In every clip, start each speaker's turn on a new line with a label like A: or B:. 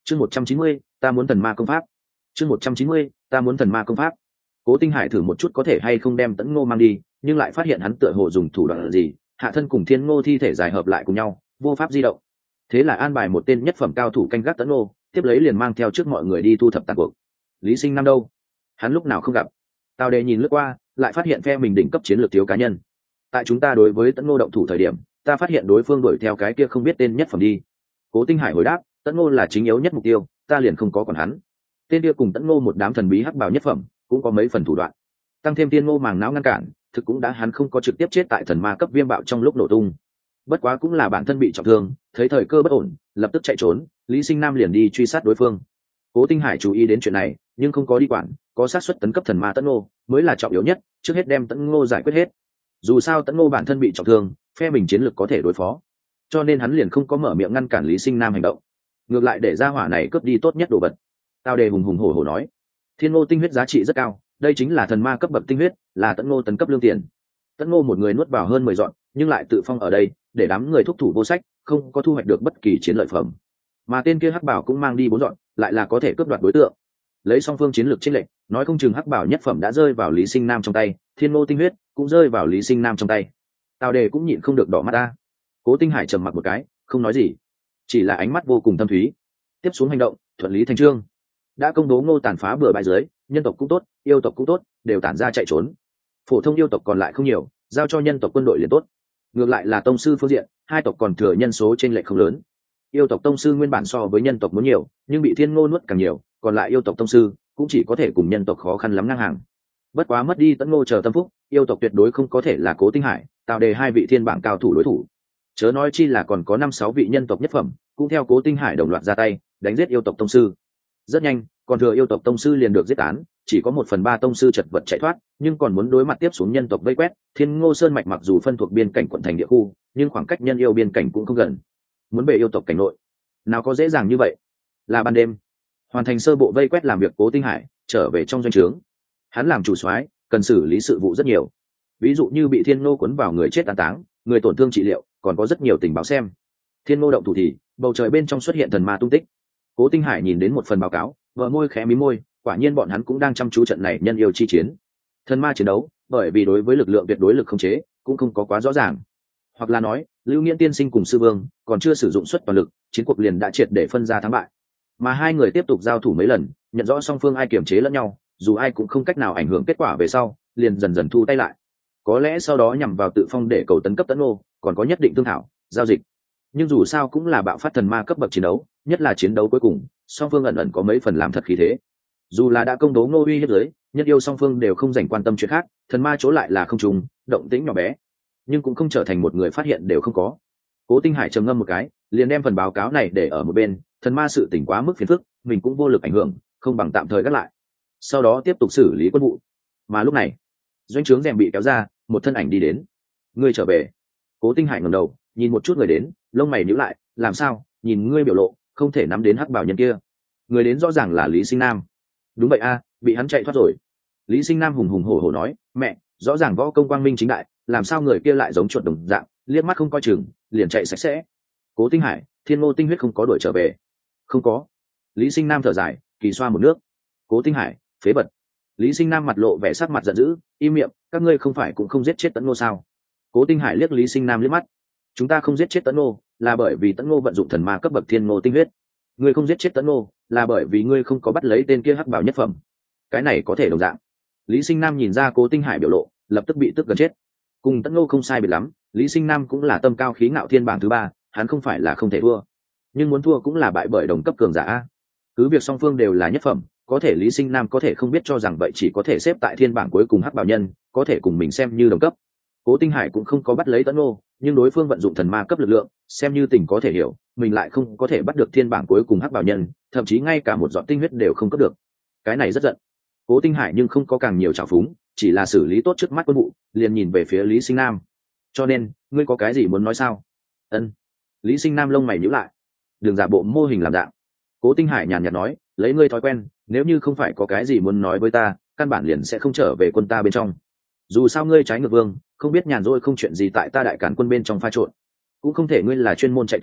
A: chương 190, ta muốn thần ma công pháp. chương 190, ta muốn thần ma công pháp. Cố Tinh Hải thử một chút có thể hay không đem Tấn Ngô mang đi, nhưng lại phát hiện hắn tựa hồ dùng thủ đoạn gì, hạ thân cùng Thiên Ngô thi thể giải hợp lại cùng nhau, vô pháp di động. Thế là an bài một tên nhất phẩm cao thủ canh gác Tấn Ngô, tiếp lấy liền mang theo trước mọi người đi thu thập tàn cuộc. Lý Sinh Nam đâu? Hắn lúc nào không gặp? Tào Đề nhìn lướt qua, lại phát hiện phe mình đỉnh cấp chiến lược thiếu cá nhân. Tại chúng ta đối với Tấn Ngô động thủ thời điểm, ta phát hiện đối phương đuổi theo cái kia không biết tên nhất phẩm đi. Cố Tinh Hải hồi đáp, Tấn Ngô là chính yếu nhất mục tiêu, ta liền không có còn hắn. Tên kia cùng Tấn Ngô một đám thần bí hắc bào nhất phẩm, cũng có mấy phần thủ đoạn. Tăng thêm Tiên Ngô màng não ngăn cản, thực cũng đã hắn không có trực tiếp chết tại thần ma cấp viêm bạo trong lúc nổ tung. Bất quá cũng là bản thân bị trọng thương, thấy thời cơ bất ổn, lập tức chạy trốn, Lý Sinh Nam liền đi truy sát đối phương. Cố Tinh Hải chú ý đến chuyện này, nhưng không có đi quản, có xác suất tấn cấp thần ma Tấn Ngô mới là trọng yếu nhất, trước hết đem Tấn Ngô giải quyết hết. Dù sao Tấn Ngô bản thân bị trọng thương, phe mình chiến lược có thể đối phó, cho nên hắn liền không có mở miệng ngăn cản Lý Sinh Nam hành động, ngược lại để ra hỏa này cướp đi tốt nhất đồ vật. Tào Đề hùng hùng hổ hổ nói, Thiên Ngô tinh huyết giá trị rất cao, đây chính là thần ma cấp bậc tinh huyết, là Tấn Ngô tấn cấp lương tiền. Tấn Ngô một người nuốt vào hơn 10 dọn, nhưng lại tự phong ở đây, để đám người thúc thủ vô sách, không có thu hoạch được bất kỳ chiến lợi phẩm. Mà tên kia hắc bảo cũng mang đi 4 dọn, lại là có thể cướp đoạt đối tượng. Lấy song phương chiến lược chênh lệch, nói không chừng hắc bảo nhất phẩm đã rơi vào Lý Sinh Nam trong tay, Thiên Ngô tinh huyết cũng rơi vào Lý Sinh Nam trong tay. Tào Đề cũng nhịn không được đỏ mắt ta. Cố Tinh Hải trầm mặc một cái, không nói gì, chỉ là ánh mắt vô cùng thâm thúy. Tiếp xuống hành động, thuận lý thành trương. Đã công bố Ngô tàn phá bừa bãi dưới, nhân tộc cũng tốt, yêu tộc cũng tốt, đều tản ra chạy trốn. Phổ thông yêu tộc còn lại không nhiều, giao cho nhân tộc quân đội liền tốt. Ngược lại là tông sư phương diện, hai tộc còn thừa nhân số trên lệch không lớn. Yêu tộc tông sư nguyên bản so với nhân tộc muốn nhiều, nhưng bị Thiên Ngô nuốt càng nhiều, còn lại yêu tộc tông sư cũng chỉ có thể cùng nhân tộc khó khăn lắm ngang hàng. Bất quá mất đi Tấn Ngô chờ tâm phúc, yêu tộc tuyệt đối không có thể là Cố Tinh Hải, Tào Đề hai vị thiên bảng cao thủ đối thủ. Chớ nói chi là còn có 5-6 vị nhân tộc nhất phẩm, cũng theo Cố Tinh Hải đồng loạt ra tay, đánh giết yêu tộc tông sư. Rất nhanh, còn thừa yêu tộc tông sư liền được giết tán, chỉ có 1/3 tông sư chật vật chạy thoát, nhưng còn muốn đối mặt tiếp xuống nhân tộc vây quét. Thiên Ngô Sơn mạch mặc dù phân thuộc biên cảnh quận thành địa khu, nhưng khoảng cách nhân yêu biên cảnh cũng không gần. Muốn bề yêu tộc cảnh nội, nào có dễ dàng như vậy. Là ban đêm, hoàn thành sơ bộ vây quét làm việc Cố Tinh Hải trở về trong doanh trướng. Hắn làm chủ soái, cần xử lý sự vụ rất nhiều, ví dụ như bị Thiên Ngô cuốn vào người chết an táng, người tổn thương trị liệu, còn có rất nhiều tình báo xem. Thiên Ngô động thủ thì bầu trời bên trong xuất hiện thần ma tung tích. Cố Tinh Hải nhìn đến một phần báo cáo, vợ môi khẽ mí môi, quả nhiên bọn hắn cũng đang chăm chú trận này nhân yêu chi chiến. Thần ma chiến đấu, bởi vì đối với lực lượng tuyệt đối lực khống chế cũng không có quá rõ ràng, hoặc là nói Lưu Nghiễn tiên sinh cùng sư vương còn chưa sử dụng suất toàn lực, chiến cuộc liền đã triệt để phân ra thắng bại. Mà hai người tiếp tục giao thủ mấy lần, nhận rõ song phương ai kiềm chế lẫn nhau, dù ai cũng không cách nào ảnh hưởng kết quả về sau, liền dần dần thu tay lại. Có lẽ sau đó nhằm vào tự phong để cầu tấn cấp Tấn Ngô, còn có nhất định thương thảo giao dịch, nhưng dù sao cũng là bạo phát thần ma cấp bậc chiến đấu, nhất là chiến đấu cuối cùng, song phương ẩn ẩn có mấy phần làm thật khí thế. Dù là đã công đấu Ngô uy hiếp giới, nhất yêu song phương đều không dành quan tâm chuyện khác, thần ma chỗ lại là không trùng, động tĩnh nhỏ bé, nhưng cũng không trở thành một người phát hiện đều không có. Cố Tinh Hải trầm ngâm một cái, liền đem phần báo cáo này để ở một bên, thần ma sự tình quá mức phiền phức, mình cũng vô lực ảnh hưởng, không bằng tạm thời gác lại, sau đó tiếp tục xử lý quân vụ. Mà lúc này, doanh trướng rèm bị kéo ra, một thân ảnh đi đến. Ngươi trở về. Cố Tinh Hải ngẩng đầu, nhìn một chút người đến, lông mày nhíu lại, làm sao, nhìn ngươi biểu lộ, không thể nắm đến hắc bảo nhân kia. Người đến rõ ràng là Lý Sinh Nam. Đúng vậy a, bị hắn chạy thoát rồi. Lý Sinh Nam hùng hùng hổ hổ nói, mẹ, rõ ràng võ công quang minh chính đại, làm sao người kia lại giống chuột đồng dạng, liếc mắt không coi chừng, liền chạy sạch sẽ. Cố Tinh Hải, Thiên Ngô tinh huyết không có đuổi trở về. Không có. Lý Sinh Nam thở dài, kỳ xoa một nước. Cố Tinh Hải, phế vật. Lý Sinh Nam mặt lộ vẻ sắc mặt giận dữ, im miệng, các ngươi không phải cũng không giết chết Tấn Ngô sao? Cố Tinh Hải liếc Lý Sinh Nam liếc mắt. Chúng ta không giết chết Tấn Ngô, là bởi vì Tấn Ngô vận dụng thần ma cấp bậc Thiên Ngô tinh huyết. Ngươi không giết chết Tấn Ngô, là bởi vì ngươi không có bắt lấy tên kia hắc bảo nhất phẩm. Cái này có thể đồng dạng. Lý Sinh Nam nhìn ra Cố Tinh Hải biểu lộ, lập tức bị tức gần chết. Cùng Tấn Ngô không sai biệt lắm, Lý Sinh Nam cũng là tâm cao khí ngạo thiên bảng thứ 3, hắn không phải là không thể thua, nhưng muốn thua cũng là bại bởi đồng cấp cường giả. Cứ việc song phương đều là nhất phẩm, có thể Lý Sinh Nam có thể không biết cho rằng vậy chỉ có thể xếp tại thiên bảng cuối cùng hắc bảo nhân, có thể cùng mình xem như đồng cấp. Cố Tinh Hải cũng không có bắt lấy Tấn Ngô, nhưng đối phương vận dụng thần ma cấp lực lượng, xem như tình có thể hiểu, mình lại không có thể bắt được thiên bảng cuối cùng hắc bảo nhân, thậm chí ngay cả một giọt tinh huyết đều không cấp được. Cái này rất giận. Cố Tinh Hải nhưng không có càng nhiều trào phúng, chỉ là xử lý tốt trước mắt quân vụ, liền nhìn về phía Lý Sinh Nam. Cho nên, ngươi có cái gì muốn nói sao? Ân. Lý Sinh Nam lông mày nhíu lại. Đừng giả bộ mô hình làm dạng. Cố Tinh Hải nhàn nhạt nói, lấy ngươi thói quen, nếu như không phải có cái gì muốn nói với ta, căn bản liền sẽ không trở về quân ta bên trong. Dù sao ngươi trái ngược vương, không biết nhàn rỗi không chuyện gì tại ta đại cản quân bên trong pha trộn, cũng không thể ngươi là chuyên môn chạy tới,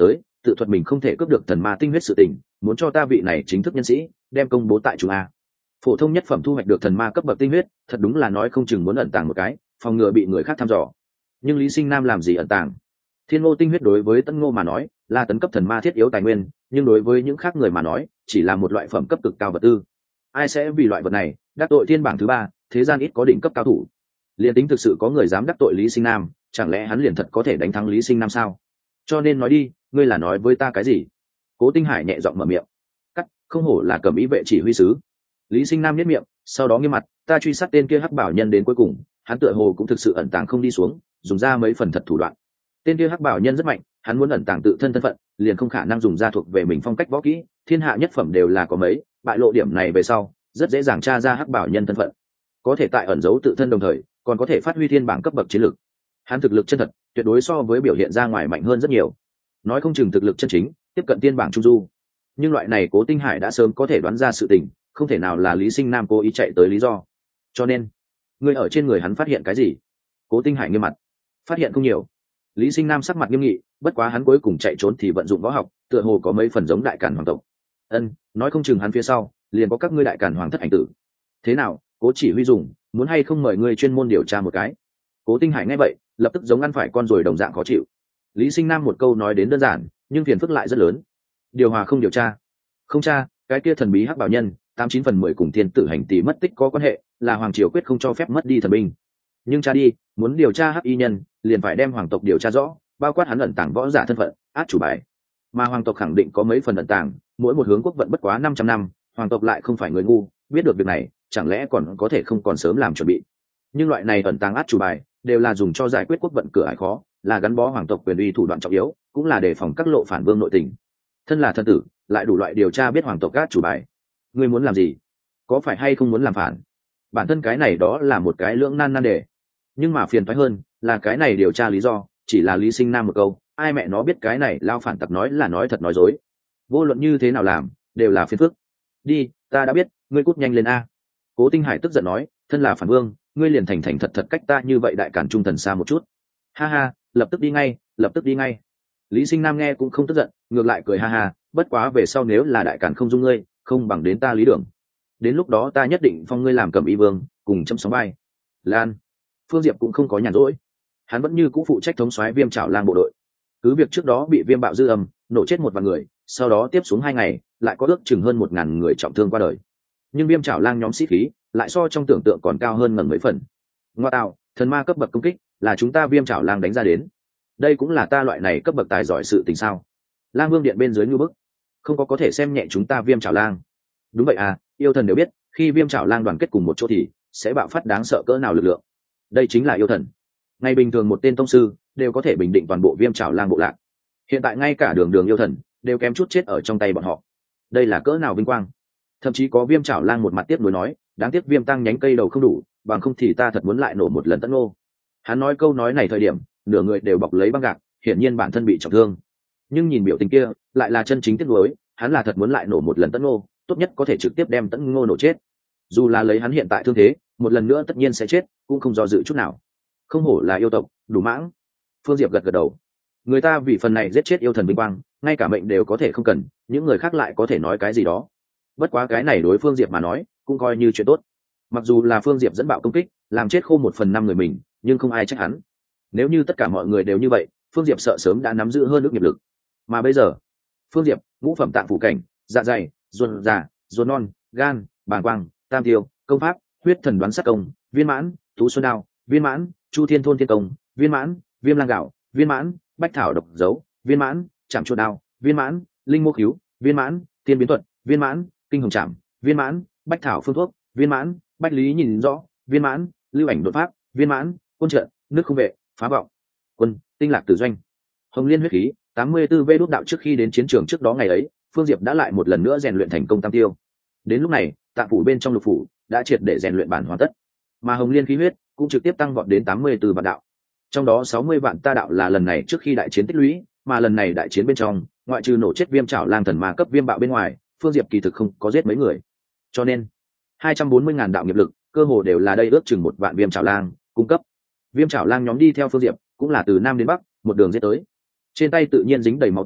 A: tự thuật mình không thể cướp được thần ma tinh huyết sự tình, muốn cho ta vị này chính thức nhân sĩ đem công bố tại chúng a. Phổ thông nhất phẩm thu hoạch được thần ma cấp bậc tinh huyết, thật đúng là nói không chừng muốn ẩn tàng một cái, phòng ngừa bị người khác thăm dò. Nhưng Lý Sinh Nam làm gì ẩn tàng? Thiên Ngô tinh huyết đối với Tấn Ngô mà nói là tấn cấp thần ma thiết yếu tài nguyên, nhưng đối với những khác người mà nói chỉ là một loại phẩm cấp cực cao vật tư. Ai sẽ vì loại vật này đắc tội thiên bảng thứ ba, thế gian ít có đỉnh cấp cao thủ. Liên tính thực sự có người dám đắc tội Lý Sinh Nam, chẳng lẽ hắn liền thật có thể đánh thắng Lý Sinh Nam sao? Cho nên nói đi, ngươi là nói với ta cái gì? Cố Tinh Hải nhẹ giọng mở miệng. Cắt, không hổ là Cẩm Ý vệ chỉ huy sứ. Lý Sinh Nam nhếch miệng, sau đó nghiêm mặt, ta truy sát tên kia hắc bảo nhân đến cuối cùng, hắn tựa hồ cũng thực sự ẩn tàng không đi xuống, dùng ra mấy phần thật thủ đoạn. Tên kia hắc bảo nhân rất mạnh, hắn muốn ẩn tàng tự thân thân phận, liền không khả năng dùng ra thuộc về mình phong cách võ kỹ, thiên hạ nhất phẩm đều là có mấy, bại lộ điểm này về sau, rất dễ dàng tra ra hắc bảo nhân thân phận. Có thể tại ẩn giấu tự thân đồng thời, còn có thể phát huy thiên bảng cấp bậc chiến lược. Hắn thực lực chân thật, tuyệt đối so với biểu hiện ra ngoài mạnh hơn rất nhiều. Nói không chừng thực lực chân chính tiếp cận tiên bảng trung du. Nhưng loại này Cố Tinh Hải đã sớm có thể đoán ra sự tình, không thể nào là Lý Sinh Nam cố ý chạy tới lý do. Cho nên, ngươi ở trên người hắn phát hiện cái gì? Cố Tinh Hải nghiêm mặt. Phát hiện không nhiều. Lý Sinh Nam sắc mặt nghiêm nghị, bất quá hắn cuối cùng chạy trốn thì vận dụng võ học, tựa hồ có mấy phần giống Đại Càn hoàng tộc. Nói không chừng hắn phía sau liền có các ngươi Đại Càn hoàng thất ảnh tử. Thế nào, Cố chỉ huy dùng, muốn hay không mời ngươi chuyên môn điều tra một cái? Cố Tinh Hải nghe vậy, lập tức giống ăn phải con ruồi đồng dạng khó chịu. Lý Sinh Nam một câu nói đến đơn giản, nhưng phiền phức lại rất lớn. Điều hòa không điều tra? Không tra, cái kia thần bí hắc bảo nhân, 89/10 cùng thiên tử hành tỷ mất tích có quan hệ, là hoàng triều quyết không cho phép mất đi thần binh. Nhưng cha đi, muốn điều tra hắc y nhân, liền phải đem hoàng tộc điều tra rõ, bao quát hắn ẩn tàng võ giả thân phận, át chủ bài. Mà hoàng tộc khẳng định có mấy phần ẩn tàng, mỗi một hướng quốc vận bất quá 500 năm, hoàng tộc lại không phải người ngu, biết được việc này, chẳng lẽ còn có thể không còn sớm làm chuẩn bị. Nhưng loại này ẩn tàng át chủ bài, đều là dùng cho giải quyết quốc vận cửa ải khó, là gắn bó hoàng tộc quyền uy thủ đoạn trọng yếu, cũng là đề phòng các lộ phản vương nội tình. Thân là thân tử, lại đủ loại điều tra biết hoàng tộc át chủ bài. Ngươi muốn làm gì? Có phải hay không muốn làm phản? Bản thân cái này đó là một cái lưỡng nan nan đề. Nhưng mà phiền toái hơn là cái này điều tra lý do chỉ là Lý Sinh Nam một câu, ai mẹ nó biết cái này lao phản tặc nói là nói thật nói dối. Vô luận như thế nào làm đều là phiền phức. Đi, ta đã biết, ngươi cút nhanh lên a. Cố Tinh Hải tức giận nói, thân là phản vương, ngươi liền thành thành thật thật cách ta như vậy Đại Càn trung thần xa một chút. Ha ha, lập tức đi ngay, lập tức đi ngay. Lý Sinh Nam nghe cũng không tức giận, ngược lại cười ha ha, bất quá về sau nếu là Đại Càn không dung ngươi, không bằng đến ta Lý Đường. Đến lúc đó ta nhất định phong ngươi làm Cẩm Y vương, cùng chăm sóng vai. Lan. Phương Diệp cũng không có nhàn rỗi, hắn vẫn như cũ phụ trách thống soái Viêm Trảo Lang bộ đội. Cứ việc trước đó bị viêm bạo dư âm nổ chết 1 vạn người, sau đó tiếp xuống 2 ngày lại có ước chừng hơn 1000 người trọng thương qua đời, nhưng Viêm Trảo Lang nhóm sĩ khí lại so trong tưởng tượng còn cao hơn ngần mấy phần. Ngoa tạo, thần ma cấp bậc công kích là chúng ta Viêm Trảo Lang đánh ra đến, đây cũng là ta loại này cấp bậc tài giỏi sự tình sao? Lang Vương điện bên dưới như bức, không có thể xem nhẹ chúng ta Viêm Trảo Lang. Đúng vậy à, yêu thần đều biết, khi Viêm Trảo Lang đoàn kết cùng một chỗ thì sẽ bạo phát đáng sợ cỡ nào lực lượng. Đây chính là yêu thần. Ngày bình thường một tên tông sư đều có thể bình định toàn bộ Viêm Trảo Lang bộ lạc, hiện tại ngay cả đường yêu thần đều kém chút chết ở trong tay bọn họ. Đây là cỡ nào vinh quang. Thậm chí có Viêm Trảo Lang một mặt tiếc nuối nói, đáng tiếc Viêm tăng nhánh cây đầu không đủ, bằng không thì ta thật muốn lại nổ một lần Tấn Ngô. Hắn nói câu nói này thời điểm, nửa người đều bọc lấy băng gạc, hiển nhiên bản thân bị trọng thương. Nhưng nhìn biểu tình kia, lại là chân chính tiếc nuối, hắn là thật muốn lại nổ một lần Tấn Ngô, tốt nhất có thể trực tiếp đem Tấn Ngô nổ chết. Dù là lấy hắn hiện tại thương thế, một lần nữa tất nhiên sẽ chết, cũng không do dự chút nào. Không hổ là yêu tộc, đủ mãng. Phương Diệp gật gật đầu. Người ta vì phần này giết chết yêu thần vinh quang, ngay cả mệnh đều có thể không cần, những người khác lại có thể nói cái gì đó. Bất quá cái này đối Phương Diệp mà nói, cũng coi như chuyện tốt. Mặc dù là Phương Diệp dẫn bạo công kích, làm chết khô 1/5 người mình, nhưng không ai trách hắn. Nếu như tất cả mọi người đều như vậy, Phương Diệp sợ sớm đã nắm giữ hơn ước nghiệp lực. Mà bây giờ, Phương Diệp, ngũ phẩm tạng phủ cảnh, dạ dày, ruột già, ruột non, gan, bàng quang, tam tiêu, công pháp, huyết thần đoán sát công, viên mãn, thú xuân đao, viên mãn, chu thiên thôn thiên công, viên mãn, viêm lang gạo, viên mãn, bách thảo độc dấu, viên mãn, chạm chuột đao, viên mãn, linh mô cứu, viên mãn, thiên biến thuật, viên mãn, kinh hồng chạm, viên mãn, bách thảo phương thuốc, viên mãn, bách lý nhìn rõ, viên mãn, lưu ảnh đột pháp, viên mãn, quân trận, nước không vệ, phá vọng, quân, tinh lạc tử doanh, hồng liên huyết khí, 84 vê đốt đạo. Trước khi đến chiến trường trước đó ngày ấy, Phương Diệp đã lại một lần nữa rèn luyện thành công tam tiêu. Đến lúc này, tạng phủ bên trong lục phủ đã triệt để rèn luyện bản hoàn tất, mà hồng liên khí huyết cũng trực tiếp tăng vọt đến 84 vạn đạo, trong đó 60 vạn ta đạo là lần này trước khi đại chiến tích lũy, mà lần này đại chiến bên trong, ngoại trừ nổ chết Viêm Trảo Lang thần ma cấp viêm bạo bên ngoài, Phương Diệp kỳ thực không có giết mấy người, cho nên 240.000 đạo nghiệp lực cơ hồ đều là đây ước chừng 1 vạn Viêm Trảo Lang cung cấp. Viêm Trảo Lang nhóm đi theo Phương Diệp cũng là từ nam đến bắc một đường giết tới, trên tay tự nhiên dính đầy máu tanh,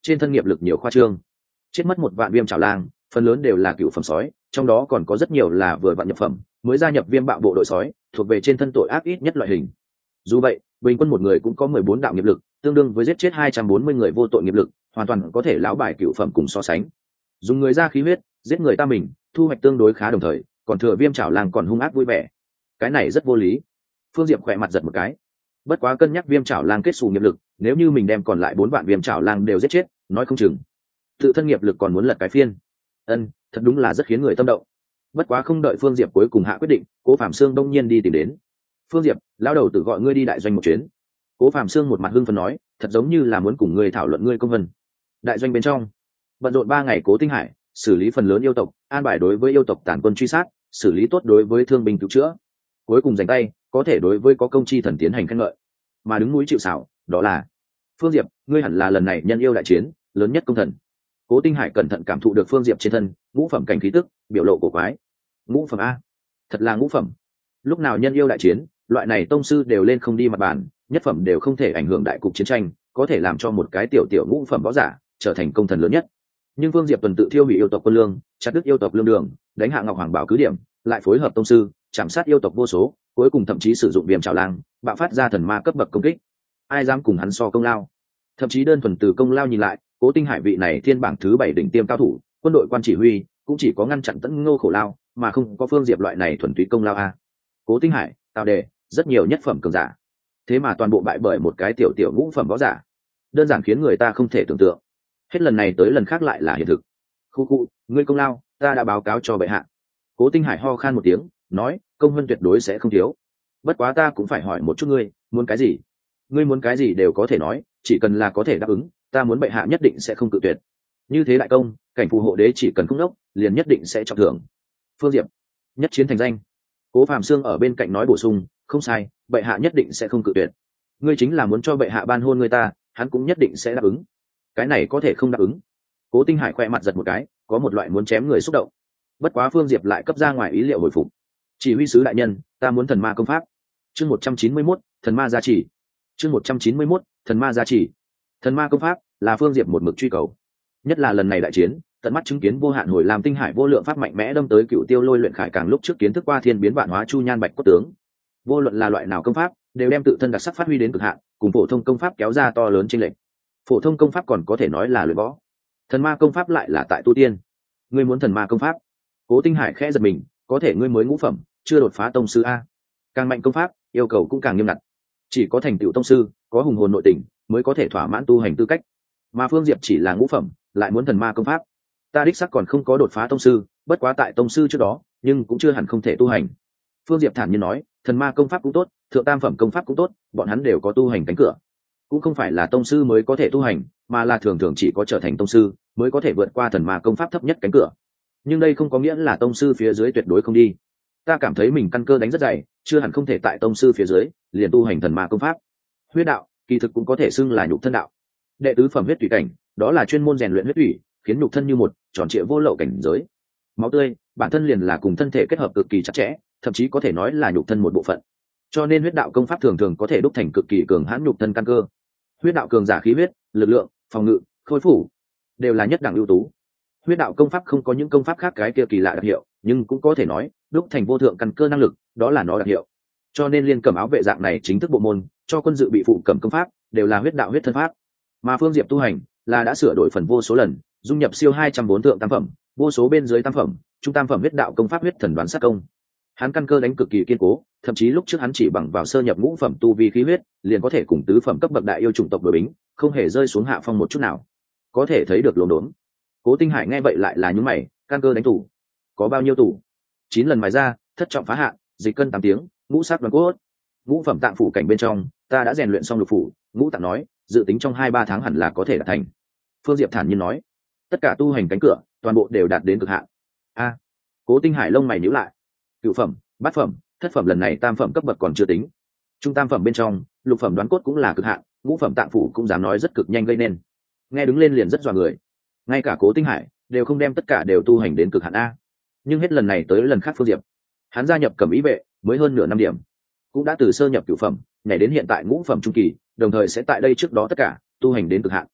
A: trên thân nghiệp lực nhiều khoa trương, chết mất 1 vạn viêm chảo lang, phần lớn đều là cựu phẩm sói, trong đó còn có rất nhiều là vừa vặn nhập phẩm mới gia nhập viêm bạo bộ đội sói, thuộc về trên thân tội ác ít nhất loại hình. Dù vậy, bình quân một người cũng có 14 đạo nghiệp lực, tương đương với giết chết 240 người vô tội nghiệp lực, hoàn toàn có thể lão bài cựu phẩm cùng so sánh. Dùng người ra khí huyết, giết người ta mình, thu hoạch tương đối khá, đồng thời còn thừa viêm chảo lang còn hung ác vui vẻ. Cái này rất vô lý. Phương Diệp khỏe mặt giật một cái. Bất quá cân nhắc viêm chảo lang kết xù nghiệp lực, nếu như mình đem còn lại 4 vạn viêm chảo lang đều giết chết, nói không chừng tự thân nghiệp lực còn muốn lật cái phiên. Thật đúng là rất khiến người tâm động. Bất quá không đợi Phương Diệp cuối cùng hạ quyết định, Cố Phạm Sương đông nhiên đi tìm đến. Phương Diệp, lão đầu tự gọi ngươi đi đại doanh một chuyến. Cố Phạm Sương một mặt hưng phấn nói, thật giống như là muốn cùng ngươi thảo luận ngươi công vân. Đại doanh bên trong bận rộn 3 ngày, Cố Tinh Hải xử lý phần lớn yêu tộc, an bài đối với yêu tộc tản quân truy sát, xử lý tốt đối với thương binh cứu chữa, cuối cùng giành tay có thể đối với có công chi thần tiến hành khen ngợi. Mà đứng núi chịu sào, đó là Phương Diệp, ngươi hẳn là lần này nhân yêu đại chiến lớn nhất công thần. Cố Tinh Hải cẩn thận cảm thụ được Phương Diệp trên thân ngũ phẩm cảnh khí tức, biểu lộ cổ quái. Ngũ phẩm a? Thật là ngũ phẩm? Lúc nào nhân yêu đại chiến, loại này tông sư đều lên không đi mặt bàn, nhất phẩm đều không thể ảnh hưởng đại cục chiến tranh, có thể làm cho một cái tiểu tiểu ngũ phẩm võ giả trở thành công thần lớn nhất. Nhưng Phương Diệp tuần tự thiêu hủy yêu tộc quân lương, chặt đứt yêu tộc lương đường, đánh hạ Ngọc Hoàng Bảo cứ điểm, lại phối hợp tông sư chạm sát yêu tộc vô số, cuối cùng thậm chí sử dụng viêm chảo lang bạo phát ra thần ma cấp bậc công kích. Ai dám cùng hắn so công lao? Thậm chí đơn thuần từ công lao nhìn lại, Cố Tinh Hải vị này thiên bảng thứ 7 đỉnh tiêm cao thủ, quân đội quan chỉ huy cũng chỉ có ngăn chặn Tấn Ngô khổ lao, mà không có Phương Diệp loại này thuần túy công lao a. Cố Tinh Hải, Tào Đề, rất nhiều nhất phẩm cường giả, thế mà toàn bộ bại bởi một cái tiểu tiểu ngũ phẩm võ giả, đơn giản khiến người ta không thể tưởng tượng. Hết lần này tới lần khác lại là hiện thực. Khu, ngươi công lao ta đã báo cáo cho bệ hạ. Cố Tinh Hải ho khan một tiếng, nói, công hơn tuyệt đối sẽ không thiếu. Bất quá ta cũng phải hỏi một chút ngươi, muốn cái gì? Ngươi muốn cái gì đều có thể nói, chỉ cần là có thể đáp ứng, ta muốn bệ hạ nhất định sẽ không cự tuyệt. Như thế đại công, cảnh phù hộ đế chỉ cần không đốc, liền nhất định sẽ trọng thưởng. Phương Diệp, nhất chiến thành danh. Cố Phạm Sương ở bên cạnh nói bổ sung, không sai, bệ hạ nhất định sẽ không cự tuyệt. Ngươi chính là muốn cho bệ hạ ban hôn người ta, hắn cũng nhất định sẽ đáp ứng. Cái này có thể không đáp ứng. Cố Tinh Hải khoe mặt giật một cái, có một loại muốn chém người xúc động. Bất quá Phương Diệp lại cấp ra ngoài ý liệu hồi phục. Chỉ huy sứ đại nhân, ta muốn thần ma công pháp. Chương 191, thần ma gia trì. Chương 191, thần ma gia trì. Thần ma công pháp là Phương Diệp một mực truy cầu. Nhất là lần này đại chiến, tận mắt chứng kiến vô hạn hồi làm tinh hải vô lượng pháp mạnh mẽ đâm tới Cựu Tiêu Lôi luyện khải, càng lúc trước kiến thức qua thiên biến vạn hóa chu nhan bạch cốt tướng. Vô luận là loại nào công pháp, đều đem tự thân đặc sắc phát huy đến cực hạn, cùng phổ thông công pháp kéo ra to lớn chênh lệch. Phổ thông công pháp còn có thể nói là luyện võ, thần ma công pháp lại là tại tu tiên. Ngươi muốn thần ma công pháp? Cố Tinh Hải khẽ giật mình, có thể ngươi mới ngũ phẩm, chưa đột phá tông sư a. Càng mạnh công pháp, yêu cầu cũng càng nghiêm ngặt. Chỉ có thành tựu tông sư, có hùng hồn nội tình, mới có thể thỏa mãn tu hành tư cách. Mà Phương Diệp chỉ là ngũ phẩm, lại muốn thần ma công pháp. Ta đích xác còn không có đột phá tông sư, bất quá tại tông sư trước đó, nhưng cũng chưa hẳn không thể tu hành. Phương Diệp thản nhiên nói, thần ma công pháp cũng tốt, thượng tam phẩm công pháp cũng tốt, bọn hắn đều có tu hành cánh cửa. Cũng không phải là tông sư mới có thể tu hành, mà là thường thường chỉ có trở thành tông sư mới có thể vượt qua thần ma công pháp thấp nhất cánh cửa. Nhưng đây không có nghĩa là tông sư phía dưới tuyệt đối không đi. Ta cảm thấy mình căn cơ đánh rất dày, chưa hẳn không thể tại tông sư phía dưới liền tu hành thần ma công pháp. Huyết đạo kỳ thực cũng có thể xưng là nhục thân đạo. Đệ tứ phẩm huyết thủy cảnh, đó là chuyên môn rèn luyện huyết thủy, khiến nhục thân như một tròn trịa vô lậu cảnh giới. Máu tươi bản thân liền là cùng thân thể kết hợp cực kỳ chặt chẽ, thậm chí có thể nói là nhục thân một bộ phận. Cho nên huyết đạo công pháp thường thường có thể đúc thành cực kỳ cường hãn nhục thân căn cơ. Huyết đạo cường giả khí huyết, lực lượng, phòng ngự, khôi phủ đều là nhất đẳng ưu tú. Huyết đạo công pháp không có những công pháp khác cái kia kỳ lạ đặc hiệu, nhưng cũng có thể nói đúc thành vô thượng căn cơ năng lực, đó là nó đặc hiệu. Cho nên liên cẩm áo vệ dạng này chính thức bộ môn cho quân dự bị phụ cẩm công pháp đều là huyết đạo huyết thân pháp. Mà Phương Diệp tu hành là đã sửa đổi phần vô số lần, dung nhập siêu 204 thượng tam phẩm, vô số bên dưới tam phẩm, trung tam phẩm huyết đạo công pháp huyết thần đoán sát công. Hắn căn cơ đánh cực kỳ kiên cố, thậm chí lúc trước hắn chỉ bằng vào sơ nhập ngũ phẩm tu vi khí huyết, liền có thể cùng tứ phẩm cấp bậc đại yêu chủng tộc đối bính, không hề rơi xuống hạ phong một chút nào. Có thể thấy được lồn đốn. Cố Tinh Hải nghe vậy lại là nhướng mày, căn cơ đánh tủ. Có bao nhiêu tủ? 9 lần mài ra, thất trọng phá hạ, dịch cân 8 tiếng, ngũ sát đoàn cốt. Ngũ phẩm tạng phủ cảnh bên trong, ta đã rèn luyện xong lục phủ, ngũ tạng nói, dự tính trong 2-3 tháng hẳn là có thể đạt thành. Phương Diệp thản nhiên nói, tất cả tu hành cánh cửa, toàn bộ đều đạt đến cực hạn. A. Cố Tinh Hải lông mày nhíu lại. Cửu phẩm, bát phẩm, thất phẩm lần này tam phẩm cấp bậc còn chưa tính. Trung tam phẩm bên trong, lục phẩm đoán cốt cũng là cực hạn, ngũ phẩm tạng phủ cũng dám nói rất cực nhanh gây nên. Nghe đứng lên liền rất dọa người. Ngay cả Cố Tinh Hải đều không đem tất cả đều tu hành đến cực hạn a. Nhưng hết lần này tới lần khác Phương Diệp, hắn gia nhập Cẩm Ý vệ mới hơn nửa năm điểm, cũng đã từ sơ nhập cửu phẩm nhảy đến hiện tại ngũ phẩm trung kỳ, đồng thời sẽ tại đây trước đó tất cả tu hành đến cực hạn.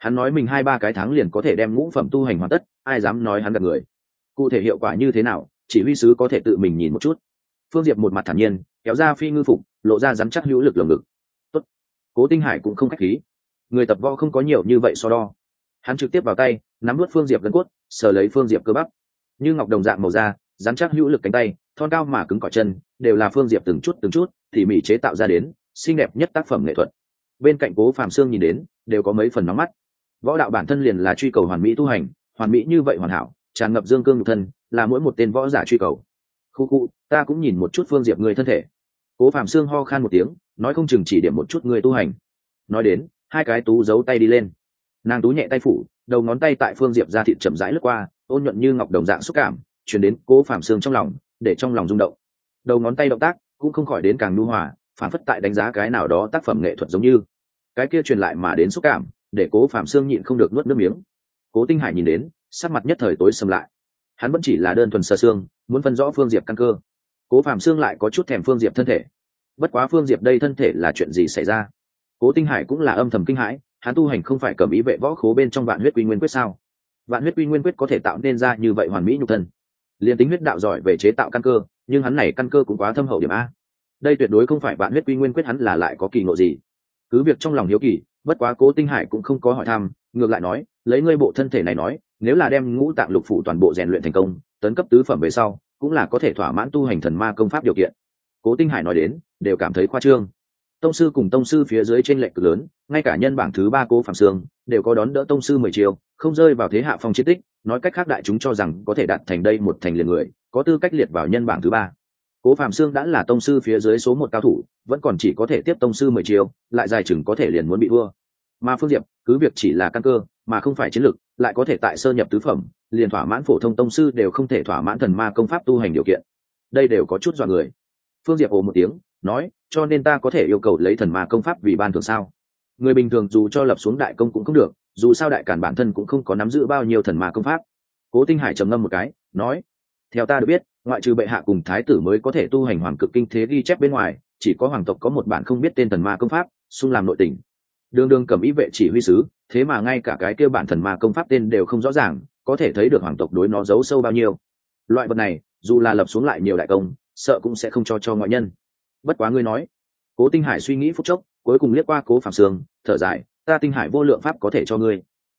A: Hắn nói mình 2-3 cái tháng liền có thể đem ngũ phẩm tu hành hoàn tất, ai dám nói hắn gạt người. Cụ thể hiệu quả như thế nào, chỉ huy sứ có thể tự mình nhìn một chút. Phương Diệp một mặt thản nhiên kéo ra phi ngư phục, lộ ra rắn chắc hữu lực lồng ngực. Tốt. Cố Tinh Hải cũng không khách khí, người tập võ không có nhiều như vậy so đo. Hắn trực tiếp vào tay nắm nuốt Phương Diệp gân cốt, sờ lấy Phương Diệp cơ bắp, như ngọc đồng dạng màu da, rắn chắc hữu lực cánh tay, thon cao mà cứng cỏi chân, đều là Phương Diệp từng chút tỉ mỉ chế tạo ra đến, xinh đẹp nhất tác phẩm nghệ thuật. Bên cạnh Cố Phạm Sương nhìn đến đều có mấy phần nóng mắt. Võ đạo bản thân liền là truy cầu hoàn mỹ tu hành, hoàn mỹ như vậy hoàn hảo, tràn ngập dương cương nhục thân, là mỗi một tên võ giả truy cầu. Khu, ta cũng nhìn một chút Phương Diệp người thân thể. Cố Phạm Sương ho khan một tiếng, nói không chừng chỉ điểm một chút người tu hành. Nói đến, hai cái tú giấu tay đi lên, nàng tú nhẹ tay phủ, đầu ngón tay tại Phương Diệp da thịt chậm rãi lướt qua, ôn nhuận như ngọc đồng dạng xúc cảm truyền đến Cố Phạm Sương trong lòng, để trong lòng rung động. Đầu ngón tay động tác cũng không khỏi đến càng nhu hòa, phản phất tại đánh giá cái nào đó tác phẩm nghệ thuật, giống như cái kia truyền lại mà đến xúc cảm, để Cố Phạm Sương nhịn không được nuốt nước miếng. Cố Tinh Hải nhìn đến, sắc mặt nhất thời tối sầm lại. Hắn vẫn chỉ là đơn thuần sơ xương, muốn phân rõ Phương Diệp căn cơ. Cố Phạm Sương lại có chút thèm Phương Diệp thân thể. Bất quá Phương Diệp đây thân thể là chuyện gì xảy ra? Cố Tinh Hải cũng là âm thầm kinh hãi, hắn tu hành không phải cầm ý vệ võ khố bên trong Vạn Huyết Quy Nguyên Quyết sao? Vạn Huyết Quy Nguyên Quyết có thể tạo nên ra như vậy hoàn mỹ nhục thân. Liên tính huyết đạo giỏi về chế tạo căn cơ, nhưng hắn này căn cơ cũng quá thâm hậu điểm a. Đây tuyệt đối không phải Vạn Huyết Quy Nguyên Quyết, hắn là lại có kỳ ngộ gì? Cứ việc trong lòng hiếu kỳ, bất quá Cố Tinh Hải cũng không có hỏi thăm, ngược lại nói, lấy ngươi bộ thân thể này nói, nếu là đem ngũ tạng lục phủ toàn bộ rèn luyện thành công, tấn cấp tứ phẩm về sau, cũng là có thể thỏa mãn tu hành thần ma công pháp điều kiện. Cố Tinh Hải nói đến, đều cảm thấy khoa trương. Tông sư cùng tông sư phía dưới trên lệch cực lớn, ngay cả nhân bảng thứ 3 Cố Phạm Sương đều có đón đỡ tông sư 10 chiều, không rơi vào thế hạ phong chiến tích, nói cách khác đại chúng cho rằng có thể đạt thành đây một thành liền người, có tư cách liệt vào nhân bảng thứ 3. Cố Phạm Sương đã là tông sư phía dưới số 1 cao thủ, vẫn còn chỉ có thể tiếp tông sư 10 chiều, lại dài chừng có thể liền muốn bị thua. Mà Phương Diệp, cứ việc chỉ là căn cơ, mà không phải chiến lực, lại có thể tại sơ nhập tứ phẩm, liền thỏa mãn phổ thông tông sư đều không thể thỏa mãn thần ma công pháp tu hành điều kiện. Đây đều có chút dọa người. Phương Diệp ồ một tiếng, nói, cho nên ta có thể yêu cầu lấy thần ma công pháp vì ban thưởng sao? Người bình thường dù cho lập xuống đại công cũng không được, dù sao đại cản bản thân cũng không có nắm giữ bao nhiêu thần ma công pháp. Cố Tinh Hải trầm ngâm một cái, nói, theo ta được biết, ngoại trừ bệ hạ cùng thái tử mới có thể tu hành hoàng cực kinh thế ghi chép bên ngoài, chỉ có hoàng tộc có một bản không biết tên thần ma công pháp, xung làm nội tình. Đường đường cầm ý vệ chỉ huy sứ, thế mà ngay cả cái kia bản thần ma công pháp tên đều không rõ ràng, có thể thấy được hoàng tộc đối nó giấu sâu bao nhiêu. Loại vật này, dù là lập xuống lại nhiều đại công, sợ cũng sẽ không cho ngoại nhân. Bất quá ngươi nói. Cố Tinh Hải suy nghĩ phút chốc, cuối cùng liếc qua Cố Phạm Sương, thở dài, ta Tinh Hải vô lượng pháp có thể cho ngươi.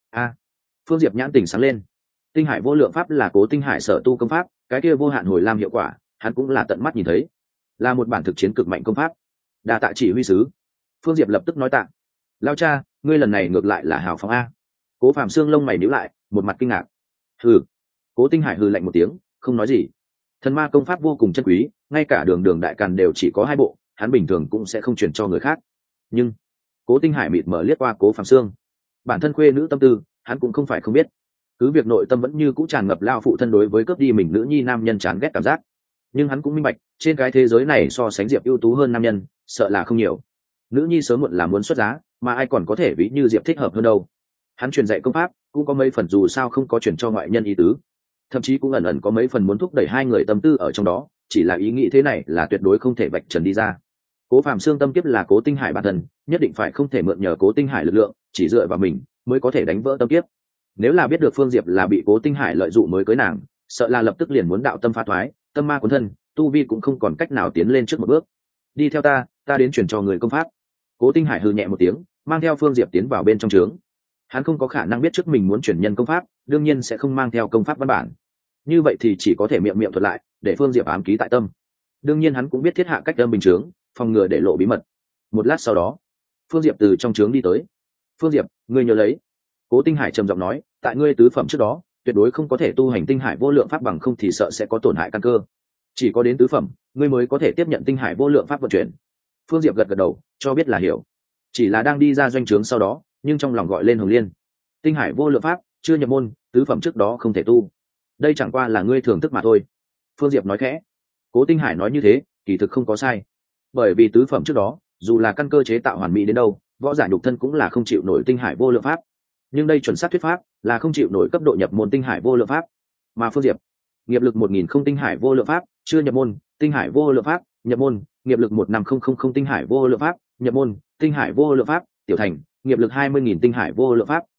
A: Phương Diệp nhãn tỉnh sáng lên. Tinh Hải vô lượng pháp là Cố Tinh Hải sở tu công pháp, cái kia vô hạn hồi lam hiệu quả, hắn cũng là tận mắt nhìn thấy, là một bản thực chiến cực mạnh công pháp. Đa tạ chỉ huy sứ. Phương Diệp lập tức nói tạ. Lao cha, ngươi lần này ngược lại là hào phóng a. Cố Phạm Sương lông mày nhíu lại, một mặt kinh ngạc. Hừ. Cố Tinh Hải hừ lạnh một tiếng, không nói gì. Thần ma công pháp vô cùng chân quý, ngay cả đường đường đại càn đều chỉ có 2 bộ, hắn bình thường cũng sẽ không chuyển cho người khác. Nhưng Cố Tinh Hải mịt mở liếc qua Cố Phạm Sương, bản thân khuê nữ tâm tư, hắn cũng không phải không biết. Cứ việc nội tâm vẫn như cũng tràn ngập lao phụ thân đối với cướp đi mình nữ nhi nam nhân chán ghét cảm giác, nhưng hắn cũng minh bạch, trên cái thế giới này so sánh Diệp ưu tú hơn nam nhân, sợ là không nhiều. Nữ nhi sớm muộn là muốn xuất giá, mà ai còn có thể ví như Diệp thích hợp hơn đâu. Hắn truyền dạy công pháp, cũng có mấy phần dù sao không có truyền cho ngoại nhân ý tứ, thậm chí cũng ẩn ẩn có mấy phần muốn thúc đẩy hai người tâm tư ở trong đó, chỉ là ý nghĩ thế này là tuyệt đối không thể vạch trần đi ra. Cố Phạm Sương tâm kiếp là Cố Tinh Hải bản thân, nhất định phải không thể mượn nhờ Cố Tinh Hải lực lượng, chỉ dựa vào mình mới có thể đánh vỡ tâm kiếp. Nếu là biết được Phương Diệp là bị Cố Tinh Hải lợi dụng mới cưới nàng, sợ là lập tức liền muốn đạo tâm phá thoái, tâm ma cuốn thân, tu vi cũng không còn cách nào tiến lên trước một bước. Đi theo ta đến truyền cho người công pháp. Cố Tinh Hải hừ nhẹ một tiếng, mang theo Phương Diệp tiến vào bên trong trướng. Hắn không có khả năng biết trước mình muốn chuyển nhân công pháp, đương nhiên sẽ không mang theo công pháp văn bản. Như vậy thì chỉ có thể miệng thuật lại, để Phương Diệp ám ký tại tâm. Đương nhiên hắn cũng biết thiết hạ cách âm bình trướng, phòng ngừa để lộ bí mật. Một lát sau đó, Phương Diệp từ trong trướng đi tới. Phương Diệp, ngươi nhớ lấy. Cố Tinh Hải trầm giọng nói, tại ngươi tứ phẩm trước đó, tuyệt đối không có thể tu hành Tinh Hải vô lượng pháp, bằng không thì sợ sẽ có tổn hại căn cơ. Chỉ có đến tứ phẩm, ngươi mới có thể tiếp nhận Tinh Hải vô lượng pháp vận chuyển. Phương Diệp gật gật đầu, cho biết là hiểu. Chỉ là đang đi ra doanh trướng sau đó, nhưng trong lòng gọi lên Hồng Liên. Tinh Hải vô lượng pháp chưa nhập môn, tứ phẩm trước đó không thể tu. Đây chẳng qua là ngươi thưởng thức mà thôi. Phương Diệp nói khẽ. Cố Tinh Hải nói như thế, kỳ thực không có sai. Bởi vì tứ phẩm trước đó, dù là căn cơ chế tạo hoàn mỹ đến đâu, võ giả nhục thân cũng là không chịu nổi Tinh Hải vô lượng pháp. Nhưng đây chuẩn xác thuyết pháp là không chịu nổi cấp độ nhập môn Tinh Hải vô lượng pháp. Mà Phương Diệp, nghiệp lực 1000 không Tinh Hải vô lượng pháp chưa nhập môn, Tinh Hải vô lượng pháp nhập môn, nghiệp lực 15000 Tinh Hải vô lượng pháp nhập môn, Tinh Hải vô lượng pháp tiểu thành, nghiệp lực 20.000 Tinh Hải vô lượng pháp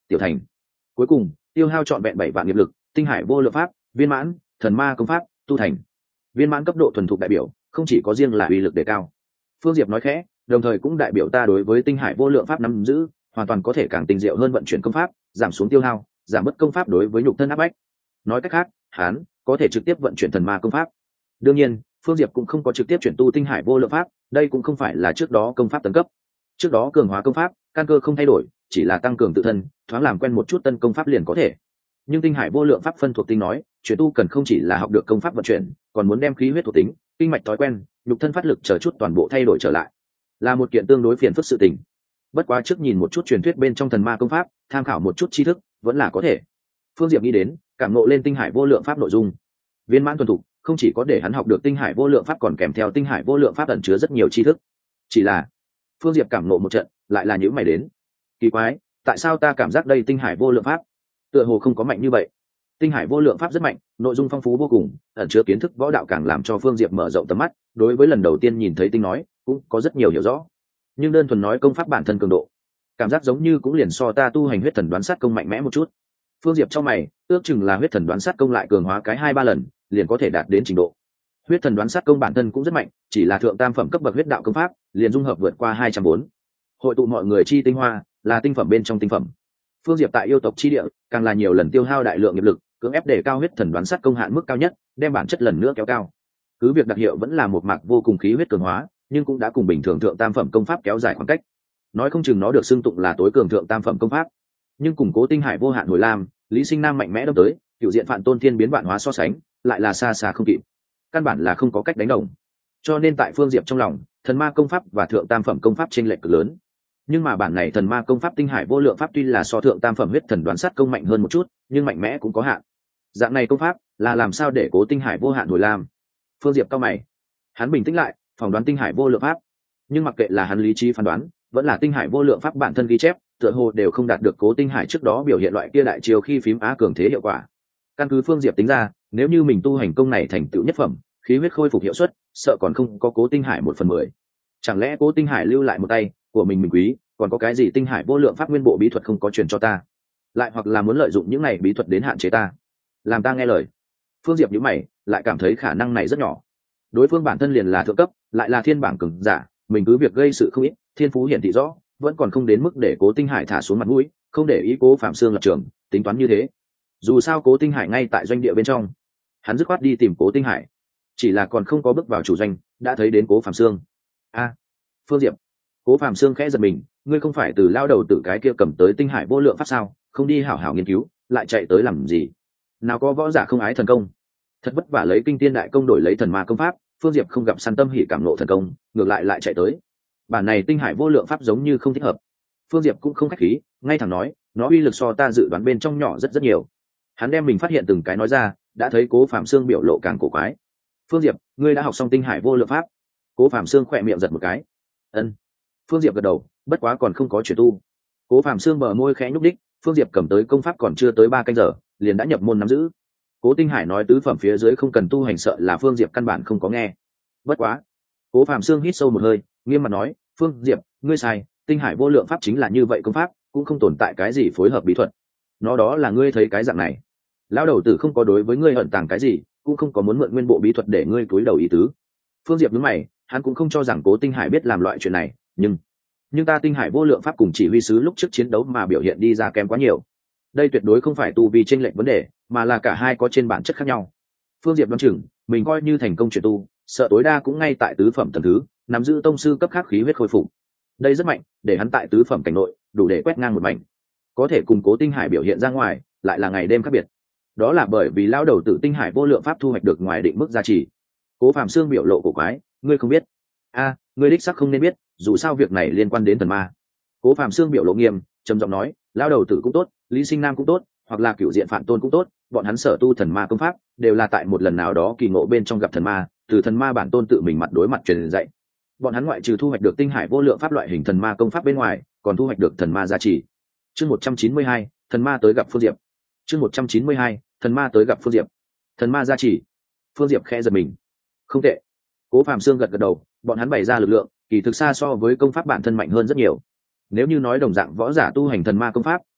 A: tiểu thành. Cuối cùng tiêu hao trọn vẹn 7 vạn nghiệp lực, tinh hải vô lượng pháp viên mãn, thần ma công pháp tu thành. Viên mãn cấp độ thuần thục đại biểu không chỉ có riêng là uy lực đề cao. Phương Diệp nói khẽ, đồng thời cũng đại biểu ta đối với tinh hải vô lượng pháp nắm giữ hoàn toàn có thể càng tinh diệu hơn vận chuyển công pháp, giảm xuống tiêu hao, giảm bớt công pháp đối với nhục thân áp bách. Nói cách khác, hắn có thể trực tiếp vận chuyển thần ma công pháp. Đương nhiên, Phương Diệp cũng không có trực tiếp chuyển tu tinh hải vô lượng pháp, đây cũng không phải là trước đó công pháp tấn cấp. Trước đó cường hóa công pháp, căn cơ không thay đổi, chỉ là tăng cường tự thân, thoáng làm quen một chút tân công pháp liền có thể. Nhưng tinh hải vô lượng pháp phân thuộc tính nói, chuyển tu cần không chỉ là học được công pháp vận chuyển, còn muốn đem khí huyết thuộc tính, kinh mạch thói quen, nhục thân phát lực chờ chút toàn bộ thay đổi trở lại, là một kiện tương đối phiền phức sự tình. Bất quá trước nhìn một chút truyền thuyết bên trong thần ma công pháp, tham khảo một chút tri thức vẫn là có thể. Phương Diệp nghĩ đến, cảm ngộ lên tinh hải vô lượng pháp nội dung viên mãn thuần thục, không chỉ có để hắn học được tinh hải vô lượng pháp còn kèm theo tinh hải vô lượng pháp ẩn chứa rất nhiều tri thức. Chỉ là Phương Diệp cảm ngộ một trận lại là những mày đến, kỳ quái, tại sao ta cảm giác đây tinh hải vô lượng pháp tựa hồ không có mạnh như vậy? Tinh hải vô lượng pháp rất mạnh, nội dung phong phú vô cùng, ẩn chứa kiến thức võ đạo càng làm cho Phương Diệp mở rộng tầm mắt, đối với lần đầu tiên nhìn thấy tinh nói cũng có rất nhiều hiểu rõ. Nhưng đơn thuần nói công pháp bản thân cường độ, cảm giác giống như cũng liền so ta tu hành huyết thần đoán sát công mạnh mẽ một chút. Phương Diệp trong mày, ước chừng là huyết thần đoán sát công lại cường hóa cái 2-3 lần, liền có thể đạt đến trình độ. Huyết thần đoán sát công bản thân cũng rất mạnh, chỉ là thượng tam phẩm cấp bậc huyết đạo công pháp, liền dung hợp vượt qua 204. Hội tụ mọi người chi tinh hoa, là tinh phẩm bên trong tinh phẩm. Phương Diệp tại yêu tộc chi địa, càng là nhiều lần tiêu hao đại lượng nghiệp lực, cưỡng ép để cao huyết thần đoán sát công hạn mức cao nhất, đem bản chất lần nữa kéo cao. Cứ việc đặc hiệu vẫn là một mạc vô cùng khí huyết cường hóa, nhưng cũng đã cùng bình thường thượng tam phẩm công pháp kéo dài khoảng cách. Nói không chừng nó được xưng tụng là tối cường thượng tam phẩm công pháp. Nhưng củng cố tinh hải vô hạn hồi lam, Lý Sinh Nam mạnh mẽ đâm tới, cựu diện Phạn Tôn Thiên biến vạn hóa so sánh, lại là xa xa không kịp. Căn bản là không có cách đánh đồng. Cho nên tại Phương Diệp trong lòng, thần ma công pháp và thượng tam phẩm công pháp chênh lệch cực lớn. Nhưng mà bản này thần ma công pháp tinh hải vô lượng pháp tuy là so thượng tam phẩm huyết thần đoán sát công mạnh hơn một chút, nhưng mạnh mẽ cũng có hạn. Dạng này công pháp là làm sao để cố tinh hải vô hạn hồi lam? Phương Diệp cao mày, hắn bình tĩnh lại, phỏng đoán tinh hải vô lượng pháp. Nhưng mặc kệ là hắn lý trí phán đoán, vẫn là tinh hải vô lượng pháp bản thân ghi chép, tựa hồ đều không đạt được cố tinh hải trước đó biểu hiện loại kia đại chiêu khi phím á cường thế hiệu quả. Căn cứ Phương Diệp tính ra, nếu như mình tu hành công này thành tựu nhất phẩm, khí huyết khôi phục hiệu suất, sợ còn không có cố tinh hải 1/10. Chẳng lẽ cố tinh hải lưu lại một tay của mình quý, còn có cái gì tinh hải vô lượng pháp nguyên bộ bí thuật không có truyền cho ta? Lại hoặc là muốn lợi dụng những này bí thuật đến hạn chế ta, làm ta nghe lời? Phương Diệp nhíu mày, lại cảm thấy khả năng này rất nhỏ. Đối phương bản thân liền là thượng cấp, lại là thiên bảng cường giả, mình cứ việc gây sự không ít, thiên phú hiển thị rõ, vẫn còn không đến mức để cố tinh hải thả xuống mặt mũi, không để ý cố phạm xương lập trường, tính toán như thế. Dù sao cố tinh hải ngay tại doanh địa bên trong, hắn dứt khoát đi tìm cố tinh hải. Chỉ là còn không có bước vào chủ doanh, đã thấy đến cố phạm xương. Phương Diệp. Cố phạm xương khẽ giật mình, ngươi không phải từ lao đầu tử cái kia cầm tới tinh hải vô lượng pháp sao, không đi hảo hảo nghiên cứu, lại chạy tới làm gì? Nào có võ giả không ái thần công? Thật vất vả lấy kinh tiên đại công đổi lấy thần ma công pháp, Phương Diệp không gặp săn tâm hỉ cảm nộ thần công, ngược lại chạy tới. Bản này tinh hải vô lượng pháp giống như không thích hợp. Phương Diệp cũng không khách khí, ngay thẳng nói, nó uy lực so ta dự đoán bên trong nhỏ rất nhiều. Hắn đem mình phát hiện từng cái nói ra, đã thấy cố phạm xương biểu lộ càng cổ quái. Phương Diệp, ngươi đã học xong tinh hải vô lượng pháp? Cố phạm xương khỏe miệng giật một cái. Ân. Phương Diệp gật đầu, bất quá còn không có chuyển tu. Cố phạm xương bờ môi khẽ nhúc đích, Phương Diệp cầm tới công pháp còn chưa tới 3 canh giờ, liền đã nhập môn nắm giữ. Cố tinh hải nói tứ phẩm phía dưới không cần tu hành, sợ là Phương Diệp căn bản không có nghe. Bất quá, cố phạm xương hít sâu một hơi, nghiêm mặt nói, Phương Diệp, ngươi sai, tinh hải vô lượng pháp chính là như vậy công pháp, cũng không tồn tại cái gì phối hợp bí thuật. Nó đó là ngươi thấy cái dạng này. Lão đầu tử không có đối với ngươi ẩn tàng cái gì, cũng không có muốn mượn nguyên bộ bí thuật để ngươi cúi đầu ý tứ. Phương Diệp nhướng mày, hắn cũng không cho rằng cố tinh hải biết làm loại chuyện này, nhưng ta tinh hải vô lượng pháp cùng chỉ huy sứ lúc trước chiến đấu mà biểu hiện đi ra kém quá nhiều. Đây tuyệt đối không phải tu vi chênh lệch vấn đề, mà là cả hai có trên bản chất khác nhau. Phương Diệp đoán chừng mình coi như thành công chuyển tu, sợ tối đa cũng ngay tại tứ phẩm tầng thứ, nắm giữ tông sư cấp khác khí huyết khôi phục. Đây rất mạnh, để hắn tại tứ phẩm cảnh nội đủ để quét ngang một mảnh. Có thể cùng cố tinh hải biểu hiện ra ngoài, lại là ngày đêm khác biệt. Đó là bởi vì lao đầu tử tinh hải vô lượng pháp thu hoạch được ngoài định mức giá trị. Cố phạm xương biểu lộ cổ quái, ngươi không biết? Ngươi đích xác không nên biết, dù sao việc này liên quan đến thần ma. Cố phạm xương biểu lộ nghiêm, trầm giọng nói, lao đầu tử cũng tốt, Lý Sinh Nam cũng tốt, hoặc là cửu diện Phạn Tôn cũng tốt, bọn hắn sở tu thần ma công pháp đều là tại một lần nào đó kỳ ngộ bên trong gặp thần ma, từ thần ma bản tôn tự mình mặt đối mặt truyền dạy. Bọn hắn ngoại trừ thu hoạch được tinh hải vô lượng pháp loại hình thần ma công pháp bên ngoài, còn thu hoạch được thần ma gia trì. Chương 192, thần ma tới gặp Phương Diệp. Chương 192, thần ma tới gặp Phương Diệp. Thần ma gia trì. Phương Diệp khẽ giật mình. Không tệ. Cố phạm xương gật đầu, bọn hắn bày ra lực lượng, kỳ thực xa so với công pháp bản thân mạnh hơn rất nhiều. Nếu như nói đồng dạng võ giả tu hành thần ma công pháp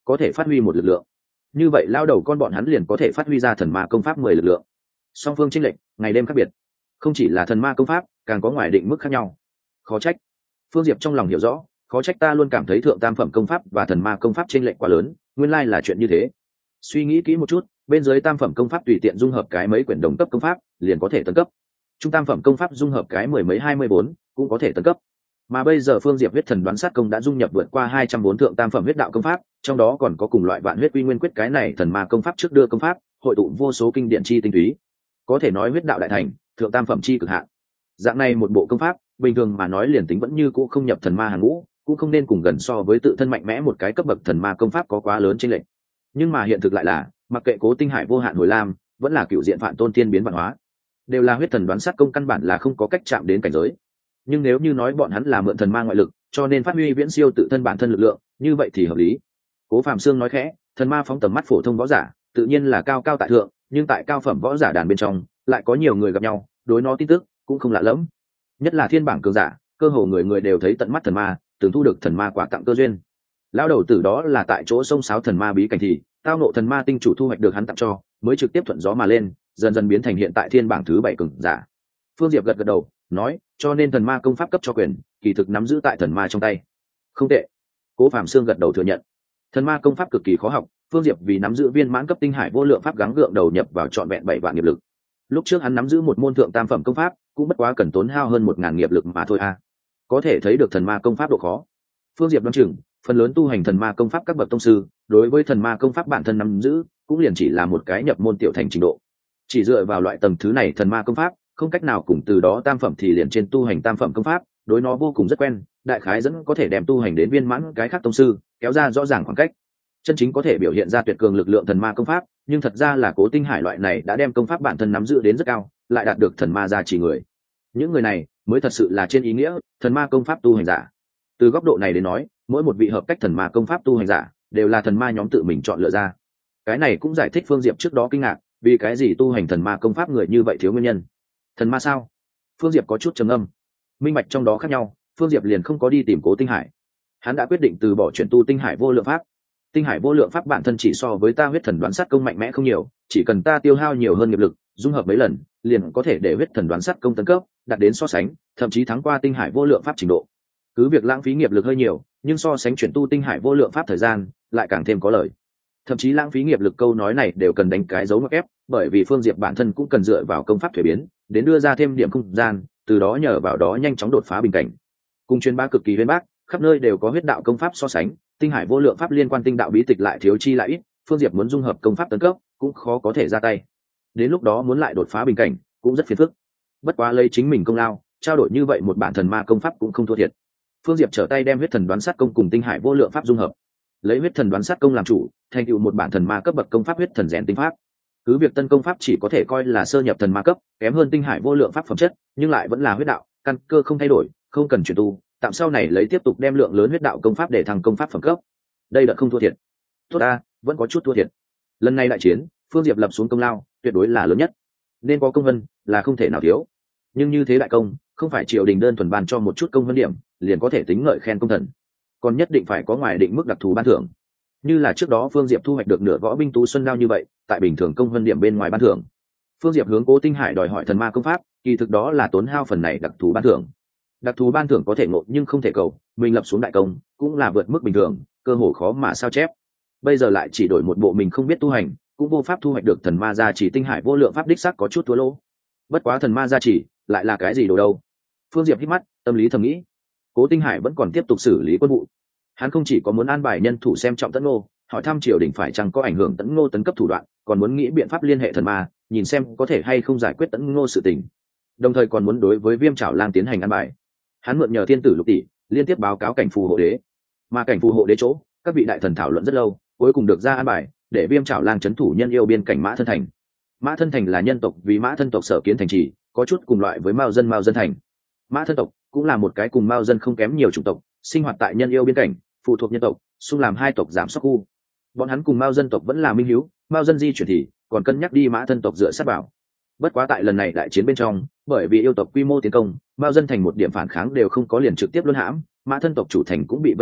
A: có thể phát huy một lực lượng. Như vậy lao đầu con bọn hắn liền có thể phát huy ra thần ma công pháp 10 lực lượng. Song phương chênh lệch ngày đêm khác biệt, không chỉ là thần ma công pháp, càng có ngoài định mức khác nhau. Khó trách. Phương Diệp trong lòng hiểu rõ, khó trách ta luôn cảm thấy thượng tam phẩm công pháp và thần ma công pháp chênh lệch quá lớn, nguyên lai là chuyện như thế. Suy nghĩ kỹ một chút, bên dưới tam phẩm công pháp tùy tiện dung hợp cái mấy quyển đồng cấp công pháp, liền có thể tấn cấp. Trung tam phẩm công pháp dung hợp cái 10 mấy 24, cũng có thể tấn cấp. Mà bây giờ Phương Diệp huyết thần đoán sát công đã dung nhập vượt qua 204 thượng tam phẩm huyết đạo công pháp, trong đó còn có cùng loại vạn huyết quy nguyên quyết cái này thần ma công pháp trước đưa công pháp, hội tụ vô số kinh điển chi tinh túy. Có thể nói huyết đạo đại thành, thượng tam phẩm chi cực hạn. Dạng này một bộ công pháp, bình thường mà nói liền tính vẫn như cũ không nhập thần ma hàng ngũ, cũng không nên cùng gần so với tự thân mạnh mẽ một cái cấp bậc thần ma công pháp có quá lớn chênh lệch. Nhưng mà hiện thực lại là, mặc kệ Cố Tinh Hải vô hạn hồi lam, vẫn là cựu diện phản tôn tiên biến văn hóa, đều là huyết thần đoán sát công căn bản là không có cách chạm đến cảnh giới. Nhưng nếu như nói bọn hắn là mượn thần ma ngoại lực, cho nên phát huy viễn siêu tự thân bản thân lực lượng, như vậy thì hợp lý. Cố Phạm Sương nói khẽ, thần ma phóng tầm mắt phổ thông võ giả, tự nhiên là cao cao tại thượng, nhưng tại cao phẩm võ giả đàn bên trong, lại có nhiều người gặp nhau, đối nó tin tức cũng không lạ lẫm. Nhất là thiên bảng cường giả, cơ hồ người người đều thấy tận mắt thần ma, từng thu được thần ma quả tặng cơ duyên. Lão đầu tử đó là tại chỗ sông sáo thần ma bí cảnh thì, tao nộ thần ma tinh chủ thu hoạch được hắn tặng cho, mới trực tiếp thuận gió mà lên, dần dần biến thành hiện tại thiên bảng thứ 7 cường giả. Phương Diệp gật gật đầu, nói, cho nên thần ma công pháp cấp cho quyền, kỳ thực nắm giữ tại thần ma trong tay. Không tệ. Cố Phạm Sương gật đầu thừa nhận. Thần ma công pháp cực kỳ khó học, Phương Diệp vì nắm giữ viên mãn cấp tinh hải vô lượng pháp gắng gượng đầu nhập vào trọn vẹn 7 vạn nghiệp lực. Lúc trước hắn nắm giữ một môn thượng tam phẩm công pháp, cũng bất quá cần tốn hao hơn 1000 nghiệp lực mà thôi a. Có thể thấy được thần ma công pháp độ khó. Phương Diệp đoán chừng, phần lớn tu hành thần ma công pháp các bậc tông sư, đối với thần ma công pháp bản thân nắm giữ, cũng liền chỉ là một cái nhập môn tiểu thành trình độ. Chỉ dựa vào loại tầng thứ này thần ma công pháp, không cách nào cùng từ đó tam phẩm thì liền trên tu hành tam phẩm công pháp, đối nó vô cùng rất quen, đại khái dẫn có thể đem tu hành đến viên mãn cái khác tông sư, kéo ra rõ ràng khoảng cách. Chân chính có thể biểu hiện ra tuyệt cường lực lượng thần ma công pháp, nhưng thật ra là Cố Tinh Hải loại này đã đem công pháp bản thân nắm giữ đến rất cao, lại đạt được thần ma gia trì người. Những người này mới thật sự là trên ý nghĩa thần ma công pháp tu hành giả. Từ góc độ này đến nói, mỗi một vị hợp cách thần ma công pháp tu hành giả đều là thần ma nhóm tự mình chọn lựa ra. Cái này cũng giải thích Phương Diệp trước đó kinh ngạc, vì cái gì tu hành thần ma công pháp người như vậy thiếu nguyên nhân. Thần ma sao? Phương Diệp có chút trầm ngâm. Minh bạch trong đó khác nhau, Phương Diệp liền không có đi tìm Cố Tinh Hải. Hắn đã quyết định từ bỏ chuyển tu tinh hải vô lượng pháp. Tinh hải vô lượng pháp bản thân chỉ so với ta huyết thần đoán sát công mạnh mẽ không nhiều, chỉ cần ta tiêu hao nhiều hơn nghiệp lực, dung hợp mấy lần, liền có thể để huyết thần đoán sát công tấn cấp, đạt đến so sánh, thậm chí thắng qua tinh hải vô lượng pháp trình độ. Cứ việc lãng phí nghiệp lực hơi nhiều, nhưng so sánh chuyển tu tinh hải vô lượng pháp thời gian, lại càng thêm có lợi. Thậm chí lãng phí nghiệp lực câu nói này đều cần đánh cái dấu ngoặc ép, bởi vì Phương Diệp bản thân cũng cần dựa vào công pháp thuế biến, đến đưa ra thêm điểm không gian, từ đó nhờ vào đó nhanh chóng đột phá bình cảnh. Cùng truyền bá cực kỳ uyên bác, khắp nơi đều có huyết đạo công pháp so sánh, tinh hải vô lượng pháp liên quan tinh đạo bí tịch lại thiếu chi lại ít, Phương Diệp muốn dung hợp công pháp tấn cấp cũng khó có thể ra tay. Đến lúc đó muốn lại đột phá bình cảnh cũng rất phiền phức. Bất quá lấy chính mình công lao, trao đổi như vậy một bản thần ma công pháp cũng không thua thiệt. Phương Diệp trở tay đem huyết thần đoán sát công cùng tinh hải vô lượng pháp dung hợp, lấy huyết thần đoán sát công làm chủ, thành tựu một bản thần ma cấp bậc công pháp huyết thần rèn tinh pháp. Cứ việc tân công pháp chỉ có thể coi là sơ nhập thần ma cấp, kém hơn tinh hải vô lượng pháp phẩm chất, nhưng lại vẫn là huyết đạo, căn cơ không thay đổi, không cần chuyển tu, tạm sau này lấy tiếp tục đem lượng lớn huyết đạo công pháp để thăng công pháp phẩm cấp. Đây đã không thua thiệt. Tốt ta, vẫn có chút thua thiệt. Lần này đại chiến, Phương Diệp lập xuống công lao, tuyệt đối là lớn nhất, nên có công vân là không thể nào thiếu. Nhưng như thế đại công, không phải triều đình đơn thuần ban cho một chút công vân điểm, liền có thể tính ngợi khen công thần, còn nhất định phải có ngoài định mức đặc thù ban thưởng. Như là trước đó Phương Diệp thu hoạch được nửa võ binh tú xuân đao như vậy, tại bình thường công vân điểm bên ngoài ban thưởng, Phương Diệp hướng Cố Tinh Hải đòi hỏi thần ma công pháp, kỳ thực đó là tốn hao phần này đặc thù ban thưởng. Đặc thù ban thưởng có thể ngộ nhưng không thể cầu, mình lập xuống đại công cũng là vượt mức bình thường, cơ hội khó mà sao chép. Bây giờ lại chỉ đổi một bộ mình không biết tu hành, cũng vô pháp thu hoạch được thần ma gia chỉ tinh hải vô lượng pháp đích xác có chút thua lỗ. Bất quá thần ma gia chỉ lại là cái gì đồ đâu? Phương Diệp hít mắt, tâm lý thầm nghĩ. Cố Tinh Hải vẫn còn tiếp tục xử lý quân vụ. Hắn không chỉ có muốn an bài nhân thủ xem trọng Tấn Ngô, hỏi thăm triều đình phải chăng có ảnh hưởng Tấn Ngô tấn cấp thủ đoạn, còn muốn nghĩ biện pháp liên hệ thần ma, nhìn xem có thể hay không giải quyết Tấn Ngô sự tình. Đồng thời còn muốn đối với Viêm Trảo Lang tiến hành an bài. Hắn mượn nhờ thiên tử Lục Tỷ liên tiếp báo cáo cảnh phù hộ đế, mà cảnh phù hộ đế chỗ các vị đại thần thảo luận rất lâu, cuối cùng được ra an bài để Viêm Trảo Lang trấn thủ nhân yêu biên cảnh Mã Thân Thành. Mã Thân Thành là nhân tộc vì Mã thân tộc sở kiến thành trì, có chút cùng loại với Mao dân thành. Mã thân tộc cũng là một cái cùng Mao dân không kém nhiều chủng tộc, sinh hoạt tại nhân yêu biên cảnh, phụ thuộc nhân tộc, xung làm hai tộc giảm sóc khu. Bọn hắn cùng Mao dân tộc vẫn là minh hiếu, Mao dân di chuyển thì còn cân nhắc đi Mã thân tộc dựa sát bảo. Bất quá tại lần này đại chiến bên trong, bởi vì yêu tộc quy mô tiến công, Mao dân thành một điểm phản kháng đều không có, liền trực tiếp luân hãm, Mã thân tộc chủ thành cũng bị vây quanh,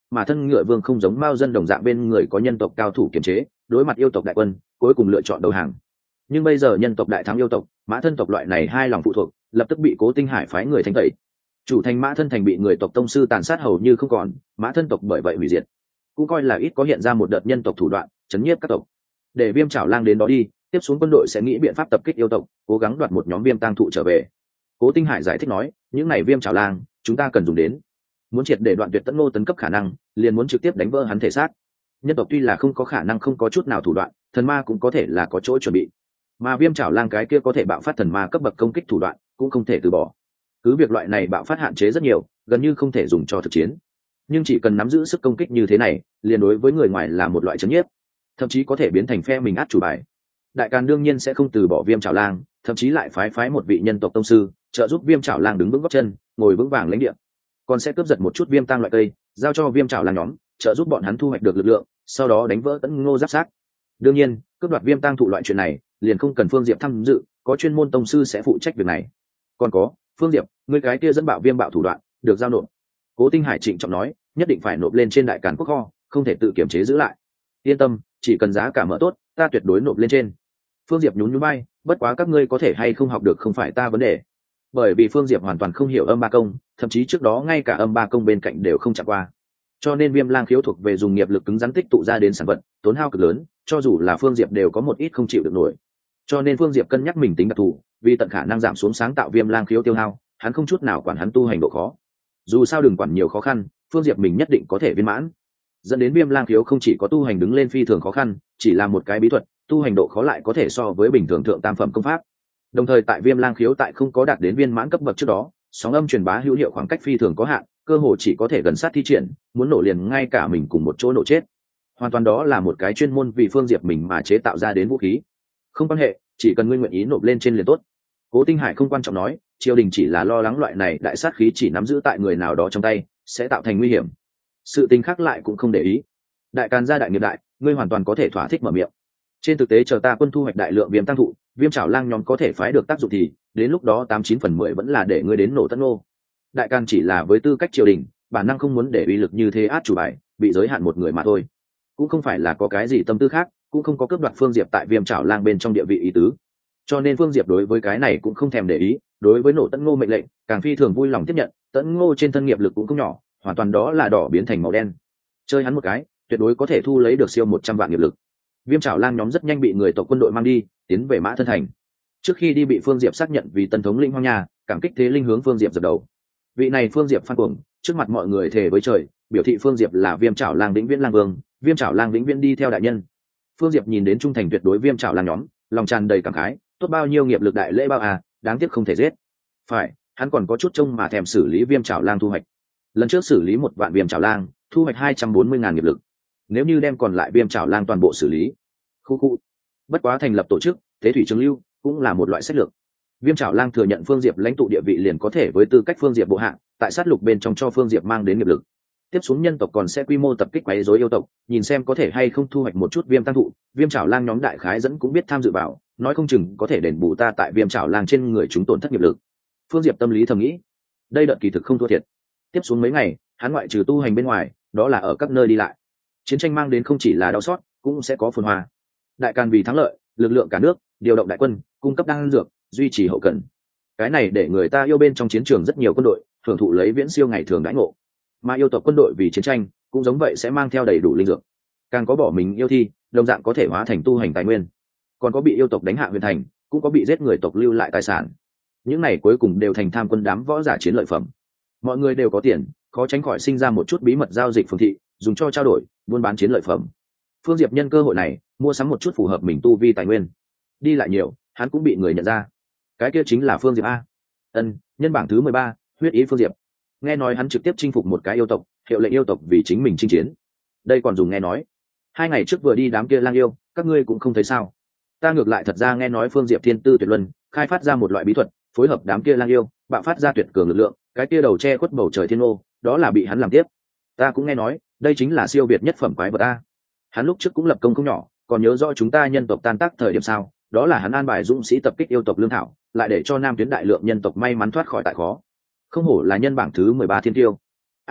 A: mà thân ngựa vương không giống mao dân đồng dạng bên người có nhân tộc cao thủ kiềm chế, đối mặt yêu tộc đại quân cuối cùng lựa chọn đầu hàng. Nhưng bây giờ nhân tộc đại thắng yêu tộc, mã thân tộc loại này hai lòng phụ thuộc lập tức bị Cố Tinh Hải phái người thanh tẩy. Chủ thành mã thân thành bị người tộc tông sư tàn sát hầu như không còn, mã thân tộc bởi vậy hủy diệt. Cũng coi là ít có hiện ra một đợt nhân tộc thủ đoạn chấn nhiếp các tộc. Để Viêm Chảo Lang đến đó đi, tiếp xuống quân đội sẽ nghĩ biện pháp tập kích yêu tộc, cố gắng đoạt một nhóm viêm tang thụ trở về. Cố Tinh Hải giải thích nói, những này viêm Chảo Lang chúng ta cần dùng đến, muốn triệt để đoạn tuyệt Tẫn Ngô tấn cấp khả năng, liền muốn trực tiếp đánh vỡ hắn thể xác. Nhân tộc tuy là không có khả năng không có chút nào thủ đoạn, thần ma cũng có thể là có chỗ chuẩn bị, mà viêm Chảo Lang cái kia có thể bạo phát thần ma cấp bậc công kích thủ đoạn cũng không thể từ bỏ. Cứ việc loại này bạo phát hạn chế rất nhiều, gần như không thể dùng cho thực chiến, nhưng chỉ cần nắm giữ sức công kích như thế này, liền đối với người ngoài là một loại chấn nhiếp, thậm chí có thể biến thành phe mình át chủ bài. Đại Càn đương nhiên sẽ không từ bỏ viêm Chảo Lang, thậm chí lại phái một vị nhân tộc tông sư trợ giúp viêm Chảo Lang đứng vững gót chân, ngồi vững vàng lãnh địa, còn sẽ cướp giật một chút viêm tang loại cây giao cho viêm Chảo Lang nhóm, trợ giúp bọn hắn thu hoạch được lực lượng, sau đó đánh vỡ Tẫn Ngô giáp sát. Đương nhiên cướp đoạt viêm tang thụ loại chuyện này liền không cần Phương Diệp tham dự, có chuyên môn tông sư sẽ phụ trách việc này. Còn có Phương Diệp, ngươi cái kia dẫn bạo viêm bạo thủ đoạn được giao nộp. Cố Tinh Hải trịnh trọng nói, nhất định phải nộp lên trên Đại Càn quốc kho, không thể tự kiểm chế giữ lại. Yên tâm, chỉ cần giá cả mở tốt, ta tuyệt đối nộp lên trên. Phương Diệp nhún nhún vai, bất quá các ngươi có thể hay không học được không phải ta vấn đề. Bởi vì Phương Diệp hoàn toàn không hiểu âm ba công, thậm chí trước đó ngay cả âm ba công bên cạnh đều không chạm qua. Cho nên viêm lang khiếu thuộc về dùng nghiệp lực cứng rắn tích tụ ra đến sản vật, tốn hao cực lớn, cho dù là Phương Diệp đều có một ít không chịu được nổi. Cho nên Phương Diệp cân nhắc mình tính đặc thù, vì tận khả năng giảm xuống sáng tạo viêm lang khiếu tiêu hao, hắn không chút nào quản hắn tu hành độ khó. Dù sao đừng quản nhiều khó khăn, Phương Diệp mình nhất định có thể viên mãn. Dẫn đến viêm lang khiếu không chỉ có tu hành đứng lên phi thường khó khăn, chỉ là một cái bí thuật, tu hành độ khó lại có thể so với bình thường thượng tam phẩm công pháp. Đồng thời tại viêm lang khiếu tại không có đạt đến viên mãn cấp bậc trước đó, sóng âm truyền bá hữu hiệu khoảng cách phi thường có hạn, cơ hồ chỉ có thể gần sát thi triển, muốn nổ liền ngay cả mình cùng một chỗ nổ chết. Hoàn toàn đó là một cái chuyên môn vì Phương Diệp mình mà chế tạo ra đến vũ khí. Không quan hệ, chỉ cần ngươi nguyện ý nộp lên trên liền tốt. Cố Tinh Hải không quan trọng nói, triều đình chỉ là lo lắng loại này đại sát khí chỉ nắm giữ tại người nào đó trong tay sẽ tạo thành nguy hiểm, sự tình khác lại cũng không để ý. Đại Càn gia đại nghiệp đại, ngươi hoàn toàn có thể thỏa thích mở miệng. Trên thực tế chờ ta quân thu hoạch đại lượng viêm tăng thụ, viêm Chảo Lang nhóm có thể phái được tác dụng thì đến lúc đó 89/10 vẫn là để ngươi đến nổ Tẫn Ngô. Đại Càn chỉ là với tư cách triều đình, bản năng không muốn để uy lực như thế át chủ bài bị giới hạn một người mà thôi, cũng không phải là có cái gì tâm tư khác, cũng không có cướp đoạt Phương Diệp tại viêm Chảo Lang bên trong địa vị ý tứ. Cho nên Phương Diệp đối với cái này cũng không thèm để ý, đối với nổ Tẫn Ngô mệnh lệnh càng phi thường vui lòng tiếp nhận. Tẫn Ngô trên thân nghiệp lực cũng không nhỏ, hoàn toàn đó là đỏ biến thành màu đen, chơi hắn một cái tuyệt đối có thể thu lấy được siêu 100 vạn nghiệp lực. Viêm Chảo Lang nhóm rất nhanh bị người tộc quân đội mang đi, tiến về Mã Thân Thành. Trước khi đi bị Phương Diệp xác nhận vì tân thống linh hoang nhà, cảm kích thế linh hướng Phương Diệp dập đầu. Vị này Phương Diệp phan cuồng, trước mặt mọi người thề với trời, biểu thị Phương Diệp là Viêm Chảo Lang vĩnh viễn lang vương, Viêm Chảo Lang vĩnh viễn đi theo đại nhân. Phương Diệp nhìn đến trung thành tuyệt đối Viêm Chảo Lang nhóm, lòng tràn đầy cảm khái, tốt bao nhiêu nghiệp lực đại lễ bao à, đáng tiếc không thể giết. Phải, hắn còn có chút trông mà thèm xử lý Viêm Chảo Lang thu hoạch. Lần trước xử lý 1 vạn Viêm Chảo Lang, thu hoạch 240.000 nghiệp lực. Nếu như đem còn lại Viêm Chảo Lang toàn bộ xử lý, khu. Bất quá thành lập tổ chức, thế thủy trường lưu cũng là một loại sách lược. Viêm Chảo Lang thừa nhận Phương Diệp lãnh tụ địa vị liền có thể với tư cách Phương Diệp bộ hạ, tại sát lục bên trong cho Phương Diệp mang đến nghiệp lực. Tiếp xuống nhân tộc còn sẽ quy mô tập kích quấy rối yêu tộc, nhìn xem có thể hay không thu hoạch một chút viêm tăng thụ, Viêm Chảo Lang nhóm đại khái dẫn cũng biết tham dự vào, nói không chừng có thể đền bù ta tại Viêm Chảo Lang trên người chúng tổn thất nghiệp lực. Phương Diệp tâm lý thầm nghĩ, đây đợt kỳ thực không thua thiệt. Tiếp xuống mấy ngày, hắn ngoại trừ tu hành bên ngoài, đó là ở các nơi đi lại. Chiến tranh mang đến không chỉ là đau xót, cũng sẽ có phồn hoa. Đại Càn vì thắng lợi, lực lượng cả nước, điều động đại quân, cung cấp đan dược, duy trì hậu cần. Cái này để người ta yêu bên trong chiến trường rất nhiều quân đội hưởng thụ lấy viễn siêu ngày thường đãi ngộ, mà yêu tộc quân đội vì chiến tranh cũng giống vậy sẽ mang theo đầy đủ linh dược. Càng có bỏ mình yêu thi, đồng dạng có thể hóa thành tu hành tài nguyên. Còn có bị yêu tộc đánh hạ huyền thành, cũng có bị giết người tộc lưu lại tài sản. Những này cuối cùng đều thành tham quân đám võ giả chiến lợi phẩm. Mọi người đều có tiền, khó tránh khỏi sinh ra một chút bí mật giao dịch phương thị, dùng cho trao đổi, buôn bán chiến lợi phẩm. Phương Diệp nhân cơ hội này mua sắm một chút phù hợp mình tu vi tài nguyên. Đi lại nhiều, hắn cũng bị người nhận ra. Cái kia chính là Phương Diệp a. Nhân bảng thứ 13, huyết ý Phương Diệp. Nghe nói hắn trực tiếp chinh phục một cái yêu tộc, hiệu lệnh yêu tộc vì chính mình chinh chiến. Đây còn dùng nghe nói. 2 ngày trước vừa đi đám kia lang yêu, các ngươi cũng không thấy sao? Ta ngược lại thật ra nghe nói Phương Diệp thiên tư tuyệt luân, khai phát ra một loại bí thuật, phối hợp đám kia lang yêu, bạo phát ra tuyệt cường lực lượng, cái kia đầu che khuất bầu trời thiên ô, đó là bị hắn làm tiếp. Ta cũng nghe nói, đây chính là siêu việt nhất phẩm quái vật a. Hắn lúc trước cũng lập công không nhỏ, còn nhớ rõ chúng ta nhân tộc tan tác thời điểm sao? Đó là hắn an bài dũng sĩ tập kích yêu tộc lương thảo, lại để cho nam tuyến đại lượng nhân tộc may mắn thoát khỏi tại khó. Không hổ là nhân bảng thứ 13 thiên tiêu.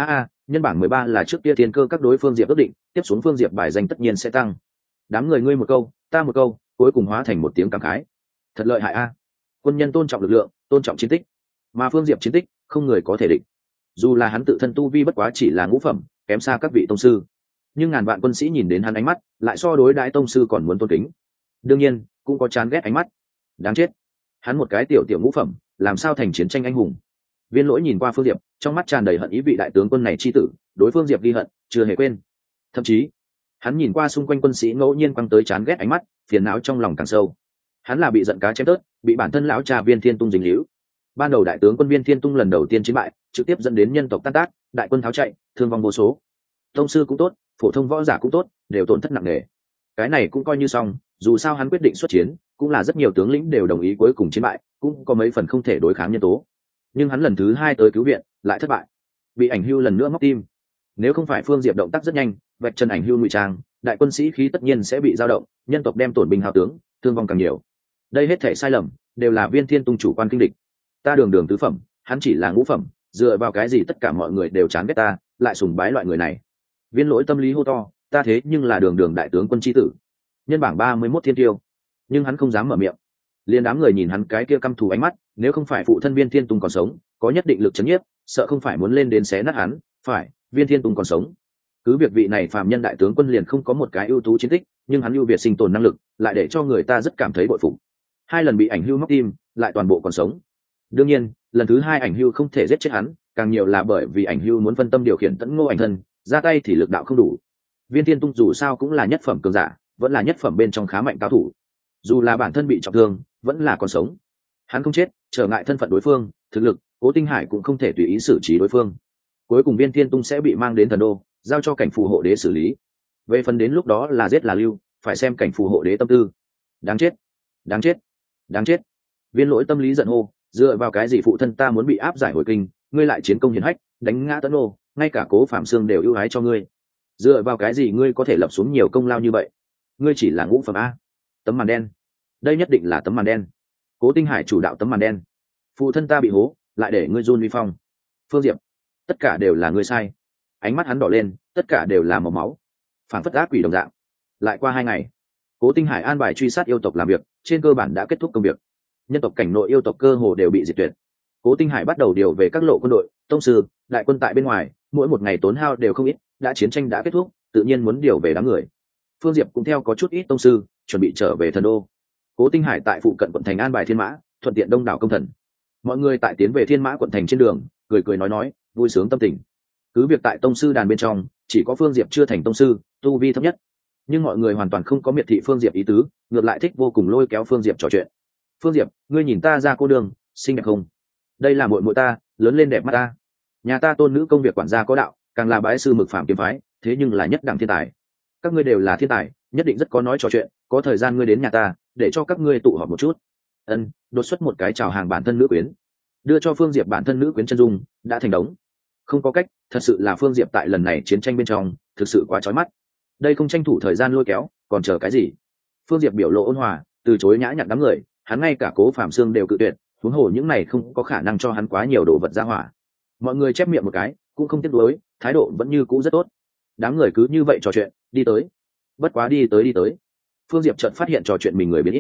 A: nhân bảng 13 là trước kia thiên cơ các đối phương diệp ước định, tiếp xuống phương diệp bài danh tất nhiên sẽ tăng. Đám người ngươi một câu ta một câu, cuối cùng hóa thành một tiếng cảm khái. Thật lợi hại a. Quân nhân tôn trọng lực lượng, tôn trọng chiến tích, mà phương diệp chiến tích không người có thể địch. Dù là hắn tự thân tu vi bất quá chỉ là ngũ phẩm, kém xa các vị tông sư, nhưng ngàn vạn quân sĩ nhìn đến hắn ánh mắt lại so đối đãi tông sư còn muốn tôn kính. Đương nhiên cũng có chán ghét ánh mắt. Đáng chết, hắn một cái tiểu tiểu ngũ phẩm làm sao thành chiến tranh anh hùng. Viên Lỗi nhìn qua phương diệp, trong mắt tràn đầy hận ý, vị đại tướng quân này chi tử đối phương diệp ghi hận chưa hề quên. Thậm chí hắn nhìn qua xung quanh quân sĩ ngẫu nhiên quăng tới chán ghét ánh mắt, phiền não trong lòng càng sâu. Hắn là bị giận cá chém tớt, bị bản thân lão cha Viên Thiên Tung dính líu. Ban đầu đại tướng quân Viên Thiên Tung lần đầu tiên chiến bại, trực tiếp dẫn đến nhân tộc tan tác, đại quân tháo chạy, thương vong vô số. Tông sư cũng tốt, phổ thông võ giả cũng tốt, đều tổn thất nặng nề. Cái này cũng coi như xong, dù sao hắn quyết định xuất chiến, cũng là rất nhiều tướng lĩnh đều đồng ý cuối cùng chiến bại, cũng có mấy phần không thể đối kháng nhân tố. Nhưng hắn lần thứ hai tới cứu viện, lại thất bại, bị Ảnh Hưu lần nữa móc tim. Nếu không phải phương diệp động tác rất nhanh, vạch chân Ảnh Hưu ngụy trang, đại quân sĩ khí tất nhiên sẽ bị dao động, nhân tộc đem tổn binh hao tướng, thương vong càng nhiều. Đây hết thể sai lầm đều là Viên Thiên Tung chủ quan kinh địch. Ta đường đường tứ phẩm, hắn chỉ là ngũ phẩm, dựa vào cái gì tất cả mọi người đều chán ghét ta, lại sùng bái loại người này. Viên Lỗi tâm lý hô to, ta thế nhưng là đường đường đại tướng quân chi tử, nhân bảng 31 thiên tiêu, nhưng hắn không dám mở miệng. Liên đám người nhìn hắn cái kia căm thù ánh mắt, nếu không phải phụ thân Viên Thiên Tung còn sống, có nhất định lực chấn nhiếp, sợ không phải muốn lên đến xé nát hắn. Phải, Viên Thiên Tung còn sống, cứ việc vị này phàm nhân đại tướng quân liền không có một cái ưu tú chiến tích, nhưng hắn ưu việt sinh tồn năng lực lại để cho người ta rất cảm thấy bội phục. Hai lần bị Ảnh Hưu móc tim, lại toàn bộ còn sống. Đương nhiên lần thứ hai Ảnh Hưu không thể giết chết hắn, càng nhiều là bởi vì Ảnh Hưu muốn phân tâm điều khiển Tẫn Ngô ảnh thân, ra tay thì lực đạo không đủ. Viên Thiên Tung dù sao cũng là nhất phẩm cường giả, vẫn là nhất phẩm bên trong khá mạnh cao thủ, dù là bản thân bị trọng thương vẫn là còn sống. Hắn không chết, trở ngại thân phận đối phương, thực lực Cố Tinh Hải cũng không thể tùy ý xử trí đối phương. Cuối cùng Viên Thiên Tung sẽ bị mang đến thần đô, giao cho cảnh phù hộ đế xử lý. Về phần đến lúc đó là giết là lưu, phải xem cảnh phù hộ đế tâm tư. Đáng chết, đáng chết, đáng chết. Viên Lỗi tâm lý giận hô, dựa vào cái gì phụ thân ta muốn bị áp giải hồi kinh, ngươi lại chiến công hiển hách, đánh ngã Tấn Ngô, ngay cả Cố Phạm Xương đều ưu ái cho ngươi. Dựa vào cái gì ngươi có thể lập xuống nhiều công lao như vậy? Ngươi chỉ là ngũ phẩm a. Tấm màn đen, đây nhất định là tấm màn đen. Cố Tinh Hải chủ đạo tấm màn đen, phụ thân ta bị hố, lại để ngươi run uy phong. Phương Diệp, tất cả đều là ngươi sai. Ánh mắt hắn đỏ lên, tất cả đều là màu máu, phản phất ác quỷ đồng dạng. Lại qua 2 ngày, Cố Tinh Hải an bài truy sát yêu tộc làm việc, trên cơ bản đã kết thúc công việc. Nhân tộc cảnh nội yêu tộc cơ hồ đều bị diệt tuyệt. Cố Tinh Hải bắt đầu điều về các lộ quân đội, tông sư, đại quân tại bên ngoài, mỗi một ngày tốn hao đều không ít, đã chiến tranh đã kết thúc, tự nhiên muốn điều về đám người. Phương Diệp cũng theo có chút ít tông sư, chuẩn bị trở về thần đô. Cố Tinh Hải tại phụ cận quận thành an bài thiên mã, thuận tiện đông đảo công thần. Mọi người tại tiến về thiên mã quận thành trên đường, cười cười nói, vui sướng tâm tình. Cứ việc tại tông sư đàn bên trong, chỉ có Phương Diệp chưa thành tông sư, tu vi thấp nhất, nhưng mọi người hoàn toàn không có miệt thị Phương Diệp ý tứ, ngược lại thích vô cùng lôi kéo Phương Diệp trò chuyện. Phương Diệp, ngươi nhìn ta ra cô đường, xinh đẹp không? Đây là muội muội ta, lớn lên đẹp mắt ta. Nhà ta tôn nữ công việc quản gia có đạo, càng là bái sư mực phạm kiếm phái, thế nhưng là nhất đẳng thiên tài. Các ngươi đều là thiên tài, nhất định rất có nói trò chuyện, có thời gian ngươi đến nhà ta, để cho các ngươi tụ họp một chút. Ân, đột xuất một cái chào hàng bản thân nữ quyến, đưa cho Phương Diệp bản thân nữ quyến chân dung, đã thành đống. Không có cách, thật sự là Phương Diệp tại lần này chiến tranh bên trong, thực sự quá chói mắt. Đây không tranh thủ thời gian lôi kéo, còn chờ cái gì? Phương Diệp biểu lộ ôn hòa, từ chối nhã nhặn đám người, hắn ngay cả Cố Phạm Xương đều cự tuyệt, huống hồ những này không có khả năng cho hắn quá nhiều đồ vật ra hỏa. Mọi người chép miệng một cái, cũng không tiếc nuối, thái độ vẫn như cũ rất tốt. Đám người cứ như vậy trò chuyện, đi tới. Bất quá đi tới, Phương Diệp chợt phát hiện trò chuyện mình người biết ít.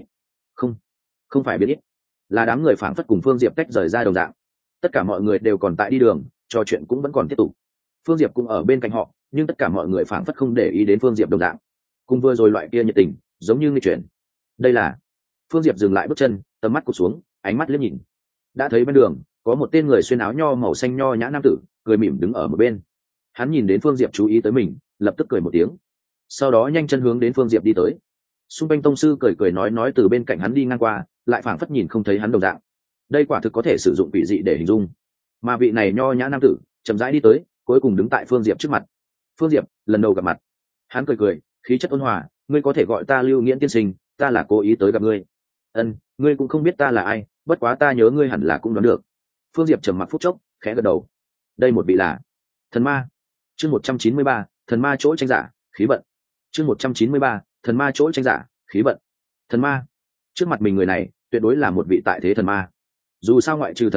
A: Không phải biết ít, là đám người phảng phất cùng Phương Diệp tách rời ra đồng dạng. Tất cả mọi người đều còn tại đi đường, trò chuyện cũng vẫn còn tiếp tục. Phương Diệp cũng ở bên cạnh họ, nhưng tất cả mọi người phảng phất không để ý đến Phương Diệp đồng dạng. Cùng vừa rồi loại kia nhiệt tình, giống như nghịch chuyển. Đây là... Phương Diệp dừng lại bước chân, tầm mắt cụt xuống, ánh mắt liếc nhìn. Đã thấy bên đường có một tên người xuyên áo nho màu xanh nho nhã nam tử, cười mỉm đứng ở một bên. Hắn nhìn đến Phương Diệp chú ý tới mình, lập tức cười một tiếng, sau đó nhanh chân hướng đến Phương Diệp đi tới. Xung quanh tông sư cười cười nói từ bên cạnh hắn đi ngang qua, lại phảng phất nhìn không thấy hắn đồng dạng. Đây quả thực có thể sử dụng quỷ dị để hình dung. Mà vị này nho nhã nam tử chậm rãi đi tới, cuối cùng đứng tại Phương Diệp trước mặt. Phương Diệp lần đầu gặp mặt, hắn cười cười, khí chất ôn hòa, ngươi có thể gọi ta Lưu Nghiễn tiên sinh, ta là cố ý tới gặp ngươi. Ân, ngươi cũng không biết ta là ai, bất quá ta nhớ ngươi hẳn là cũng đoán được. Phương Diệp trầm mặc phút chốc, khẽ gật đầu. Đây một vị là thần ma. Chương 193, thần ma chỗ tranh giả, khí vận. Chương 193, thần ma chỗ tranh giả, khí vận. Thần ma. Trước mặt mình người này, tuyệt đối là một vị tại thế thần ma. Dù sao ngoại trừ thần ma,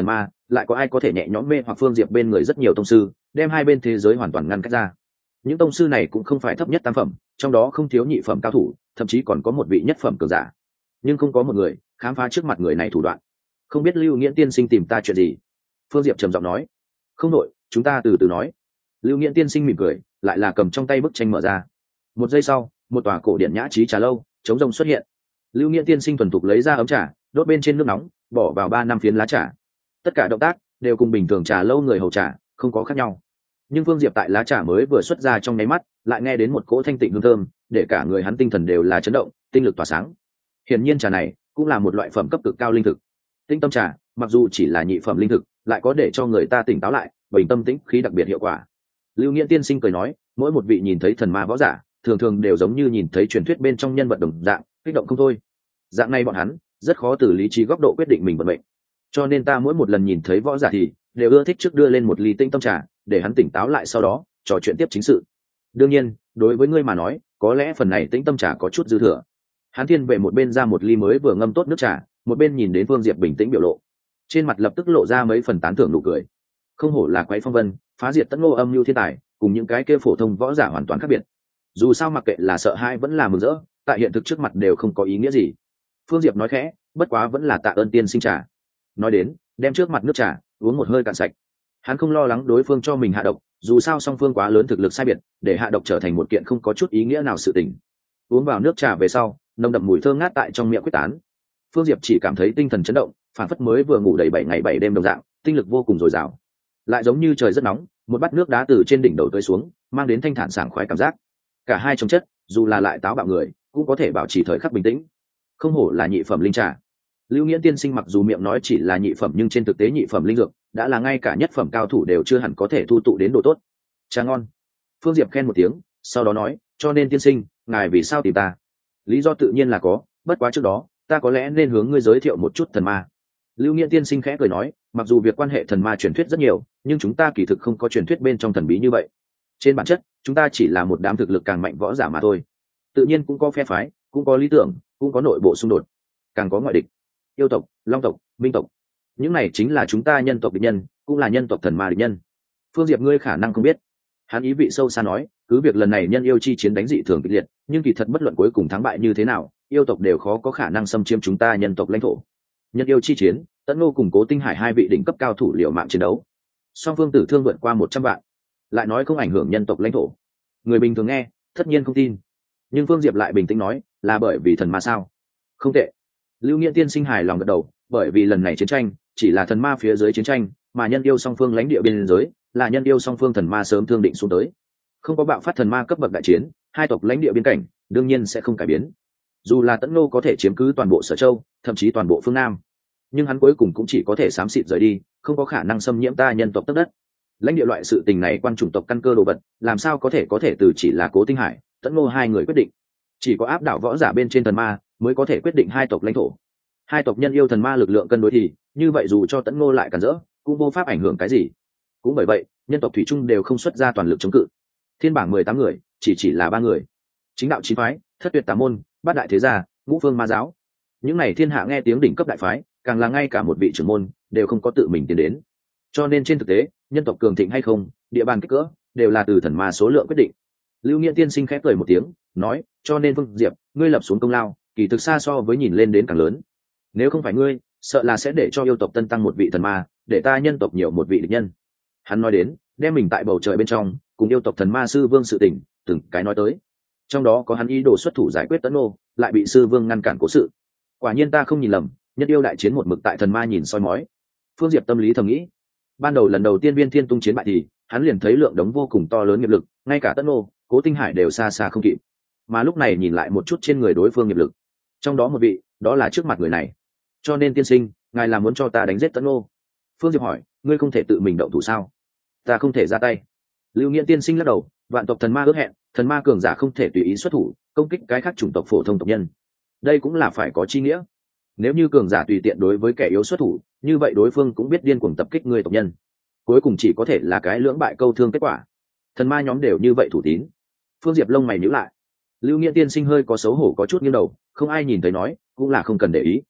A: lại có ai có thể nhẹ nhõm mê hoặc Phương Diệp bên người rất nhiều tông sư, đem hai bên thế giới hoàn toàn ngăn cách ra. Những tông sư này cũng không phải thấp nhất tam phẩm, trong đó không thiếu nhị phẩm cao thủ, thậm chí còn có một vị nhất phẩm cường giả, nhưng không có một người khám phá trước mặt người này thủ đoạn. Không biết Lưu Nghiễn tiên sinh tìm ta chuyện gì? Phương Diệp trầm giọng nói. Không đội, chúng ta từ từ nói. Lưu Nghiễn tiên sinh mỉm cười, lại là cầm trong tay bức tranh mở ra. Một giây sau, một tòa cổ điện nhã trí trà lâu chống rông xuất hiện. Lưu Nghiễn tiên sinh thuần thục lấy ra ấm trà, đốt bên trên nước nóng, bỏ vào 3-5 phiến lá trà. Tất cả động tác đều cùng bình thường trà lâu người hầu trà không có khác nhau. Nhưng Phương Diệp tại lá trà mới vừa xuất ra trong nháy mắt, lại nghe đến một cỗ thanh tịnh hương thơm, để cả người hắn tinh thần đều là chấn động, tinh lực tỏa sáng. Hiển nhiên trà này cũng là một loại phẩm cấp cực cao linh thực. Tinh tâm trà, mặc dù chỉ là nhị phẩm linh thực, lại có để cho người ta tỉnh táo lại, bình tâm tĩnh khí đặc biệt hiệu quả. Lưu Nghiễn tiên sinh cười nói, mỗi một vị nhìn thấy thần ma võ giả, thường thường đều giống như nhìn thấy truyền thuyết bên trong nhân vật đồng dạng, kích động không thôi. Dạng này bọn hắn rất khó từ lý trí góc độ quyết định mình vận mệnh. Cho nên ta mỗi một lần nhìn thấy võ giả thì đều ưa thích trước đưa lên một ly tinh tâm trà, để hắn tỉnh táo lại, sau đó trò chuyện tiếp chính sự. Đương nhiên, đối với ngươi mà nói, có lẽ phần này tinh tâm trà có chút dư thừa. Hắn thiên về một bên ra một ly mới vừa ngâm tốt nước trà, một bên nhìn đến Phương Diệp bình tĩnh biểu lộ, trên mặt lập tức lộ ra mấy phần tán thưởng nụ cười. Không hổ là quái phong vân, phá diệt Tấn Ngô âm lưu thiên tài, cùng những cái kia phổ thông võ giả hoàn toàn khác biệt. Dù sao mặc kệ là sợ hãi vẫn là mừng rỡ, tại hiện thực trước mặt đều không có ý nghĩa gì. Phương Diệp nói khẽ, bất quá vẫn là tạ ơn tiên sinh trà. Nói đến, đem trước mặt nước trà uống một hơi cạn sạch. Hắn không lo lắng đối phương cho mình hạ độc, dù sao song phương quá lớn thực lực sai biệt, để hạ độc trở thành một kiện không có chút ý nghĩa nào sự tình. Uống vào nước trà về sau, nồng đậm mùi thơm ngát tại trong miệng quyết tán. Phương Diệp chỉ cảm thấy tinh thần chấn động, phản phất mới vừa ngủ đầy 7 ngày 7 đêm đồng dạng, tinh lực vô cùng dồi dào. Lại giống như trời rất nóng, một bát nước đá từ trên đỉnh đầu tưới xuống, mang đến thanh thản sảng khoái cảm giác. Cả hai trong chất, dù là lại táo bạo người, cũng có thể bảo trì thời khắc bình tĩnh. Không hổ là nhị phẩm linh trà. Lưu Nghiễn tiên sinh mặc dù miệng nói chỉ là nhị phẩm, nhưng trên thực tế nhị phẩm linh dược đã là ngay cả nhất phẩm cao thủ đều chưa hẳn có thể thu tụ đến độ tốt. Trà ngon. Phương Diệp khen một tiếng, sau đó nói, cho nên tiên sinh, ngài vì sao tìm ta? Lý do tự nhiên là có, bất quá trước đó ta có lẽ nên hướng ngươi giới thiệu một chút thần ma. Lưu Nghiễn tiên sinh khẽ cười nói, mặc dù việc quan hệ thần ma truyền thuyết rất nhiều, nhưng chúng ta kỳ thực không có truyền thuyết bên trong thần bí như vậy. Trên bản chất, chúng ta chỉ là một đám thực lực càng mạnh võ giả mà thôi. Tự nhiên cũng có phe phái, cũng có lý tưởng, cũng có nội bộ xung đột, càng có ngoại địch. Yêu tộc, long tộc, minh tộc, những này chính là chúng ta nhân tộc địch nhân, cũng là nhân tộc thần ma địch nhân. Phương Diệp ngươi khả năng không biết, hắn ý vị sâu xa nói, cứ việc lần này nhân yêu chi chiến đánh dị thường kịch liệt, nhưng kỳ thật bất luận cuối cùng thắng bại như thế nào, yêu tộc đều khó có khả năng xâm chiếm chúng ta nhân tộc lãnh thổ. Nhân yêu chi chiến, Tấn Ngô cùng Cố Tinh Hải hai vị đỉnh cấp cao thủ liều mạng chiến đấu, song phương tử thương vượt qua 100 vạn, lại nói không ảnh hưởng nhân tộc lãnh thổ. Người bình thường nghe tất nhiên không tin, nhưng Phương Diệp lại bình tĩnh nói, là bởi vì thần ma sao? Không tệ. Lưu Nghiễn tiên sinh hài lòng gật đầu, bởi vì lần này chiến tranh chỉ là thần ma phía dưới chiến tranh, mà nhân yêu song phương lãnh địa biên giới là nhân yêu song phương thần ma sớm thương định xuống tới, không có bạo phát thần ma cấp bậc đại chiến, hai tộc lãnh địa biên cảnh đương nhiên sẽ không cải biến. Dù là Tấn Ngô có thể chiếm cứ toàn bộ Sở Châu, thậm chí toàn bộ phương Nam, nhưng hắn cuối cùng cũng chỉ có thể xám xịt rời đi, không có khả năng xâm nhiễm ta nhân tộc tất đất. Lãnh địa loại sự tình này quan chủng tộc căn cơ đồ vật, làm sao có thể từ chỉ là Cố Tinh Hải, Tấn Ngô hai người quyết định. Chỉ có áp đảo võ giả bên trên thần ma mới có thể quyết định hai tộc lãnh thổ. Hai tộc nhân yêu thần ma lực lượng cân đối thì như vậy, dù cho Tấn Ngô lại cản rỡ, cũng vô pháp ảnh hưởng cái gì. Cũng bởi vậy, nhân tộc thủy chung đều không xuất ra toàn lực chống cự. Thiên bảng 18 người, chỉ là 3 người. Chính đạo chín phái, thất tuyệt tà môn, bát đại thế gia, ngũ phương ma giáo. Những này thiên hạ nghe tiếng đỉnh cấp đại phái, càng là ngay cả một vị trưởng môn đều không có tự mình tiến đến. Cho nên trên thực tế, nhân tộc cường thịnh hay không, địa bàn kích cỡ đều là từ thần ma số lượng quyết định. Lưu Nghiễn tiên sinh khẽ cười một tiếng, nói, cho nên Phương Diệp, ngươi lập xuống công lao, kỳ thực xa so với nhìn lên đến càng lớn. Nếu không phải ngươi, sợ là sẽ để cho yêu tộc tân tăng một vị thần ma, để ta nhân tộc nhiều một vị địch nhân. Hắn nói đến, đem mình tại bầu trời bên trong cùng yêu tộc thần ma sư vương sự tình từng cái nói tới, trong đó có hắn ý đồ xuất thủ giải quyết Tấn Ngô, lại bị sư vương ngăn cản cố sự. Quả nhiên ta không nhìn lầm, nhân yêu đại chiến một mực tại thần ma nhìn soi mói. Phương Diệp tâm lý thầm nghĩ, ban đầu lần đầu tiên Viên Thiên Tung chiến bại thì hắn liền thấy lượng đống vô cùng to lớn nghiệp lực, ngay cả Tấn Ngô, Cố Tinh Hải đều xa xa không kịp. Mà lúc này nhìn lại một chút trên người đối phương nghiệp lực, trong đó một vị, đó là trước mặt người này. Cho nên tiên sinh, ngài là muốn cho ta đánh giết Tấn Ngô? Phương Diệp hỏi, ngươi không thể tự mình động thủ sao? Ta không thể ra tay. Lưu Nghiễn tiên sinh lắc đầu, vạn tộc thần ma ước hẹn, thần ma cường giả không thể tùy ý xuất thủ công kích cái khác chủng tộc phổ thông tộc nhân, đây cũng là phải có chi nghĩa. Nếu như cường giả tùy tiện đối với kẻ yếu xuất thủ, như vậy đối phương cũng biết điên cuồng tập kích người tộc nhân, cuối cùng chỉ có thể là cái lưỡng bại câu thương kết quả. Thần ma nhóm đều như vậy thủ tín. Phương Diệp lông mày nhíu lại. Lưu Nghiễn tiên sinh hơi có xấu hổ có chút nghiêng đầu, không ai nhìn thấy nói, cũng là không cần để ý.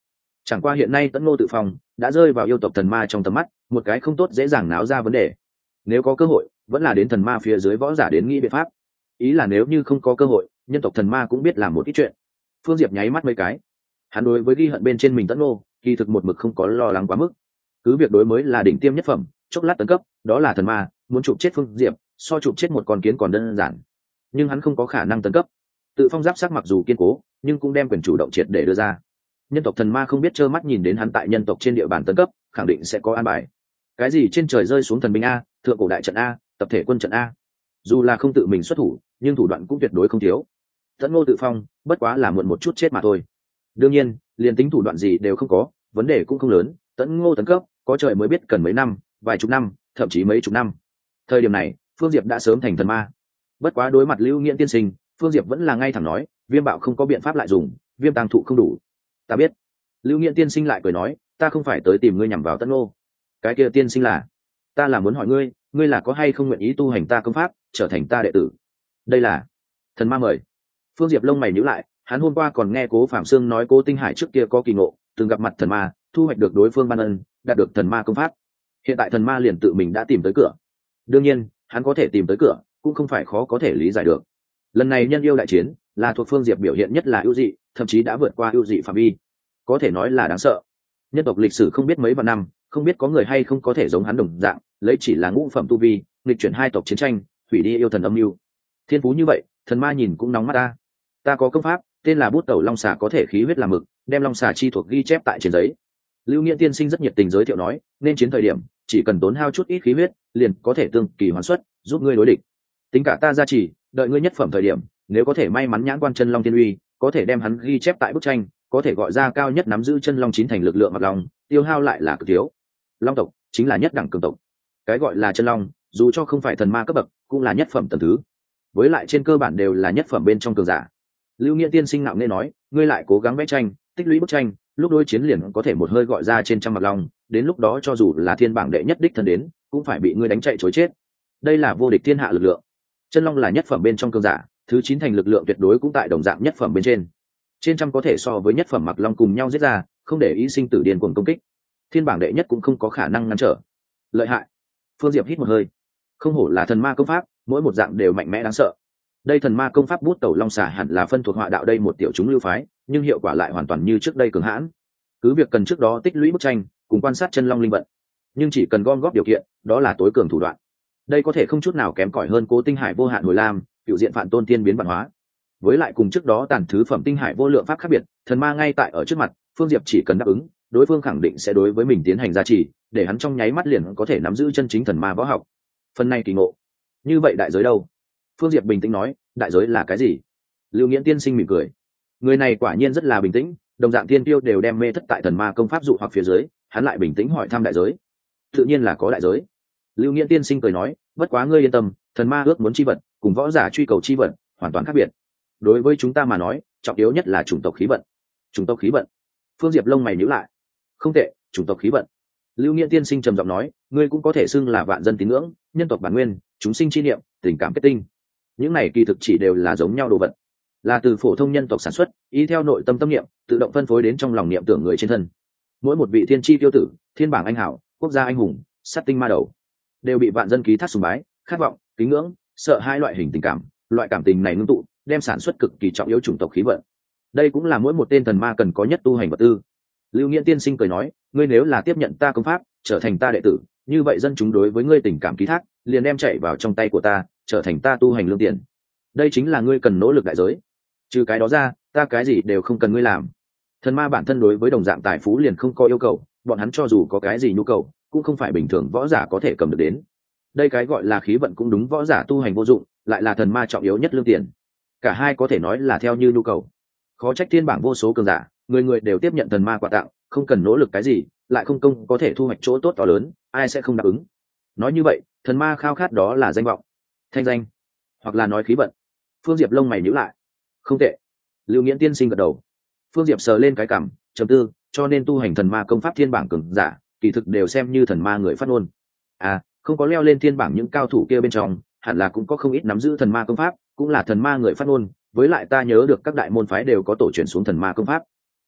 A: Chẳng qua hiện nay Tẫn Ngô tự phong đã rơi vào yêu tộc thần ma trong tầm mắt, một cái không tốt dễ dàng náo ra vấn đề. Nếu có cơ hội, vẫn là đến thần ma phía dưới võ giả đến nghĩ biện pháp. Ý là nếu như không có cơ hội, nhân tộc thần ma cũng biết làm một ít chuyện. Phương Diệp nháy mắt mấy cái. Hắn đối với ghi hận bên trên mình Tẫn Ngô, kỳ thực một mực không có lo lắng quá mức. Cứ việc đối mới là đỉnh tiêm nhất phẩm, chốc lát tấn cấp, đó là thần ma, muốn chụp chết Phương Diệp, so chụp chết một con kiến còn đơn giản. Nhưng hắn không có khả năng tấn cấp. Tự phong giáp sắc mặc dù kiên cố, nhưng cũng đem quyền chủ động triệt để đưa ra. Nhân tộc thần ma không biết trơ mắt nhìn đến hắn tại nhân tộc trên địa bàn tấn cấp, khẳng định sẽ có an bài. Cái gì trên trời rơi xuống thần binh a, thượng cổ đại trận a, tập thể quân trận a, dù là không tự mình xuất thủ, nhưng thủ đoạn cũng tuyệt đối không thiếu. Tẫn Ngô tự phong bất quá là muộn một chút chết mà thôi. Đương nhiên, liền tính thủ đoạn gì đều không có, vấn đề cũng không lớn. Tẫn Ngô tấn cấp, có trời mới biết cần mấy năm, vài chục năm, thậm chí mấy chục năm. Thời điểm này, Phương Diệp đã sớm thành thần ma. Bất quá đối mặt Lưu Nghiễn tiên sinh, Phương Diệp vẫn là ngay thẳng nói, Viêm Bạo không có biện pháp lại dùng, Viêm Tàng thụ không đủ. Ta biết. Lưu Nghiễn tiên sinh lại cười nói, ta không phải tới tìm ngươi nhằm vào Tẫn Ngô. Cái kia tiên sinh là, ta là muốn hỏi ngươi, ngươi là có hay không nguyện ý tu hành ta công pháp, trở thành ta đệ tử? Đây là thần ma mời. Phương Diệp lông mày nhíu lại, hắn hôm qua còn nghe Cố Phạm Sương nói Cố Tinh Hải trước kia có kỳ ngộ, từng gặp mặt thần ma, thu hoạch được đối phương ban ân, đạt được thần ma công pháp. Hiện tại thần ma liền tự mình đã tìm tới cửa. Đương nhiên, hắn có thể tìm tới cửa, cũng không phải khó có thể lý giải được. Lần này nhân yêu đại chiến, là thuộc Phương Diệp biểu hiện nhất là ưu dị, thậm chí đã vượt qua ưu dị phạm vi, có thể nói là đáng sợ. Nhân tộc lịch sử không biết mấy vạn năm, không biết có người hay không có thể giống hắn đồng dạng, lấy chỉ là ngũ phẩm tu vi, nghịch chuyển hai tộc chiến tranh, hủy đi yêu thần âm mưu. Thiên phú như vậy, thần ma nhìn cũng nóng mắt ta. Ta có công pháp, tên là Bút Tẩu Long Xà, có thể khí huyết làm mực, đem long xà chi thuộc ghi chép tại trên giấy. Lưu Nghiễn tiên sinh rất nhiệt tình giới thiệu nói, nên chiến thời điểm, chỉ cần tốn hao chút ít khí huyết, liền có thể tương kỳ hoàn xuất, giúp ngươi đối địch. Tính cả ta gia trì, đợi ngươi nhất phẩm thời điểm, nếu có thể may mắn nhãn quan chân long tiên uy, có thể đem hắn ghi chép tại bức tranh, có thể gọi ra cao nhất nắm giữ chân long chín thành lực lượng mặc long, tiêu hao lại là cực thiếu. Long tộc chính là nhất đẳng cường tộc. Cái gọi là chân long, dù cho không phải thần ma cấp bậc, cũng là nhất phẩm tầng thứ. Với lại trên cơ bản đều là nhất phẩm bên trong cường giả. Lưu Nghiễn tiên sinh nạo nghe nói, ngươi lại cố gắng vẽ tranh, tích lũy bức tranh, lúc đối chiến liền có thể một hơi gọi ra trên trăm mặc long, đến lúc đó cho dù là thiên bảng đệ nhất đích thân đến, cũng phải bị ngươi đánh chạy chối chết. Đây là vô địch thiên hạ lực lượng. Chân long là nhất phẩm bên trong cường giả, thứ 9 thành lực lượng tuyệt đối cũng tại đồng dạng nhất phẩm bên trên. Trên trăm có thể so với nhất phẩm mặc long cùng nhau giết ra, không để ý sinh tử điên cuồng công kích. Thiên bảng đệ nhất cũng không có khả năng ngăn trở. Lợi hại. Phương Diệp hít một hơi. Không hổ là thần ma công pháp, mỗi một dạng đều mạnh mẽ đáng sợ. Đây thần ma công pháp Bút Tẩu Long Xà hẳn là phân thuộc họa đạo đây một tiểu chúng lưu phái, nhưng hiệu quả lại hoàn toàn như trước đây cường hãn. Cứ việc cần trước đó tích lũy bức tranh, cùng quan sát chân long linh vận, nhưng chỉ cần gom góp điều kiện, đó là tối cường thủ đoạn. Đây có thể không chút nào kém cỏi hơn Cố Tinh Hải vô hạn hồi lam, cựu diện phản tôn tiên biến bản hóa. Với lại cùng trước đó tàn thứ phẩm Tinh Hải vô lượng pháp khác biệt, thần ma ngay tại ở trước mặt, Phương Diệp chỉ cần đáp ứng, đối phương khẳng định sẽ đối với mình tiến hành gia trì, để hắn trong nháy mắt liền có thể nắm giữ chân chính thần ma võ học. Phần này kỳ ngộ. Như vậy đại giới đâu? Phương Diệp bình tĩnh nói, đại giới là cái gì? Lưu Nghiễn tiên sinh mỉm cười. Người này quả nhiên rất là bình tĩnh, đồng dạng tiên tiêu đều đem mê thất tại thần ma công pháp dụ hoặc phía dưới, hắn lại bình tĩnh hỏi thăm đại giới. Tự nhiên là có đại giới. Lưu Nghiễn tiên sinh cười nói, bất quá ngươi yên tâm, thần ma ước muốn chi vật, cùng võ giả truy cầu chi vật, hoàn toàn khác biệt. Đối với chúng ta mà nói, trọng yếu nhất là chủng tộc khí vận. Chủng tộc khí vận. Phương Diệp lông mày nhíu lại. Không tệ, chủng tộc khí vận. Lưu Nghiễn tiên sinh trầm giọng nói, ngươi cũng có thể xưng là vạn dân tín ngưỡng, nhân tộc bản nguyên, chúng sinh chi niệm, tình cảm kết tinh. Những này kỳ thực chỉ đều là giống nhau đồ vật, là từ phổ thông nhân tộc sản xuất, ý theo nội tâm tâm niệm, tự động phân phối đến trong lòng niệm tưởng người trên thân. Mỗi một vị thiên chi tiêu tử, thiên bảng anh hảo, quốc gia anh hùng, sát tinh ma đầu, đều bị vạn dân ký thác sùng bái, khát vọng, kính ngưỡng, sợ hai loại hình tình cảm, loại cảm tình này ngưng tụ, đem sản xuất cực kỳ trọng yếu chủng tộc khí vận. Đây cũng là mỗi một tên thần ma cần có nhất tu hành vật tư. Lưu Nghiễn tiên sinh cười nói, ngươi nếu là tiếp nhận ta công pháp, trở thành ta đệ tử, như vậy dân chúng đối với ngươi tình cảm ký thác, liền đem chạy vào trong tay của ta, trở thành ta tu hành lương tiền. Đây chính là ngươi cần nỗ lực đại giới. Trừ cái đó ra, ta cái gì đều không cần ngươi làm. Thần ma bản thân đối với đồng dạng tài phú liền không có yêu cầu, bọn hắn cho dù có cái gì nhu cầu, cũng không phải bình thường võ giả có thể cầm được đến. Đây cái gọi là khí vận cũng đúng, võ giả tu hành vô dụng, lại là thần ma trọng yếu nhất lương tiền. Cả hai có thể nói là theo như nhu cầu. Khó trách thiên bảng vô số cường giả, người người đều tiếp nhận thần ma quà tặng, không cần nỗ lực cái gì, lại không công có thể thu hoạch chỗ tốt to lớn, ai sẽ không đáp ứng. Nói như vậy, thần ma khao khát đó là danh vọng, thanh danh, hoặc là nói khí vận. Phương Diệp lông mày nhíu lại. Không tệ. Lưu Nghiễn tiên sinh gật đầu. Phương Diệp sờ lên cái cằm, trầm tư, cho nên tu hành thần ma công pháp thiên bảng cường giả, kỳ thực đều xem như thần ma người phát ngôn. À, không có leo lên thiên bảng những cao thủ kia bên trong, hẳn là cũng có không ít nắm giữ thần ma công pháp, cũng là thần ma người phát ngôn, với lại ta nhớ được các đại môn phái đều có tổ truyền xuống thần ma công pháp.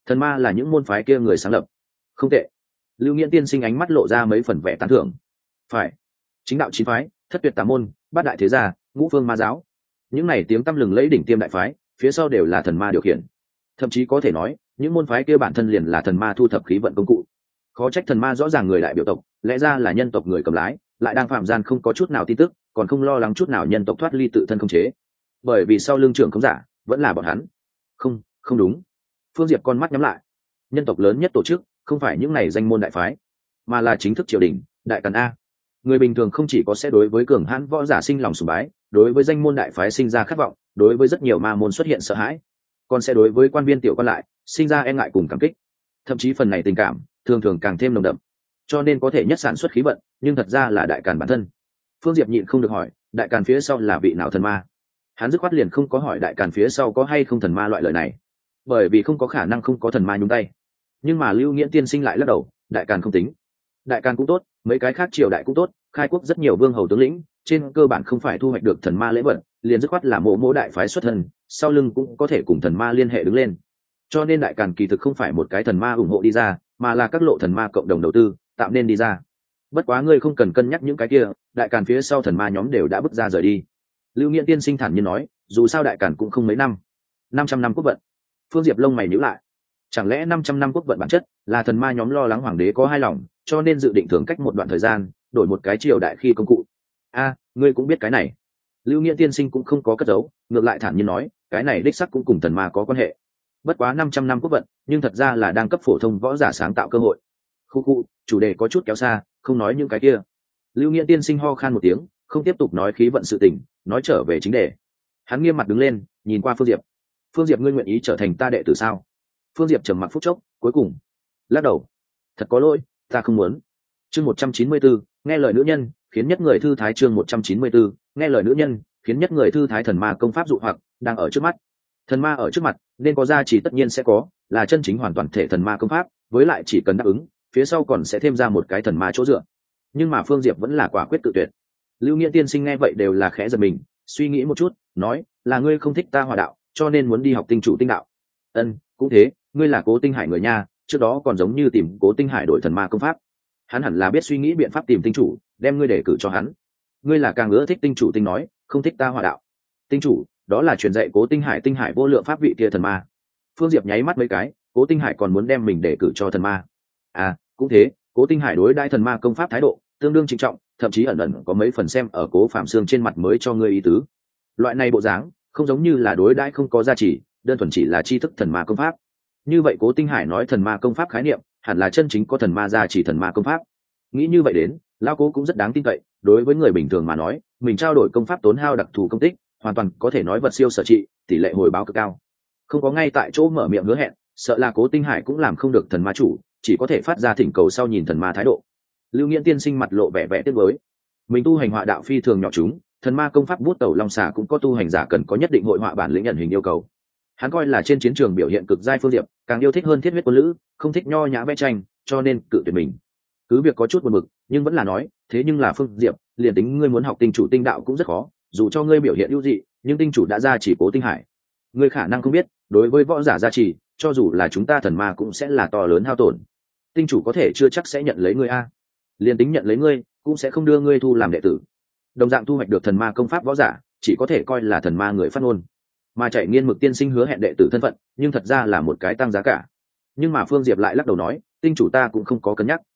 A: Thần ma là những môn phái kia người sáng lập. Không tệ. Lưu Nghiễn tiên sinh ánh mắt lộ ra mấy phần vẻ tán thưởng. Phải. Chính đạo chín phái, thất tuyệt tà môn, bát đại thế gia, ngũ phương ma giáo, những này tiếng tăm lừng lẫy đỉnh tiêm đại phái, phía sau đều là thần ma điều khiển. Thậm chí có thể nói những môn phái kia bản thân liền là thần ma thu thập khí vận công cụ. Khó trách thần ma rõ ràng người đại biểu tộc, lẽ ra là nhân tộc người cầm lái, lại đang phạm gian không có chút nào tin tức, còn không lo lắng chút nào nhân tộc thoát ly tự thân không chế. Bởi vì sau lưng trưởng không giả vẫn là bọn hắn. Không, không đúng. Phương Diệp con mắt nhắm lại. Nhân tộc lớn nhất tổ chức không phải những này danh môn đại phái, mà là chính thức triều đình, đại càn a. Người bình thường không chỉ có sẽ đối với cường hãn võ giả sinh lòng sùng bái, đối với danh môn đại phái sinh ra khát vọng, đối với rất nhiều ma môn xuất hiện sợ hãi, còn sẽ đối với quan viên tiểu quan lại sinh ra e ngại cùng cảm kích. Thậm chí phần này tình cảm thường thường càng thêm nồng đậm, cho nên có thể nhất sản xuất khí vận, nhưng thật ra là đại càn bản thân. Phương Diệp nhịn không được hỏi, đại càn phía sau là vị nào thần ma? Hắn dứt khoát liền không có hỏi đại càn phía sau có hay không thần ma loại lời này, bởi vì không có khả năng không có thần ma nhúng tay. Nhưng mà Lưu Nghiễn tiên sinh lại lắc đầu, đại càn không tính. Đại càn cũng tốt, mấy cái khác triều đại cũng tốt, khai quốc rất nhiều vương hầu tướng lĩnh, trên cơ bản không phải thu hoạch được thần ma lễ vật, liền dứt khoát là mộ đại phái xuất thân, sau lưng cũng có thể cùng thần ma liên hệ đứng lên. Cho nên đại càn kỳ thực không phải một cái thần ma ủng hộ đi ra, mà là các lộ thần ma cộng đồng đầu tư tạo nên đi ra. Bất quá ngươi không cần cân nhắc những cái kia, đại càn phía sau thần ma nhóm đều đã bước ra rời đi. Lưu Nghiễn tiên sinh thản nhiên nói, dù sao đại càn cũng không mấy năm, 500 năm quốc vận. Phương Diệp lông mày nhíu lại. Chẳng lẽ 500 năm quốc vận bản chất là thần ma nhóm lo lắng hoàng đế có hai lòng, cho nên dự định thường cách một đoạn thời gian đổi một cái triều đại khi công cụ? Ngươi cũng biết cái này. Lưu Nghiễn tiên sinh cũng không có cất giấu, ngược lại thản nhiên nói, cái này đích sắc cũng cùng thần ma có quan hệ. Bất quá 500 năm quốc vận, nhưng thật ra là đang cấp phổ thông võ giả sáng tạo cơ hội. Khu, chủ đề có chút kéo xa, không nói những cái kia. Lưu Nghiễn tiên sinh ho khan một tiếng, không tiếp tục nói khí vận sự tình, nói trở về chính đề. Hắn nghiêm mặt đứng lên, nhìn qua Phương Diệp. Phương Diệp, ngươi nguyện ý trở thành ta đệ tử sao? Phương Diệp trầm mặc phút chốc, cuối cùng lắc đầu. Thật có lỗi, ta không muốn. Chương 194, nghe lời nữ nhân khiến nhất người thư thái. Chương 194, nghe lời nữ nhân khiến nhất người thư thái. Thần ma công pháp dụ hoặc đang ở trước mắt. Thần ma ở trước mặt nên có giá trị tất nhiên sẽ có, là chân chính hoàn toàn thể thần ma công pháp, với lại chỉ cần đáp ứng, phía sau còn sẽ thêm ra một cái thần ma chỗ dựa. Nhưng mà Phương Diệp vẫn là quả quyết tự tuyệt. Lưu Nghiễn tiên sinh nghe vậy đều là khẽ giật mình, suy nghĩ một chút, nói, là ngươi không thích ta hòa đạo, cho nên muốn đi học tinh chủ tinh đạo. Cũng thế, ngươi là Cố Tinh Hải người nha, trước đó còn giống như tìm Cố Tinh Hải đổi thần ma công pháp. Hắn hẳn là biết suy nghĩ biện pháp tìm tinh chủ, đem ngươi đề cử cho hắn. Ngươi là càng ưa thích tinh chủ tinh nói, không thích ta hòa đạo. Tinh chủ, đó là truyền dạy Cố Tinh Hải vô lượng pháp vị kia thần ma. Phương Diệp nháy mắt mấy cái, Cố Tinh Hải còn muốn đem mình đề cử cho thần ma. Cũng thế, Cố Tinh Hải đối đãi thần ma công pháp thái độ tương đương trịnh trọng, thậm chí ẩn ẩn có mấy phần xem ở Cố Phạm Xương trên mặt mới cho ngươi ý tứ. Loại này bộ dáng, không giống như là đối đãi không có giá trị, đơn thuần chỉ là tri thức thần ma công pháp. Như vậy Cố Tinh Hải nói thần ma công pháp khái niệm, hẳn là chân chính có thần ma gia chỉ thần ma công pháp. Nghĩ như vậy đến, lão Cố cũng rất đáng tin cậy, đối với người bình thường mà nói, mình trao đổi công pháp tốn hao đặc thù công tích, hoàn toàn có thể nói vật siêu sở trị, tỷ lệ hồi báo cực cao. Không có ngay tại chỗ mở miệng hứa hẹn, sợ là Cố Tinh Hải cũng làm không được thần ma chủ, chỉ có thể phát ra thỉnh cầu sau nhìn thần ma thái độ. Lưu Nghiễn tiên sinh mặt lộ vẻ vẻ tiếc nuối. Mình tu hành họa đạo phi thường nhỏ chúng, thần ma công pháp bút tẩu long xà cũng có tu hành giả cần có nhất định hội họa bản lĩnh nhận hình yêu cầu. Hắn coi là trên chiến trường biểu hiện cực giai Phương Diệp, càng yêu thích hơn thiết huyết quân lữ, không thích nho nhã vẽ tranh, cho nên cự tuyệt mình. Cứ việc có chút buồn bực, nhưng vẫn là nói, thế nhưng là Phương Diệp, liền tính ngươi muốn học tinh chủ tinh đạo cũng rất khó, dù cho ngươi biểu hiện ưu dị, nhưng tinh chủ đã ra chỉ Cố Tinh Hải. Ngươi khả năng không biết, đối với võ giả gia trì, cho dù là chúng ta thần ma cũng sẽ là to lớn hao tổn. Tinh chủ có thể chưa chắc sẽ nhận lấy ngươi liền tính nhận lấy ngươi, cũng sẽ không đưa ngươi thu làm đệ tử. Đồng dạng thu hoạch được thần ma công pháp võ giả, chỉ có thể coi là thần ma người phát ngôn. Mà chạy nghiên mực tiên sinh hứa hẹn đệ tử thân phận, nhưng thật ra là một cái tăng giá cả. Nhưng mà Phương Diệp lại lắc đầu nói, tinh chủ ta cũng không có cân nhắc.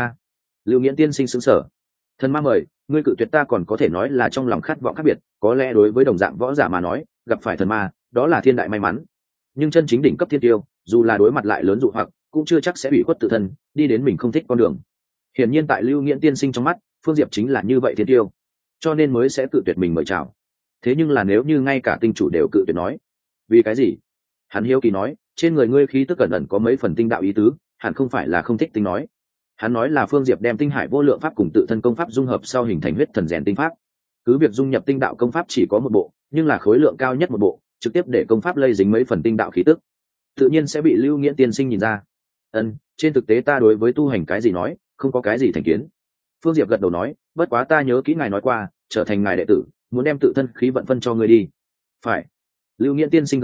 A: Lưu Nghiễn tiên sinh sững sờ. Thần ma mời, ngươi cự tuyệt ta còn có thể nói là trong lòng khát vọng khác biệt, có lẽ đối với đồng dạng võ giả mà nói, gặp phải thần ma, đó là thiên đại may mắn. Nhưng chân chính đỉnh cấp thiên tiêu, dù là đối mặt lại lớn dụ hoặc, cũng chưa chắc sẽ bị khuất tự thân, đi đến mình không thích con đường. Hiển nhiên tại Lưu Nghiễn tiên sinh trong mắt, Phương Diệp chính là như vậy thiên tiêu, cho nên mới sẽ cự tuyệt mình mời chào. Thế nhưng là nếu như ngay cả tinh chủ đều cự tuyệt nói, vì cái gì? Hắn hiếu kỳ nói, trên người ngươi khí tức cẩn ẩn có mấy phần tinh đạo ý tứ, hẳn không phải là không thích tinh nói. Hắn nói là Phương Diệp đem tinh hải vô lượng pháp cùng tự thân công pháp dung hợp sau hình thành huyết thần rèn tinh pháp. Cứ việc dung nhập tinh đạo công pháp chỉ có một bộ, nhưng là khối lượng cao nhất một bộ, trực tiếp để công pháp lây dính mấy phần tinh đạo khí tức, tự nhiên sẽ bị Lưu Nghiễn tiên sinh nhìn ra. Trên thực tế ta đối với tu hành cái gì nói, không có cái gì thành kiến. Phương Diệp gật đầu nói, bất quá ta nhớ kỹ ngài nói qua, trở thành ngài đệ tử, muốn đem tự thân khí vận phân cho ngươi đi. Phải. Lưu Nghiễn tiên sinh gật đầu,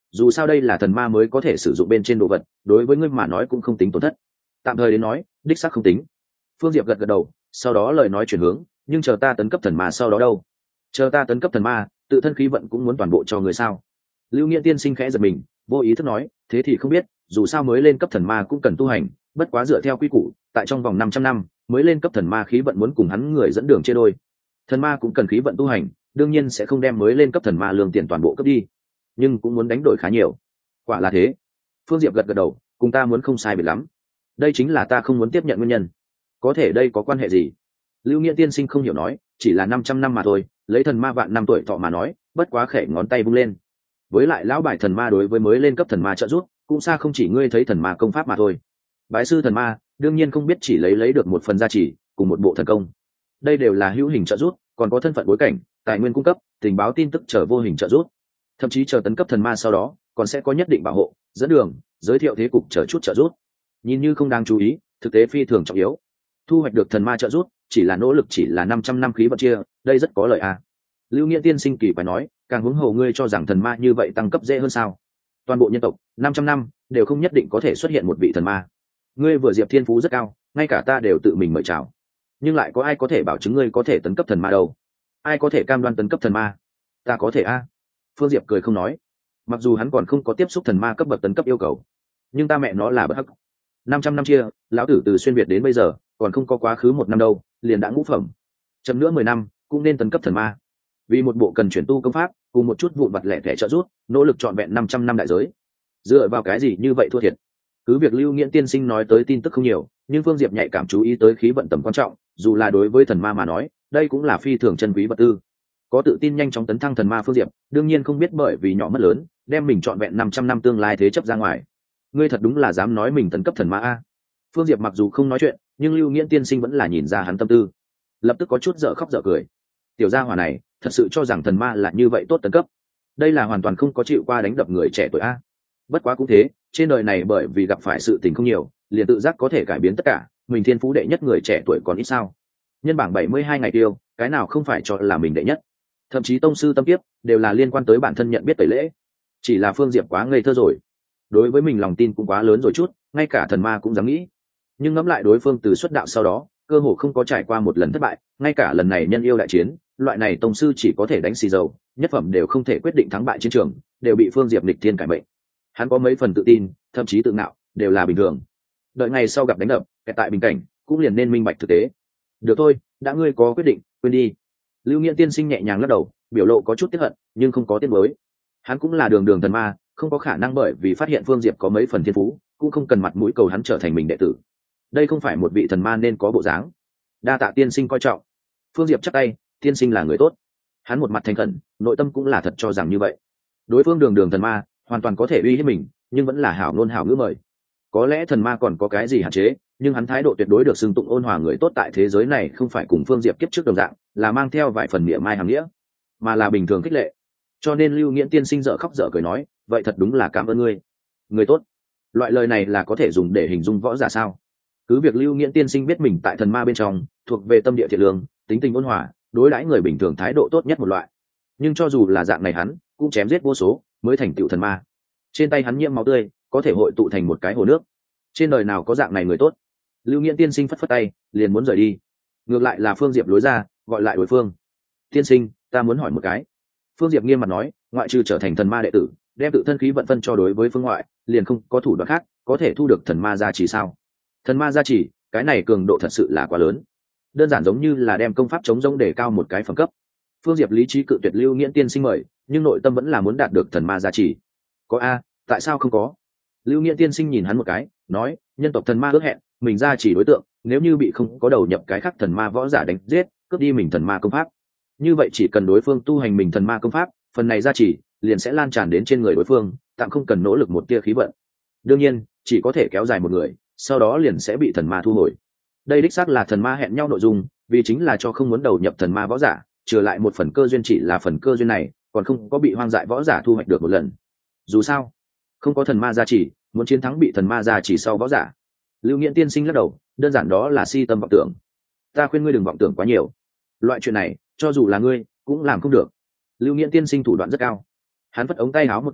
A: dù sao đây là thần ma mới có thể sử dụng bên trên đồ vật, đối với ngươi mà nói cũng không tính tổn thất. Tạm thời đến nói đích xác không tính. Phương Diệp gật gật đầu, sau đó lời nói chuyển hướng, nhưng chờ ta tấn cấp thần ma sau đó đâu? Chờ ta tấn cấp thần ma, tự thân khí vận cũng muốn toàn bộ cho người sao? Lưu Nghĩa tiên sinh khẽ giật mình, vô ý thức nói, thế thì không biết, dù sao mới lên cấp thần ma cũng cần tu hành, bất quá dựa theo quy củ, tại trong vòng 500 năm mới lên cấp thần ma khí vận muốn cùng hắn người dẫn đường chia đôi. Thần ma cũng cần khí vận tu hành, đương nhiên sẽ không đem mới lên cấp thần ma lương tiền toàn bộ cấp đi, nhưng cũng muốn đánh đổi khá nhiều. Quả là thế. Phương Diệp gật gật đầu, cùng ta muốn không sai biệt lắm. Đây chính là ta không muốn tiếp nhận nguyên nhân. Có thể đây có quan hệ gì? Lưu Nghĩa tiên sinh không hiểu nói, chỉ là 500 năm mà thôi, lấy thần ma vạn năm tuổi thọ mà nói, bất quá khẽ ngón tay vung lên. Với lại lão bài thần ma đối với mới lên cấp thần ma trợ giúp, cũng xa không chỉ ngươi thấy thần ma công pháp mà thôi. Bái sư thần ma, đương nhiên không biết chỉ lấy được một phần gia trì, cùng một bộ thần công. Đây đều là hữu hình trợ giúp, còn có thân phận bối cảnh, tài nguyên cung cấp, tình báo tin tức chờ vô hình trợ giúp. Thậm chí chờ tấn cấp thần ma sau đó, còn sẽ có nhất định bảo hộ, dẫn đường, giới thiệu thế cục chờ chút trợ giúp. Nhìn như không đáng chú ý, thực tế phi thường trọng yếu. Thu hoạch được thần ma trợ giúp, chỉ là nỗ lực chỉ là 500 năm khí vận chia, đây rất có lợi à. Lưu Nghĩa tiên sinh kỳ phải nói, càng huống hồ ngươi cho rằng thần ma như vậy tăng cấp dễ hơn sao? Toàn bộ nhân tộc 500 năm đều không nhất định có thể xuất hiện một vị thần ma. Ngươi vừa diệp thiên phú rất cao, ngay cả ta đều tự mình mời chào, nhưng lại có ai có thể bảo chứng ngươi có thể tấn cấp thần ma đâu? Ai có thể cam đoan tấn cấp thần ma? Ta có thể a. Phương Diệp cười không nói. Mặc dù hắn còn không có tiếp xúc thần ma cấp bậc tấn cấp yêu cầu, nhưng ta mẹ nó là bất hắc. 500 năm chia, lão tử từ xuyên việt đến bây giờ còn không có quá khứ 1 năm đâu, liền đã ngũ phẩm. Chậm nữa 10 năm cũng nên tấn cấp thần ma. Vì một bộ cần chuyển tu công pháp cùng một chút vụn vặt lẻ thẻ trợ giúp, nỗ lực trọn vẹn 500 năm đại giới. Dựa vào cái gì như vậy thua thiệt? Cứ việc Lưu Nghiễn tiên sinh nói tới tin tức không nhiều, nhưng Phương Diệp nhạy cảm chú ý tới khí vận tầm quan trọng, dù là đối với thần ma mà nói, đây cũng là phi thường chân quý vật tư. Có tự tin nhanh chóng tấn thăng thần ma Phương Diệp, đương nhiên không biết bởi vì nhỏ mất lớn, đem mình trọn vẹn 500 năm tương lai thế chấp ra ngoài. Ngươi thật đúng là dám nói mình tấn cấp thần ma a. Phương Diệp mặc dù không nói chuyện, nhưng Lưu Nghiễn tiên sinh vẫn là nhìn ra hắn tâm tư, lập tức có chút dở khóc dở cười. Tiểu gia hỏa này, thật sự cho rằng thần ma là như vậy tốt tấn cấp? Đây là hoàn toàn không có chịu qua đánh đập người trẻ tuổi a. Bất quá cũng thế, trên đời này bởi vì gặp phải sự tình không nhiều, liền tự giác có thể cải biến tất cả, mình thiên phú đệ nhất người trẻ tuổi còn ít sao? Nhân bảng 72 ngày tiêu, cái nào không phải cho là mình đệ nhất? Thậm chí tông sư tâm kiếp đều là liên quan tới bản thân nhận biết tẩy lễ. Chỉ là Phương Diệp quá ngây thơ rồi, đối với mình lòng tin cũng quá lớn rồi chút, ngay cả thần ma cũng dám nghĩ. Nhưng ngẫm lại đối phương từ xuất đạo sau đó, cơ hồ không có trải qua một lần thất bại, ngay cả lần này nhân yêu đại chiến, loại này tông sư chỉ có thể đánh xì dầu, nhất phẩm đều không thể quyết định thắng bại chiến trường, đều bị Phương Diệp nghịch thiên cải mệnh. Hắn có mấy phần tự tin, thậm chí tự ngạo, đều là bình thường. Đợi ngày sau gặp đánh đập, kẹt tại bình cảnh, cũng liền nên minh bạch thực tế. Được thôi, đã ngươi có quyết định, quên đi. Lưu Nghiễn tiên sinh nhẹ nhàng lắc đầu, biểu lộ có chút tiếc hận, nhưng không có tiếc nuối. Hắn cũng là đường đường thần ma, không có khả năng bởi vì phát hiện Phương Diệp có mấy phần thiên phú, cũng không cần mặt mũi cầu hắn trở thành mình đệ tử. Đây không phải một vị thần ma nên có bộ dáng. Đa tạ tiên sinh coi trọng. Phương Diệp chắp tay, tiên sinh là người tốt. Hắn một mặt thành khẩn, nội tâm cũng là thật cho rằng như vậy. Đối phương đường đường thần ma, hoàn toàn có thể uy hiếp mình, nhưng vẫn là hảo ngôn hảo ngữ mời. Có lẽ thần ma còn có cái gì hạn chế, nhưng hắn thái độ tuyệt đối được xưng tụng ôn hòa người tốt tại thế giới này không phải cùng Phương Diệp kiếp trước đồng dạng, là mang theo vài phần niệm mai hàm nghĩa, mà là bình thường khích lệ. Cho nên Lưu Nghiễn tiên sinh dở khóc dở cười nói, vậy thật đúng là cảm ơn ngươi, người tốt. Loại lời này là có thể dùng để hình dung võ giả sao? Cứ việc Lưu Nghiễn tiên sinh biết mình tại thần ma bên trong thuộc về tâm địa thiện lương, tính tình ôn hòa, đối đãi người bình thường thái độ tốt nhất một loại, nhưng cho dù là dạng này hắn cũng chém giết vô số mới thành tựu thần ma. Trên tay hắn nhiễm máu tươi, có thể hội tụ thành một cái hồ nước. Trên đời nào có dạng này người tốt? Lưu Nghiễn tiên sinh phất phất tay, liền muốn rời đi. Ngược lại là Phương Diệp lối ra, gọi lại đối phương. Tiên sinh, ta muốn hỏi một cái. Phương Diệp nghiêm mặt nói, ngoại trừ trở thành thần ma đệ tử, đem tự thân khí vận phân cho đối với phương ngoại, liền không có thủ đoạn khác có thể thu được thần ma gia trì sao? Thần ma gia trì, cái này cường độ thật sự là quá lớn, đơn giản giống như là đem công pháp chống rỗng để cao một cái phẩm cấp. Phương Diệp lý trí cự tuyệt Lưu Nghiễn tiên sinh mời, nhưng nội tâm vẫn là muốn đạt được thần ma gia trì. Có a, tại sao không có? Lưu Nghiễn tiên sinh nhìn hắn một cái, nói, nhân tộc thần ma ước hẹn mình gia trì đối tượng, nếu như bị không có đầu nhập cái khác thần ma võ giả đánh giết, cướp đi mình thần ma công pháp, như vậy chỉ cần đối phương tu hành mình thần ma công pháp, phần này gia trì liền sẽ lan tràn đến trên người đối phương, tạm không cần nỗ lực một tia khí vận. Đương nhiên chỉ có thể kéo dài một người, sau đó liền sẽ bị thần ma thu hồi. Đây đích xác là thần ma hẹn nhau nội dung, vì chính là cho không muốn đầu nhập thần ma võ giả trừ lại một phần cơ duyên, chỉ là phần cơ duyên này còn không có bị hoang dại võ giả thu hoạch được một lần. Dù sao không có thần ma gia trì, muốn chiến thắng bị thần ma gia trì sau võ giả. Lưu Nghiễn tiên sinh lắc đầu, đơn giản đó là si tâm vọng tưởng. Ta khuyên ngươi đừng vọng tưởng quá nhiều, loại chuyện này cho dù là ngươi cũng làm không được. Lưu Nghiễn tiên sinh thủ đoạn rất cao, hắn vất ống tay áo một cái,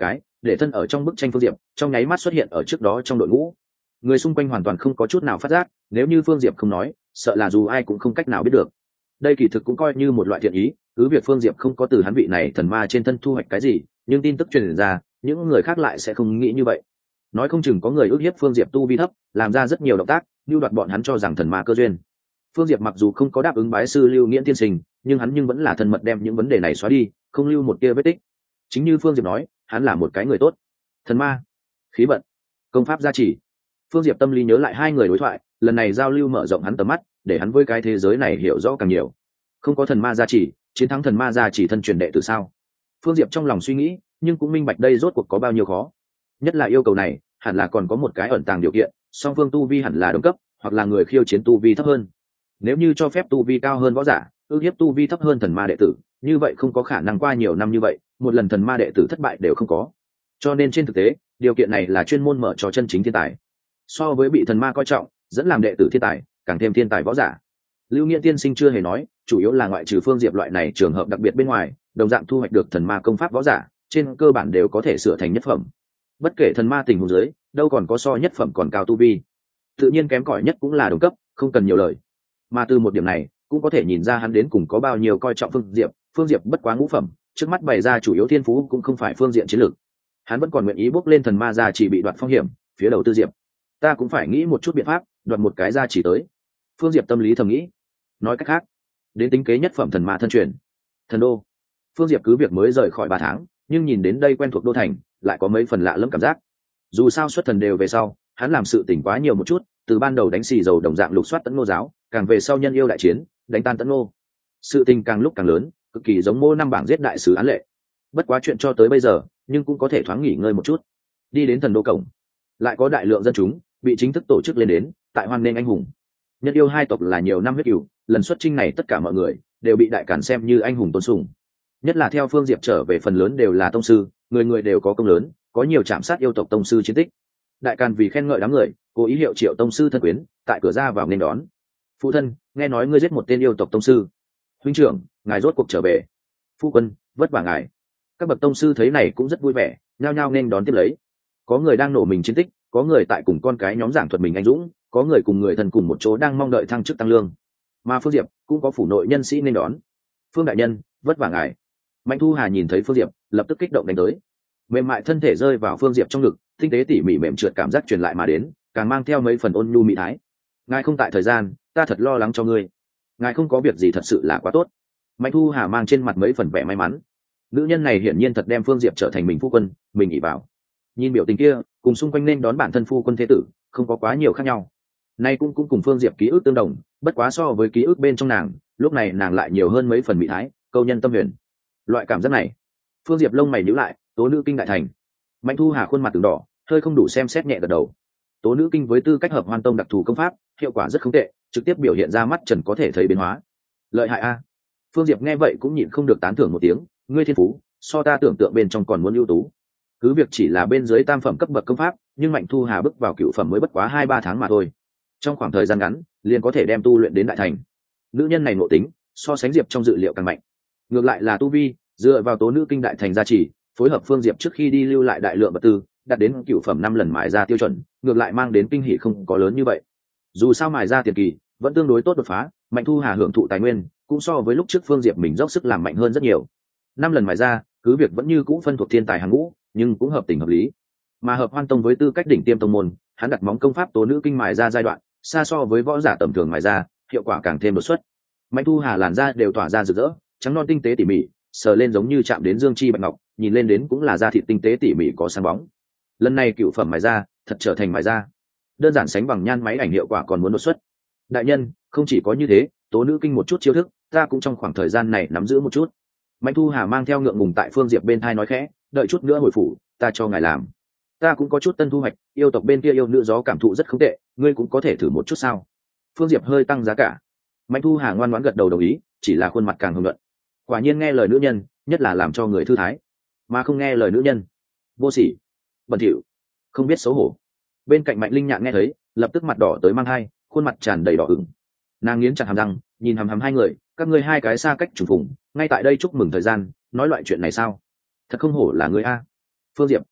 A: để thân ở trong bức tranh Phương Diệp trong nháy mắt xuất hiện ở trước đó trong đội ngũ. Người xung quanh hoàn toàn không có chút nào phát giác, nếu như Phương Diệp không nói, sợ là dù ai cũng không cách nào biết được. Đây kỳ thực cũng coi như một loại thiện ý, cứ việc Phương Diệp không có từ hắn vị này thần ma trên thân thu hoạch cái gì, nhưng tin tức truyền ra, những người khác lại sẽ không nghĩ như vậy. Nói không chừng có người ước hiếp Phương Diệp tu vi thấp, làm ra rất nhiều động tác, lưu đoạt bọn hắn cho rằng thần ma cơ duyên. Phương Diệp mặc dù không có đáp ứng bái sư Lưu Nghiễn tiên sinh, nhưng hắn nhưng vẫn là thân mật đem những vấn đề này xóa đi, không lưu một tia vết tích. Chính như Phương Diệp nói, hắn là một cái người tốt. Thần ma, khí vận, công pháp gia trì. Phương Diệp tâm lý nhớ lại hai người đối thoại, lần này giao lưu mở rộng hắn tầm mắt, để hắn với cái thế giới này hiểu rõ càng nhiều. Không có thần ma gia trì, chiến thắng thần ma gia trì thân truyền đệ từ sao? Phương Diệp trong lòng suy nghĩ, nhưng cũng minh bạch đây rốt cuộc có bao nhiêu khó. Nhất là yêu cầu này, hẳn là còn có một cái ẩn tàng điều kiện, song phương tu vi hẳn là đồng cấp, hoặc là người khiêu chiến tu vi thấp hơn. Nếu như cho phép tu vi cao hơn võ giả, ước hiếp tu vi thấp hơn thần ma đệ tử, như vậy không có khả năng qua nhiều năm như vậy, một lần thần ma đệ tử thất bại đều không có. Cho nên trên thực tế, điều kiện này là chuyên môn mở cho chân chính thiên tài. So với bị thần ma coi trọng, dẫn làm đệ tử thiên tài, càng thêm thiên tài võ giả. Lưu Nghiễn tiên sinh chưa hề nói, chủ yếu là ngoại trừ Phương Diệp loại này trường hợp đặc biệt bên ngoài, đồng dạng thu hoạch được thần ma công pháp võ giả, trên cơ bản đều có thể sửa thành nhất phẩm. Bất kể thần ma tình huống dưới, đâu còn có so nhất phẩm còn cao tu vi. Tự nhiên kém cỏi nhất cũng là đồng cấp, không cần nhiều lời. Mà từ một điểm này, cũng có thể nhìn ra hắn đến cùng có bao nhiêu coi trọng Phương Diệp bất quá ngũ phẩm, trước mắt bày ra chủ yếu thiên phú cũng không phải phương diện chiến lược. Hắn vẫn còn nguyện ý bước lên thần ma gia chỉ bị đoạt phong hiểm, phía đầu Tư Diệp. Ta cũng phải nghĩ một chút biện pháp, đoạt một cái gia chỉ tới. Phương Diệp tâm lý thầm nghĩ. Nói cách khác, đến tính kế nhất phẩm thần ma thân truyền. Thần đô. Phương Diệp cứ việc mới rời khỏi 3 tháng, nhưng nhìn đến đây quen thuộc đô thành, lại có mấy phần lạ lẫm cảm giác. Dù sao xuất thần đều về sau, hắn làm sự tỉnh quá nhiều một chút, từ ban đầu đánh xì dầu đồng dạng lục soát Tấn Ngô giáo, càng về sau nhân yêu đại chiến, đánh tan Tấn Ngô. Sự tình càng lúc càng lớn, cực kỳ giống Mô năm bảng giết đại sứ án lệ. Bất quá chuyện cho tới bây giờ, nhưng cũng có thể thoáng nghỉ ngơi một chút. Đi đến thần đô cổng, lại có đại lượng dân chúng bị chính thức tổ chức lên đến, tại hoan nghênh anh hùng. Nhân yêu hai tộc là nhiều năm huyết cửu, lần xuất chinh này tất cả mọi người đều bị đại càn xem như anh hùng tôn sùng. Nhất là theo Phương Diệp trở về phần lớn đều là tông sư, người người đều có công lớn, có nhiều chạm sát yêu tộc tông sư chiến tích. Đại càn vì khen ngợi đám người, cố ý hiệu triệu tông sư thân quyến tại cửa ra vào nên đón. Phụ thân, nghe nói ngươi giết một tên yêu tộc tông sư. Huynh trưởng, ngài rốt cuộc trở về. Phu quân, vất vả ngài. Các bậc tông sư thấy này cũng rất vui vẻ, nhao nhao nên đón tiếp lấy. Có người đang nổ mình chiến tích, có người tại cùng con cái nhóm giảng thuật mình anh dũng, có người cùng người thân cùng một chỗ đang mong đợi thăng chức tăng lương. Mà Phương Diệp cũng có phủ nội nhân sĩ nên đón. Phương đại nhân, vất vả ngài. Mạnh Thu Hà nhìn thấy Phương Diệp, lập tức kích động đánh tới. Mềm mại thân thể rơi vào Phương Diệp trong ngực, tinh tế tỉ mỉ mềm trượt cảm giác truyền lại mà đến, càng mang theo mấy phần ôn nhu mỹ thái. Ngài không tại thời gian, ta thật lo lắng cho ngươi. Ngài không có việc gì thật sự là quá tốt. Mạnh Thu Hà mang trên mặt mấy phần vẻ may mắn. Nữ nhân này hiển nhiên thật đem Phương Diệp trở thành mình phu quân, mình nghĩ vào. Nhìn biểu tình kia, cùng xung quanh nên đón bản thân phu quân thế tử, không có quá nhiều khác nhau. Nay cũng cùng Phương Diệp ký ức tương đồng, bất quá so với ký ức bên trong nàng, lúc này nàng lại nhiều hơn mấy phần mỹ thái, câu nhân tâm huyền. Loại cảm giác này, Phương Diệp lông mày nhíu lại, tố nữ kinh đại thành. Mạnh Thu Hà khuôn mặt từng đỏ, hơi không đủ xem xét nhẹ gật đầu. Tố nữ kinh với tư cách hợp hoan tông đặc thù công pháp, hiệu quả rất không tệ, trực tiếp biểu hiện ra mắt trần có thể thấy biến hóa. Lợi hại a. Phương Diệp nghe vậy cũng nhịn không được tán thưởng một tiếng, ngươi thiên phú, so ta tưởng tượng bên trong còn muốn ưu tú. Cứ việc chỉ là bên dưới tam phẩm cấp bậc công pháp, nhưng Mạnh Thu Hà bước vào cựu phẩm mới bất quá 2-3 tháng mà thôi. Trong khoảng thời gian ngắn, liền có thể đem tu luyện đến đại thành. Nữ nhân này nội tính, so sánh Diệp trong dự liệu càng mạnh. Ngược lại là tu vi, dựa vào tố nữ kinh đại thành gia trì, phối hợp Phương Diệp trước khi đi lưu lại đại lượng vật tư, đạt đến cựu phẩm 5 lần mài ra tiêu chuẩn, ngược lại mang đến kinh hỉ không có lớn như vậy. Dù sao mài ra tiền kỳ vẫn tương đối tốt đột phá, Mạnh Thu Hà hưởng thụ tài nguyên cũng so với lúc trước Phương Diệp mình dốc sức làm mạnh hơn rất nhiều. 5 lần mài ra, cứ việc vẫn như cũ phân thuộc thiên tài hàng ngũ, nhưng cũng hợp tình hợp lý. Mà hợp hoan tông với tư cách đỉnh tiêm tông môn, hắn đặt móng công pháp tố nữ kinh mài ra giai đoạn, xa so với võ giả tầm thường mài ra, hiệu quả càng thêm đột xuất. Mạnh Thu Hà làn da đều tỏa ra rực rỡ, trắng non tinh tế tỉ mỉ, sờ lên giống như chạm đến dương chi bạch ngọc, nhìn lên đến cũng là da thịt tinh tế tỉ mỉ có sáng bóng. Lần này cựu phẩm mài ra, thật trở thành mài ra. Đơn giản sánh bằng nhan máy ảnh hiệu quả còn muốn đột xuất. Đại nhân, không chỉ có như thế, tố nữ kinh một chút chiêu thức, ta cũng trong khoảng thời gian này nắm giữ một chút. Mạnh Thu Hà mang theo ngượng ngùng tại Phương Diệp bên thai nói khẽ, đợi chút nữa hồi phủ, ta cho ngài làm. Ta cũng có chút tân thu hoạch, yêu tộc bên kia yêu nữ gió cảm thụ rất không tệ, ngươi cũng có thể thử một chút sao? Phương Diệp hơi tăng giá cả. Mạnh Thu Hà ngoan ngoãn gật đầu đồng ý, chỉ là khuôn mặt càng hưng luận. Quả nhiên nghe lời nữ nhân, nhất là làm cho người thư thái, mà không nghe lời nữ nhân, vô sỉ, bẩn thỉu, không biết xấu hổ. Bên cạnh Mạnh Linh Nhạn nghe thấy, lập tức mặt đỏ tới mang hai, khuôn mặt tràn đầy đỏ ửng. Nàng nghiến chặt hàm răng, nhìn hằm hằm hai người, các ngươi hai cái xa cách trùng phùng, ngay tại đây chúc mừng thời gian, nói loại chuyện này sao? Thật không hổ là ngươi a. Phương Diệp,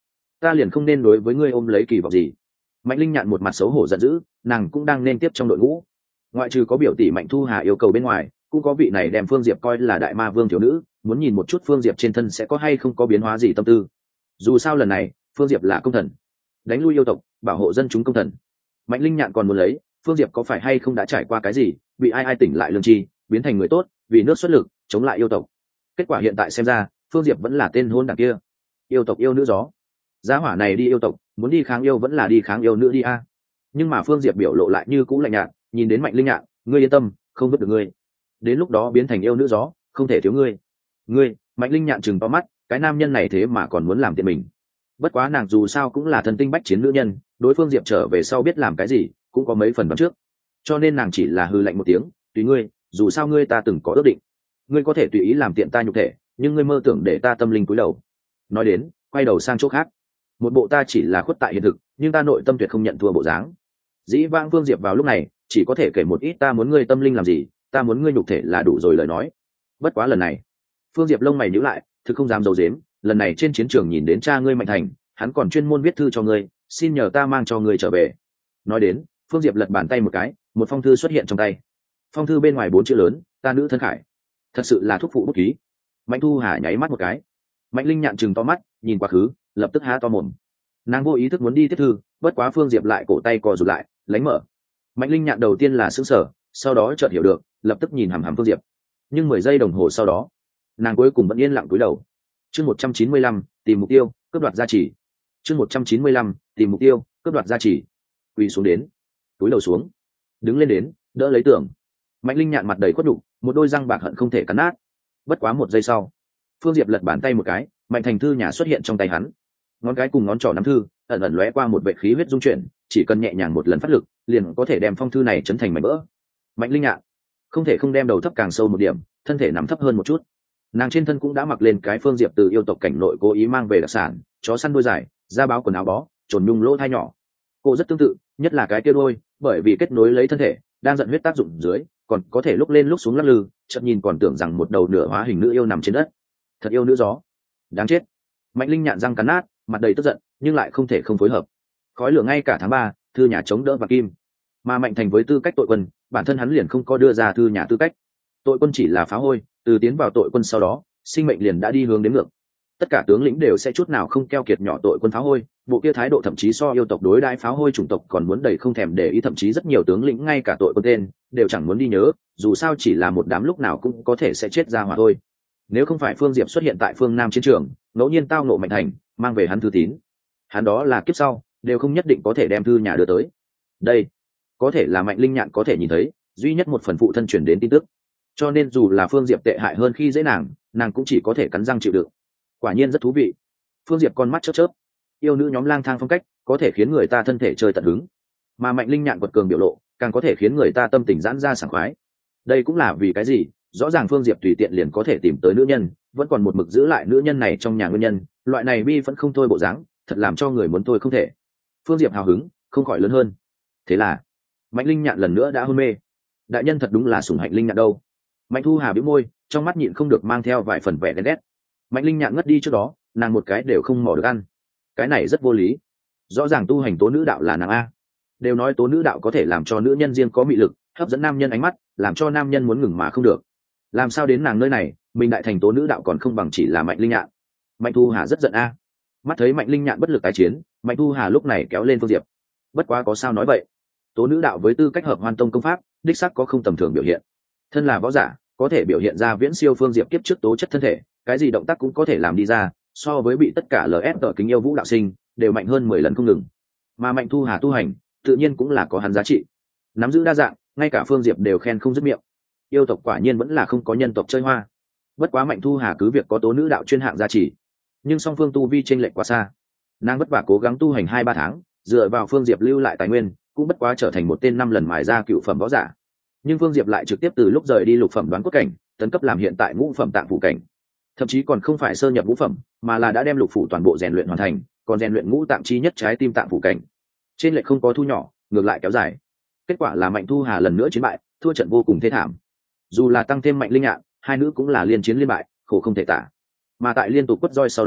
A: ta liền không nên đối với ngươi ôm lấy kỳ vọng gì. Mạnh Linh Nhạn một mặt xấu hổ giận dữ, nàng cũng đang nên tiếp trong đội ngũ. Ngoại trừ có biểu tỷ Mạnh Thu Hà yêu cầu bên ngoài, cũng có vị này đem Phương Diệp coi là đại ma vương thiếu nữ, muốn nhìn một chút Phương Diệp trên thân sẽ có hay không có biến hóa gì tâm tư. Dù sao lần này Phương Diệp là công thần, đánh lui yêu tộc, bảo hộ dân chúng công thần. Mạnh Linh Nhạn còn muốn lấy Phương Diệp có phải hay không đã trải qua cái gì, bị ai tỉnh lại lương tri, biến thành người tốt, vì nước xuất lực chống lại yêu tộc. Kết quả hiện tại xem ra Phương Diệp vẫn là tên hôn đảng kia, yêu tộc yêu nữ gió. Giá hỏa này đi yêu tộc, muốn đi kháng yêu vẫn là đi kháng yêu nữ đi a. Nhưng mà Phương Diệp biểu lộ lại như cũ lạnh nhạt, nhìn đến Mạnh Linh Nhạn, ngươi yên tâm, không vứt được ngươi. Đến lúc đó biến thành yêu nữ gió, không thể thiếu ngươi. Ngươi, Mạnh Linh Nhạn trừng to mắt, cái nam nhân này thế mà còn muốn làm tiện mình. Bất quá nàng dù sao cũng là thần tinh bách chiến nữ nhân, đối Phương Diệp trở về sau biết làm cái gì, cũng có mấy phần đoán trước. Cho nên nàng chỉ là hư lạnh một tiếng, tùy ngươi, dù sao ngươi ta từng có ước định. Ngươi có thể tùy ý làm tiện ta nhục thể, nhưng ngươi mơ tưởng để ta tâm linh cúi đầu. Nói đến, quay đầu sang chỗ khác. Một bộ ta chỉ là khuất tại hiện thực, nhưng ta nội tâm tuyệt không nhận thua bộ dáng. Dĩ vãng Phương Diệp vào lúc này chỉ có thể kể một ít ta muốn ngươi tâm linh làm gì, ta muốn ngươi nhục thể là đủ rồi lời nói. Bất quá lần này Phương Diệp lông mày nhíu lại, thực không dám giấu giếm, lần này trên chiến trường nhìn đến cha ngươi Mạnh Thành, hắn còn chuyên môn viết thư cho ngươi, xin nhờ ta mang cho ngươi trở về. Nói đến, Phương Diệp lật bàn tay một cái, một phong thư xuất hiện trong tay. Phong thư bên ngoài 4 chữ lớn, ta nữ thân khải. Thật sự là thúc phụ bút ký. Mạnh Thu Hà nháy mắt một cái. Mạnh Linh Nhạn trừng to mắt, nhìn quá khứ, lập tức há to mồm. Nàng vô ý thức muốn đi tiếp thư, bất quá Phương Diệp lại cổ tay co rụt lại, lánh mở. Mạnh Linh Nhạn đầu tiên là sững sờ, sau đó chợt hiểu được, lập tức nhìn hằm hằm Phương Diệp. Nhưng 10 giây đồng hồ sau đó, nàng cuối cùng vẫn yên lặng cúi đầu. Chương 195, tìm mục tiêu, cướp đoạt gia chỉ. Chương 195, tìm mục tiêu, cướp đoạt gia chỉ. Quỳ xuống đến, túi đầu xuống, đứng lên đến, đỡ lấy tưởng. Mạnh Linh Nhạn mặt đầy khuất nhục, một đôi răng bạc hận không thể cắn nát. Bất quá 1 giây sau, Phương Diệp lật bàn tay một cái, Mạnh Thành thư nhà xuất hiện trong tay hắn. Ngón cái cùng ngón trỏ nắm thư, ẩn ẩn lóe qua một vệt khí huyết dung chuyển, chỉ cần nhẹ nhàng một lần phát lực, liền có thể đem phong thư này chấn thành mảnh vỡ. Mạnh Linh Nhạn không thể không đem đầu thấp càng sâu một điểm, thân thể nằm thấp hơn một chút. Nàng trên thân cũng đã mặc lên cái Phương Diệp từ yêu tộc cảnh nội cố ý mang về đặc sản, chó săn đuôi dài, da báo quần áo bó, trồn nhung lỗ thai nhỏ. Cô rất tương tự, nhất là cái kia đôi, bởi vì kết nối lấy thân thể, đang giận huyết tác dụng dưới, còn có thể lúc lên lúc xuống lắc lư, chợt nhìn còn tưởng rằng một đầu nửa hóa hình nữ yêu nằm trên đất. Thật yêu nữ gió, đáng chết. Mạnh Linh Nhạn răng cắn nát, mặt đầy tức giận, nhưng lại không thể không phối hợp. Khói lửa ngay cả tháng 3, thư nhà chống đỡ và kim, mà Mạnh Thành với tư cách tội quân, bản thân hắn liền không có đưa ra thư nhà tư cách. Tội quân chỉ là phá hôi, từ tiến vào tội quân sau đó, sinh mệnh liền đã đi hướng đến ngược. Tất cả tướng lĩnh đều sẽ chút nào không keo kiệt nhỏ tội quân phá hôi, bộ kia thái độ thậm chí so yêu tộc đối đãi phá hôi chủng tộc còn muốn đầy không thèm để ý, thậm chí rất nhiều tướng lĩnh ngay cả tội quân tên đều chẳng muốn đi nhớ, dù sao chỉ là một đám lúc nào cũng có thể sẽ chết ra hỏa thôi. Nếu không phải Phương Diệp xuất hiện tại phương Nam chiến trường, ngẫu nhiên tao ngộ Mạnh Thành, mang về hắn thư tín, hắn đó là kiếp sau đều không nhất định có thể đem thư nhà đưa tới. Đây có thể là Mạnh Linh Nhạn có thể nhìn thấy duy nhất một phần phụ thân chuyển đến tin tức, cho nên dù là Phương Diệp tệ hại hơn khi dễ nàng cũng chỉ có thể cắn răng chịu đựng. Quả nhiên rất thú vị. Phương Diệp con mắt chớp chớp, yêu nữ nhóm lang thang phong cách có thể khiến người ta thân thể chơi tận hứng, mà Mạnh Linh Nhạn quật cường biểu lộ càng có thể khiến người ta tâm tình giãn ra sảng khoái. Đây cũng là vì cái gì rõ ràng Phương Diệp tùy tiện liền có thể tìm tới nữ nhân, vẫn còn một mực giữ lại nữ nhân này trong nhà nguyên nhân, loại này bi vẫn không thôi bộ dáng, thật làm cho người muốn thôi không thể. Phương Diệp hào hứng không khỏi lớn hơn. Thế là Mạnh Linh Nhạn lần nữa đã hôn mê. Đại nhân thật đúng là sủng hạnh Linh Nhạn đâu. Mạnh Thu Hà bĩu môi, trong mắt nhịn không được mang theo vài phần vẻ ghen ghét. Mạnh Linh Nhạn ngất đi trước đó, nàng một cái đều không mò được ăn. Cái này rất vô lý. Rõ ràng tu hành tố nữ đạo là nàng a. Đều nói tố nữ đạo có thể làm cho nữ nhân riêng có mị lực, hấp dẫn nam nhân ánh mắt, làm cho nam nhân muốn ngừng mà không được. Làm sao đến nàng nơi này, mình đại thành tố nữ đạo còn không bằng chỉ là Mạnh Linh Nhạn. Mạnh Thu Hà rất giận a. Mắt thấy Mạnh Linh Nhạn bất lực tái chiến, Mạnh Thu Hà lúc này kéo lên Phương Diệp. Bất quá có sao nói vậy, tố nữ đạo với tư cách hợp hoan tông công pháp, đích xác có không tầm thường biểu hiện. Thân là võ giả, có thể biểu hiện ra viễn siêu Phương Diệp kiếp trước tố chất thân thể, cái gì động tác cũng có thể làm đi ra, so với bị tất cả LS tờ kính yêu vũ đạo sinh đều mạnh hơn 10 lần không ngừng. Mà Mạnh Thu Hà tu hành, tự nhiên cũng là có hắn giá trị. Nắm giữ đa dạng, ngay cả Phương Diệp đều khen không dứt miệng. Yêu tộc quả nhiên vẫn là không có nhân tộc chơi hoa. Bất quá Mạnh Thu Hà cứ việc có tố nữ đạo chuyên hạng gia trì, nhưng song phương tu vi chênh lệch quá xa. Nàng vất vả cố gắng tu hành 2-3 tháng, dựa vào Phương Diệp lưu lại tài nguyên, cũng bất quá trở thành một tên 5 lần mài ra cựu phẩm võ giả. Nhưng Phương Diệp lại trực tiếp từ lúc rời đi lục phẩm đoán cốt cảnh, tấn cấp làm hiện tại ngũ phẩm tạng phủ cảnh. Thậm chí còn không phải sơ nhập ngũ phẩm, mà là đã đem lục phủ toàn bộ rèn luyện hoàn thành, còn rèn luyện ngũ tạng chi nhất trái tim tạng phủ cảnh. Trên lệch không có thu nhỏ, ngược lại kéo dài. Kết quả là Mạnh Thu Hà lần nữa chiến bại, thua trận vô cùng thê thảm. Dù là tăng thêm Mạnh Linh Nhạn, hai nữ cũng là liên chiến liên bại, khổ không thể tả. Mà tại liên tục quất roi sau đó,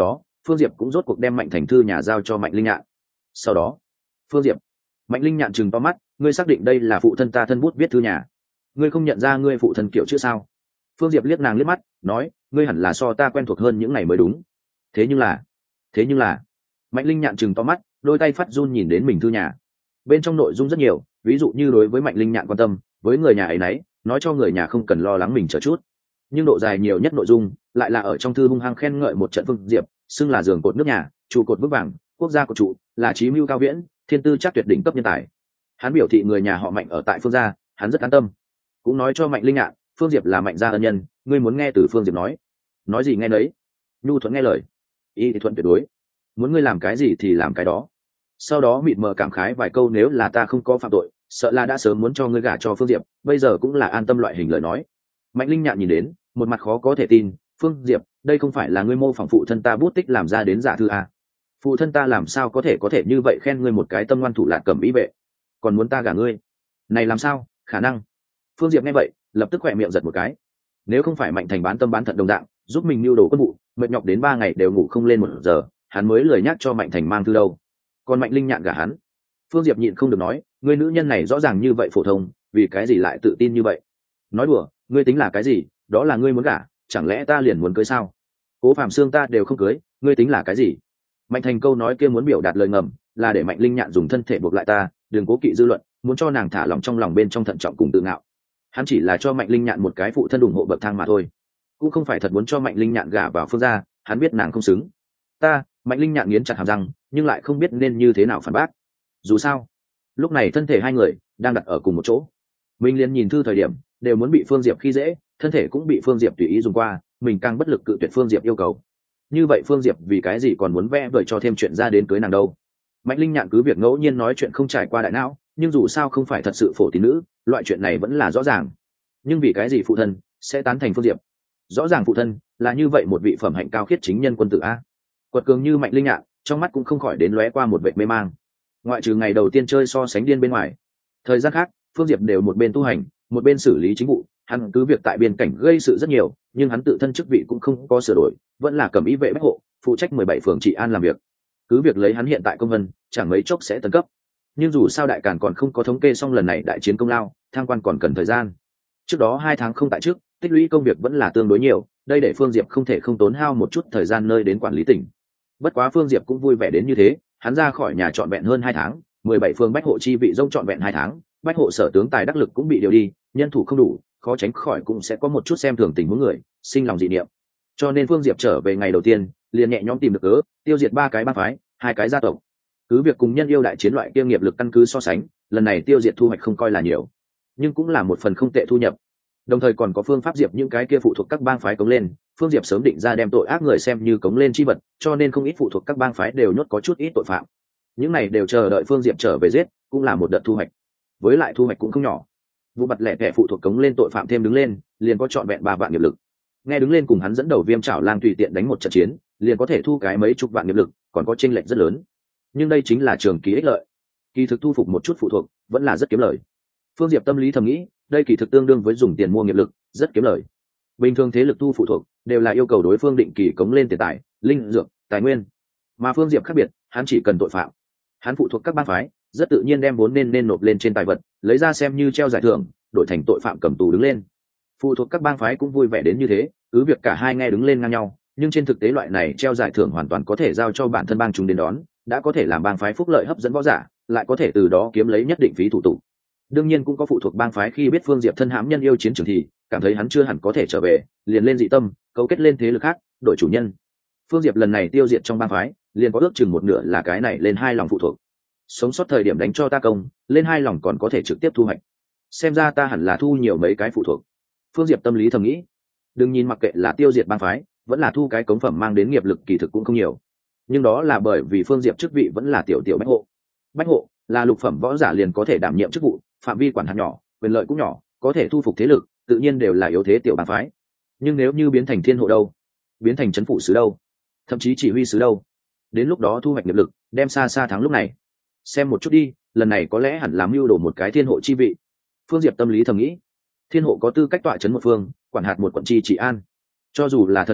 A: Phương Diệp cũng rốt cuộc đem Mạnh Thành thư nhà giao cho Mạnh Linh Nhạn. Sau đó, Phương Diệp, Mạnh Linh Nhạn trừng to mắt, ngươi xác định đây là phụ thân ta thân bút viết thư nhà? Ngươi không nhận ra ngươi phụ thân kiểu chữ sao? Phương Diệp liếc nàng liếc mắt, nói, ngươi hẳn là so ta quen thuộc hơn những ngày mới đúng. Thế nhưng là, Mạnh Linh Nhạn trừng to mắt, đôi tay phát run nhìn đến mình thư nhà. Bên trong nội dung rất nhiều, ví dụ như đối với Mạnh Linh Nhạn quan tâm, với người nhà ấy nấy, nói cho người nhà không cần lo lắng mình chờ chút. Nhưng độ dài nhiều nhất nội dung lại là ở trong thư hung hăng khen ngợi một trận Phương Diệp, xưng là giường cột nước nhà, trụ cột vững vàng, quốc gia của trụ, là chí mưu cao viễn, thiên tư chắc tuyệt đỉnh cấp nhân tài. Hắn biểu thị người nhà họ Mạnh ở tại Phương gia, hắn rất an tâm. Cũng nói cho Mạnh Linh Nhạn, Phương Diệp là Mạnh gia ân nhân, ngươi muốn nghe từ Phương Diệp nói gì nghe đấy. Nhu thuận nghe lời, y thì thuận tuyệt đối, muốn ngươi làm cái gì thì làm cái đó. Sau đó mịt mờ cảm khái vài câu, nếu là ta không có phạm tội, sợ là đã sớm muốn cho ngươi gả cho Phương Diệp, bây giờ cũng là an tâm loại hình lời nói. Mạnh Linh Nhạn nhìn đến, một mặt khó có thể tin, Phương Diệp, đây không phải là ngươi mô phỏng phụ thân ta bút tích làm ra đến giả thư à? Phụ thân ta làm sao có thể như vậy khen ngươi một cái tâm ngoan thủ lạn cẩm ý vệ, còn muốn ta gả ngươi, này làm sao khả năng. Phương Diệp nghe vậy lập tức khỏe miệng giật một cái. Nếu không phải Mạnh Thành bán tâm bán thận đồng dạng giúp mình mưu đồ quân vụ, mệt nhọc đến 3 ngày đều ngủ không lên 1 giờ, hắn mới lười nhắc cho Mạnh Thành mang thư đâu. Còn Mạnh Linh Nhạn gả hắn. Phương Diệp nhịn không được nói, ngươi nữ nhân này rõ ràng như vậy phổ thông, vì cái gì lại tự tin như vậy? Nói đùa, ngươi tính là cái gì? Đó là ngươi muốn gả, chẳng lẽ ta liền muốn cưới sao? Cố Phạm Xương ta đều không cưới, ngươi tính là cái gì? Mạnh Thành câu nói kia muốn biểu đạt lời ngầm, là để Mạnh Linh Nhạn dùng thân thể buộc lại ta, đừng cố kỵ dư luận, muốn cho nàng thả lòng trong lòng bên trong thận trọng cùng tự ngạo. Hắn chỉ là cho Mạnh Linh Nhạn một cái phụ thân ủng hộ bậc thang mà thôi, cũng không phải thật muốn cho Mạnh Linh Nhạn gả vào Phương gia, hắn biết nàng không xứng. Mạnh Linh Nhạn nghiến chặt hàm răng, nhưng lại không biết nên như thế nào phản bác. Dù sao, lúc này thân thể hai người đang đặt ở cùng một chỗ. Mình liền nhìn thư thời điểm, đều muốn bị Phương Diệp khi dễ, thân thể cũng bị Phương Diệp tùy ý dùng qua, mình càng bất lực cự tuyệt Phương Diệp yêu cầu. Như vậy Phương Diệp vì cái gì còn muốn vẽ vời cho thêm chuyện ra đến cưới nàng đâu? Mạnh Linh Nhạn cứ việc ngẫu nhiên nói chuyện không trải qua đại não, nhưng dù sao không phải thật sự phổ tín nữ, loại chuyện này vẫn là rõ ràng. Nhưng vì cái gì phụ thân sẽ tán thành Phương Diệp? Rõ ràng phụ thân là như vậy một vị phẩm hạnh cao khiết chính nhân quân tử a. Quật cường như Mạnh Linh Nhạn, trong mắt cũng không khỏi đến lóe qua một vệt mê mang. Ngoại trừ ngày đầu tiên chơi so sánh điên bên ngoài, thời gian khác Phương Diệp đều một bên tu hành, một bên xử lý chính vụ. Hắn cứ việc tại biên cảnh gây sự rất nhiều, nhưng hắn tự thân chức vị cũng không có sửa đổi, vẫn là cẩm ý vệ bách hộ, phụ trách 17 phường trị an làm việc. Cứ việc lấy hắn hiện tại công vân, chẳng mấy chốc sẽ tấn cấp. Nhưng dù sao đại càn còn không có thống kê xong lần này đại chiến công lao, thăng quan còn cần thời gian. Trước đó 2 tháng không tại trước, tích lũy công việc vẫn là tương đối nhiều, đây để Phương Diệp không thể không tốn hao một chút thời gian nơi đến quản lý tỉnh. Bất quá Phương Diệp cũng vui vẻ đến như thế, hắn ra khỏi nhà trọn vẹn hơn 2 tháng, 17 phường bách hộ chi vị dông trọn vẹn 2 tháng, bách hộ sở tướng tài đắc lực cũng bị điều đi, nhân thủ không đủ, khó tránh khỏi cũng sẽ có một chút xem thường tình huống người, sinh lòng dị niệm. Cho nên Phương Diệp trở về ngày đầu tiên, liền nhẹ nhõm tìm được cớ, tiêu diệt 3 cái bang phái, 2 cái gia tộc. Cứ việc cùng nhân yêu đại chiến loại kia nghiệp lực căn cứ so sánh, lần này tiêu diệt thu hoạch không coi là nhiều, nhưng cũng là một phần không tệ thu nhập. Đồng thời còn có phương pháp diệp những cái kia phụ thuộc các bang phái cống lên, Phương Diệp sớm định ra đem tội ác người xem như cống lên chi vật, cho nên không ít phụ thuộc các bang phái đều nhốt có chút ít tội phạm. Những này đều chờ đợi Phương Diệp trở về giết, cũng là một đợt thu hoạch. Với lại thu hoạch cũng không nhỏ. Vụ bặt lẻ tẻ phụ thuộc cống lên tội phạm thêm đứng lên, liền có trọn vẹn 3 vạn nghiệp lực. Nghe đứng lên cùng hắn dẫn đầu Viêm Trảo Lang tùy tiện đánh một trận chiến, liền có thể thu cái mấy chục vạn nghiệp lực, còn có chênh lệch rất lớn. Nhưng đây chính là trường kỳ ích lợi. Kỳ thực thu phục một chút phụ thuộc, vẫn là rất kiếm lời. Phương Diệp tâm lý thầm nghĩ, đây kỳ thực tương đương với dùng tiền mua nghiệp lực, rất kiếm lời. Bình thường thế lực thu phụ thuộc đều là yêu cầu đối phương định kỳ cống lên tiền tài, linh dược, tài nguyên. Mà Phương Diệp khác biệt, hắn chỉ cần tội phạm. Hắn phụ thuộc các bang phái, rất tự nhiên đem vốn nên nộp lên trên tài vật, lấy ra xem như treo giải thưởng, đổi thành tội phạm cầm tù đứng lên. Phụ thuộc các bang phái cũng vui vẻ đến như thế, cứ việc cả hai nghe đứng lên ngang nhau, nhưng trên thực tế loại này treo giải thưởng hoàn toàn có thể giao cho bản thân bang chúng đến đón, đã có thể làm bang phái phúc lợi hấp dẫn võ giả, lại có thể từ đó kiếm lấy nhất định phí thủ tục. Đương nhiên cũng có phụ thuộc bang phái khi biết Phương Diệp thân hãm nhân yêu chiến trường thì cảm thấy hắn chưa hẳn có thể trở về, liền lên dị tâm, cấu kết lên thế lực khác, đổi chủ nhân. Phương Diệp lần này tiêu diệt trong bang phái, liền có ước chừng một nửa là cái này lên 2 lòng phụ thuộc. Sống sót thời điểm đánh cho ta công, lên 2 lòng còn có thể trực tiếp thu hoạch. Xem ra ta hẳn là thu nhiều mấy cái phụ thuộc. Phương Diệp tâm lý thầm nghĩ. Đừng nhìn mặc kệ là tiêu diệt bang phái, vẫn là thu cái cống phẩm mang đến nghiệp lực kỳ thực cũng không nhiều. Nhưng đó là bởi vì Phương Diệp chức vị vẫn là tiểu bách hộ. Bách hộ là lục phẩm võ giả liền có thể đảm nhiệm chức vụ, phạm vi quản hạt nhỏ, quyền lợi cũng nhỏ, có thể thu phục thế lực, tự nhiên đều là yếu thế tiểu bang phái. Nhưng nếu như biến thành thiên hộ đâu, biến thành trấn phủ sứ đâu, thậm chí chỉ huy sứ đâu, đến lúc đó thu hoạch nghiệp lực đem xa xa thắng lúc này. Xem một chút đi, lần này có lẽ hẳn làm mưu đồ một cái thiên hộ chi vị. Phương Diệp tâm lý thầm nghĩ, thiên hộ có tư cách tọa trấn một phương, quản hạt một quận chi trị an. Cho dù là thần đô,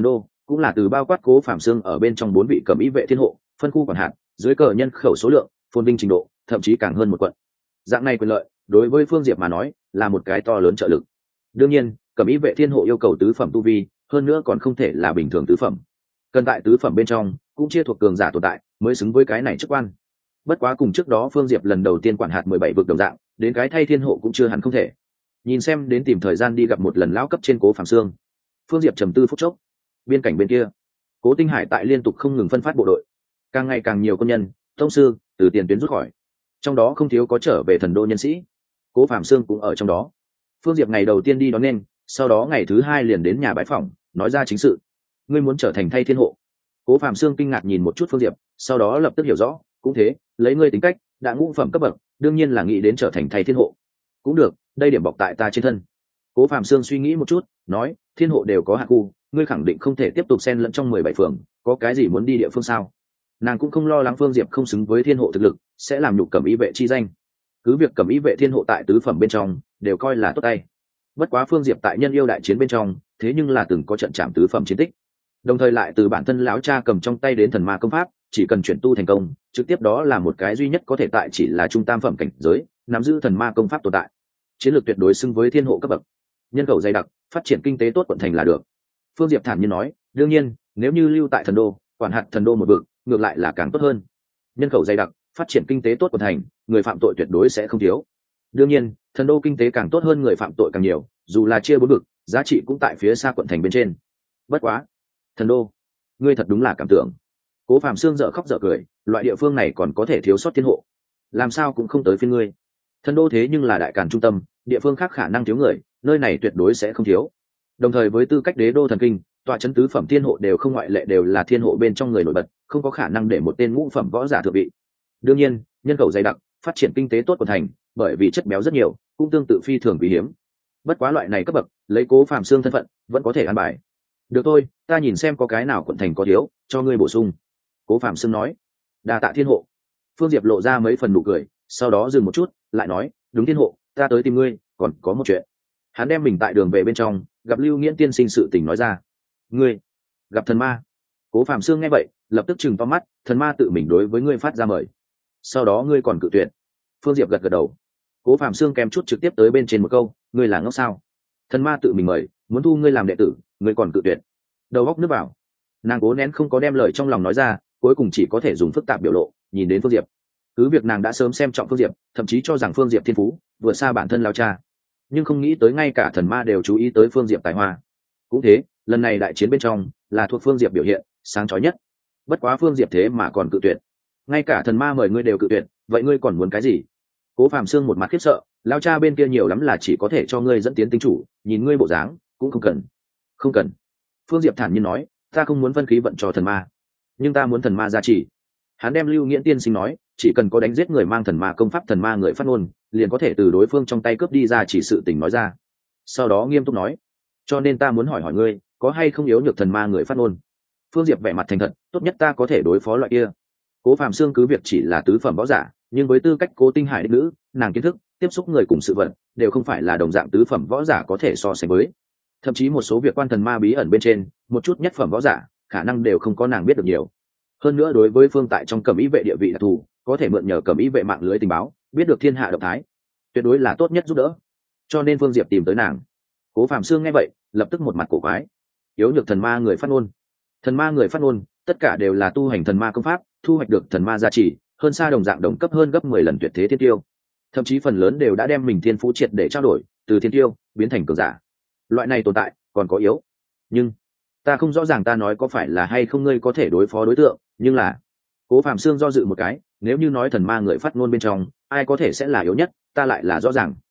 A: cũng là từ bao quát Cố Phạm Xương ở bên trong 4 vị cẩm ý vệ thiên hộ, phân khu quản hạt, dưới cờ nhân khẩu số lượng, phồn vinh trình độ, thậm chí càng hơn một quận. Dạng này quyền lợi, đối với Phương Diệp mà nói, là một cái to lớn trợ lực. Đương nhiên, cẩm ý vệ thiên hộ yêu cầu tứ phẩm tu vi, hơn nữa còn không thể là bình thường tứ phẩm. Cần tại tứ phẩm bên trong, cũng chia thuộc cường giả tồn tại, mới xứng với cái này chức quan. Bất quá cùng trước đó Phương Diệp lần đầu tiên quản hạt 17 vực đồng dạng, đến cái thay thiên hộ cũng chưa hẳn không thể. Nhìn xem đến tìm thời gian đi gặp một lần lão cấp trên Cố Phạm Xương. Phương Diệp trầm tư phút chốc. Biên cảnh bên kia, Cố Tinh Hải tại liên tục không ngừng phân phát bộ đội, càng ngày càng nhiều quân nhân, tông sư từ tiền tuyến rút khỏi, trong đó không thiếu có trở về thần đô nhân sĩ. Cố Phạm Xương cũng ở trong đó. Phương Diệp ngày đầu tiên đi đón nên, sau đó ngày thứ 2 liền đến nhà bái phỏng, nói ra chính sự. Ngươi muốn trở thành thay thiên hộ? Cố Phạm Xương kinh ngạc nhìn một chút Phương Diệp, sau đó lập tức hiểu rõ, cũng thế, lấy ngươi tính cách, đã ngũ phẩm cấp bậc, đương nhiên là nghĩ đến trở thành thay thiên hộ. Cũng được, đây điểm bọc tại ta trên thân. Cố Phạm Xương suy nghĩ một chút, nói, thiên hộ đều có hạ khu, ngươi khẳng định không thể tiếp tục xen lẫn trong 17 phường, có cái gì muốn đi địa phương sao? Nàng cũng không lo lắng Phương Diệp không xứng với thiên hộ thực lực, sẽ làm nhục cẩm ý vệ chi danh. Cứ việc cẩm ý vệ thiên hộ tại tứ phẩm bên trong đều coi là tốt tay. Bất quá Phương Diệp tại nhân yêu đại chiến bên trong, thế nhưng là từng có trận chạm tứ phẩm chiến tích. Đồng thời lại từ bản thân lão cha cầm trong tay đến thần ma công pháp, chỉ cần chuyển tu thành công, trực tiếp đó là một cái duy nhất có thể tại chỉ là trung tam phẩm cảnh giới, nắm giữ thần ma công pháp tồn tại. Chiến lược tuyệt đối xứng với thiên hộ cấp bậc. Nhân khẩu dày đặc, phát triển kinh tế tốt quận thành là được. Phương Diệp thản nhiên nói, đương nhiên, nếu như lưu tại thần đô, quản hạt thần đô một vực, ngược lại là càng tốt hơn. Nhân khẩu dày đặc, phát triển kinh tế tốt quận thành, người phạm tội tuyệt đối sẽ không thiếu. Đương nhiên, thần đô kinh tế càng tốt hơn người phạm tội càng nhiều, dù là chia 4 vực, giá trị cũng tại phía xa quận thành bên trên. Bất quá, thần đô, ngươi thật đúng là cảm tưởng. Cố Phạm Xương dở khóc dở cười, loại địa phương này còn có thể thiếu sót thiên hộ, làm sao cũng không tới phiên ngươi. Thần đô thế nhưng là đại càn trung tâm, địa phương khác khả năng thiếu người, nơi này tuyệt đối sẽ không thiếu. Đồng thời với tư cách đế đô thần kinh, tọa chấn tứ phẩm thiên hộ đều không ngoại lệ, đều là thiên hộ bên trong người nổi bật, không có khả năng để một tên ngũ phẩm võ giả thượng vị. Đương nhiên, nhân khẩu dày đặc, phát triển kinh tế tốt của thành, bởi vì chất béo rất nhiều, cũng tương tự phi thường quý hiếm. Bất quá loại này cấp bậc, lấy Cố Phạm Xương thân phận, vẫn có thể ăn bài. Được thôi, ta nhìn xem có cái nào quận thành có thiếu, cho ngươi bổ sung. Cố Phạm Xương nói. Đa tạ thiên hộ. Phương Diệp lộ ra mấy phần nụ cười, sau đó dừng một chút, lại nói, đúng thiên hộ, ta tới tìm ngươi, còn có một chuyện. Hắn đem mình tại đường về bên trong, gặp Lưu Nghiễn tiên sinh sự tình nói ra. Ngươi gặp thần ma? Cố Phạm Xương nghe vậy, lập tức trừng to mắt, thần ma tự mình đối với ngươi phát ra mời, sau đó ngươi còn cự tuyệt? Phương Diệp gật gật đầu. Cố Phạm Xương kèm chút trực tiếp tới bên trên một câu, ngươi là ngốc sao? Thần ma tự mình mời, muốn thu ngươi làm đệ tử, ngươi còn cự tuyệt? Đầu góc nước vào. Nàng cố nén không có đem lời trong lòng nói ra, cuối cùng chỉ có thể dùng phức tạp biểu lộ nhìn đến Phương Diệp. Cứ việc nàng đã sớm xem trọng Phương Diệp, thậm chí cho rằng Phương Diệp thiên phú vượt xa bản thân lao cha, nhưng không nghĩ tới ngay cả thần ma đều chú ý tới Phương Diệp tài hoa. Cũng thế, lần này đại chiến bên trong là thuộc Phương Diệp biểu hiện sáng chói nhất. Bất quá Phương Diệp thế mà còn cự tuyệt, ngay cả thần ma mời ngươi đều cự tuyệt, vậy ngươi còn muốn cái gì? Cố Phạm Xương một mặt khiếp sợ, lao cha bên kia nhiều lắm là chỉ có thể cho ngươi dẫn tiến tinh chủ, nhìn ngươi bộ dáng cũng không cần. Không cần. Phương Diệp thản nhiên nói, ta không muốn phân khí vận cho thần ma, nhưng ta muốn thần ma gia trì. Hắn đem Lưu Nghiễn tiên sinh nói, chỉ cần có đánh giết người mang thần ma công pháp thần ma người phát ngôn, liền có thể từ đối phương trong tay cướp đi ra chỉ sự tình nói ra. Sau đó nghiêm túc nói, cho nên ta muốn hỏi ngươi, có hay không yếu nhược thần ma người phát ngôn? Phương Diệp vẻ mặt thành thật, tốt nhất ta có thể đối phó loại kia. Cố Phạm Xương cứ việc chỉ là tứ phẩm võ giả, nhưng với tư cách Cố Tinh Hải đích nữ, nàng kiến thức, tiếp xúc người cùng sự vật, đều không phải là đồng dạng tứ phẩm võ giả có thể so sánh với. Thậm chí một số việc quan thần ma bí ẩn bên trên, một chút nhất phẩm võ giả, khả năng đều không có nàng biết được nhiều. Hơn nữa đối với phương tại trong cẩm ý vệ địa vị đặc thù, có thể mượn nhờ cẩm ý vệ mạng lưới tình báo, biết được thiên hạ động thái, tuyệt đối là tốt nhất giúp đỡ. Cho nên Phương Diệp tìm tới nàng. Cố Phạm Xương nghe vậy, lập tức một mặt cổ quái. Yếu nhược thần ma người phát ngôn. Thần ma người phát ngôn, tất cả đều là tu hành thần ma công pháp, thu hoạch được thần ma gia trì, hơn xa đồng dạng đồng cấp hơn gấp 10 lần tuyệt thế thiên tiêu. Thậm chí phần lớn đều đã đem mình thiên phú triệt để trao đổi, từ thiên tiêu biến thành cường giả. Loại này tồn tại, còn có yếu. Nhưng ta không rõ ràng ta nói có phải là hay không ngươi có thể đối phó đối tượng, nhưng là Cố Phạm Xương do dự một cái, nếu như nói thần ma người phát ngôn bên trong, ai có thể sẽ là yếu nhất, ta lại là rõ ràng.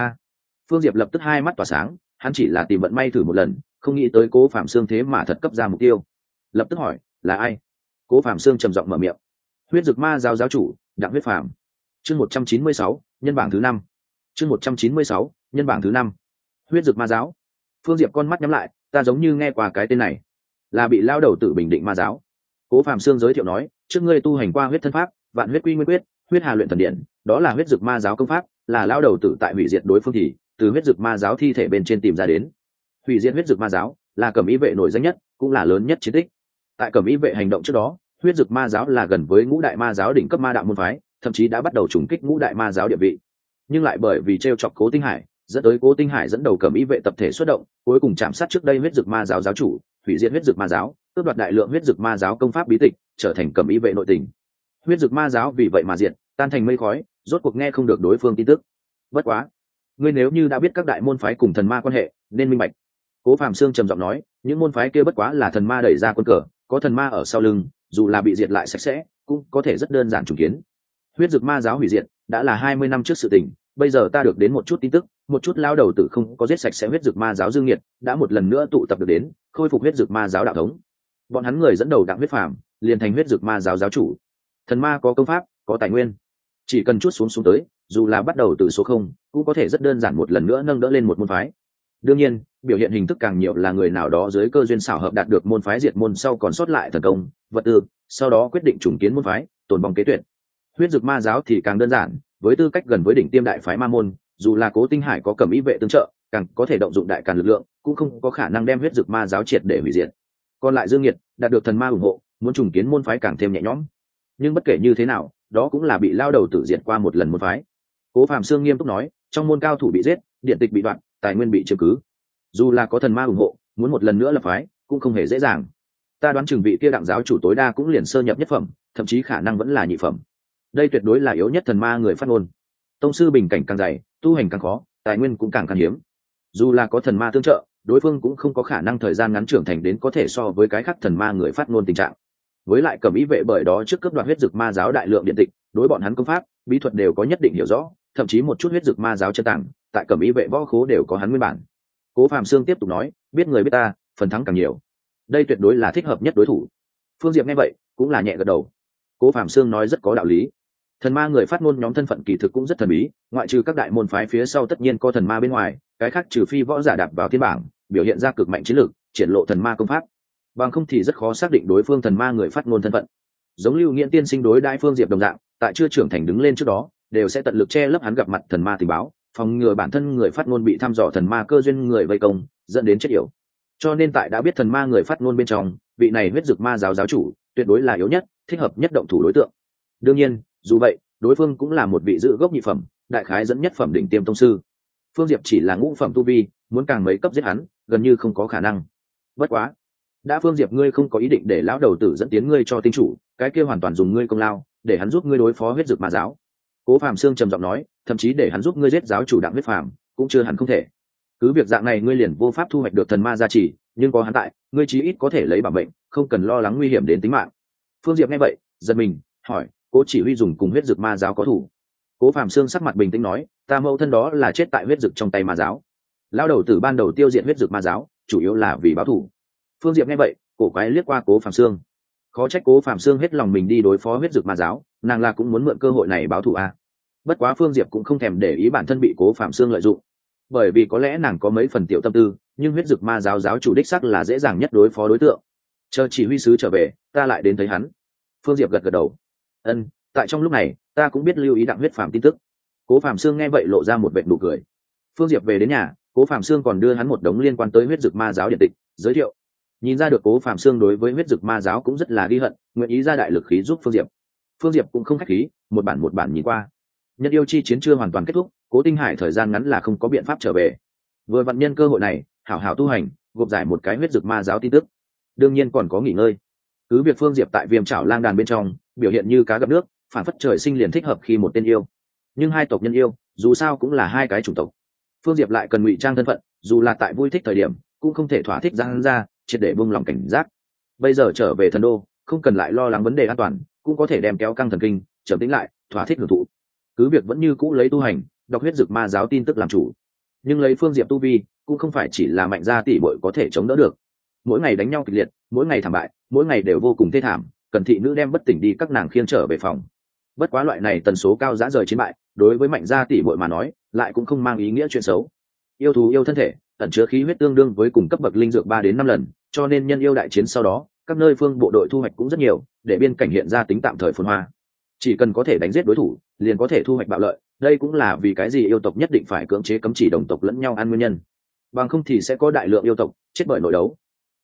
A: Phương Diệp lập tức hai mắt tỏa sáng, hắn chỉ là tìm vận may thử một lần, không nghĩ tới Cố Phạm Xương thế mà thật cấp ra mục tiêu. Lập tức hỏi, là ai? Cố Phạm Xương trầm giọng mở miệng, Huyết Dực Ma giáo giáo chủ Đặng Huyết Phàm. Chương 196, nhân bảng thứ 5. Chương 196, nhân bảng thứ 5. Huyết Dực Ma giáo. Phương Diệp con mắt nhắm lại, ta giống như nghe qua cái tên này, là bị lao đầu tử Bình Định Ma giáo. Cố Phạm Xương giới thiệu nói, trước ngươi tu hành qua huyết thân pháp, vạn huyết quy nguyên quyết, huyết hà luyện thần điện, đó là huyết dực ma giáo công pháp, là lao đầu tử tại hủy diệt đối phương thì từ huyết dực ma giáo thi thể bên trên tìm ra đến. Hủy diệt huyết dực ma giáo là cẩm y vệ nổi danh nhất cũng là lớn nhất chiến tích. Tại cẩm y vệ hành động trước đó, huyết dực ma giáo là gần với ngũ đại ma giáo đỉnh cấp ma đạo môn phái, thậm chí đã bắt đầu trùng kích ngũ đại ma giáo địa vị. Nhưng lại bởi vì trêu chọc Cố Tinh Hải, dẫn tới Cố Tinh Hải dẫn đầu cẩm y vệ tập thể xuất động, cuối cùng chạm sát trước đây huyết dực ma giáo giáo chủ, hủy diệt huyết dực ma giáo, cướp đoạt đại lượng huyết dực ma giáo công pháp bí tịch, trở thành cẩm y vệ nội tình. Huyết dực ma giáo vì vậy mà diệt, tan thành mây khói, rốt cuộc nghe không được đối phương tin tức. Bất quá, ngươi nếu như đã biết các đại môn phái cùng thần ma quan hệ, nên minh bạch. Cố Phạm Sương trầm giọng nói, những môn phái kia bất quá là thần ma đẩy ra quân cờ, có thần ma ở sau lưng, dù là bị diệt lại sạch sẽ, cũng có thể rất đơn giản trùng kiến. Huyết dực ma giáo hủy diệt đã là 20 năm trước sự tình, bây giờ ta được đến một chút tin tức, một chút lao đầu tử không có giết sạch sẽ huyết dực ma giáo dương nghiệt, đã một lần nữa tụ tập được đến, khôi phục huyết dực ma giáo đạo thống. Bọn hắn người dẫn đầu Đặng Huyết Phàm, liền thành huyết dực ma giáo giáo chủ. Thần ma có công pháp, có tài nguyên, chỉ cần chút xuống tới, dù là bắt đầu từ số 0, cũng có thể rất đơn giản một lần nữa nâng đỡ lên một môn phái. Đương nhiên, biểu hiện hình thức càng nhiều là người nào đó dưới cơ duyên xảo hợp đạt được môn phái diệt môn sau còn sót lại thần công, vật tư, sau đó quyết định trùng kiến môn phái, tồn vong kế tuyệt. Huyết dực ma giáo thì càng đơn giản, với tư cách gần với đỉnh tiêm đại phái ma môn, dù là Cố Tinh Hải có cẩm y vệ tương trợ, càng có thể động dụng đại càn lực lượng, cũng không có khả năng đem huyết dực ma giáo triệt để hủy diệt. Còn lại Dương Nghiệt đạt được thần ma ủng hộ, muốn trùng kiến môn phái càng thêm nhẹ nhõm. Nhưng bất kể như thế nào, đó cũng là bị lao đầu tử diệt qua một lần môn phái. Cố Phạm Sương nghiêm túc nói, trong môn cao thủ bị giết, điện tịch bị đoạn, tài nguyên bị chiếm cứ, dù là có thần ma ủng hộ, muốn một lần nữa lập phái cũng không hề dễ dàng. Ta đoán chừng vị kia Đặng giáo chủ tối đa cũng liền sơ nhập nhất phẩm, thậm chí khả năng vẫn là nhị phẩm. Đây tuyệt đối là yếu nhất thần ma người phát ngôn. Tông sư bình cảnh càng dày, tu hành càng khó, tài nguyên cũng càng khan hiếm. Dù là có thần ma tương trợ, đối phương cũng không có khả năng thời gian ngắn trưởng thành đến có thể so với cái khác thần ma người phát ngôn tình trạng. Với lại cẩm y vệ bởi đó trước cướp đoạt huyết dực ma giáo đại lượng điện tịch, đối bọn hắn công pháp, bí thuật đều có nhất định hiểu rõ, thậm chí một chút huyết dực ma giáo chân tàng, tại cẩm y vệ võ khố đều có hắn nguyên bản. Cố Phạm Sương tiếp tục nói, biết người biết ta, phần thắng càng nhiều. Đây tuyệt đối là thích hợp nhất đối thủ. Phương Diệp nghe vậy, cũng là nhẹ gật đầu. Cố Phạm Sương nói rất có đạo lý. Thần ma người phát ngôn nhóm thân phận kỳ thực cũng rất thần bí, ngoại trừ các đại môn phái phía sau tất nhiên có thần ma bên ngoài, cái khác trừ phi võ giả đạp vào thiên bảng, biểu hiện ra cực mạnh chiến lược, triển lộ thần ma công pháp. Bằng không thì rất khó xác định đối phương thần ma người phát ngôn thân phận. Giống Lưu Nghiễn tiên sinh đối đãi Phương Diệp đồng dạng, tại chưa trưởng thành đứng lên trước đó, đều sẽ tận lực che lấp hắn gặp mặt thần ma tình báo, phòng ngừa bản thân người phát ngôn bị thăm dò thần ma cơ duyên người vây công, dẫn đến chết yểu. Cho nên tại đã biết thần ma người phát ngôn bên trong, vị này huyết dực ma giáo giáo chủ, tuyệt đối là yếu nhất, thích hợp nhất động thủ đối tượng. Đương nhiên, dù vậy, đối phương cũng là một vị giữ gốc nhị phẩm, đại khái dẫn nhất phẩm đỉnh tiêm tông sư. Phương Diệp chỉ là ngũ phẩm tu vi, muốn càng mấy cấp giết hắn, gần như không có khả năng. Bất quá, đã Phương Diệp ngươi không có ý định để lão đầu tử dẫn tiến ngươi cho tinh chủ, cái kia hoàn toàn dùng ngươi công lao, để hắn giúp ngươi đối phó huyết dực ma giáo. Cố Phạm Sương trầm giọng nói, thậm chí để hắn giúp ngươi giết giáo chủ Đặng Huyết Phàm, cũng chưa hẳn không thể. Cứ việc dạng này ngươi liền vô pháp thu hoạch được thần ma gia trì, nhưng có hắn tại, ngươi chí ít có thể lấy bảo mệnh, không cần lo lắng nguy hiểm đến tính mạng. Phương Diệp nghe vậy, giật mình, hỏi, Cố chỉ huy dùng cùng huyết dực ma giáo có thủ? Cố Phạm Sương sắc mặt bình tĩnh nói, ta mẫu thân đó là chết tại huyết dực trong tay ma giáo. Lão đầu tử ban đầu tiêu diệt huyết dực ma giáo, chủ yếu là vì báo thù. Phương Diệp nghe vậy, cổ quái liếc qua Cố Phạm Sương. Khó trách Cố Phạm Sương hết lòng mình đi đối phó huyết dực ma giáo, nàng là cũng muốn mượn cơ hội này báo thù à? Bất quá Phương Diệp cũng không thèm để ý bản thân bị Cố Phạm Sương lợi dụng, bởi vì có lẽ nàng có mấy phần tiểu tâm tư, nhưng huyết dực ma giáo giáo chủ đích sắc là dễ dàng nhất đối phó đối tượng. Chờ chỉ huy sứ trở về, ta lại đến thấy hắn. Phương Diệp gật gật đầu. Ân, tại trong lúc này, ta cũng biết lưu ý Đặng Huyết Phàm tin tức. Cố Phạm Sương nghe vậy lộ ra một vệt nụ cười. Phương Diệp về đến nhà, Cố Phạm Sương còn đưa hắn một đống liên quan tới huyết dực ma giáo điện tịch, giới thiệu. Nhìn ra được Cố Phạm Sương đối với huyết dực ma giáo cũng rất là ghi hận, nguyện ý ra đại lực khí giúp Phương Diệp. Phương Diệp cũng không khách khí, một bản nhìn qua. Nhân yêu chi chiến chưa hoàn toàn kết thúc, Cố Tinh Hải thời gian ngắn là không có biện pháp trở về. Vừa vặn nhân cơ hội này, hảo hảo tu hành, gộp giải một cái huyết dực ma giáo tin tức. Đương nhiên còn có nghỉ ngơi. Cứ việc Phương Diệp tại Viêm Trảo Lang đàn bên trong, biểu hiện như cá gặp nước, phản phất trời sinh liền thích hợp khi một tên yêu. Nhưng hai tộc nhân yêu, dù sao cũng là hai cái chủng tộc. Phương Diệp lại cần ngụy trang thân phận, dù là tại vui thích thời điểm, cũng không thể thỏa thích giang ra, triệt để buông lòng cảnh giác. Bây giờ trở về thần đô, không cần lại lo lắng vấn đề an toàn, cũng có thể đem kéo căng thần kinh, trầm tĩnh lại, thỏa thích hưởng thụ. Cứ việc vẫn như cũ lấy tu hành, đọc huyết dực ma giáo tin tức làm chủ, nhưng lấy Phương Diệp tu vi, cũng không phải chỉ là mạnh gia tỷ bội có thể chống đỡ được. Mỗi ngày đánh nhau kịch liệt, mỗi ngày thảm bại, mỗi ngày đều vô cùng thê thảm, cần thị nữ đem bất tỉnh đi các nàng khiêng trở về phòng. Bất quá loại này tần số cao dã rời chiến bại, đối với mạnh gia tỷ bội mà nói, lại cũng không mang ý nghĩa chuyện xấu. Yêu thú yêu thân thể, ẩn chứa khí huyết tương đương với cùng cấp bậc linh dược 3 đến 5 lần, cho nên nhân yêu đại chiến sau đó, các nơi phương bộ đội thu hoạch cũng rất nhiều, để biên cảnh hiện ra tính tạm thời phồn hoa. Chỉ cần có thể đánh giết đối thủ, liền có thể thu hoạch bạo lợi, đây cũng là vì cái gì yêu tộc nhất định phải cưỡng chế cấm chỉ đồng tộc lẫn nhau ăn nguyên nhân. Bằng không thì sẽ có đại lượng yêu tộc chết bởi nội đấu,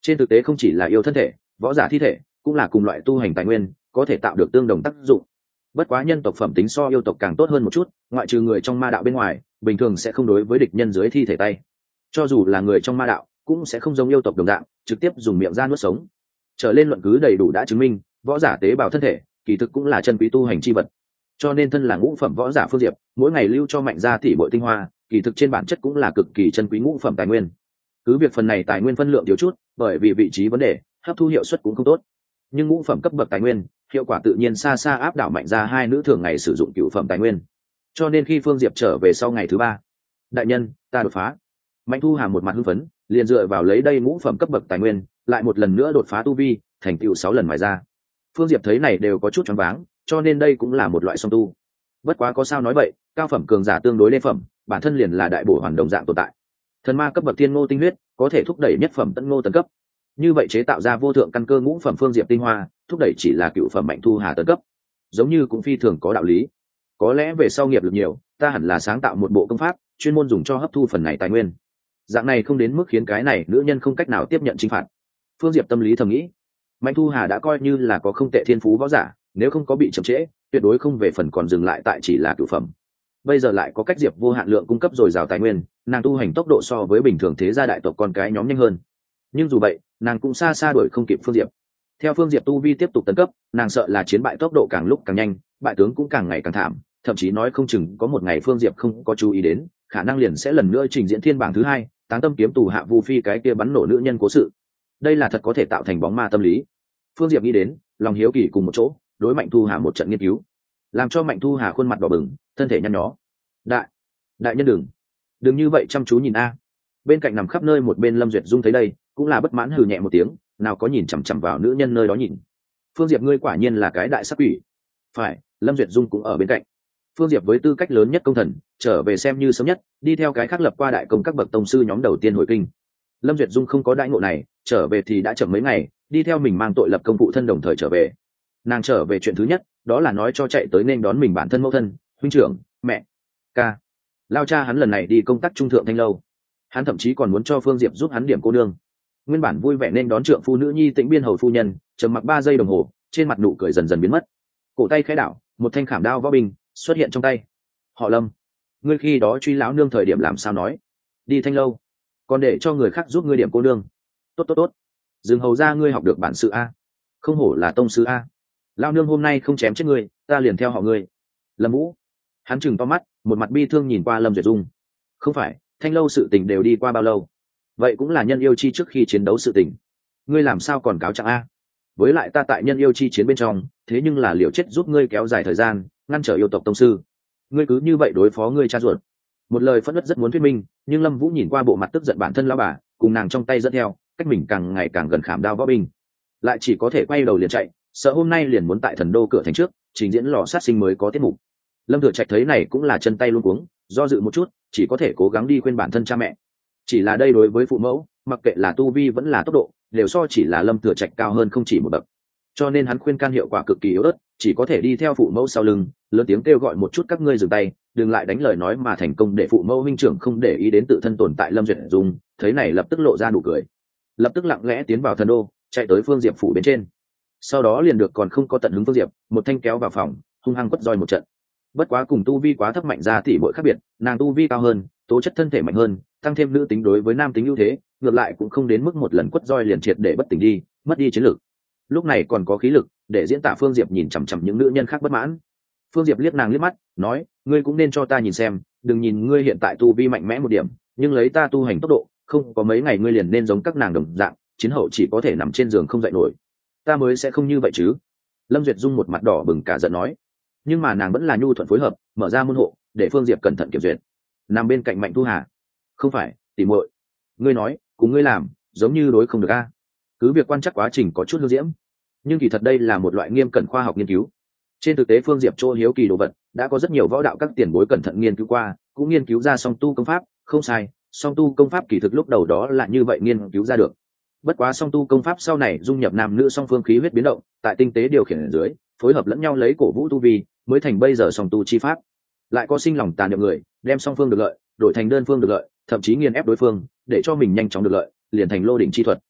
A: Trên thực tế không chỉ là yêu thân thể, võ giả thi thể cũng là cùng loại tu hành tài nguyên, có thể tạo được tương đồng tác dụng. Bất quá nhân tộc phẩm tính so yêu tộc càng tốt hơn một chút, ngoại trừ người trong ma đạo bên ngoài, bình thường sẽ không đối với địch nhân dưới thi thể tay. Cho dù là người trong ma đạo, cũng sẽ không giống yêu tộc đồng dạng, trực tiếp dùng miệng ra nuốt sống. Trở lên luận cứ đầy đủ đã chứng minh, võ giả tế bào thân thể, kỳ thực cũng là chân quý tu hành chi vật. Cho nên thân là ngũ phẩm võ giả Phương Diệp, mỗi ngày lưu cho Mạnh gia tỷ bội tinh hoa, kỳ thực trên bản chất cũng là cực kỳ chân quý ngũ phẩm tài nguyên. Cứ việc phần này tài nguyên phân lượng thiếu chút, bởi vì vị trí vấn đề, hấp thu hiệu suất cũng không tốt. Nhưng ngũ phẩm cấp bậc tài nguyên, hiệu quả tự nhiên xa xa áp đảo Mạnh gia hai nữ thường ngày sử dụng cửu phẩm tài nguyên. Cho nên khi Phương Diệp trở về sau ngày thứ ba, đại nhân, ta đột phá. Mạnh Thu Hà một mặt hưng phấn, liền dựa vào lấy đây ngũ phẩm cấp bậc tài nguyên, lại một lần nữa đột phá tu vi, thành tựu 6 lần mài ra. Phương Diệp thấy này đều có chút choáng váng, cho nên đây cũng là một loại song tu. Bất quá có sao nói vậy, cao phẩm cường giả tương đối đê phẩm, bản thân liền là đại bổ hoàn đồng dạng tồn tại. Thần ma cấp bậc tiên ngô tinh huyết, có thể thúc đẩy nhất phẩm tấn ngô tấn cấp. Như vậy chế tạo ra vô thượng căn cơ ngũ phẩm Phương Diệp tinh hoa, thúc đẩy chỉ là cựu phẩm Mạnh Thu Hà tấn cấp. Giống như cũng phi thường có đạo lý. Có lẽ về sau nghiệp lực nhiều, ta hẳn là sáng tạo một bộ công pháp, chuyên môn dùng cho hấp thu phần này tài nguyên. Dạng này không đến mức khiến cái này nữ nhân không cách nào tiếp nhận chính phạt. Phương Diệp tâm lý thầm nghĩ, Mạnh Thu Hà đã coi như là có không tệ thiên phú võ giả, nếu không có bị chậm trễ, tuyệt đối không về phần còn dừng lại tại chỉ là cửu phẩm. Bây giờ lại có cách Diệp vô hạn lượng cung cấp dồi dào tài nguyên, nàng tu hành tốc độ so với bình thường thế gia đại tộc con cái nhóm nhanh hơn. Nhưng dù vậy, nàng cũng xa xa đuổi không kịp Phương Diệp. Theo Phương Diệp tu vi tiếp tục tấn cấp, nàng sợ là chiến bại tốc độ càng lúc càng nhanh, bại tướng cũng càng ngày càng thảm, thậm chí nói không chừng có một ngày Phương Diệp không có chú ý đến, khả năng liền sẽ lần nữa trình diễn thiên bảng thứ hai, Táng Tâm kiếm tù hạ Vu Phi cái kia bắn nổ nữ nhân cố sự. Đây là thật có thể tạo thành bóng ma tâm lý. Phương Diệp nghĩ đến, lòng hiếu kỳ cùng một chỗ, đối Mạnh Thu Hà một trận nghiên cứu, làm cho Mạnh Thu Hà khuôn mặt đỏ bừng, thân thể nhăn nhó. Đại nhân đừng như vậy chăm chú nhìn a. Bên cạnh nằm khắp nơi một bên Lâm Duyệt Dung thấy đây, cũng là bất mãn hừ nhẹ một tiếng, nào có nhìn chằm chằm vào nữ nhân nơi đó nhìn. Phương Diệp ngươi quả nhiên là cái đại sắc quỷ. Phải, Lâm Duyệt Dung cũng ở bên cạnh. Phương Diệp với tư cách lớn nhất công thần, trở về xem như sớm nhất, đi theo cái khác lập qua đại công các bậc tông sư nhóm đầu tiên hồi kinh. Lâm Duyệt Dung không có đại ngộ này, trở về thì đã chậm mấy ngày, đi theo mình mang tội lập công phụ thân đồng thời trở về. Nàng trở về chuyện thứ nhất, đó là nói cho chạy tới nên đón mình bản thân mẫu thân, huynh trưởng, mẹ, ca. Lao cha hắn lần này đi công tác trung thượng Thanh Lâu, hắn thậm chí còn muốn cho Phương Diệp giúp hắn điểm cô nương. Nguyên bản vui vẻ nên đón trượng phu nữ nhi Tĩnh Biên hầu phu nhân, trầm mặc 3 giây đồng hồ, trên mặt nụ cười dần dần biến mất. Cổ tay khẽ đảo, một thanh khảm đao võ binh xuất hiện trong tay. Họ Lâm, ngươi khi đó truy lão nương thời điểm làm sao nói? Đi Thanh Lâu, còn để cho người khác giúp ngươi điểm cô nương. Tốt. Dừng hầu ra ngươi học được bản sự a, không hổ là tông sư a. Lao nương hôm nay không chém chết ngươi, ta liền theo họ ngươi. Lâm Vũ, hắn chừng to mắt, một mặt bi thương nhìn qua Lâm Duyệt Dung. Không phải, Thanh Lâu sự tình đều đi qua bao lâu? Vậy cũng là nhân yêu chi trước khi chiến đấu sự tình, ngươi làm sao còn cáo trạng a? Với lại ta tại nhân yêu chi chiến bên trong, thế nhưng là liều chết giúp ngươi kéo dài thời gian, ngăn trở yêu tộc tông sư. Ngươi cứ như vậy đối phó ngươi cha ruột. Một lời phẫn nộ rất muốn thuyết minh, nhưng Lâm Vũ nhìn qua bộ mặt tức giận bản thân lão bà, cùng nàng trong tay dẫn theo, cách mình càng ngày càng gần khảm đao võ binh, lại chỉ có thể quay đầu liền chạy, sợ hôm nay liền muốn tại Thần Đô cửa thành trước trình diễn lò sát sinh mới có tiết mục. Lâm Thừa Trạch thấy này cũng là chân tay luống cuống, do dự một chút, chỉ có thể cố gắng đi khuyên bản thân cha mẹ. Chỉ là đây đối với phụ mẫu, mặc kệ là tu vi vẫn là tốc độ, đều so chỉ là Lâm Thừa Trạch cao hơn không chỉ một bậc. Cho nên hắn khuyên can hiệu quả cực kỳ yếu ớt, chỉ có thể đi theo phụ mẫu sau lưng, lớn tiếng kêu gọi một chút các ngươi dừng tay, đừng lại đánh lời nói mà thành công để phụ mẫu huynh trưởng không để ý đến tự thân tồn tại. Lâm Duyệt Dung thấy này lập tức lộ ra nụ cười, lập tức lặng lẽ tiến vào Thần Đô, chạy tới Phương Diệp phủ bên trên. Sau đó liền được còn không có tận hứng Phương Diệp, một thanh kéo vào phòng, hung hăng quất roi một trận. Bất quá cùng tu vi quá thấp Mạnh ra tỷ muội khác biệt, nàng tu vi cao hơn, tố chất thân thể mạnh hơn, tăng thêm nữ tính đối với nam tính ưu thế, ngược lại cũng không đến mức một lần quất roi liền triệt để bất tỉnh đi, mất đi chiến lực. Lúc này còn có khí lực để diễn tả. Phương Diệp nhìn chằm chằm những nữ nhân khác bất mãn. Phương Diệp liếc nàng liếc mắt, nói, ngươi cũng nên cho ta nhìn xem, đừng nhìn ngươi hiện tại tu vi mạnh mẽ một điểm, nhưng lấy ta tu hành tốc độ, không có mấy ngày ngươi liền nên giống các nàng đồng dạng, chiến hậu chỉ có thể nằm trên giường không dậy nổi. Ta mới sẽ không như vậy chứ. Lâm Duyệt Dung một mặt đỏ bừng cả giận nói, nhưng mà nàng vẫn là nhu thuận phối hợp, mở ra môn hộ để Phương Diệp cẩn thận kiểm duyệt. Nằm bên cạnh Mạnh Thu Hà, không phải tỉ muội, ngươi nói cùng ngươi làm giống như đối không được a. Cứ việc quan trắc quá trình có chút lưu diễm, nhưng kỳ thật đây là một loại nghiêm cẩn khoa học nghiên cứu. Trên thực tế Phương Diệp chỗ hiếu kỳ đồ vật đã có rất nhiều võ đạo các tiền bối cẩn thận nghiên cứu qua, cũng nghiên cứu ra song tu công pháp. Không sai, song tu công pháp kỳ thực lúc đầu đó là như vậy nghiên cứu ra được. Bất quá song tu công pháp sau này dung nhập nam nữ song phương khí huyết biến động, tại tinh tế điều khiển ở dưới, phối hợp lẫn nhau lấy cổ vũ tu vi, mới thành bây giờ song tu chi pháp. Lại có sinh lòng tàn niệm người, đem song phương được lợi đổi thành đơn phương được lợi, thậm chí nghiền ép đối phương để cho mình nhanh chóng được lợi, liền thành lô đỉnh chi thuật.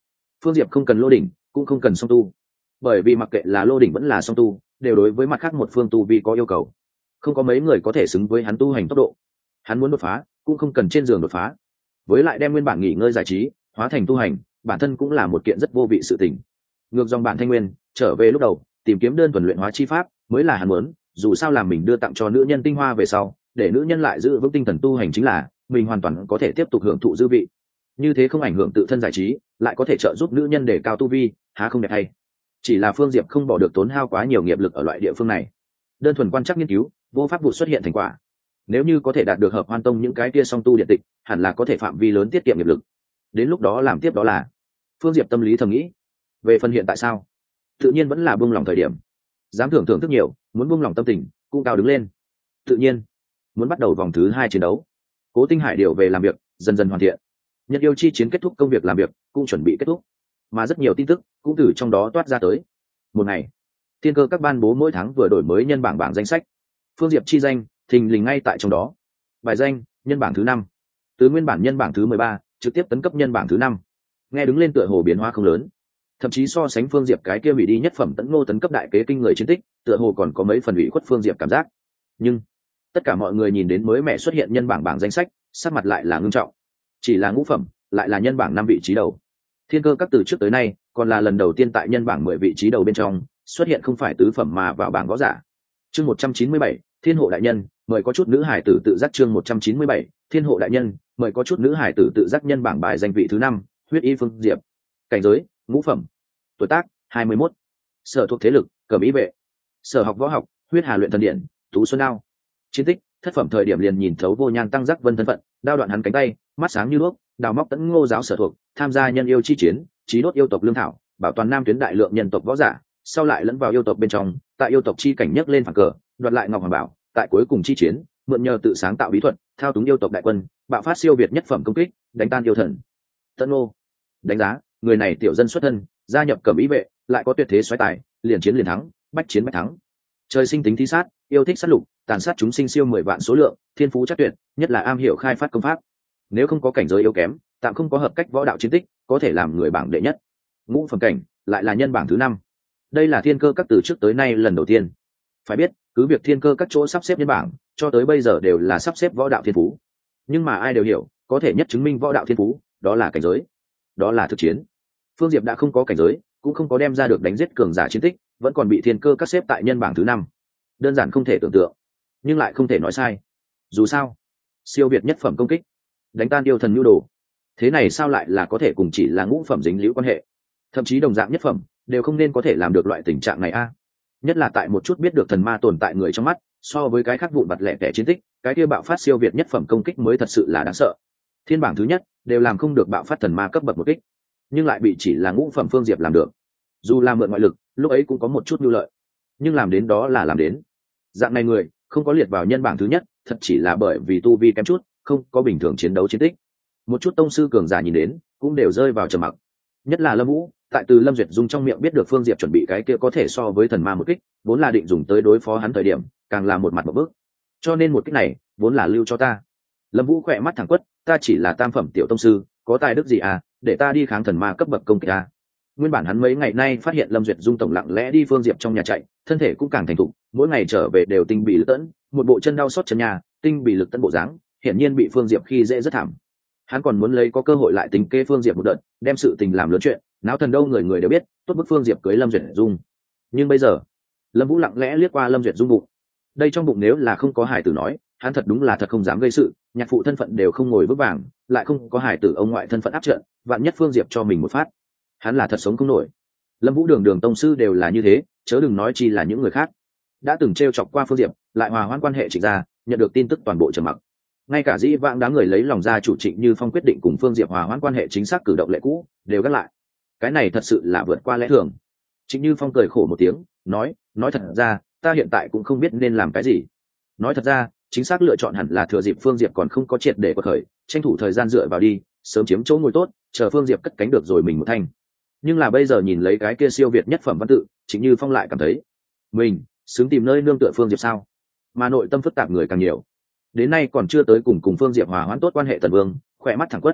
A: Phương Diệp không cần lô đỉnh, cũng không cần song tu, bởi vì mặc kệ là lô đỉnh vẫn là song tu đều đối với mặt khác một phương tu vi có yêu cầu, không có mấy người có thể xứng với hắn tu hành tốc độ. Hắn muốn đột phá cũng không cần trên giường đột phá, với lại đem nguyên bản nghỉ ngơi giải trí hóa thành tu hành, bản thân cũng là một kiện rất vô vị sự tình. Ngược dòng bản Thanh Nguyên trở về lúc đầu tìm kiếm đơn thuần luyện hóa chi pháp mới là hắn muốn, dù sao làm mình đưa tặng cho nữ nhân tinh hoa về sau, để nữ nhân lại giữ vững tinh thần tu hành chính là mình hoàn toàn có thể tiếp tục hưởng thụ dư vị, như thế không ảnh hưởng tự thân giải trí, lại có thể trợ giúp nữ nhân để cao tu vi, há không đẹp hay. Chỉ là Phương Diệp không bỏ được tốn hao quá nhiều nghiệp lực ở loại địa phương này, đơn thuần quan trắc nghiên cứu vô pháp vụ xuất hiện thành quả. Nếu như có thể đạt được Hợp Hoan Tông những cái kia song tu điện tịch, hẳn là có thể phạm vi lớn tiết kiệm nghiệp lực, đến lúc đó làm tiếp đó là. Phương Diệp tâm lý thầm nghĩ. Về phần hiện tại sao, tự nhiên vẫn là buông lòng thời điểm. Dám thưởng thức nhiều, muốn buông lòng tâm tình cũng cao đứng lên. Tự nhiên muốn bắt đầu vòng thứ 2 chiến đấu. Cố Tinh Hải điều về làm việc dần dần hoàn thiện, Nhật yêu chi chiến kết thúc, công việc làm việc cũng chuẩn bị kết thúc, mà rất nhiều tin tức cũng từ trong đó toát ra tới. Một ngày, Thiên Cơ các ban bố mỗi tháng vừa đổi mới nhân bảng danh sách. Phương Diệp chi danh thình lình ngay tại trong đó. Bài danh nhân bảng thứ 5, từ nguyên bản nhân bảng thứ 13 trực tiếp tấn cấp nhân bảng thứ 5. Nghe đứng lên tựa hồ biến hóa không lớn, thậm chí so sánh Phương Diệp cái kia hủy đi nhất phẩm Tẫn Ngô tấn cấp đại kế kinh người chiến tích, tựa hồ còn có mấy phần ủy khuất Phương Diệp cảm giác. Nhưng tất cả mọi người nhìn đến mới mẹ xuất hiện nhân bảng danh sách, sắc mặt lại là ngưng trọng. Chỉ là ngũ phẩm lại là nhân bảng 5 vị trí đầu. Thiên Cơ các từ trước tới nay còn là lần đầu tiên tại nhân bảng 10 vị trí đầu bên trong xuất hiện không phải tứ phẩm mà vào bảng võ giả. Chương 197, Thiên Hộ đại nhân, mời có chút nữ hải tử tự giác. Chương 197, Thiên Hộ đại nhân, mời có chút nữ hải tử tự giác. Nhân bảng bài danh vị thứ 5, Huyết Y Phương Diệp. Cảnh giới ngũ phẩm, tuổi tác 21, sở thuộc thế lực Cẩm Y vệ, sở học võ học Huyết Hà luyện thần điện, Tú Xuân đao. Chiến tích thất phẩm thời điểm liền nhìn thấu Vô Nhan Tăng Giác Vân thân phận, đao đoạn hắn cánh tay, mắt sáng như đuốc, đào móc Tẫn Ngô giáo sở thuộc, tham gia nhân yêu chi chiến, chí đốt yêu tộc lương thảo, bảo toàn nam tuyến đại lượng nhân tộc võ giả, sau lại lẫn vào yêu tộc bên trong, tại yêu tộc chi cảnh nhấc lên phản cờ, đoạt lại Ngọc Hoàng Bảo, tại cuối cùng chi chiến, mượn nhờ tự sáng tạo bí thuật, thao túng yêu tộc đại quân, bạo phát siêu việt nhất phẩm công kích, đánh tan yêu thần. Tẫn Ngô đánh giá, người này tiểu dân xuất thân, gia nhập Cẩm Y vệ, lại có tuyệt thế xoáy tài, liền chiến liền thắng, bách chiến bách thắng. Trời sinh tính thí sát, yêu thích sát lục, tàn sát chúng sinh siêu 10 vạn số lượng, thiên phú chắc tuyệt, nhất là am hiểu khai phát công pháp. Nếu không có cảnh giới yếu kém, tạm không có hợp cách võ đạo chiến tích, có thể làm người bảng đệ nhất. Ngũ phẩm cảnh, lại là nhân bảng thứ 5. Đây là Thiên Cơ các từ trước tới nay lần đầu tiên. Phải biết, cứ việc Thiên Cơ các chỗ sắp xếp nhân bảng, cho tới bây giờ đều là sắp xếp võ đạo thiên phú. Nhưng mà ai đều hiểu, có thể nhất chứng minh võ đạo thiên phú, đó là cảnh giới, đó là thực chiến. Phương Diệp đã không có cảnh giới, cũng không có đem ra được đánh giết cường giả chiến tích, vẫn còn bị Thiên Cơ các xếp tại nhân bảng thứ 5. Đơn giản không thể tưởng tượng, nhưng lại không thể nói sai. Dù sao, siêu việt nhất phẩm công kích, đánh tan yêu thần nhu đồ, thế này sao lại là có thể cùng chỉ là ngũ phẩm dính liễu quan hệ, thậm chí đồng dạng nhất phẩm đều không nên có thể làm được loại tình trạng này a. Nhất là tại một chút biết được thần ma tồn tại người trong mắt, so với cái khác vụn vặt lẻ tẻ chiến tích, cái kia bạo phát siêu việt nhất phẩm công kích mới thật sự là đáng sợ. Thiên bảng thứ nhất đều làm không được bạo phát thần ma cấp bậc một kích, nhưng lại bị chỉ là ngũ phẩm Phương Diệp làm được. Dù là mượn ngoại lực, lúc ấy cũng có một chút nhu lợi, nhưng làm đến đó là làm đến. Dạng này người không có liệt vào nhân bảng thứ nhất, thật chỉ là bởi vì tu vi kém chút, không có bình thường chiến đấu chiến tích. Một chút tông sư cường giả nhìn đến cũng đều rơi vào trầm mặc. Nhất là Lâm Vũ, tại từ Lâm Duyệt Dung trong miệng biết được Phương Diệp chuẩn bị cái kia có thể so với thần ma một kích, vốn là định dùng tới đối phó hắn thời điểm, càng là một mặt một bước. Cho nên một kích này vốn là lưu cho ta. Lâm Vũ khỏe mắt thẳng quất, ta chỉ là tam phẩm tiểu tông sư, có tài đức gì à, để ta đi kháng thần ma cấp bậc công kích à. Nguyên bản hắn mấy ngày nay phát hiện Lâm Duyệt Dung tổng lặng lẽ đi Phương Diệp trong nhà chạy, thân thể cũng càng thành thục, mỗi ngày trở về đều tinh bị lực tẫn, một bộ chân đau xót chân nhà, tinh bị lực tẫn bộ dáng, hiển nhiên bị Phương Diệp khi dễ rất thảm. Hắn còn muốn lấy có cơ hội lại tính kế Phương Diệp một đợt, đem sự tình làm lớn chuyện, náo thần đâu người người đều biết, tốt bức Phương Diệp cưới Lâm Duyệt Dung. Nhưng bây giờ, Lâm Vũ lặng lẽ liếc qua Lâm Duyệt Dung bụng. Đây trong bụng nếu là không có hài tử nói, hắn thật đúng là thật không dám gây sự, nhạc phụ thân phận đều không ngồi vững vàng, lại không có hài tử ông ngoại thân phận áp trận, vạn nhất Phương Diệp cho mình một phát, hắn là thật sống không nổi. Lâm Vũ đường tông sư đều là như thế, chớ đừng nói chi là những người khác. Đã từng trêu chọc qua Phương Diệp, lại hòa hoãn quan hệ Trịnh gia, nhận được tin tức toàn bộ trầm mặc. Ngay cả dĩ vãng đám người lấy lòng gia chủ Trịnh Như Phong quyết định cùng Phương Diệp hòa hoãn quan hệ chính xác cử động lệ cũ, đều gác lại. Cái này thật sự là vượt qua lẽ thường. Trịnh Như Phong cười khổ một tiếng, nói thật ra, ta hiện tại cũng không biết nên làm cái gì. Nói thật ra, chính xác lựa chọn hẳn là thừa dịp Phương Diệp còn không có triệt để quật khởi, tranh thủ thời gian dựa vào đi, sớm chiếm chỗ ngồi tốt, chờ Phương Diệp cất cánh được rồi mình một thanh. Nhưng là bây giờ nhìn lấy cái kia siêu việt nhất phẩm văn tự, Trịnh Như Phong lại cảm thấy mình xứng tìm nơi nương tựa Phương Diệp sao? Mà nội tâm phức tạp người càng nhiều. Đến nay còn chưa tới cùng Phương Diệp hòa hoãn tốt quan hệ Tần Vương, khỏe mắt thẳng quất.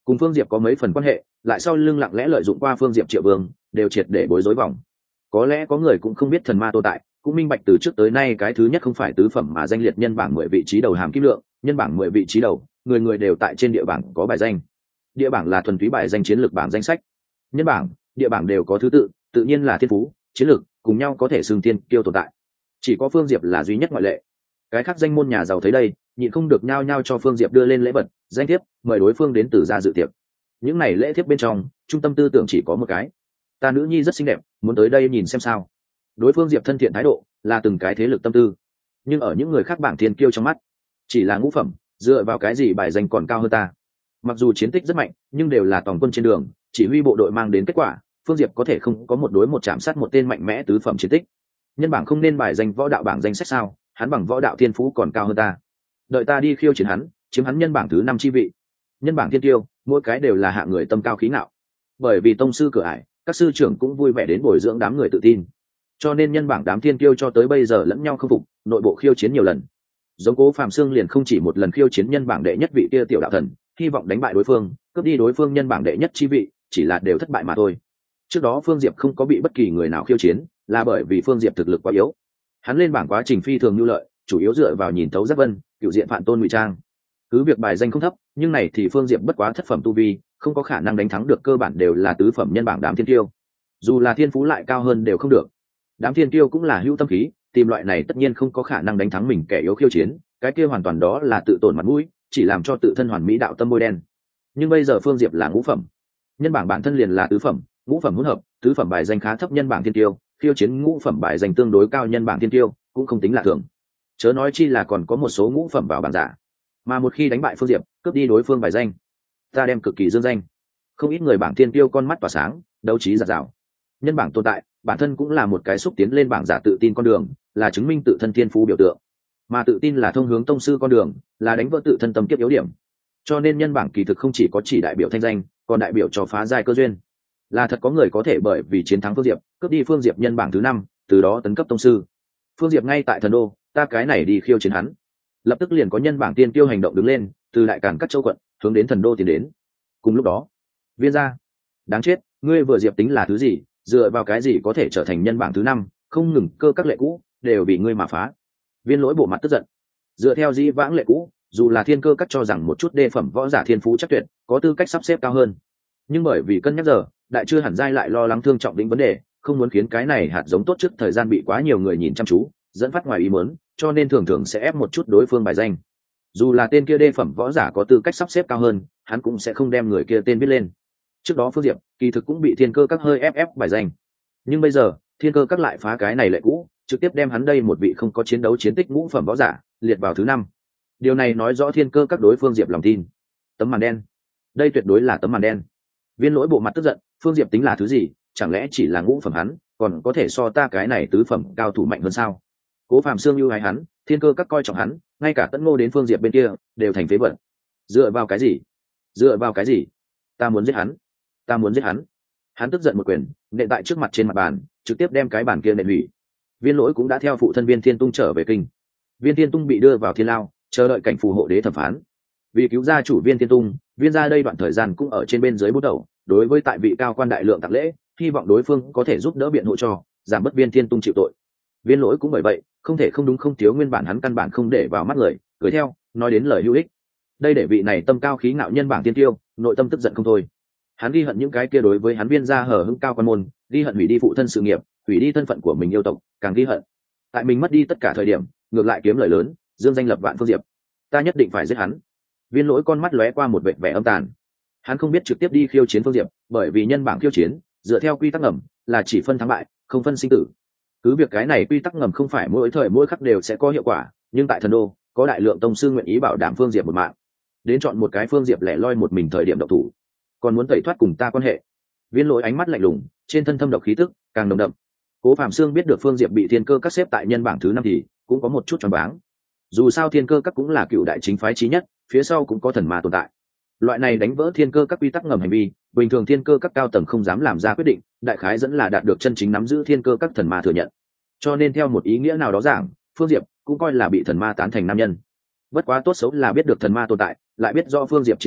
A: cùng phương diệp có mấy phần quan hệ, lại sau lưng lặng lẽ lợi dụng qua phương diệp Triệu Vương, đều triệt để bối rối vòng. Có lẽ có người cũng không biết thần ma tồn tại, cũng minh bạch từ trước tới nay cái thứ nhất không phải tứ phẩm mà danh liệt nhân bảng 10 vị trí đầu hàm kim lượng, nhân bảng 10 vị trí đầu, người người đều tại trên địa bảng có bài danh. Địa bảng là thuần túy bài danh chiến lược bảng danh sách. Nhân bảng, địa bảng đều có thứ tự, tự nhiên là thiên phú, chiến lược cùng nhau có thể xưng tiên kiêu tồn tại. Chỉ có Phương Diệp là duy nhất ngoại lệ. Cái khác danh môn nhà giàu thấy đây, nhịn không được nhao nhao cho Phương Diệp đưa lên lễ vật, danh thiếp, mời đối phương đến từ gia dự tiệc. Những này lễ thiếp bên trong, trung tâm tư tưởng chỉ có một cái: ta nữ nhi rất xinh đẹp, muốn tới đây nhìn xem sao. Đối phương Diệp thân thiện thái độ, là từng cái thế lực tâm tư. Nhưng ở những người khác bảng thiên kiêu trong mắt, chỉ là ngũ phẩm, dựa vào cái gì bài danh còn cao hơn ta. Mặc dù chiến tích rất mạnh, nhưng đều là toàn quân trên đường, chỉ huy bộ đội mang đến kết quả, Phương Diệp có thể không có một đối một chạm sát một tên mạnh mẽ tứ phẩm chiến tích. Nhân bảng không nên bài danh võ đạo bảng danh sách sao? Hắn bằng võ đạo thiên phú còn cao hơn ta. Đợi ta đi khiêu chiến hắn, chiếm hắn nhân bảng thứ 5 chi vị. Nhân bảng thiên tiêu, mỗi cái đều là hạng người tâm cao khí ngạo. Bởi vì tông sư cửa ải, các sư trưởng cũng vui vẻ đến bồi dưỡng đám người tự tin. Cho nên nhân bảng đám thiên tiêu cho tới bây giờ lẫn nhau không phục, nội bộ khiêu chiến nhiều lần. Giống Cố Phạm Xương liền không chỉ một lần khiêu chiến nhân bảng đệ nhất vị kia tiểu đạo thần, hy vọng đánh bại đối phương, cướp đi đối phương nhân bảng đệ nhất chi vị, chỉ là đều thất bại mà thôi. Trước đó Phương Diệp không có bị bất kỳ người nào khiêu chiến, là bởi vì Phương Diệp thực lực quá yếu. Hắn lên bảng quá trình phi thường nhu lợi, chủ yếu dựa vào nhìn thấu giác vân, cựu diện Phạm Tôn ngụy trang. Cứ việc bài danh không thấp, nhưng này thì Phương Diệp bất quá thất phẩm tu vi, không có khả năng đánh thắng được cơ bản đều là tứ phẩm nhân bảng đám thiên tiêu. Dù là thiên phú lại cao hơn đều không được. Đám thiên tiêu cũng là hữu tâm khí, tìm loại này tất nhiên không có khả năng đánh thắng mình kẻ yếu khiêu chiến, cái kia hoàn toàn đó là tự tổn mặt mũi, chỉ làm cho tự thân hoàn mỹ đạo tâm bôi đen. Nhưng bây giờ Phương Diệp là ngũ phẩm, nhân bảng bản thân liền là tứ phẩm, ngũ phẩm hỗn hợp, tứ phẩm bài danh khá thấp nhân bảng thiên tiêu, khiêu chiến ngũ phẩm bài danh tương đối cao nhân bảng thiên tiêu, cũng không tính là thường. Chớ nói chi là còn có một số ngũ phẩm vào bảng giả. Mà một khi đánh bại Phương Diệp, cướp đi đối phương bài danh, ta đem cực kỳ dương danh. Không ít người bảng thiên tiêu con mắt tỏa sáng, đấu trí giạt rào. Nhân bảng tồn tại, bản thân cũng là một cái xúc tiến lên bảng giả tự tin con đường, là chứng minh tự thân thiên phú biểu tượng. Mà tự tin là thông hướng tông sư con đường, là đánh vỡ tự thân tâm kiếp yếu điểm. Cho nên nhân bảng kỳ thực không chỉ có chỉ đại biểu thanh danh, còn đại biểu cho phá giai cơ duyên. Là thật có người có thể bởi vì chiến thắng Phương Diệp, cướp đi Phương Diệp nhân bảng thứ 5, từ đó tấn cấp tông sư. Phương Diệp ngay tại thần đô, ta cái này đi khiêu chiến hắn. Lập tức liền có nhân bảng tiên tiêu hành động đứng lên, từ đại càn các châu quận hướng đến thần đô tiến đến. Cùng lúc đó, Viên gia, đáng chết, ngươi vừa Diệp tính là thứ gì, dựa vào cái gì có thể trở thành nhân bảng thứ 5, không ngừng cơ các lệ cũ đều bị ngươi mà phá. Viên Lỗi bộ mặt tức giận. Dựa theo dĩ vãng lệ cũ, dù là thiên cơ các cho rằng một chút đê phẩm võ giả thiên phú chắc tuyệt, có tư cách sắp xếp cao hơn, nhưng bởi vì cân nhắc giờ, đại chưa hẳn giai lại lo lắng thương trọng định vấn đề, không muốn khiến cái này hạt giống tốt trước thời gian bị quá nhiều người nhìn chăm chú, dẫn phát ngoài ý muốn, cho nên thường thường sẽ ép một chút đối phương bài danh. Dù là tên kia đê phẩm võ giả có tư cách sắp xếp cao hơn, hắn cũng sẽ không đem người kia tên viết lên. Trước đó Phương Diệp kỳ thực cũng bị thiên cơ các hơi ép bài danh, nhưng bây giờ thiên cơ các lại phá cái này lệ cũ, trực tiếp đem hắn đây một vị không có chiến đấu chiến tích ngũ phẩm võ giả liệt vào thứ 5. Điều này nói rõ thiên cơ các đối Phương Diệp lòng tin. Tấm màn đen, đây tuyệt đối là tấm màn đen. Viên Lỗi bộ mặt tức giận, Phương Diệp tính là thứ gì, chẳng lẽ chỉ là ngũ phẩm hắn, còn có thể so ta cái này tứ phẩm cao thủ mạnh hơn sao? Cố Phạm Xương ưu ái hắn, thiên cơ các coi trọng hắn, ngay cả Tấn Ngô đến Phương Diệp bên kia đều thành phế vật. Dựa vào cái gì? Dựa vào cái gì? Ta muốn giết hắn, ta muốn giết hắn. Hắn tức giận một quyền nện tại trước mặt trên mặt bàn, trực tiếp đem cái bàn kia nện hủy. Viên Lỗi cũng đã theo phụ thân Viên Thiên Tung trở về kinh. Viên Thiên Tung bị đưa vào thiên lao, chờ đợi cảnh phù hộ đế thẩm phán. Vì cứu gia chủ Viên Thiên Tung, Viên gia đây đoạn thời gian cũng ở trên bên dưới bút đầu, đối với tại vị cao quan đại lượng tặng lễ, hy vọng đối phương có thể giúp đỡ biện hộ cho, giảm bớt Viên Thiên Tung chịu tội. Viên Lỗi cũng bởi vậy, không thể không đúng không thiếu nguyên bản hắn căn bản không để vào mắt người, cười theo, nói đến lời hữu ích. Đây để vị này tâm cao khí ngạo nhân bảng tiên tiêu, nội tâm tức giận không thôi. Hắn ghi hận những cái kia đối với hắn Viên gia hở hững cao quan môn, ghi hận hủy đi phụ thân sự nghiệp, hủy đi thân phận của mình yêu tộc, càng ghi hận tại mình mất đi tất cả thời điểm, ngược lại kiếm lời lớn, dương danh lập vạn Phương Diệp. Ta nhất định phải giết hắn. Viên Lỗi con mắt lóe qua một vệt vẻ âm tàn. Hắn không biết trực tiếp đi khiêu chiến Phương Diệp, bởi vì nhân bảng khiêu chiến dựa theo quy tắc ngầm là chỉ phân thắng bại, không phân sinh tử. Cứ việc cái này quy tắc ngầm không phải mỗi thời mỗi khắc đều sẽ có hiệu quả, nhưng tại thần đô có đại lượng tông sư nguyện ý bảo đảm Phương Diệp một mạng, đến chọn một cái Phương Diệp lẻ loi một mình thời điểm độc thủ, còn muốn tẩy thoát cùng ta quan hệ. Viên Lỗi ánh mắt lạnh lùng, trên thân thâm độc khí tức càng nồng đậm. Cố Phạm Xương biết được Phương Diệp bị thiên cơ các xếp tại nhân bảng thứ 5 thì cũng có một chút choáng váng. Dù sao thiên cơ các cũng là cựu đại chính phái chí nhất, phía sau cũng có thần ma tồn tại. Loại này đánh vỡ thiên cơ các quy tắc ngầm hành vi, bình thường thiên cơ các cao tầng không dám làm ra quyết định, đại khái dẫn là đạt được chân chính nắm giữ thiên cơ các thần ma thừa nhận. Cho nên theo một ý nghĩa nào đó giảng, Phương Diệp cũng coi là bị thần ma tán thành nam nhân. Bất quá tốt xấu là biết được thần ma tồn tại, lại biết rõ Phương Diệp chiến tích,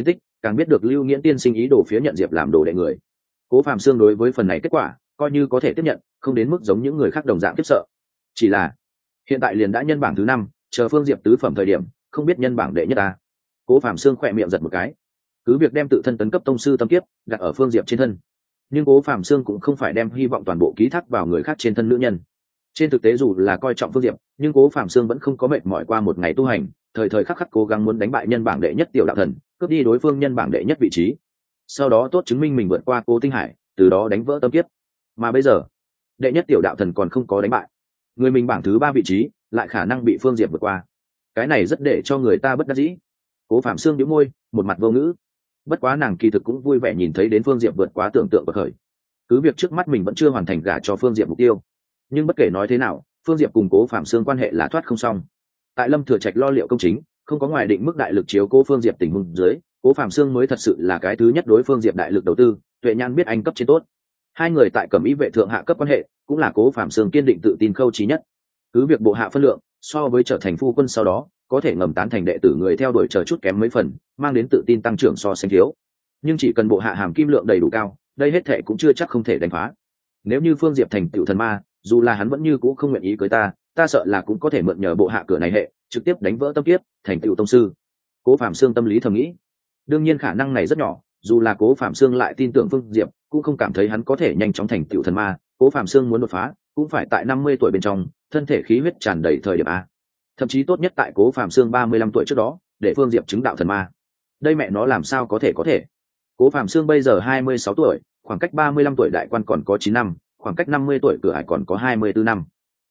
A: càng biết được Lưu Nghiễn tiên sinh ý đồ phía nhận Diệp làm đồ đệ người. Cố Phạm Xương đối với phần này kết quả coi như có thể tiếp nhận, không đến mức giống những người khác đồng dạng khiếp sợ. Chỉ là hiện tại liền đã nhân bảng thứ 5, chờ Phương Diệp tứ phẩm thời điểm, không biết nhân bảng đệ nhất ta. Cố Phạm Xương khỏe miệng giật một cái, cứ việc đem tự thân tấn cấp tông sư tâm kiếp đặt ở Phương Diệp trên thân, nhưng Cố Phạm Xương cũng không phải đem hy vọng toàn bộ ký thác vào người khác trên thân nữ nhân. Trên thực tế dù là coi trọng Phương Diệp, nhưng Cố Phạm Xương vẫn không có mệt mỏi qua một ngày tu hành, thời thời khắc khắc cố gắng muốn đánh bại nhân bảng đệ nhất tiểu đạo thần, cướp đi đối phương nhân bảng đệ nhất vị trí, sau đó tốt chứng minh mình vượt qua Cố Tinh Hải, từ đó đánh vỡ tâm kiếp. Mà bây giờ đệ nhất tiểu đạo thần còn không có đánh bại, người mình bảng thứ 3 vị trí lại khả năng bị Phương Diệp vượt qua, cái này rất để cho người ta bất đắc dĩ. Cố Phạm Xương nhíu môi, một mặt vô ngữ. Bất quá nàng kỳ thực cũng vui vẻ nhìn thấy đến Phương Diệp vượt quá tưởng tượng của khởi. Cứ việc trước mắt mình vẫn chưa hoàn thành gả cho Phương Diệp mục tiêu, nhưng bất kể nói thế nào, Phương Diệp cùng Cố Phạm Xương quan hệ là thoát không xong. Tại Lâm Thừa Trạch lo liệu công chính, không có ngoài định mức đại lực chiếu cố Phương Diệp tình huống dưới, Cố Phạm Xương mới thật sự là cái thứ nhất đối Phương Diệp đại lực đầu tư. Tuệ Nhan biết anh cấp trên tốt, hai người tại Cẩm Ý vệ thượng hạ cấp quan hệ, cũng là Cố Phạm Xương kiên định tự tin khâu trí nhất. Cứ việc bộ hạ phân lượng so với trở thành phu quân sau đó có thể ngầm tán thành đệ tử người theo đuổi chờ chút kém mấy phần, mang đến tự tin tăng trưởng so sánh thiếu, nhưng chỉ cần bộ hạ hàm kim lượng đầy đủ cao, đây hết thệ cũng chưa chắc không thể đánh phá. Nếu như Phương Diệp thành tựu thần ma, dù là hắn vẫn như cũ không nguyện ý cưới ta sợ là cũng có thể mượn nhờ bộ hạ cửa này hệ trực tiếp đánh vỡ tâm kiếp, thành tựu tông sư. Cố Phạm Xương tâm lý thầm nghĩ. Đương nhiên khả năng này rất nhỏ, dù là Cố Phạm Xương lại tin tưởng Phương Diệp, cũng không cảm thấy hắn có thể nhanh chóng thành tựu thần ma. Cố Phạm Xương muốn đột phá, cũng phải tại 50 tuổi bên trong, thân thể khí huyết tràn đầy thời điểm a. Thậm chí tốt nhất tại Cố Phạm Xương 35 tuổi trước đó, để Phương Diệp chứng đạo thần ma. Đây mẹ nó làm sao có thể. Cố Phạm Xương bây giờ 26 tuổi, khoảng cách 35 tuổi đại quan còn có 9 năm, khoảng cách 50 tuổi cửa ải còn có 24 năm.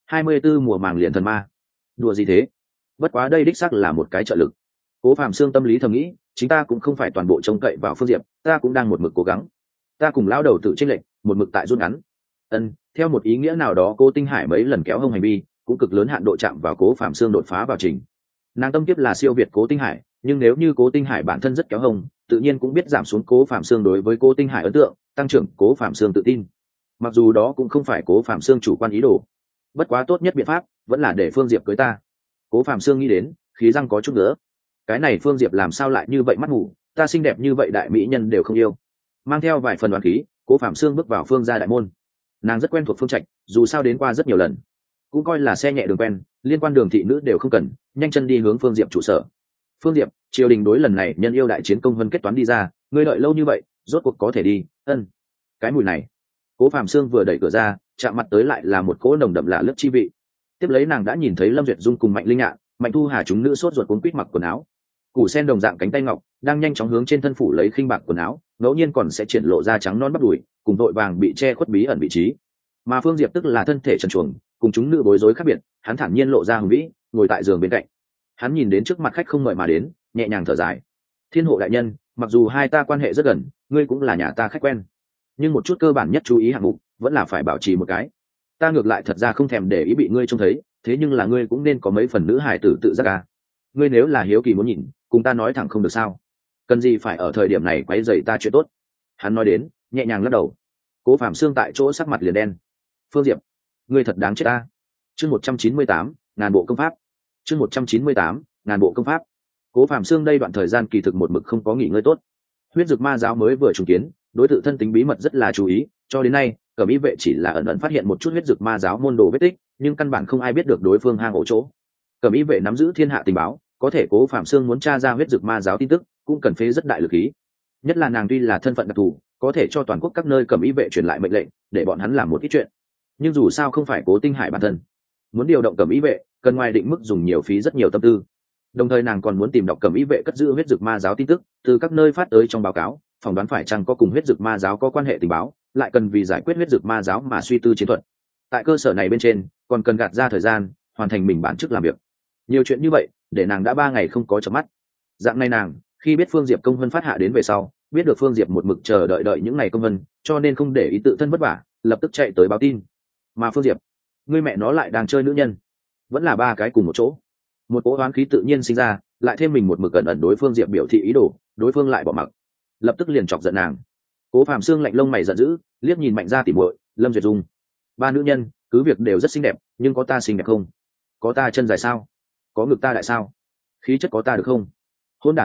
A: 24 mùa màng liền thần ma. Đùa gì thế? Bất quá đây đích xác là một cái trợ lực. Cố Phạm Xương tâm lý thầm nghĩ, chính ta cũng không phải toàn bộ trông cậy vào Phương Diệp, ta cũng đang một mực cố gắng. Ta cùng lão đầu tự chênh lệch, một mực tại rút ngắn. Theo một ý nghĩa nào đó, Cố Tinh Hải mấy lần kéo hông hành vi, cũng cực lớn hạn độ chạm vào Cố Phạm Xương đột phá vào trình. Nàng tâm kiếp là siêu việt Cố Tinh Hải, nhưng nếu như Cố Tinh Hải bản thân rất kéo hông, tự nhiên cũng biết giảm xuống Cố Phạm Xương đối với Cố Tinh Hải ấn tượng, tăng trưởng Cố Phạm Xương tự tin. Mặc dù đó cũng không phải Cố Phạm Xương chủ quan ý đồ, bất quá tốt nhất biện pháp vẫn là để Phương Diệp cưới ta. Cố Phạm Xương nghĩ đến, khí răng có chút nữa. Cái này Phương Diệp làm sao lại như vậy mắt ngủ, ta xinh đẹp như vậy đại mỹ nhân đều không yêu. Mang theo vài phần đoán khí, Cố Phạm Xương bước vào Phương gia đại môn. Nàng rất quen thuộc Phương Trạch, dù sao đến qua rất nhiều lần, cũng coi là xe nhẹ đường quen, liên quan đường thị nữ đều không cần, nhanh chân đi hướng Phương Diệp trụ sở. Phương Diệp, triều đình đối lần này nhân yêu đại chiến công vân kết toán đi ra, ngươi đợi lâu như vậy, rốt cuộc có thể đi. Cái mùi này. Cố Phạm Xương vừa đẩy cửa ra, chạm mặt tới lại là một cỗ nồng đậm lạ lướt chi vị. Tiếp lấy nàng đã nhìn thấy Lâm Duyệt Dung cùng Mạnh Linh Nhạn, Mạnh Thu Hà chúng nữ sốt ruột cuốn quýt mặc quần áo. Củ sen đồng dạng cánh tay ngọc đang nhanh chóng hướng trên thân phủ lấy khinh bạc quần áo, ngẫu nhiên còn sẽ triển lộ ra trắng non bắp đùi, cùng vội vàng bị che khuất bí ẩn vị trí. Mà Phương Diệp tức là thân thể trần truồng, cùng chúng nữ bối rối khác biệt, hắn thản nhiên lộ ra hùng vĩ, ngồi tại giường bên cạnh. Hắn nhìn đến trước mặt khách không mời mà đến, nhẹ nhàng thở dài. Thiên hộ đại nhân, mặc dù hai ta quan hệ rất gần, ngươi cũng là nhà ta khách quen, nhưng một chút cơ bản nhất chú ý hạng mục vẫn là phải bảo trì một cái. Ta ngược lại thật ra không thèm để ý bị ngươi trông thấy, thế nhưng là ngươi cũng nên có mấy phần nữ hài tử tự giác à. Ngươi nếu là hiếu kỳ muốn nhìn, cùng ta nói thẳng không được sao? Cần gì phải ở thời điểm này quấy rầy ta chuyện tốt? Hắn nói đến, nhẹ nhàng lắc đầu. Cố Phạm Xương tại chỗ sắc mặt liền đen. Phương Diệp, ngươi thật đáng chết ta. Chương 198, ngàn bộ công pháp. Chương 198, ngàn bộ công pháp. Cố Phạm Xương đây đoạn thời gian kỳ thực một mực không có nghỉ ngơi tốt. Huyết Dực Ma giáo mới vừa trùng kiến, đối tượng thân tính bí mật rất là chú ý, cho đến nay, Cẩm Ý vệ chỉ là ẩn ẩn phát hiện một chút Huyết Dực Ma giáo môn đồ vết tích, nhưng căn bản không ai biết được đối phương hang ổ chỗ. Cẩm Ý vệ nắm giữ thiên hạ tình báo, có thể Cố Phạm Xương muốn tra ra Huyết Dực Ma giáo tin tức, cũng cần phế rất đại lực khí. Nhất là nàng tuy là thân phận đặc thù, có thể cho toàn quốc các nơi Cẩm Ý vệ truyền lại mệnh lệnh, để bọn hắn làm một ít chuyện. Nhưng dù sao không phải Cố Tinh Hải bản thân, muốn điều động Cẩm Ý vệ, cần ngoài định mức dùng nhiều phí rất nhiều tâm tư. Đồng thời nàng còn muốn tìm đọc Cẩm Ý vệ cất giữ Huyết Dực Ma giáo tin tức, từ các nơi phát tới trong báo cáo, phỏng đoán phải chăng có cùng Huyết Dực Ma giáo có quan hệ tình báo, lại cần vì giải quyết Huyết Dực Ma giáo mà suy tư chiến thuật. Tại cơ sở này bên trên, còn cần gạt ra thời gian, hoàn thành mình bản chức làm việc. Nhiều chuyện như vậy, để nàng đã 3 ngày không có chợp mắt. Dạng này nàng, khi biết Phương Diệp công vân phát hạ đến về sau, biết được Phương Diệp một mực chờ đợi những ngày công vân, cho nên không để ý tự thân vất vả, lập tức chạy tới báo tin. Mà Phương Diệp, ngươi mẹ nó lại đang chơi nữ nhân, vẫn là 3 cái cùng một chỗ. Một cỗ oán khí tự nhiên sinh ra, lại thêm mình một mực ẩn ẩn đối Phương Diệp biểu thị ý đồ, đối phương lại bỏ mặc, lập tức liền chọc giận nàng. Cố Phạm Xương lạnh lông mày giận dữ, liếc nhìn Mạnh Gia tỉ muội, Lâm Duyệt Dung. 3 nữ nhân, cứ việc đều rất xinh đẹp, nhưng có ta xinh đẹp không? Có ta chân dài sao? Có ngực ta đại sao? Khí chất có ta được không? Hôn đản Phương Diệp,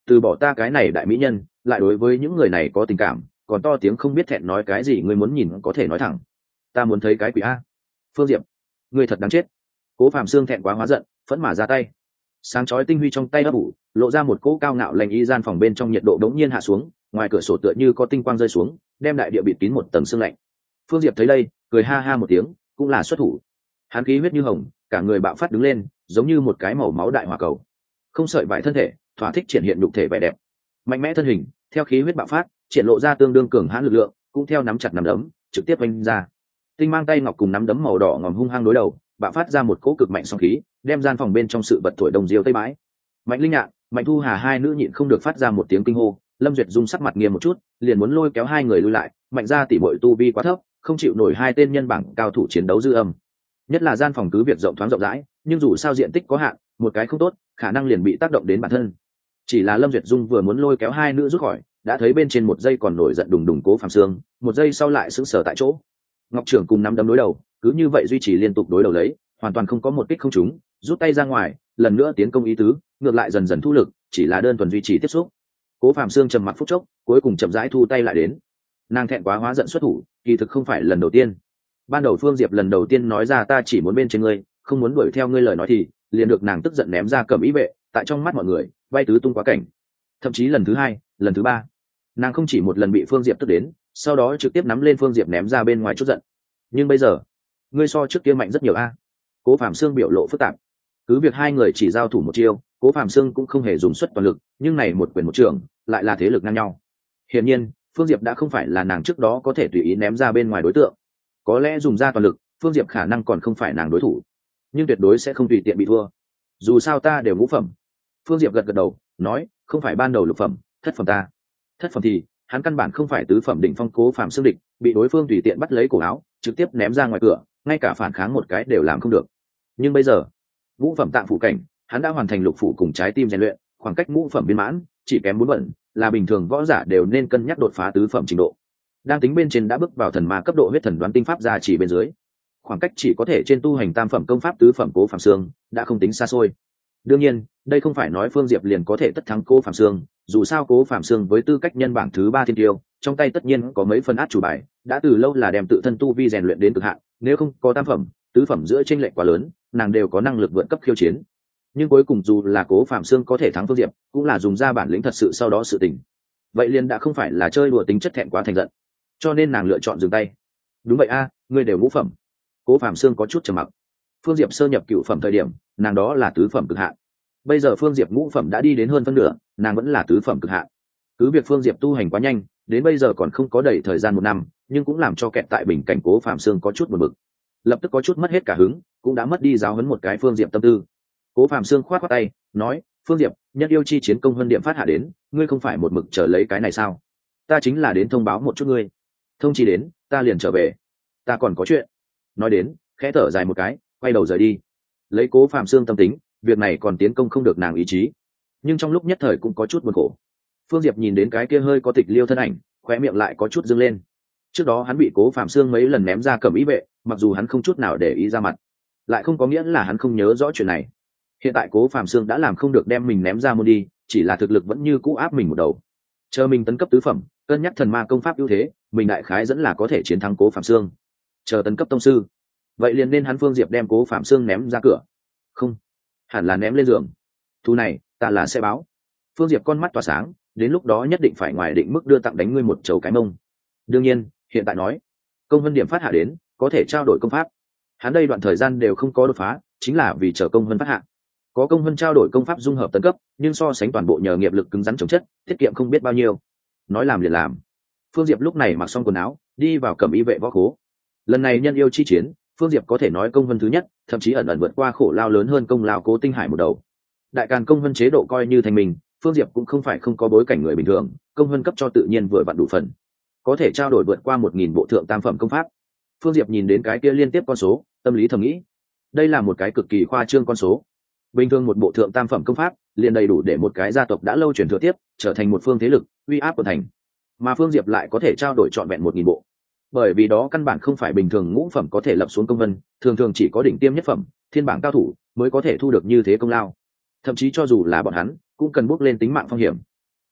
A: từ bỏ ta cái này đại mỹ nhân, lại đối với những người này có tình cảm, còn to tiếng không biết thẹn nói cái gì, ngươi muốn nhìn có thể nói thẳng. Ta muốn thấy cái quỷ a. Phương Diệp, ngươi thật đáng chết. Cố Phạm Sương thẹn quá hóa giận, phẫn mà ra tay. Sáng chói tinh huy trong tay ấp ủ, lộ ra một cỗ cao ngạo lành y, gian phòng bên trong nhiệt độ đống nhiên hạ xuống, ngoài cửa sổ tựa như có tinh quang rơi xuống, đem đại địa bịt kín một tầng sương lạnh. Phương Diệp thấy đây, cười ha ha một tiếng, cũng là xuất thủ. Hắn khí huyết như hồng, cả người bạo phát đứng lên, giống như một cái màu máu đại hỏa cầu. Không sợi vải thân thể, thỏa thích triển hiện nhục thể vẻ đẹp. Mạnh mẽ thân hình, theo khí huyết bạo phát, triển lộ ra tương đương cường hãn lực lượng, cũng theo nắm chặt nắm đấm, trực tiếp vung ra. Tinh mang tay ngọc cùng nắm đấm màu đỏ ngòm hung hăng đối đầu, bạo phát ra một cỗ cực mạnh song khí, đem gian phòng bên trong sự vật thổi đồng diêu tây bãi. Mạnh Linh Nhạn, Mạnh Thu Hà hai nữ nhịn không được phát ra một tiếng kinh hô. Lâm Duyệt Dung sắc mặt nghiêm một chút, liền muốn lôi kéo hai người lui lại. Mạnh gia tỷ muội tu vi quá thấp, không chịu nổi hai tên nhân bảng cao thủ chiến đấu dư âm. Nhất là gian phòng cứ việc rộng thoáng rộng rãi, nhưng dù sao diện tích có hạn, một cái không tốt, khả năng liền bị tác động đến bản thân. Chỉ là Lâm Duyệt Dung vừa muốn lôi kéo hai nữ rút khỏi, đã thấy bên trên một giây còn nổi giận đùng đùng Cố Phạm Sương, một giây sau lại sững sờ tại chỗ. Ngọc Trưởng cùng nắm đấm đối đầu, cứ như vậy duy trì liên tục đối đầu lấy, hoàn toàn không có một kích không trúng, rút tay ra ngoài, lần nữa tiến công ý tứ, ngược lại dần dần thu lực, chỉ là đơn thuần duy trì tiếp xúc. Cố Phạm Sương trầm mặc phút chốc, cuối cùng chậm rãi thu tay lại đến. Nàng thẹn quá hóa giận xuất thủ, kỳ thực không phải lần đầu tiên. Ban đầu Phương Diệp lần đầu tiên nói ra ta chỉ muốn bên trên ngươi, không muốn đuổi theo ngươi lời nói thì, liền được nàng tức giận ném ra cầm ý vệ, tại trong mắt mọi người, bay tứ tung quá cảnh. Thậm chí lần thứ hai, lần thứ ba, nàng không chỉ một lần bị Phương Diệp tức đến, sau đó trực tiếp nắm lên Phương Diệp ném ra bên ngoài chút giận. Nhưng bây giờ, ngươi so trước kia mạnh rất nhiều a. Cố Phạm Sương biểu lộ phức tạp. Cứ việc hai người chỉ giao thủ một chiêu, Cố Phạm Sương cũng không hề dùng suất toàn lực, nhưng này một quyền một trường, lại là thế lực ngang nhau. Hiển nhiên, Phương Diệp đã không phải là nàng trước đó có thể tùy ý ném ra bên ngoài đối tượng. Có lẽ dùng ra toàn lực, Phương Diệp khả năng còn không phải nàng đối thủ, nhưng tuyệt đối sẽ không tùy tiện bị thua. Dù sao ta đều ngũ phẩm. Phương Diệp gật gật đầu, nói, không phải ban đầu lục phẩm, thất phẩm ta. Thất phẩm thì, hắn căn bản không phải tứ phẩm đỉnh phong Cố Phạm Sương địch, bị đối phương tùy tiện bắt lấy cổ áo, trực tiếp ném ra ngoài cửa, ngay cả phản kháng một cái đều làm không được. Nhưng bây giờ, ngũ phẩm tạng phủ cảnh, hắn đã hoàn thành lục phủ cùng trái tim rèn luyện, khoảng cách ngũ phẩm viên mãn chỉ kém 4 bận, là bình thường võ giả đều nên cân nhắc đột phá tứ phẩm trình độ. Đang tính bên trên đã bước vào thần ma cấp độ huyết thần đoán tinh pháp gia chỉ bên dưới, khoảng cách chỉ có thể trên tu hành tam phẩm công pháp tứ phẩm Cố Phạm Sương đã không tính xa xôi. Đương nhiên, đây không phải nói Phương Diệp liền có thể tất thắng Cố Phạm Sương, dù sao Cố Phạm Sương với tư cách nhân bảng thứ 3 thiên tiêu, trong tay tất nhiên có mấy phần át chủ bài, đã từ lâu là đem tự thân tu vi rèn luyện đến cực hạn, nếu không có tam phẩm, tứ phẩm giữa chênh lệch quá lớn, nàng đều có năng lực vượt cấp khiêu chiến. Nhưng cuối cùng dù là Cố Phạm Sương có thể thắng Phương Diệp, cũng là dùng ra bản lĩnh thật sự sau đó sự tình. Vậy liền đã không phải là chơi đùa tính chất thẹn quá thành giận, cho nên nàng lựa chọn dừng tay. Đúng vậy a, ngươi đều ngũ phẩm. Cố Phạm Sương có chút trầm mặc. Phương Diệp sơ nhập cựu phẩm thời điểm, nàng đó là tứ phẩm cực hạn. Bây giờ Phương Diệp ngũ phẩm đã đi đến hơn phân nửa, nàng vẫn là tứ phẩm cực hạn. Cứ việc Phương Diệp tu hành quá nhanh, đến bây giờ còn không có đầy thời gian 1 năm, nhưng cũng làm cho kẹt tại bình cảnh Cố Phạm Sương có chút buồn bực. Lập tức có chút mất hết cả hứng, cũng đã mất đi giáo huấn một cái Phương Diệp tâm tư. Cố Phạm Sương khoát khoát tay, nói, Phương Diệp, nhất yêu chi chiến công hơn điểm phát hạ đến, ngươi không phải một mực chờ lấy cái này sao? Ta chính là đến thông báo một chút ngươi. Thông chi đến, ta liền trở về. Ta còn có chuyện. Nói đến, khẽ thở dài một cái, quay đầu rời đi. Lấy Cố Phạm Sương tâm tính, việc này còn tiến công không được nàng ý chí, nhưng trong lúc nhất thời cũng có chút buồn khổ. Phương Diệp nhìn đến cái kia hơi có tịch liêu thân ảnh, khóe miệng lại có chút dâng lên. Trước đó hắn bị Cố Phạm Sương mấy lần ném ra cầm ý vệ, mặc dù hắn không chút nào để ý ra mặt, lại không có nghĩa là hắn không nhớ rõ chuyện này. Hiện tại Cố Phạm Sương đã làm không được đem mình ném ra môn đi, chỉ là thực lực vẫn như cũ áp mình một đầu. Chờ mình tấn cấp tứ phẩm, cân nhắc thần ma công pháp ưu thế, mình đại khái dẫn là có thể chiến thắng Cố Phạm Sương. Chờ tấn cấp tông sư, vậy liền nên hắn Phương Diệp đem Cố Phạm Sương ném ra cửa. Không, hẳn là ném lên giường. Thu này, ta là sẽ báo. Phương Diệp con mắt tỏa sáng, đến lúc đó nhất định phải ngoài định mức đưa tặng đánh ngươi một chầu cái mông. Đương nhiên, hiện tại nói, công vân điểm phát hạ đến, có thể trao đổi công pháp. Hắn đây đoạn thời gian đều không có đột phá, chính là vì chờ công vân phát hạ. Có công vân trao đổi công pháp dung hợp tấn cấp, nhưng so sánh toàn bộ nhờ nghiệp lực cứng rắn chống chất, tiết kiệm không biết bao nhiêu. Nói làm liền làm. Phương Diệp lúc này mặc xong quần áo, đi vào cẩm y vệ võ khố. Lần này nhân yêu chi chiến, Phương Diệp có thể nói công vân thứ nhất, thậm chí ẩn ẩn vượt qua khổ lao lớn hơn công lao Cố Tinh Hải một đầu. Đại càn công vân chế độ coi như thành mình, Phương Diệp cũng không phải không có bối cảnh người bình thường, công vân cấp cho tự nhiên vừa vặn đủ phần, có thể trao đổi vượt qua 1000 bộ thượng tam phẩm công pháp. Phương Diệp nhìn đến cái kia liên tiếp con số, tâm lý thầm nghĩ, đây là một cái cực kỳ khoa trương con số. Bình thường một bộ thượng tam phẩm công pháp liền đầy đủ để một cái gia tộc đã lâu truyền thừa tiếp trở thành một phương thế lực uy áp của thành, mà Phương Diệp lại có thể trao đổi trọn vẹn 1000 bộ. Bởi vì đó căn bản không phải bình thường ngũ phẩm có thể lập xuống công vân, thường thường chỉ có đỉnh tiêm nhất phẩm, thiên bảng cao thủ mới có thể thu được như thế công lao. Thậm chí cho dù là bọn hắn, cũng cần bước lên tính mạng phong hiểm,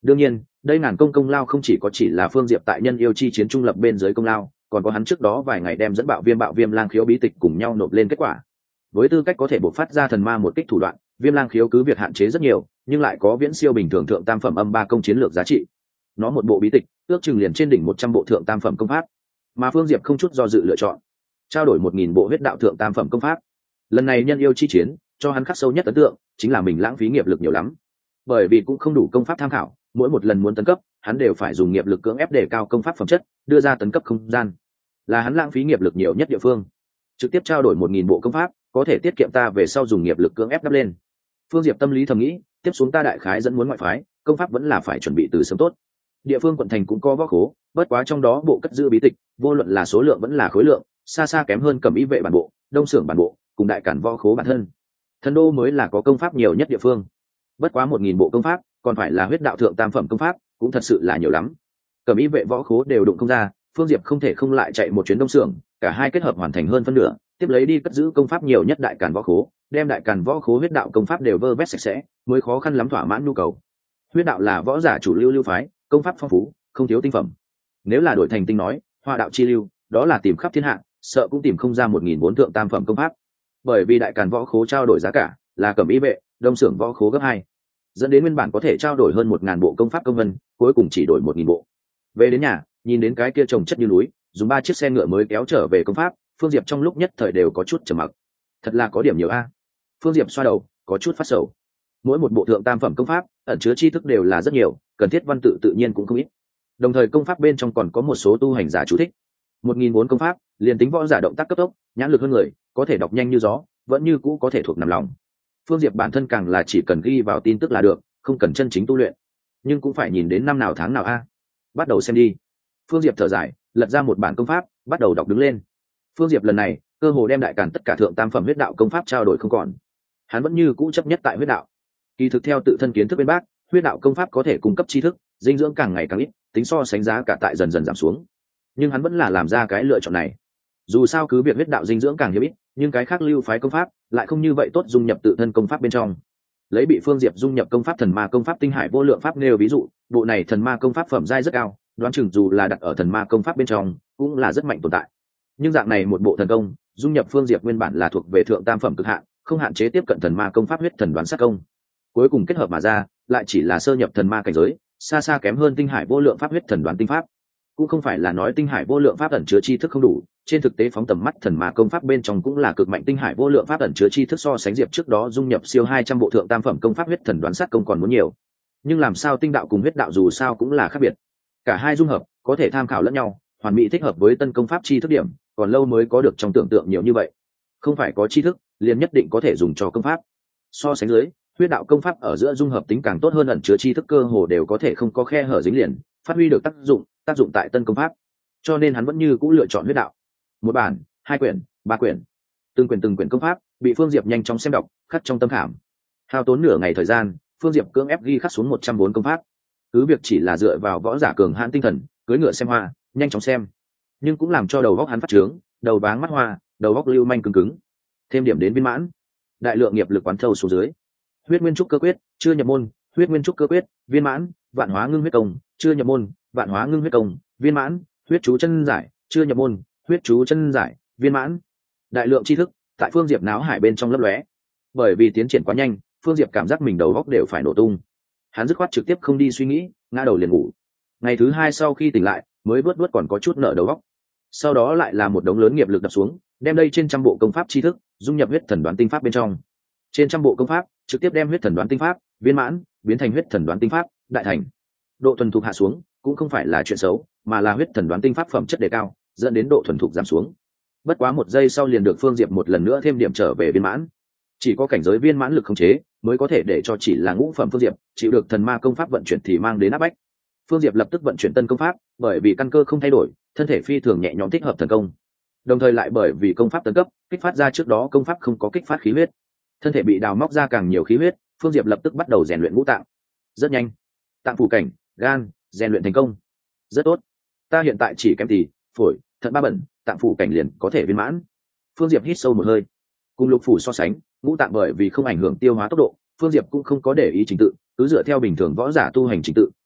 A: đương nhiên đây ngàn công lao không chỉ có chỉ là Phương Diệp tại nhân yêu chi chiến trung lập bên dưới công lao, còn có hắn trước đó vài ngày đem dẫn bạo viêm lang khiếu bí tịch cùng nhau nộp lên kết quả. Với tư cách có thể bộc phát ra thần ma một kích thủ đoạn, viêm lang khiếu cứ việc hạn chế rất nhiều, nhưng lại có viễn siêu bình thường thượng tam phẩm âm ba công chiến lược giá trị. Nó một bộ bí tịch ước chừng liền trên đỉnh 100 bộ thượng tam phẩm công pháp, mà Phương Diệp không chút do dự lựa chọn trao đổi 1000 bộ huyết đạo thượng tam phẩm công pháp. Lần này nhân yêu chi chiến cho hắn khắc sâu nhất ấn tượng chính là mình lãng phí nghiệp lực nhiều lắm, bởi vì cũng không đủ công pháp tham khảo, mỗi một lần muốn tấn cấp hắn đều phải dùng nghiệp lực cưỡng ép để cao công pháp phẩm chất, đưa ra tấn cấp không gian, là hắn lãng phí nghiệp lực nhiều nhất địa phương. Trực tiếp trao đổi 1000 bộ công pháp có thể tiết kiệm ta về sau dùng nghiệp lực cưỡng ép đắp lên. Phương Diệp tâm lý thầm nghĩ, tiếp xuống ta đại khái dẫn muốn ngoại phái, công pháp vẫn là phải chuẩn bị từ sớm tốt. Địa phương quận thành cũng có võ khố, bất quá trong đó bộ cất giữ bí tịch vô luận là số lượng vẫn là khối lượng xa xa kém hơn Cẩm Ý vệ bản bộ, Đông Xưởng bản bộ cùng đại cản võ khố bản thân. Thần đô mới là có công pháp nhiều nhất địa phương, bất quá 1000 bộ công pháp còn phải là huyết đạo thượng tam phẩm công pháp, cũng thật sự là nhiều lắm. Cẩm Ý vệ võ khố đều đụng không ra, Phương Diệp không thể không lại chạy một chuyến Đông Xưởng, cả hai kết hợp hoàn thành hơn phân nửa, tiếp lấy đi cất giữ công pháp nhiều nhất đại càn võ khố, đem đại càn võ khố huyết đạo công pháp đều vơ vét sạch sẽ, mới khó khăn lắm thỏa mãn nhu cầu. Huyết đạo là võ giả chủ lưu lưu phái, công pháp phong phú, không thiếu tinh phẩm. Nếu là đổi thành tinh nói, hoa đạo chi lưu, đó là tìm khắp thiên hạ, sợ cũng tìm không ra 1000 bốn thượng tam phẩm công pháp. Bởi vì đại càn võ khố trao đổi giá cả là Cẩm Ý vệ, Đông Xưởng võ khố gấp 2, dẫn đến nguyên bản có thể trao đổi hơn 1000 bộ công pháp công vân, cuối cùng chỉ đổi 1000 bộ. Về đến nhà, nhìn đến cái kia chồng chất như núi, dùng 3 chiếc xe ngựa mới kéo trở về công pháp, Phương Diệp trong lúc nhất thời đều có chút trầm mặc. Thật là có điểm nhiều a. Phương Diệp xoa đầu, có chút phát sầu. Mỗi một bộ thượng tam phẩm công pháp ẩn chứa tri thức đều là rất nhiều, cần thiết văn tự tự nhiên cũng không ít. Đồng thời công pháp bên trong còn có một số tu hành giả chú thích. 1000 bốn công pháp, liền tính võ giả động tác cấp tốc, nhãn lực hơn người, có thể đọc nhanh như gió, vẫn như cũ có thể thuộc nằm lòng. Phương Diệp bản thân càng là chỉ cần ghi vào tin tức là được, không cần chân chính tu luyện. Nhưng cũng phải nhìn đến năm nào tháng nào a. Bắt đầu xem đi. Phương Diệp thở dài, lật ra một bản công pháp, bắt đầu đọc đứng lên. Phương Diệp lần này cơ hồ đem đại càn tất cả thượng tam phẩm huyết đạo công pháp trao đổi không còn, hắn vẫn như cũ chấp nhất tại huyết đạo. Kỳ thực theo tự thân kiến thức bên bác, huyết đạo công pháp có thể cung cấp tri thức, dinh dưỡng càng ngày càng ít, tính so sánh giá cả tại dần dần giảm xuống, nhưng hắn vẫn là làm ra cái lựa chọn này. Dù sao cứ việc huyết đạo dinh dưỡng càng nhiều ít, nhưng cái khác lưu phái công pháp lại không như vậy tốt dung nhập tự thân công pháp bên trong. Lấy bị Phương Diệp dung nhập công pháp thần ma công pháp tinh hải vô lượng pháp nêu ví dụ, bộ này thần ma công pháp phẩm giai rất cao, đoán chừng dù là đặt ở thần ma công pháp bên trong cũng là rất mạnh tồn tại. Nhưng dạng này một bộ thần công dung nhập Phương Diệp nguyên bản là thuộc về thượng tam phẩm cực hạn, không hạn chế tiếp cận thần ma công pháp huyết thần đoán sát công, cuối cùng kết hợp mà ra lại chỉ là sơ nhập thần ma cảnh giới, xa xa kém hơn tinh hải vô lượng pháp huyết thần đoán tinh pháp. Cũng không phải là nói tinh hải vô lượng pháp ẩn chứa tri thức không đủ, trên thực tế phóng tầm mắt thần ma công pháp bên trong cũng là cực mạnh tinh hải vô lượng pháp ẩn chứa tri thức so sánh Diệp trước đó dung nhập siêu 200 bộ thượng tam phẩm công pháp huyết thần đoán sát công còn muốn nhiều. Nhưng làm sao tinh đạo cùng huyết đạo dù sao cũng là khác biệt, cả hai dung hợp có thể tham khảo lẫn nhau, hoàn mỹ thích hợp với tân công pháp tri thức điểm, còn lâu mới có được trong tưởng tượng nhiều như vậy. Không phải có tri thức liền nhất định có thể dùng cho công pháp. So sánh dưới, huyết đạo công pháp ở giữa dung hợp tính càng tốt hơn, ẩn chứa tri thức cơ hồ đều có thể không có khe hở dính liền, phát huy được tác dụng tại tân công pháp. Cho nên hắn vẫn như cũ lựa chọn huyết đạo. Một bản, 2 quyển, 3 quyển, từng quyển công pháp bị Phương Diệp nhanh chóng xem đọc, khắc trong tâm khảm. Hao tốn nửa ngày thời gian, Phương Diệp cưỡng ép ghi khắc xuống 104 công pháp. Cứ việc chỉ là dựa vào võ giả cường hãn tinh thần, cưỡi ngựa xem hoa, nhanh chóng xem, nhưng cũng làm cho đầu óc hắn phát trướng, đầu váng mắt hoa, đầu óc lưu manh cứng. Thêm điểm đến viên mãn, đại lượng nghiệp lực quán thâu xuống dưới. Huyết nguyên trúc cơ quyết chưa nhập môn, huyết nguyên trúc cơ quyết viên mãn, vạn hóa ngưng huyết công chưa nhập môn, vạn hóa ngưng huyết công viên mãn, huyết chú chân giải chưa nhập môn, huyết chú chân giải viên mãn. Đại lượng tri thức tại Phương Diệp náo hải bên trong lấp lóe. Bởi vì tiến triển quá nhanh, Phương Diệp cảm giác mình đầu óc đều phải nổ tung. Hắn dứt khoát trực tiếp không đi suy nghĩ, ngã đầu liền ngủ. Ngày thứ 2 sau khi tỉnh lại mới vớt còn có chút nợ đầu óc. Sau đó lại là một đống lớn nghiệp lực đập xuống, đem đây trên trăm bộ công pháp tri thức dung nhập huyết thần đoán tinh pháp bên trong. Trên trăm bộ công pháp trực tiếp đem huyết thần đoán tinh pháp viên mãn biến thành huyết thần đoán tinh pháp đại thành. Độ thuần thục hạ xuống cũng không phải là chuyện xấu, mà là huyết thần đoán tinh pháp phẩm chất đề cao, dẫn đến độ thuần thục giảm xuống. Bất quá 1 giây sau liền được Phương Diệp một lần nữa thêm điểm trở về viên mãn. Chỉ có cảnh giới viên mãn lực khống chế mới có thể để cho chỉ là ngũ phẩm Phương Diệp chịu được thần ma công pháp vận chuyển thì mang đến áp bách. Phương Diệp lập tức vận chuyển tân công pháp, bởi vì căn cơ không thay đổi, thân thể phi thường nhẹ nhõm thích hợp thần công. Đồng thời lại bởi vì công pháp tấn cấp, kích phát ra trước đó công pháp không có kích phát khí huyết, thân thể bị đào móc ra càng nhiều khí huyết. Phương Diệp lập tức bắt đầu rèn luyện ngũ tạng. Rất nhanh, tạng phủ cảnh, gan rèn luyện thành công. Rất tốt, ta hiện tại chỉ kém tỳ, phổi, thận 3 bẩn, tạng phủ cảnh liền có thể viên mãn. Phương Diệp hít sâu một hơi. Cùng lục phủ so sánh, ngũ tạng bởi vì không ảnh hưởng tiêu hóa tốc độ, Phương Diệp cũng không có để ý trình tự, cứ dựa theo bình thường võ giả tu hành trình tự,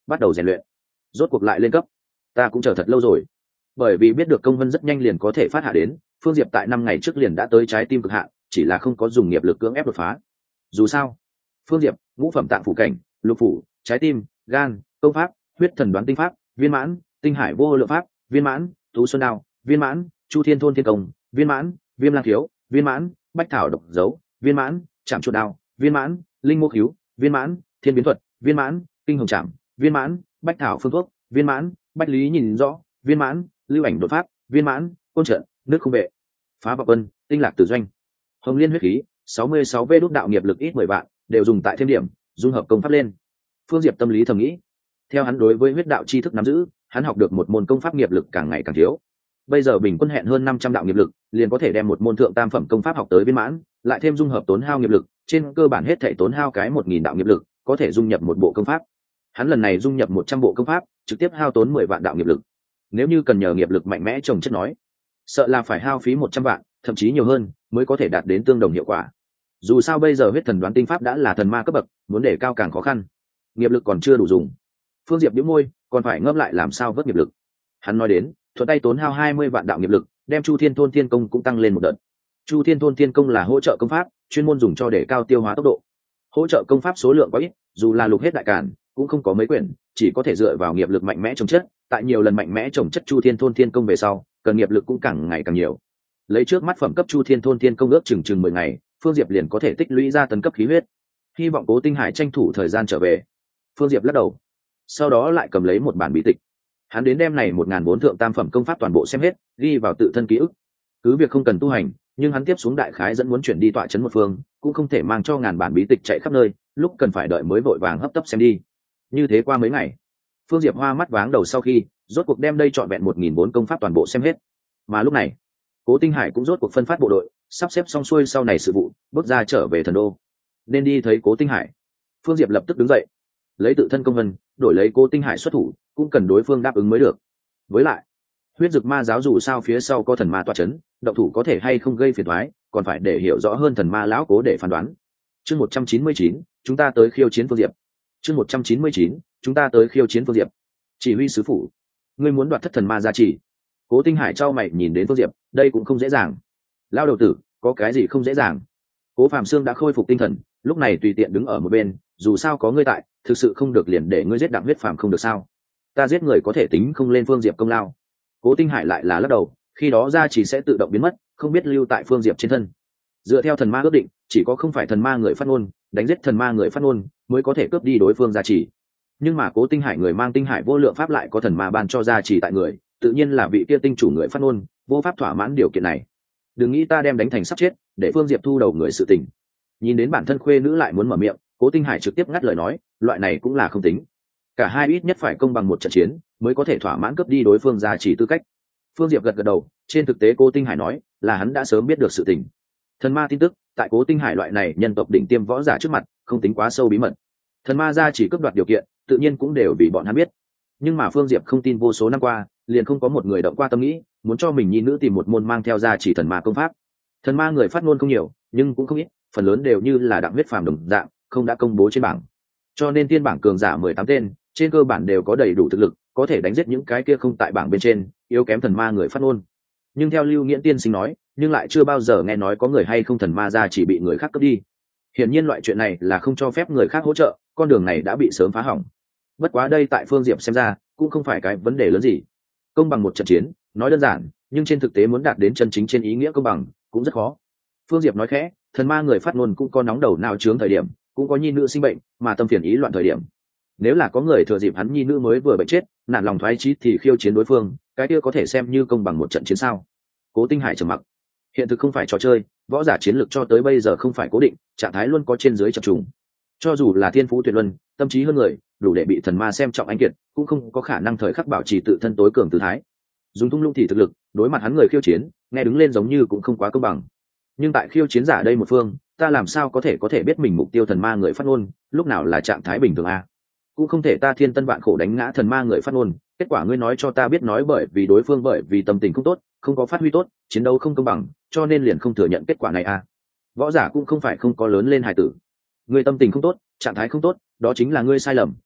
A: bắt đầu rèn luyện. Rốt cuộc lại lên cấp, ta cũng chờ thật lâu rồi. Bởi vì biết được công vân rất nhanh liền có thể phát hạ đến, Phương Diệp tại 5 ngày trước liền đã tới trái tim cực hạn, chỉ là không có dùng nghiệp lực cưỡng ép đột phá. Dù sao, Phương Diệp ngũ phẩm tạng phủ cảnh, lục phủ, trái tim, gan, công pháp, huyết thần đoán tinh pháp viên mãn, tinh hải vô lượng pháp viên mãn, tú xuân đao viên mãn, chu thiên thôn thiên công viên mãn, viêm lang thiếu viên mãn, bách thảo độc dấu viên mãn, chạm chuột đao viên mãn, linh mô cứu viên mãn, thiên biến thuật viên mãn, kinh hồng chạm viên mãn, bách thảo phương thuốc viên mãn, bách lý nhìn rõ viên mãn, lưu ảnh đột pháp viên mãn, côn trận nước không vệ phá bọc vân tinh lạc tử doanh hồng liên huyết khí 66 v đúc đạo nghiệp lực ít 10 vạn đều dùng tại thêm điểm dung hợp công pháp lên. Phương Diệp tâm lý thầm nghĩ, theo hắn đối với huyết đạo tri thức nắm giữ, hắn học được một môn công pháp nghiệp lực càng ngày càng thiếu. Bây giờ bình quân hẹn hơn 500 đạo nghiệp lực liền có thể đem một môn thượng tam phẩm công pháp học tới viên mãn, lại thêm dung hợp tốn hao nghiệp lực, trên cơ bản hết thể tốn hao cái 1000 đạo nghiệp lực có thể dung nhập một bộ công pháp. Hắn lần này dung nhập 100 bộ công pháp, trực tiếp hao tốn 10 vạn đạo nghiệp lực. Nếu như cần nhờ nghiệp lực mạnh mẽ trồng chất nói, sợ là phải hao phí 100 vạn, thậm chí nhiều hơn mới có thể đạt đến tương đồng hiệu quả. Dù sao bây giờ huyết thần đoán tinh pháp đã là thần ma cấp bậc, muốn để cao càng khó khăn, nghiệp lực còn chưa đủ dùng. Phương Diệp bĩu môi, còn phải ngâm lại làm sao vớt nghiệp lực. Hắn nói đến, thuận tay tốn hao 20 vạn đạo nghiệp lực, đem Chu Thiên Thôn Thiên Công cũng tăng lên một đợt. Chu Thiên Thôn Thiên Công là hỗ trợ công pháp, chuyên môn dùng cho để cao tiêu hóa tốc độ. Hỗ trợ công pháp số lượng quá ít, dù là lục hết đại cản, cũng không có mấy quyển, chỉ có thể dựa vào nghiệp lực mạnh mẽ trồng chất, tại nhiều lần mạnh mẽ trồng chất Chu Thiên Thôn Thiên Công về sau, cần nghiệp lực cũng càng ngày càng nhiều. Lấy trước mắt phẩm cấp Chu Thiên Thôn Thiên Công ước chừng 10 ngày, Phương Diệp liền có thể tích lũy ra tấn cấp khí huyết. Hy vọng Cố Tinh Hải tranh thủ thời gian trở về. Phương Diệp lắc đầu, sau đó lại cầm lấy một bản bí tịch. Hắn đến đem này 1004 thượng tam phẩm công pháp toàn bộ xem hết, ghi vào tự thân ký ức. Cứ việc không cần tu hành, nhưng hắn tiếp xuống đại khái dẫn muốn chuyển đi tọa trấn một phương, cũng không thể mang cho ngàn bản bí tịch chạy khắp nơi, lúc cần phải đợi mới vội vàng hấp tấp xem đi. Như thế qua mấy ngày, Phương Diệp hoa mắt váng đầu sau khi, rốt cuộc đem đây trọn vẹn 1004 công pháp toàn bộ xem hết. Mà lúc này, Cố Tinh Hải cũng rốt cuộc phân phát bộ đội, sắp xếp xong xuôi sau này sự vụ, bước ra trở về thần đô. Nên đi thấy Cố Tinh Hải. Phương Diệp lập tức đứng dậy, lấy tự thân công vân đổi lấy Cố Tinh Hải xuất thủ, cũng cần đối phương đáp ứng mới được. Với lại, huyết dực ma giáo dù sao phía sau có thần ma tọa chấn, động thủ có thể hay không gây phiền toái, còn phải để hiểu rõ hơn thần ma lão Cố để phán đoán. Chương 199, chúng ta tới khiêu chiến Phương Diệp. Chương 199, chúng ta tới khiêu chiến Phương Diệp. Chỉ huy sứ phủ, ngươi muốn đoạt thất thần ma gia trì? Cố Tinh Hải trao mày nhìn đến Phương Diệp, đây cũng không dễ dàng. Lao đầu tử, có cái gì không dễ dàng? Cố Phạm Sương đã khôi phục tinh thần, lúc này tùy tiện đứng ở một bên, dù sao có ngươi tại, thực sự không được liền để ngươi giết Đặng Huyết Phàm không được sao? Ta giết người có thể tính không lên Phương Diệp công lao. Cố Tinh Hải lại là lắc đầu, khi đó gia trì sẽ tự động biến mất, không biết lưu tại Phương Diệp trên thân. Dựa theo thần ma ước định, chỉ có không phải thần ma người phát ngôn, đánh giết thần ma người phát ngôn mới có thể cướp đi đối phương gia trì. Nhưng mà Cố Tinh Hải người mang tinh hải vô lượng pháp lại có thần ma ban cho gia trì tại người, tự nhiên là vị kia tinh chủ người phát ngôn vô pháp thỏa mãn điều kiện này. Đừng nghĩ ta đem đánh thành sắp chết để Phương Diệp thu đầu người sự tình. Nhìn đến bản thân khuê nữ lại muốn mở miệng, Cố Tinh Hải trực tiếp ngắt lời nói, loại này cũng là không tính. Cả hai ít nhất phải công bằng một trận chiến mới có thể thỏa mãn cướp đi đối phương gia trì tư cách. Phương Diệp gật gật đầu, trên thực tế Cố Tinh Hải nói là hắn đã sớm biết được sự tình. Thần ma tin tức tại Cố Tinh Hải loại này nhân tộc đỉnh tiêm võ giả trước mặt không tính quá sâu bí mật. Thần ma gia chỉ cướp đoạt điều kiện tự nhiên cũng đều vì bọn hắn biết. Nhưng mà Phương Diệp không tin vô số năm qua liền không có một người động qua tâm nghĩ muốn cho mình nhi nữ tìm một môn mang theo gia chỉ thần ma công pháp. Thần ma người phát ngôn không nhiều nhưng cũng không ít, phần lớn đều như là Đặng Huyết Phàm đồng dạng không đã công bố trên bảng. Cho nên tiên bảng cường giả 18 tên trên cơ bản đều có đầy đủ thực lực có thể đánh giết những cái kia không tại bảng bên trên yếu kém thần ma người phát ngôn. Nhưng theo Lưu Nghiễn tiên sinh nói, nhưng lại chưa bao giờ nghe nói có người hay không thần ma gia chỉ bị người khác cướp đi. Hiển nhiên loại chuyện này là không cho phép người khác hỗ trợ, con đường này đã bị sớm phá hỏng. Bất quá đây tại Phương Diệp xem ra cũng không phải cái vấn đề lớn gì. Công bằng một trận chiến nói đơn giản, nhưng trên thực tế muốn đạt đến chân chính trên ý nghĩa công bằng cũng rất khó. Phương Diệp nói khẽ, thần ma người phát ngôn cũng có nóng đầu nào chướng thời điểm, cũng có nhi nữ sinh bệnh mà tâm phiền ý loạn thời điểm. Nếu là có người thừa dịp hắn nhi nữ mới vừa bệnh chết nản lòng thoái chí thì khiêu chiến đối phương, cái kia có thể xem như công bằng một trận chiến sao? Cố Tinh Hải trầm mặc. Hiện thực không phải trò chơi, võ giả chiến lược cho tới bây giờ không phải cố định, trạng thái luôn có trên dưới chập trùng. Cho dù là thiên phú tuyệt luân, tâm trí hơn người, đủ để bị thần ma xem trọng anh kiệt, cũng không có khả năng thời khắc bảo trì tự thân tối cường tư thái. Dùng thung lũng thì thực lực, đối mặt hắn người khiêu chiến, nghe đứng lên giống như cũng không quá công bằng. Nhưng tại khiêu chiến giả đây một phương, ta làm sao có thể biết mình mục tiêu thần ma người phát ngôn lúc nào là trạng thái bình thường a? Cũng không thể ta thiên tân vạn khổ đánh ngã thần ma người phát ngôn, kết quả ngươi nói cho ta biết nói bởi vì đối phương bởi vì tâm tình không tốt, không có phát huy tốt, chiến đấu không công bằng, cho nên liền không thừa nhận kết quả này a. Võ giả cũng không phải không có lớn lên hài tử. Ngươi tâm tình không tốt, trạng thái không tốt, đó chính là ngươi sai lầm,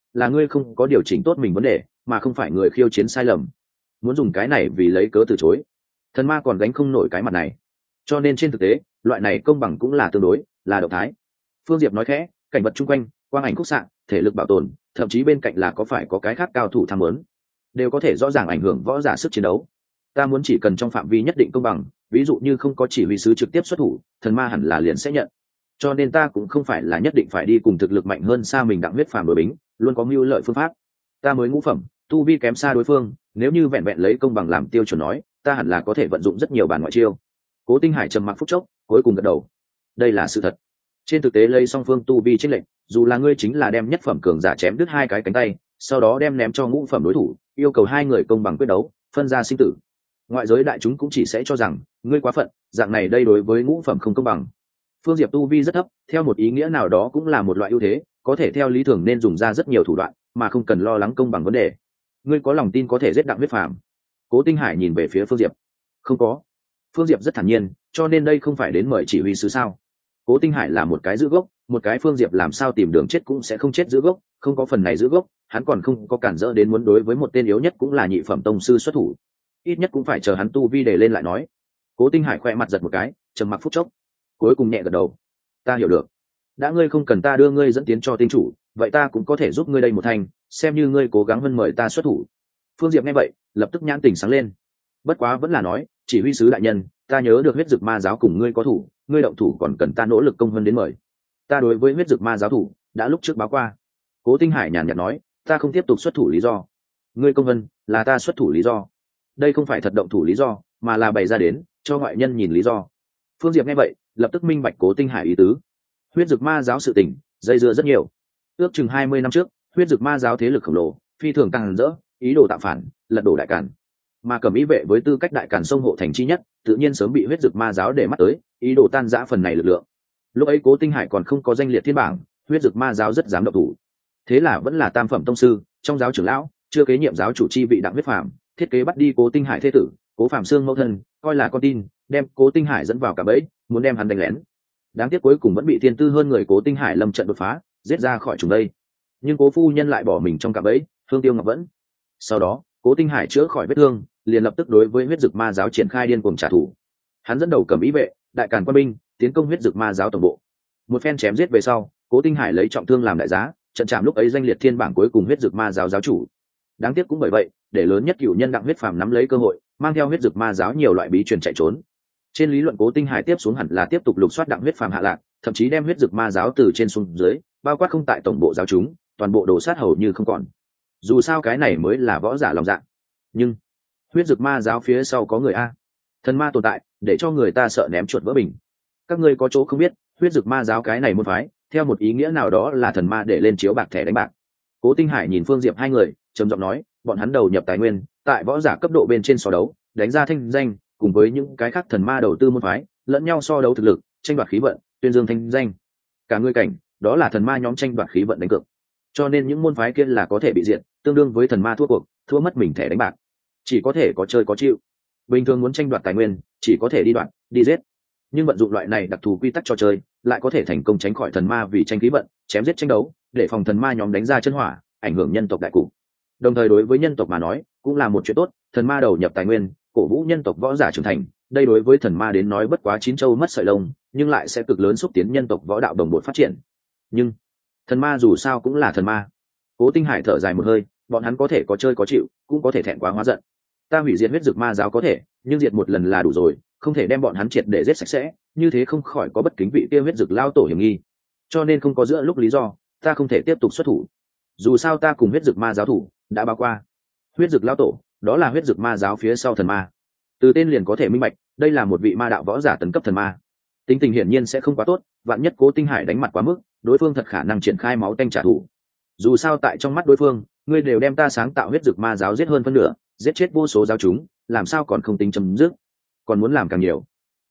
A: là ngươi không có điều chỉnh tốt mình vấn đề mà không phải người khiêu chiến sai lầm, muốn dùng cái này vì lấy cớ từ chối. Thần ma còn gánh không nổi cái mặt này, cho nên trên thực tế loại này công bằng cũng là tương đối là động thái. Phương Diệp nói khẽ, cảnh vật chung quanh, quang ảnh khúc xạ, thể lực bảo tồn, thậm chí bên cạnh là có phải có cái khác cao thủ tham muốn, đều có thể rõ ràng ảnh hưởng võ giả sức chiến đấu. Ta muốn chỉ cần trong phạm vi nhất định công bằng, ví dụ như không có chỉ huy sứ trực tiếp xuất thủ, thần ma hẳn là liền sẽ nhận. Cho nên ta cũng không phải là nhất định phải đi cùng thực lực mạnh hơn xa mình đặng huyết phàm đối bính, luôn có mưu lợi phương pháp. Ta mới ngũ phẩm, tu vi kém xa đối phương, nếu như vẹn vẹn lấy công bằng làm tiêu chuẩn nói, ta hẳn là có thể vận dụng rất nhiều bản ngoại chiêu. Cố Tinh Hải trầm mặc phút chốc, cuối cùng gật đầu. Đây là sự thật. Trên thực tế lấy song phương tu vi chênh lệch, dù là ngươi chính là đem nhất phẩm cường giả chém đứt hai cái cánh tay, sau đó đem ném cho ngũ phẩm đối thủ, yêu cầu hai người công bằng quyết đấu, phân ra sinh tử, ngoại giới đại chúng cũng chỉ sẽ cho rằng ngươi quá phận, dạng này đây đối với ngũ phẩm không công bằng. Phương Diệp tu vi rất thấp, theo một ý nghĩa nào đó cũng là một loại ưu thế, có thể theo lý thường nên dùng ra rất nhiều thủ đoạn mà không cần lo lắng công bằng vấn đề. Ngươi có lòng tin có thể giết đặng huyết phàm? Cố Tinh Hải nhìn về phía Phương Diệp. Không có. Phương Diệp rất thản nhiên, cho nên đây không phải đến mời chỉ huy sứ sao? Cố Tinh Hải là một cái giữ gốc, một cái Phương Diệp làm sao tìm đường chết cũng sẽ không chết giữ gốc, không có phần này giữ gốc, hắn còn không có cản rỡ đến muốn đối với một tên yếu nhất cũng là nhị phẩm tông sư xuất thủ. Ít nhất cũng phải chờ hắn tu vi để lên lại nói. Cố Tinh Hải khoe mặt giật một cái, trầm mặc phút chốc, cuối cùng nhẹ gật đầu. Ta hiểu được. Đã ngươi không cần ta đưa ngươi dẫn tiến cho tinh chủ, vậy ta cũng có thể giúp ngươi đây một thành, xem như ngươi cố gắng hơn mời ta xuất thủ. Phương Diệp nghe vậy, lập tức nhãn tỉnh sáng lên. Bất quá vẫn là nói, chỉ huy sứ đại nhân, ta nhớ được huyết dực ma giáo cùng ngươi có thủ, ngươi động thủ còn cần ta nỗ lực công hơn đến mời. Ta đối với huyết dực ma giáo thủ đã lúc trước báo qua. Cố Tinh Hải nhàn nhạt nói, ta không tiếp tục xuất thủ lý do. Ngươi công vân là ta xuất thủ lý do. Đây không phải thật động thủ lý do, mà là bày ra đến cho ngoại nhân nhìn lý do. Phương Diệp nghe vậy, lập tức minh bạch Cố Tinh Hải ý tứ. Huyết dực ma giáo sự tình dây dưa rất nhiều. Ước chừng 20 năm trước, huyết dực ma giáo thế lực khổng lồ, phi thường tăng rỡ, ý đồ tạo phản, lật đổ đại càn. Mà Cẩm Ý vệ với tư cách đại càn sông hộ thành chi nhất, tự nhiên sớm bị huyết dực ma giáo để mắt tới, ý đồ tan rã phần này lực lượng. Lúc ấy Cố Tinh Hải còn không có danh liệt thiên bảng, huyết dực ma giáo rất dám động thủ. Thế là vẫn là tam phẩm tông sư, trong giáo trưởng lão, chưa kế nhiệm giáo chủ chi vị đặng huyết phàm, thiết kế bắt đi Cố Tinh Hải thế tử, Cố Phạm Xương mẫu thân, coi là con tin, đem Cố Tinh Hải dẫn vào cả bẫy, muốn đem hắn đánh lén. Đáng tiếc cuối cùng vẫn bị thiên tư hơn người Cố Tinh Hải lâm trận đột phá, giết ra khỏi chúng đây. Nhưng Cố phu nhân lại bỏ mình trong cả bẫy, thương tiêu ngọc vẫn. Sau đó, Cố Tinh Hải chữa khỏi vết thương, liền lập tức đối với huyết dực ma giáo triển khai điên cuồng trả thù. Hắn dẫn đầu Cẩm Ý vệ, đại càn quân binh, tiến công huyết dực ma giáo tổng bộ. Một phen chém giết về sau, Cố Tinh Hải lấy trọng thương làm đại giá, trận chạm lúc ấy danh liệt thiên bảng cuối cùng huyết dực ma giáo giáo chủ. Đáng tiếc cũng bởi vậy, để lớn nhất cửu nhân đặng huyết phàm nắm lấy cơ hội, mang theo huyết dực ma giáo nhiều loại bí truyền chạy trốn. Trên lý luận Cố Tinh Hải tiếp xuống hẳn là tiếp tục lục soát đặng huyết phàm hạ lạc, thậm chí đem huyết dực ma giáo từ trên xuống dưới, bao quát không tại tổng bộ giáo chúng, toàn bộ đổ sát hầu như không còn. Dù sao cái này mới là võ giả lòng dạ. Nhưng huyết dực ma giáo phía sau có người a, thần ma tồn tại, để cho người ta sợ ném chuột vỡ bình. Các ngươi có chỗ không biết, huyết dực ma giáo cái này môn phái, theo một ý nghĩa nào đó là thần ma để lên chiếu bạc thẻ đánh bạc. Cố Tinh Hải nhìn Phương Diệp hai người, trầm giọng nói, bọn hắn đầu nhập tài nguyên, tại võ giả cấp độ bên trên so đấu, đánh ra thanh danh, cùng với những cái khác thần ma đầu tư môn phái, lẫn nhau so đấu thực lực, tranh đoạt khí vận, tuyên dương thanh danh. Cả ngươi cảnh, đó là thần ma nhóm tranh đoạt khí vận đánh cược. Cho nên những môn phái kia là có thể bị diệt, tương đương với thần ma thua cuộc, thua mất mình thẻ đánh bạc. Chỉ có thể có chơi có chịu. Bình thường muốn tranh đoạt tài nguyên, chỉ có thể đi đoạt, đi giết. Nhưng vận dụng loại này đặc thù quy tắc trò chơi, lại có thể thành công tránh khỏi thần ma vì tranh khí vận, chém giết tranh đấu, để phòng thần ma nhóm đánh ra chân hỏa, ảnh hưởng nhân tộc đại cục. Đồng thời đối với nhân tộc mà nói, cũng là một chuyện tốt, thần ma đầu nhập tài nguyên, cổ vũ nhân tộc võ giả trưởng thành, đây đối với thần ma đến nói bất quá chín châu mất sợi lông, nhưng lại sẽ cực lớn xúc tiến nhân tộc võ đạo đồng bộ phát triển. Nhưng thần ma dù sao cũng là thần ma. Cố Tinh Hải thở dài một hơi, bọn hắn có thể có chơi có chịu, cũng có thể thẹn quá hóa giận. Ta hủy diệt huyết dực ma giáo có thể, nhưng diệt một lần là đủ rồi, không thể đem bọn hắn triệt để giết sạch sẽ, như thế không khỏi có bất kính vị kia huyết dực lao tổ hiểm nghi. Cho nên không có giữa lúc lý do, ta không thể tiếp tục xuất thủ. Dù sao ta cùng huyết dực ma giáo thủ đã báo qua. Huyết dực lao tổ, đó là huyết dực ma giáo phía sau thần ma. Từ tên liền có thể minh bạch, đây là một vị ma đạo võ giả tấn cấp thần ma. Tính tình hiển nhiên sẽ không quá tốt, vạn nhất Cố Tinh Hải đánh mặt quá mức, đối phương thật khả năng triển khai máu tanh trả thù. Dù sao tại trong mắt đối phương, ngươi đều đem ta sáng tạo huyết dực ma giáo giết hơn phân nửa, giết chết vô số giáo chúng, làm sao còn không tính chấm dứt, còn muốn làm càng nhiều.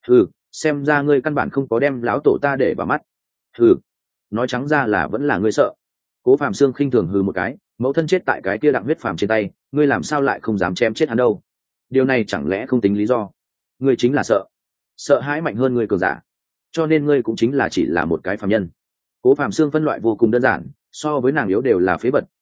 A: Xem ra ngươi căn bản không có đem lão tổ ta để vào mắt. Nói trắng ra là vẫn là ngươi sợ. Cố Phạm Xương khinh thường hừ một cái, mẫu thân chết tại cái kia đặng huyết phàm trên tay, ngươi làm sao lại không dám chém chết hắn đâu? Điều này chẳng lẽ không tính lý do? Ngươi chính là sợ hãi mạnh hơn ngươi cường giả, cho nên ngươi cũng chính là chỉ là một cái phàm nhân. Cố Phạm Xương phân loại vô cùng đơn giản, so với nàng yếu đều là phế vật,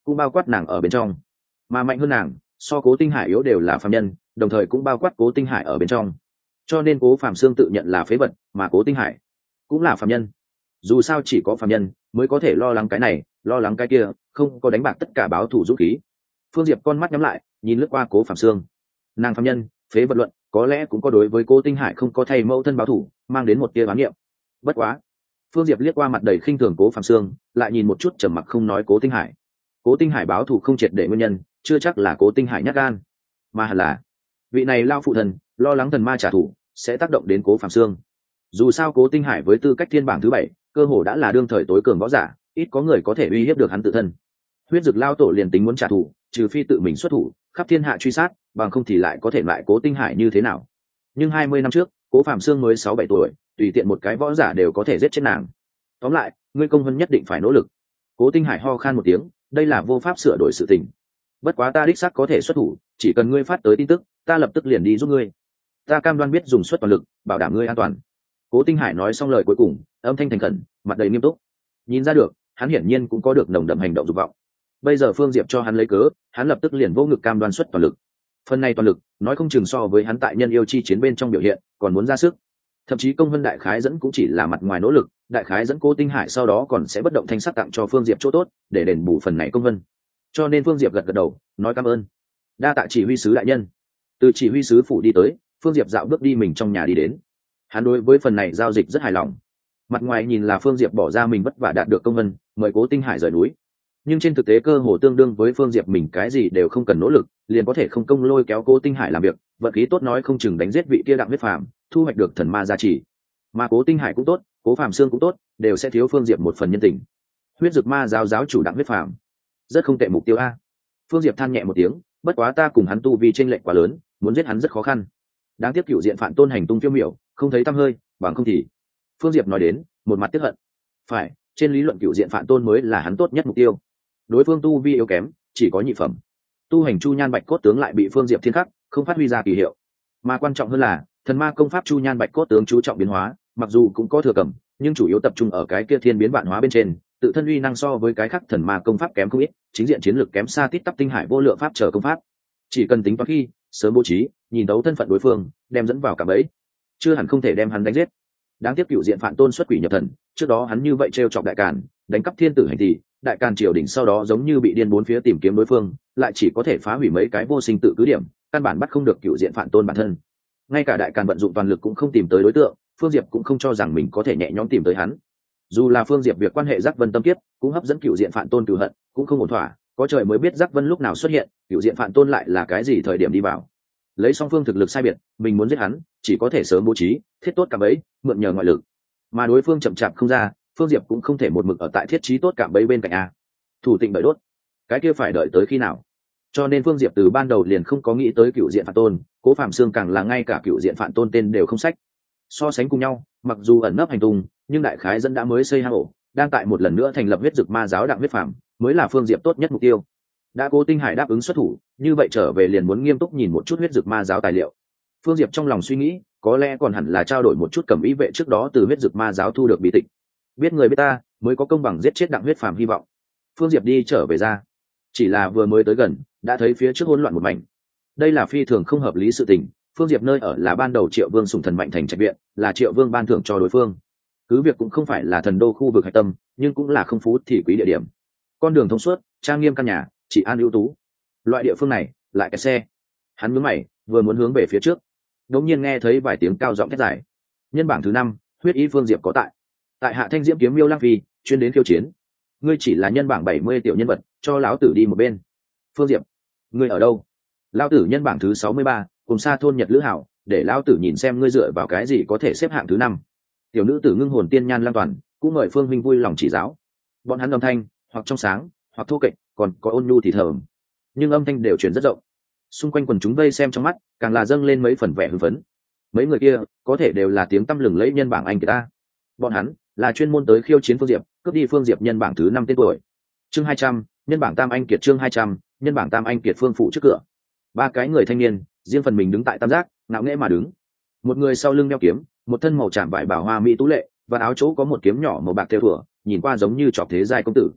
A: cũng bao quát nàng ở bên trong, mà mạnh hơn nàng so Cố Tinh Hải yếu đều là phàm nhân, đồng thời cũng bao quát Cố Tinh Hải ở bên trong. Cho nên Cố Phạm Xương tự nhận là phế vật, mà Cố Tinh Hải cũng là phàm nhân. Dù sao chỉ có phàm nhân mới có thể lo lắng cái này lo lắng cái kia, không có đánh bạc tất cả báo thủ dũng khí. Phương Diệp con mắt nhắm lại, nhìn lướt qua Cố Phạm Xương. Nàng phàm nhân phế vật luận có lẽ cũng có đối với Cố Tinh Hải không có thay mẫu thân báo thủ mang đến một tia oán niệm. Bất quá Phương Diệp liếc qua mặt đầy khinh thường Cố Phạm Xương, lại nhìn một chút trầm mặc không nói Cố Tinh Hải. Cố Tinh Hải báo thù không triệt để nguyên nhân chưa chắc là Cố Tinh Hải nhát gan, mà hẳn là vị này lao phụ thần lo lắng thần ma trả thù sẽ tác động đến Cố Phạm Xương. Dù sao Cố Tinh Hải với tư cách thiên bảng thứ 7, cơ hồ đã là đương thời tối cường võ giả, ít có người có thể uy hiếp được hắn tự thân. Huyết Dực lao tổ liền tính muốn trả thù, trừ phi tự mình xuất thủ khắp thiên hạ truy sát, bằng không thì lại có thể lại Cố Tinh Hải như thế nào. Nhưng 20 năm trước Cố Phạm Xương mới 6-7 tuổi, tùy tiện một cái võ giả đều có thể giết chết nàng. Tóm lại ngươi công vân nhất định phải nỗ lực. Cố Tinh Hải ho khan một tiếng, đây là vô pháp sửa đổi sự tình. Bất quá ta đích xác có thể xuất thủ, chỉ cần ngươi phát tới tin tức ta lập tức liền đi giúp ngươi. Ta cam đoan biết dùng suất toàn lực bảo đảm ngươi an toàn. Cố Tinh Hải nói xong lời cuối cùng, âm thanh thành khẩn, mặt đầy nghiêm túc. Nhìn ra được hắn hiển nhiên cũng có được nồng đậm hành động dục vọng. Bây giờ Phương Diệp cho hắn lấy cớ, hắn lập tức liền vô ngực cam đoan suất toàn lực. Phần này toàn lực nói không chừng so với hắn tại nhân yêu chi chiến bên trong biểu hiện còn muốn ra sức. Thậm chí công vân đại khái dẫn cũng chỉ là mặt ngoài nỗ lực, đại khái dẫn Cố Tinh Hải sau đó còn sẽ bất động thanh sắc tặng cho Phương Diệp chỗ tốt để đền bù phần này công vân. Cho nên Phương Diệp gật gật đầu nói cảm ơn. Đa tạ chỉ huy sứ đại nhân. Từ chỉ huy sứ phủ đi tới, Phương Diệp dạo bước đi mình trong nhà đi đến. Hắn đối với phần này giao dịch rất hài lòng. Mặt ngoài nhìn là Phương Diệp bỏ ra mình vất vả đạt được công vân mời Cố Tinh Hải rời núi, nhưng trên thực tế cơ hồ tương đương với Phương Diệp mình cái gì đều không cần nỗ lực liền có thể không công lôi kéo Cố Tinh Hải làm việc, vận khí tốt nói không chừng đánh giết vị kia Đặng Huyết Phàm, thu hoạch được thần ma gia trì. Mà Cố Tinh Hải cũng tốt, Cố Phạm Xương cũng tốt, đều sẽ thiếu Phương Diệp một phần nhân tình. Huyết Dực ma giáo chủ Đặng Huyết Phàm rất không tệ mục tiêu a. Phương Diệp than nhẹ một tiếng, bất quá ta cùng hắn tu vi chênh lệch quá lớn, muốn giết hắn rất khó khăn. Đáng tiếc cựu diện Phạn Tôn hành tung phiêu miểu, không thấy tăm hơi, bằng không thì. Phương Diệp nói đến, một mặt tiếc hận. Phải, trên lý luận cựu diện Phạn Tôn mới là hắn tốt nhất mục tiêu. Đối phương tu vi yếu kém, chỉ có nhị phẩm. Tu hành Chu Nhan Bạch Cốt tướng lại bị Phương Diệp thiên khắc, không phát huy ra kỳ hiệu. Mà quan trọng hơn là, thần ma công pháp Chu Nhan Bạch Cốt tướng chú trọng biến hóa, mặc dù cũng có thừa cẩm, nhưng chủ yếu tập trung ở cái kia thiên biến vạn hóa bên trên, tự thân uy năng so với cái khác thần ma công pháp kém không ít, chính diện chiến lược kém xa Tít Tắp Tinh Hải Vô Lượng pháp trở công pháp. Chỉ cần tính toán khi sớm bố trí, nhìn đấu thân phận đối phương, đem dẫn vào cả bẫy, chưa hẳn không thể đem hắn đánh giết. Đáng tiếc cựu diện Phạn Tôn xuất quỷ nhập thần, trước đó hắn như vậy trêu chọc đại càn, đánh cắp thiên tử hành thì đại càn triều đình sau đó giống như bị điên bốn phía tìm kiếm đối phương, lại chỉ có thể phá hủy mấy cái vô sinh tự cứ điểm, căn bản bắt không được cựu diện Phạn Tôn bản thân. Ngay cả đại càn vận dụng toàn lực cũng không tìm tới đối tượng, Phương Diệp cũng không cho rằng mình có thể nhẹ nhõm tìm tới hắn. Dù là Phương Diệp việc quan hệ Giác Vân tâm kiếp cũng hấp dẫn cựu diện Phạn Tôn cừu hận, cũng không ổn thỏa, có trời mới biết Giác Vân lúc nào xuất hiện, cựu diện Phạn Tôn lại là cái gì thời điểm đi vào. Lấy song phương thực lực sai biệt, mình muốn giết hắn, chỉ có thể sớm bố trí, thiết tốt cả bẫy, mượn nhờ ngoại lực. Mà đối phương chậm chạp không ra, Phương Diệp cũng không thể một mực ở tại thiết trí tốt cả bẫy bên cạnh a. Thủ tịnh đợi đốt, cái kia phải đợi tới khi nào? Cho nên Phương Diệp từ ban đầu liền không có nghĩ tới cựu diện Phạn Tôn, Cố Phạm Xương càng là ngay cả cựu diện Phạn Tôn tên đều không sách. So sánh cùng nhau, mặc dù ẩn nấp hành tung, nhưng đại khái dẫn đã mới xây hang ổ, đang tại một lần nữa thành lập Huyết Dực ma giáo Đặng Huyết Phàm, mới là Phương Diệp tốt nhất mục tiêu. Đã Cố Tinh Hải đáp ứng xuất thủ, như vậy trở về liền muốn nghiêm túc nhìn một chút Huyết Dực ma giáo tài liệu. Phương Diệp trong lòng suy nghĩ, có lẽ còn hẳn là trao đổi một chút cẩm ý vệ trước đó từ Huyết Dực ma giáo thu được bí tịch. Biết người biết ta, mới có công bằng giết chết Đặng Huyết Phàm hy vọng. Phương Diệp đi trở về ra, chỉ là vừa mới tới gần, đã thấy phía trước hỗn loạn một mảnh. Đây là phi thường không hợp lý sự tình. Phương Diệp nơi ở là ban đầu Triệu Vương sủng thần mạnh thành trạch viện, là Triệu Vương ban thưởng cho đối phương. Cứ việc cũng không phải là thần đô khu vực hạch tâm, nhưng cũng là không phú thì quý địa điểm. Con đường thông suốt, trang nghiêm căn nhà, trị an ưu tú. Loại địa phương này, lại kẹt xe. Hắn nhướng mày, vừa muốn hướng về phía trước, đột nhiên nghe thấy vài tiếng cao giọng thét giải. Nhân bảng thứ 5, huyết y Phương Diệp có tại. Tại Hạ Thanh Diễm kiếm miêu lang phi, chuyên đến khiêu chiến. Ngươi chỉ là nhân bảng 70 tiểu nhân vật, cho lão tử đi một bên. Phương Diệp, ngươi ở đâu? Lão tử nhân bảng thứ 63, cùng xa thôn Nhật Lữ Hảo, để lão tử nhìn xem ngươi dựa vào cái gì có thể xếp hạng thứ 5. Tiểu nữ tử ngưng hồn tiên nhan lang toàn, cũng mời Phương huynh vui lòng chỉ giáo. Bọn hắn âm thanh, hoặc trong sáng, hoặc thô kệch, còn có ôn nhu thì thầm, nhưng âm thanh đều truyền rất rộng. Xung quanh quần chúng vây xem trong mắt, càng là dâng lên mấy phần vẻ hưng phấn. Mấy người kia, có thể đều là tiếng tăm lừng lẫy nhân bảng anh ta. Bọn hắn là chuyên môn tới khiêu chiến Phương Diệp, cướp đi Phương Diệp nhân bảng thứ 5 tên tuổi. Chương 200, nhân bảng Tam Anh Kiệt chương 200, nhân bảng Tam Anh Kiệt Phương phụ trước cửa. Ba cái người thanh niên, riêng phần mình đứng tại tam giác, ngạo nghễ mà đứng. Một người sau lưng đeo kiếm, một thân màu tràm vải bảo hoa mỹ tú lệ, và áo chỗ có một kiếm nhỏ màu bạc thêu thủa, nhìn qua giống như trọc thế giai công tử.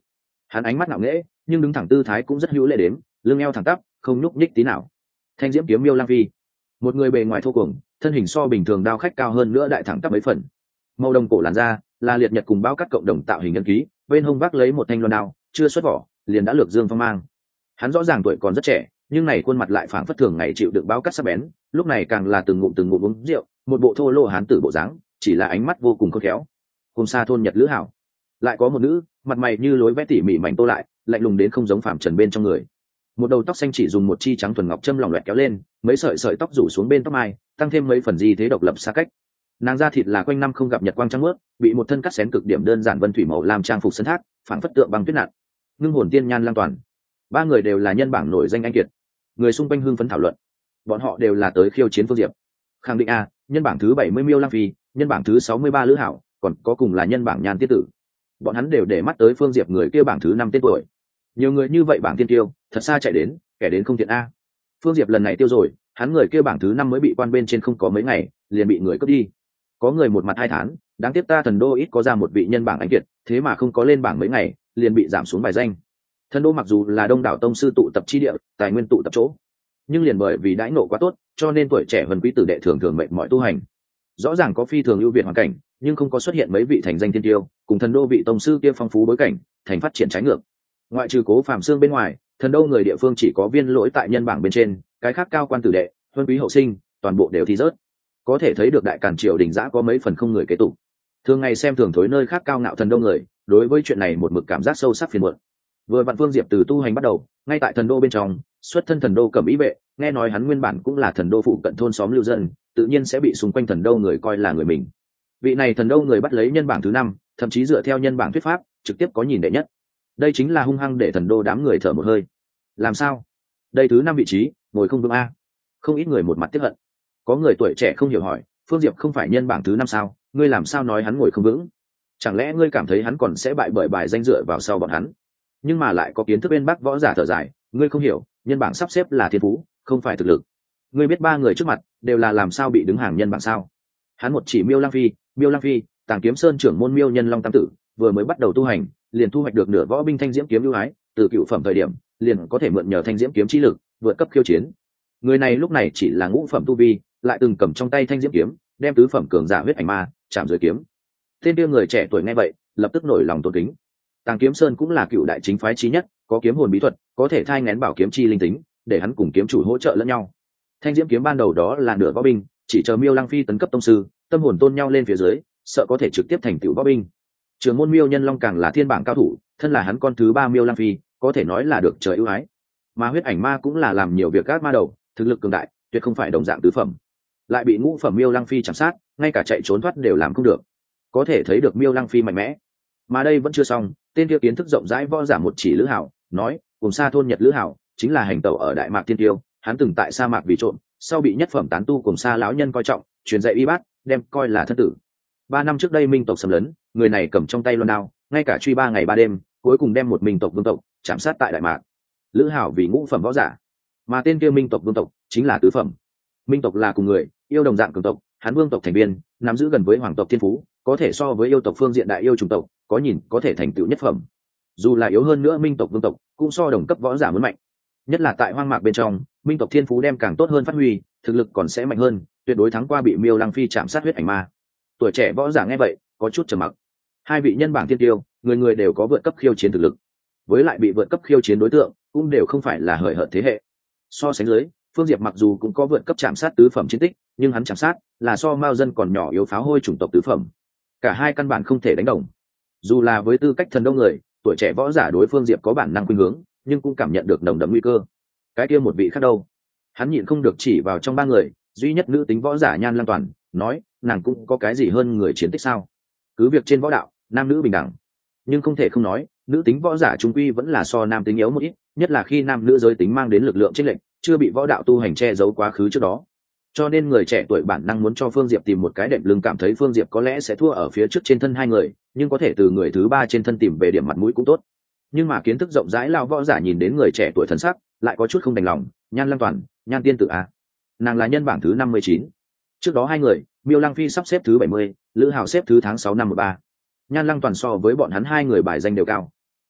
A: Hắn ánh mắt ngạo nghễ nhưng đứng thẳng tư thái cũng rất hữu lệ đếm, lưng eo thẳng tắp, không nhúc nhích tí nào. Thanh diễm kiếm Miêu Lang Phi, một người bề ngoài thô cuồng, thân hình so bình thường đao khách cao hơn nữa, đại thẳng tắp mấy phần. Màu đồng cổ làn da là liệt nhật cùng bao cắt cộng đồng tạo hình nhân ký, bên hông vác lấy một thanh loan đao, chưa xuất vỏ liền đã lược dương phong mang. Hắn rõ ràng tuổi còn rất trẻ, nhưng này khuôn mặt lại phảng phất thường ngày chịu đựng bao cắt sắc bén, lúc này càng là từng ngụm uống rượu, một bộ thô lỗ hán tử bộ dáng, chỉ là ánh mắt vô cùng khôn khéo. Cùng xa thôn Nhật Lữ Hảo, lại có một nữ, mặt mày như lối vẽ tỉ mỉ mảnh tô lại, lạnh lùng đến không giống phàm trần bên trong người. Một đầu tóc xanh chỉ dùng một chi trắng thuần ngọc châm lỏng loẹt kéo lên, mấy sợi tóc rủ xuống bên tóc mai, tăng thêm mấy phần di thế độc lập xa cách. Nàng da thịt là quanh năm không gặp nhật quang trắng mướt, bị một thân cắt xén cực điểm đơn giản vân thủy màu làm trang phục sân thác, phảng phất tượng băng tuyết nặng. Ngưng hồn tiên Nhan Lang Toàn, ba người đều là nhân bảng nổi danh anh kiệt. Người xung quanh hưng phấn thảo luận, bọn họ đều là tới khiêu chiến Phương Diệp. Khẳng định a, nhân bảng thứ 70 Miêu Lang Phi, nhân bảng thứ 63 Lữ Hảo, còn có cùng là nhân bảng Nhan Tiết Tử. Bọn hắn đều để mắt tới Phương Diệp người kia bảng thứ 5 tên tuổi. Nhiều người như vậy bảng tiên tiêu, thật xa chạy đến, kẻ đến không thiện a. Phương Diệp lần này tiêu rồi, hắn người kia bảng thứ 5 mới bị quan bên trên không có mấy ngày, liền bị người cướp đi. Có người một mặt hai thán, đáng tiếc ta Thần Đô ít có ra một vị nhân bảng anh kiệt, thế mà không có lên bảng mấy ngày, liền bị giảm xuống bài danh. Thần Đô mặc dù là đông đảo tông sư tụ tập chi địa, tài nguyên tụ tập chỗ, nhưng liền bởi vì đãi ngộ quá tốt, cho nên tuổi trẻ vân quý tử đệ thường thường mệt mỏi tu hành. Rõ ràng có phi thường ưu việt hoàn cảnh, nhưng không có xuất hiện mấy vị thành danh thiên tiêu, cùng Thần Đô vị tông sư kia phong phú bối cảnh, thành phát triển trái ngược. Ngoại trừ Cố Phạm Xương bên ngoài, Thần Đô người địa phương chỉ có Viên Lỗi tại nhân bảng bên trên, cái khác cao quan tử đệ, vân quý hậu sinh, toàn bộ đều thi rớt. Có thể thấy được đại càn triều đình giã có mấy phần không người kế tục. Thường ngày xem thường thối nơi khác cao ngạo Thần Đô người, đối với chuyện này một mực cảm giác sâu sắc phiền muộn. Vừa vặn Phương Diệp từ tu hành bắt đầu, ngay tại Thần Đô bên trong, xuất thân Thần Đô Cẩm Ý vệ, nghe nói hắn nguyên bản cũng là Thần Đô phụ cận thôn xóm lưu dân, tự nhiên sẽ bị xung quanh Thần Đô người coi là người mình. Vị này Thần Đô người bắt lấy nhân bảng thứ 5, thậm chí dựa theo nhân bảng thuyết pháp, trực tiếp có nhìn đệ nhất. Đây chính là hung hăng để Thần Đô đám người thở một hơi. Làm sao? Đây thứ 5 vị trí, ngồi không vững a. Không ít người một mặt tiếc hận. Có người tuổi trẻ không hiểu hỏi, Phương Diệp không phải nhân bảng thứ 5 sao, ngươi làm sao nói hắn ngồi không vững? Chẳng lẽ ngươi cảm thấy hắn còn sẽ bại bởi bài danh dựa vào sau bọn hắn? Nhưng mà lại có kiến thức bên Bắc võ giả thở dài, ngươi không hiểu, nhân bảng sắp xếp là thiên phú, không phải thực lực. Ngươi biết ba người trước mặt đều là làm sao bị đứng hàng nhân bảng sao? Hắn một chỉ Miêu Lang Phi, Tàng Kiếm Sơn trưởng môn Miêu Nhân Long Tam Tử, vừa mới bắt đầu tu hành, liền thu hoạch được nửa võ binh thanh diễm kiếm ưu ái, từ cựu phẩm thời điểm, liền có thể mượn nhờ thanh diễm kiếm chi lực, vượt cấp khiêu chiến. Người này lúc này chỉ là ngũ phẩm tu vi, lại từng cầm trong tay thanh diễm kiếm, đem tứ phẩm cường giả huyết ảnh ma chạm dưới kiếm. Tên kia người trẻ tuổi nghe vậy, lập tức nổi lòng tôn kính. Tàng Kiếm Sơn cũng là cựu đại chính phái chí nhất, có kiếm hồn bí thuật, có thể thai nghén bảo kiếm chi linh tính, để hắn cùng kiếm chủ hỗ trợ lẫn nhau. Thanh diễm kiếm ban đầu đó là nửa võ binh, chỉ chờ Miêu Lang Phi tấn cấp tông sư, tâm hồn tôn nhau lên phía dưới, sợ có thể trực tiếp thành tựu võ binh. Trường môn Miêu Nhân Long càng là thiên bảng cao thủ, thân là hắn con thứ 3 Miêu Lang Phi, có thể nói là được trời ưu ái. Mà huyết ảnh ma cũng là làm nhiều việc gác ma đầu, thực lực cường đại, tuyệt không phải đồng dạng tứ phẩm. Lại bị ngũ phẩm Miêu Lang Phi chạm sát, ngay cả chạy trốn thoát đều làm không được. Có thể thấy được Miêu Lang Phi mạnh mẽ. Mà đây vẫn chưa xong, tên kia kiến thức rộng rãi võ giả một chỉ Lữ Hảo, nói, cùng xa thôn Nhật Lữ Hảo, chính là hành tẩu ở Đại Mạc Thiên Tiêu, hắn từng tại sa mạc vì trộm, sau bị nhất phẩm tán tu cùng xa lão nhân coi trọng, truyền dạy y bát, đem coi là thân tử. 3 năm trước đây minh tộc xâm lấn, người này cầm trong tay loan đao, ngay cả truy 3 ngày 3 đêm, cuối cùng đem một minh tộc vương tộc chạm sát tại Đại Mạc. Lữ Hảo vì ngũ phẩm võ giả, mà tên kia minh tộc vương tộc chính là tứ phẩm. Minh tộc là cùng người, yêu đồng dạng cường tộc, hắn vương tộc thành viên, nắm giữ gần với hoàng tộc thiên phú, có thể so với yêu tộc phương diện đại yêu chủng tộc, có nhìn có thể thành tựu nhất phẩm. Dù là yếu hơn nữa minh tộc vương tộc, cũng so đồng cấp võ giả muốn mạnh. Nhất là tại hoang mạc bên trong, minh tộc thiên phú đem càng tốt hơn phát huy, thực lực còn sẽ mạnh hơn, tuyệt đối thắng qua bị Miêu Lang Phi chạm sát huyết ảnh ma. Tuổi trẻ võ giả nghe vậy, có chút trầm mặc. Hai vị nhân bảng thiên tiêu, người người đều có vượt cấp khiêu chiến thực lực, với lại bị vượt cấp khiêu chiến đối tượng cũng đều không phải là hời hợt thế hệ. So sánh dưới, Phương Diệp mặc dù cũng có vượt cấp chạm sát tứ phẩm chiến tích, nhưng hắn chạm sát là so Mao dân còn nhỏ yếu pháo hôi chủng tộc tứ phẩm. Cả hai căn bản không thể đánh đồng. Dù là với tư cách thần đông người, tuổi trẻ võ giả đối Phương Diệp có bản năng khuynh hướng, nhưng cũng cảm nhận được nồng đậm nguy cơ. Cái kia một vị khác đâu? Hắn nhịn không được chỉ vào trong 3 người, duy nhất nữ tính võ giả Nhan Lang Toàn, nói, nàng cũng có cái gì hơn người chiến tích sao? Cứ việc trên võ đạo, nam nữ bình đẳng, nhưng không thể không nói, nữ tính võ giả trung quy vẫn là so nam tính yếu một ít, nhất là khi nam nữ giới tính mang đến lực lượng chênh lệch, chưa bị võ đạo tu hành che giấu quá khứ trước đó. Cho nên người trẻ tuổi bản năng muốn cho Phương Diệp tìm một cái đệm lưng, cảm thấy Phương Diệp có lẽ sẽ thua ở phía trước trên thân hai người, nhưng có thể từ người thứ 3 trên thân tìm về điểm mặt mũi cũng tốt. Nhưng mà kiến thức rộng rãi lao võ giả nhìn đến người trẻ tuổi thân sắc, lại có chút không đành lòng. Nhan Lang Toàn, Nhan tiên tử a, nàng là nhân bảng thứ 59. Trước đó hai người, Miêu Lang Phi sắp xếp thứ 70, Lữ Hảo xếp thứ tháng 6 năm 13. Nhan Lang Toàn so với bọn hắn hai người bài danh đều cao.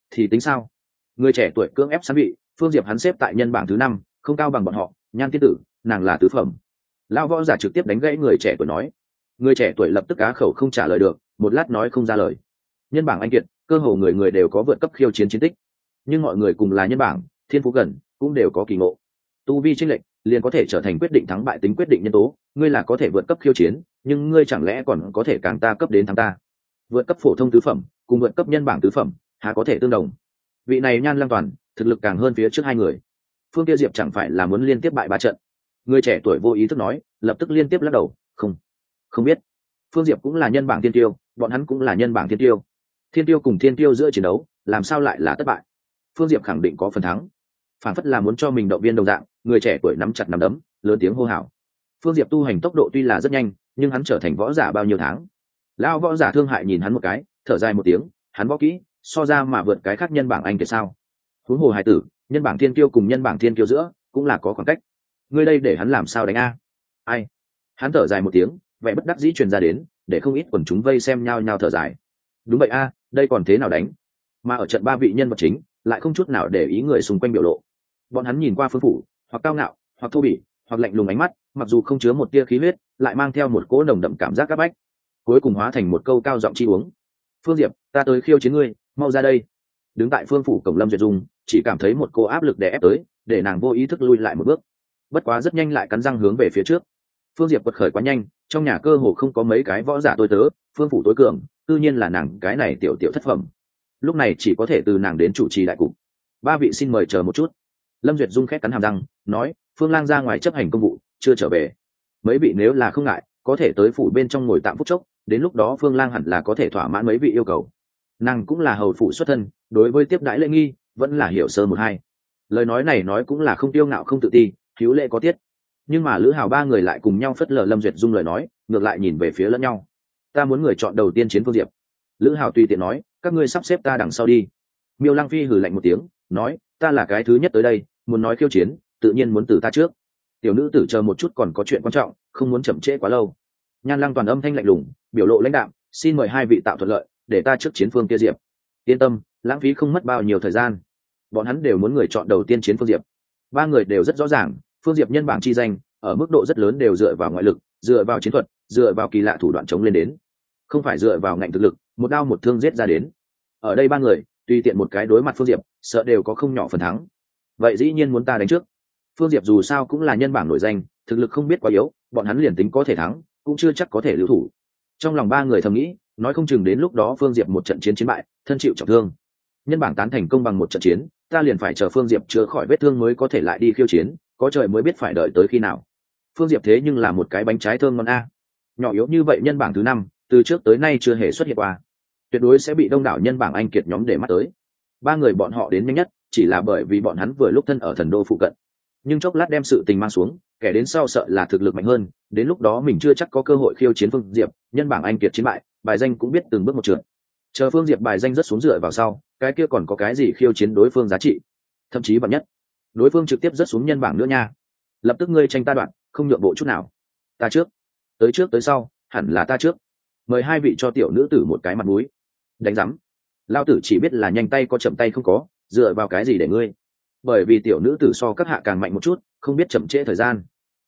A: thì tính sao? Người trẻ tuổi cưỡng ép sán vị, Phương Diệp hắn xếp tại nhân bảng thứ 5, không cao bằng bọn họ. Nhan tiên tử, nàng là tứ phẩm. Lão võ giả trực tiếp đánh gãy người trẻ tuổi nói. Người trẻ tuổi lập tức á khẩu không trả lời được, một lát nói không ra lời. Nhân bảng anh kiệt, cơ hồ người người đều có vượt cấp khiêu chiến chiến tích, nhưng mọi người cùng là nhân bảng, thiên phú gần, cũng đều có kỳ ngộ. Tu vi chênh lệch liền có thể trở thành quyết định thắng bại tính quyết định nhân tố. Ngươi là có thể vượt cấp khiêu chiến, nhưng ngươi chẳng lẽ còn có thể càng ta cấp đến thắng ta? Vượt cấp phổ thông tứ phẩm cùng vượt cấp nhân bảng tứ phẩm há có thể tương đồng? Vị này Nhan Lang Toàn thực lực càng hơn phía trước hai người. Phương Kia Diệp chẳng phải là muốn liên tiếp bại ba trận? Người trẻ tuổi vô ý thức nói, lập tức liên tiếp lắc đầu, không biết. Phương Diệp cũng là nhân bảng thiên tiêu, bọn hắn cũng là nhân bảng thiên tiêu. Thiên tiêu cùng thiên tiêu giữa chiến đấu, làm sao lại là thất bại? Phương Diệp khẳng định có phần thắng. Phản phất là muốn cho mình động viên đồng dạng, người trẻ tuổi nắm chặt nắm đấm, lớn tiếng hô hào. Phương Diệp tu hành tốc độ tuy là rất nhanh, nhưng hắn trở thành võ giả bao nhiêu tháng? Lão võ giả thương hại nhìn hắn một cái, thở dài một tiếng, hắn võ kỹ so ra mà vượt cái khác nhân bảng anh kiệt sao? Huống hồ hải tử, nhân bảng thiên kiêu cùng nhân bảng thiên kiêu giữa cũng là có khoảng cách. Ngươi đây để hắn làm sao đánh a? Ai? Hắn thở dài một tiếng, vẻ bất đắc dĩ truyền ra đến, để không ít quần chúng vây xem nhau nhau thở dài. Đúng vậy a, đây còn thế nào đánh? Mà ở trận ba vị nhân vật chính lại không chút nào để ý người xung quanh biểu lộ. Bọn hắn nhìn qua Phương Phủ, hoặc cao ngạo, hoặc thô bỉ, hoặc lạnh lùng ánh mắt, mặc dù không chứa một tia khí huyết, lại mang theo một cỗ nồng đậm cảm giác áp bách, cuối cùng hóa thành một câu cao giọng chi uống. Phương Diệp, ta tới khiêu chiến ngươi, mau ra đây. Đứng tại Phương Phủ cổng Lâm Duyệt Dung chỉ cảm thấy một cô áp lực đè ép tới, để nàng vô ý thức lui lại một bước. Bất quá rất nhanh lại cắn răng hướng về phía trước. Phương Diệp quật khởi quá nhanh, trong nhà cơ hồ không có mấy cái võ giả tôi tớ, Phương Phủ tối cường, tự nhiên là nàng cái này tiểu tiểu thất phẩm. Lúc này chỉ có thể từ nàng đến chủ trì đại cục. Ba vị xin mời chờ một chút. Lâm Duyệt Dung khét cắn hàm răng, nói, Phương Lang ra ngoài chấp hành công vụ, chưa trở về. Mấy vị nếu là không ngại, có thể tới phủ bên trong ngồi tạm phút chốc, đến lúc đó Phương Lang hẳn là có thể thỏa mãn mấy vị yêu cầu. Nàng cũng là hầu phủ xuất thân, đối với tiếp đãi lễ nghi vẫn là hiểu sơ một hai. Lời nói này nói cũng là không tiêu ngạo không tự ti, hữu lễ có tiết. Nhưng mà Lữ Hào ba người lại cùng nhau phất lờ Lâm Duyệt Dung lời nói, ngược lại nhìn về phía lẫn nhau. Ta muốn người chọn đầu tiên chiến Phương Diệp. Lữ Hào tùy tiện nói, các ngươi sắp xếp ta đằng sau đi. Miêu Lăng Phi hừ lạnh một tiếng, nói, ta là cái thứ nhất tới đây, muốn nói khiêu chiến, tự nhiên muốn từ ta trước. Tiểu nữ tử chờ một chút còn có chuyện quan trọng, không muốn chậm trễ quá lâu. Nhan Lăng Toàn âm thanh lạnh lùng, biểu lộ lãnh đạm, xin mời hai vị tạo thuận lợi, để ta trước chiến Phương Kia Diệp. Yên tâm, lãng phí không mất bao nhiêu thời gian. Bọn hắn đều muốn người chọn đầu tiên chiến Phương Diệp. Ba người đều rất rõ ràng, Phương Diệp nhân bảng chi danh, ở mức độ rất lớn đều dựa vào ngoại lực, dựa vào chiến thuật, dựa vào kỳ lạ thủ đoạn chống lên đến, không phải dựa vào ngạnh thực lực, một đao một thương giết ra đến. Ở đây ba người, tùy tiện một cái đối mặt Phương Diệp, sợ đều có không nhỏ phần thắng. Vậy dĩ nhiên muốn ta đánh trước. Phương Diệp dù sao cũng là nhân bảng nổi danh, thực lực không biết quá yếu, bọn hắn liền tính có thể thắng, cũng chưa chắc có thể lưu thủ. Trong lòng ba người thầm nghĩ, nói không chừng đến lúc đó Phương Diệp một trận chiến chiến bại, thân chịu trọng thương. Nhân bảng tán thành công bằng một trận chiến, ta liền phải chờ Phương Diệp chữa khỏi vết thương mới có thể lại đi khiêu chiến, có trời mới biết phải đợi tới khi nào. Phương Diệp thế nhưng là một cái bánh trái thơm ngon a. Nhỏ yếu như vậy nhân bảng thứ 5, từ trước tới nay chưa hề xuất hiện qua. Tuyệt đối sẽ bị đông đảo nhân bảng anh kiệt nhóm để mắt tới. Ba người bọn họ đến nhanh nhất, chỉ là bởi vì bọn hắn vừa lúc thân ở thần đô phụ cận. Nhưng chốc lát đem sự tình mang xuống, kẻ đến sau sợ là thực lực mạnh hơn, đến lúc đó mình chưa chắc có cơ hội khiêu chiến Phương Diệp, nhân bảng anh kiệt chiến bại, bài danh cũng biết từng bước một trượt. Chờ Phương Diệp bài danh rất xuống dựa vào sau, cái kia còn có cái gì khiêu chiến đối phương giá trị? Thậm chí bạn nhất, đối phương trực tiếp rất xuống nhân bảng nữa nha. Lập tức ngươi tranh ta đoạn, không nhượng bộ chút nào. Ta trước tới sau, hẳn là ta trước. Mời hai vị cho tiểu nữ tử một cái mặt mũi. Đánh rắm. Lao tử chỉ biết là nhanh tay có chậm tay không có, dựa vào cái gì để ngươi? Bởi vì tiểu nữ tử so các hạ càng mạnh một chút, không biết chậm trễ thời gian.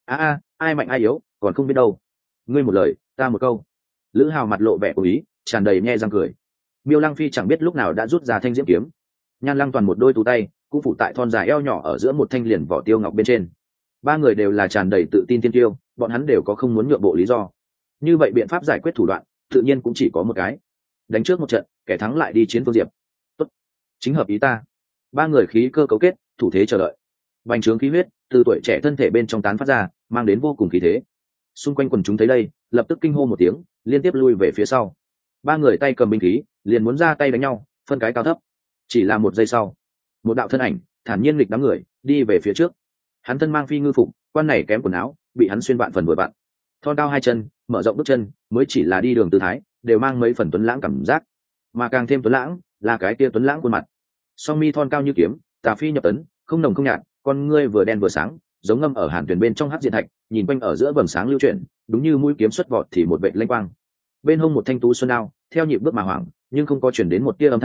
A: Ai mạnh ai yếu, còn không biết đâu. Ngươi một lời, ta một câu. Lữ Hào mặt lộ vẻ cố ý, tràn đầy nhe răng cười. Miêu Lăng Phi chẳng biết lúc nào đã rút ra thanh diễm kiếm. Nhan Lăng Toàn một đôi tú tay, cũng phủ tại thon dài eo nhỏ ở giữa một thanh liền vỏ tiêu ngọc bên trên. Ba người đều là tràn đầy tự tin tiên tiêu, bọn hắn đều có không muốn nhượng bộ lý do. Như vậy biện pháp giải quyết thủ đoạn, tự nhiên cũng chỉ có một cái. Đánh trước một trận, kẻ thắng lại đi chiến Phương Diệp. Tốt, chính hợp ý ta. Ba người khí cơ cấu kết, thủ thế chờ đợi. Bành trướng khí huyết từ tuổi trẻ thân thể bên trong tán phát ra, mang đến vô cùng khí thế. Xung quanh quần chúng thấy đây, lập tức kinh hô một tiếng, liên tiếp lui về phía sau. Ba người tay cầm binh khí, liền muốn ra tay đánh nhau, phân cái cao thấp. Chỉ là một giây sau, một đạo thân ảnh thản nhiên lịch đám người đi về phía trước. Hắn thân mang phi ngư phục, quan này kém quần áo, bị hắn xuyên vạn phần vừa vặn. Thon cao hai chân, mở rộng bước chân, mới chỉ là đi đường tư thái, đều mang mấy phần tuấn lãng cảm giác. Mà càng thêm tuấn lãng, là cái kia tuấn lãng khuôn mặt. Song mi thon cao như kiếm, tà phi nhập tấn, không nồng không nhạt, con ngươi vừa đen vừa sáng, giống ngâm ở hàn tuyển bên trong hắc diệt thạch, nhìn quanh ở giữa vầng sáng lưu chuyển, đúng như mũi kiếm xuất vọt thì một vệt lanh quang. Bên hông một thanh tú xuân đao, theo nhịp bước mà hoảng, nhưng không có chuyển đến một tia âm thanh,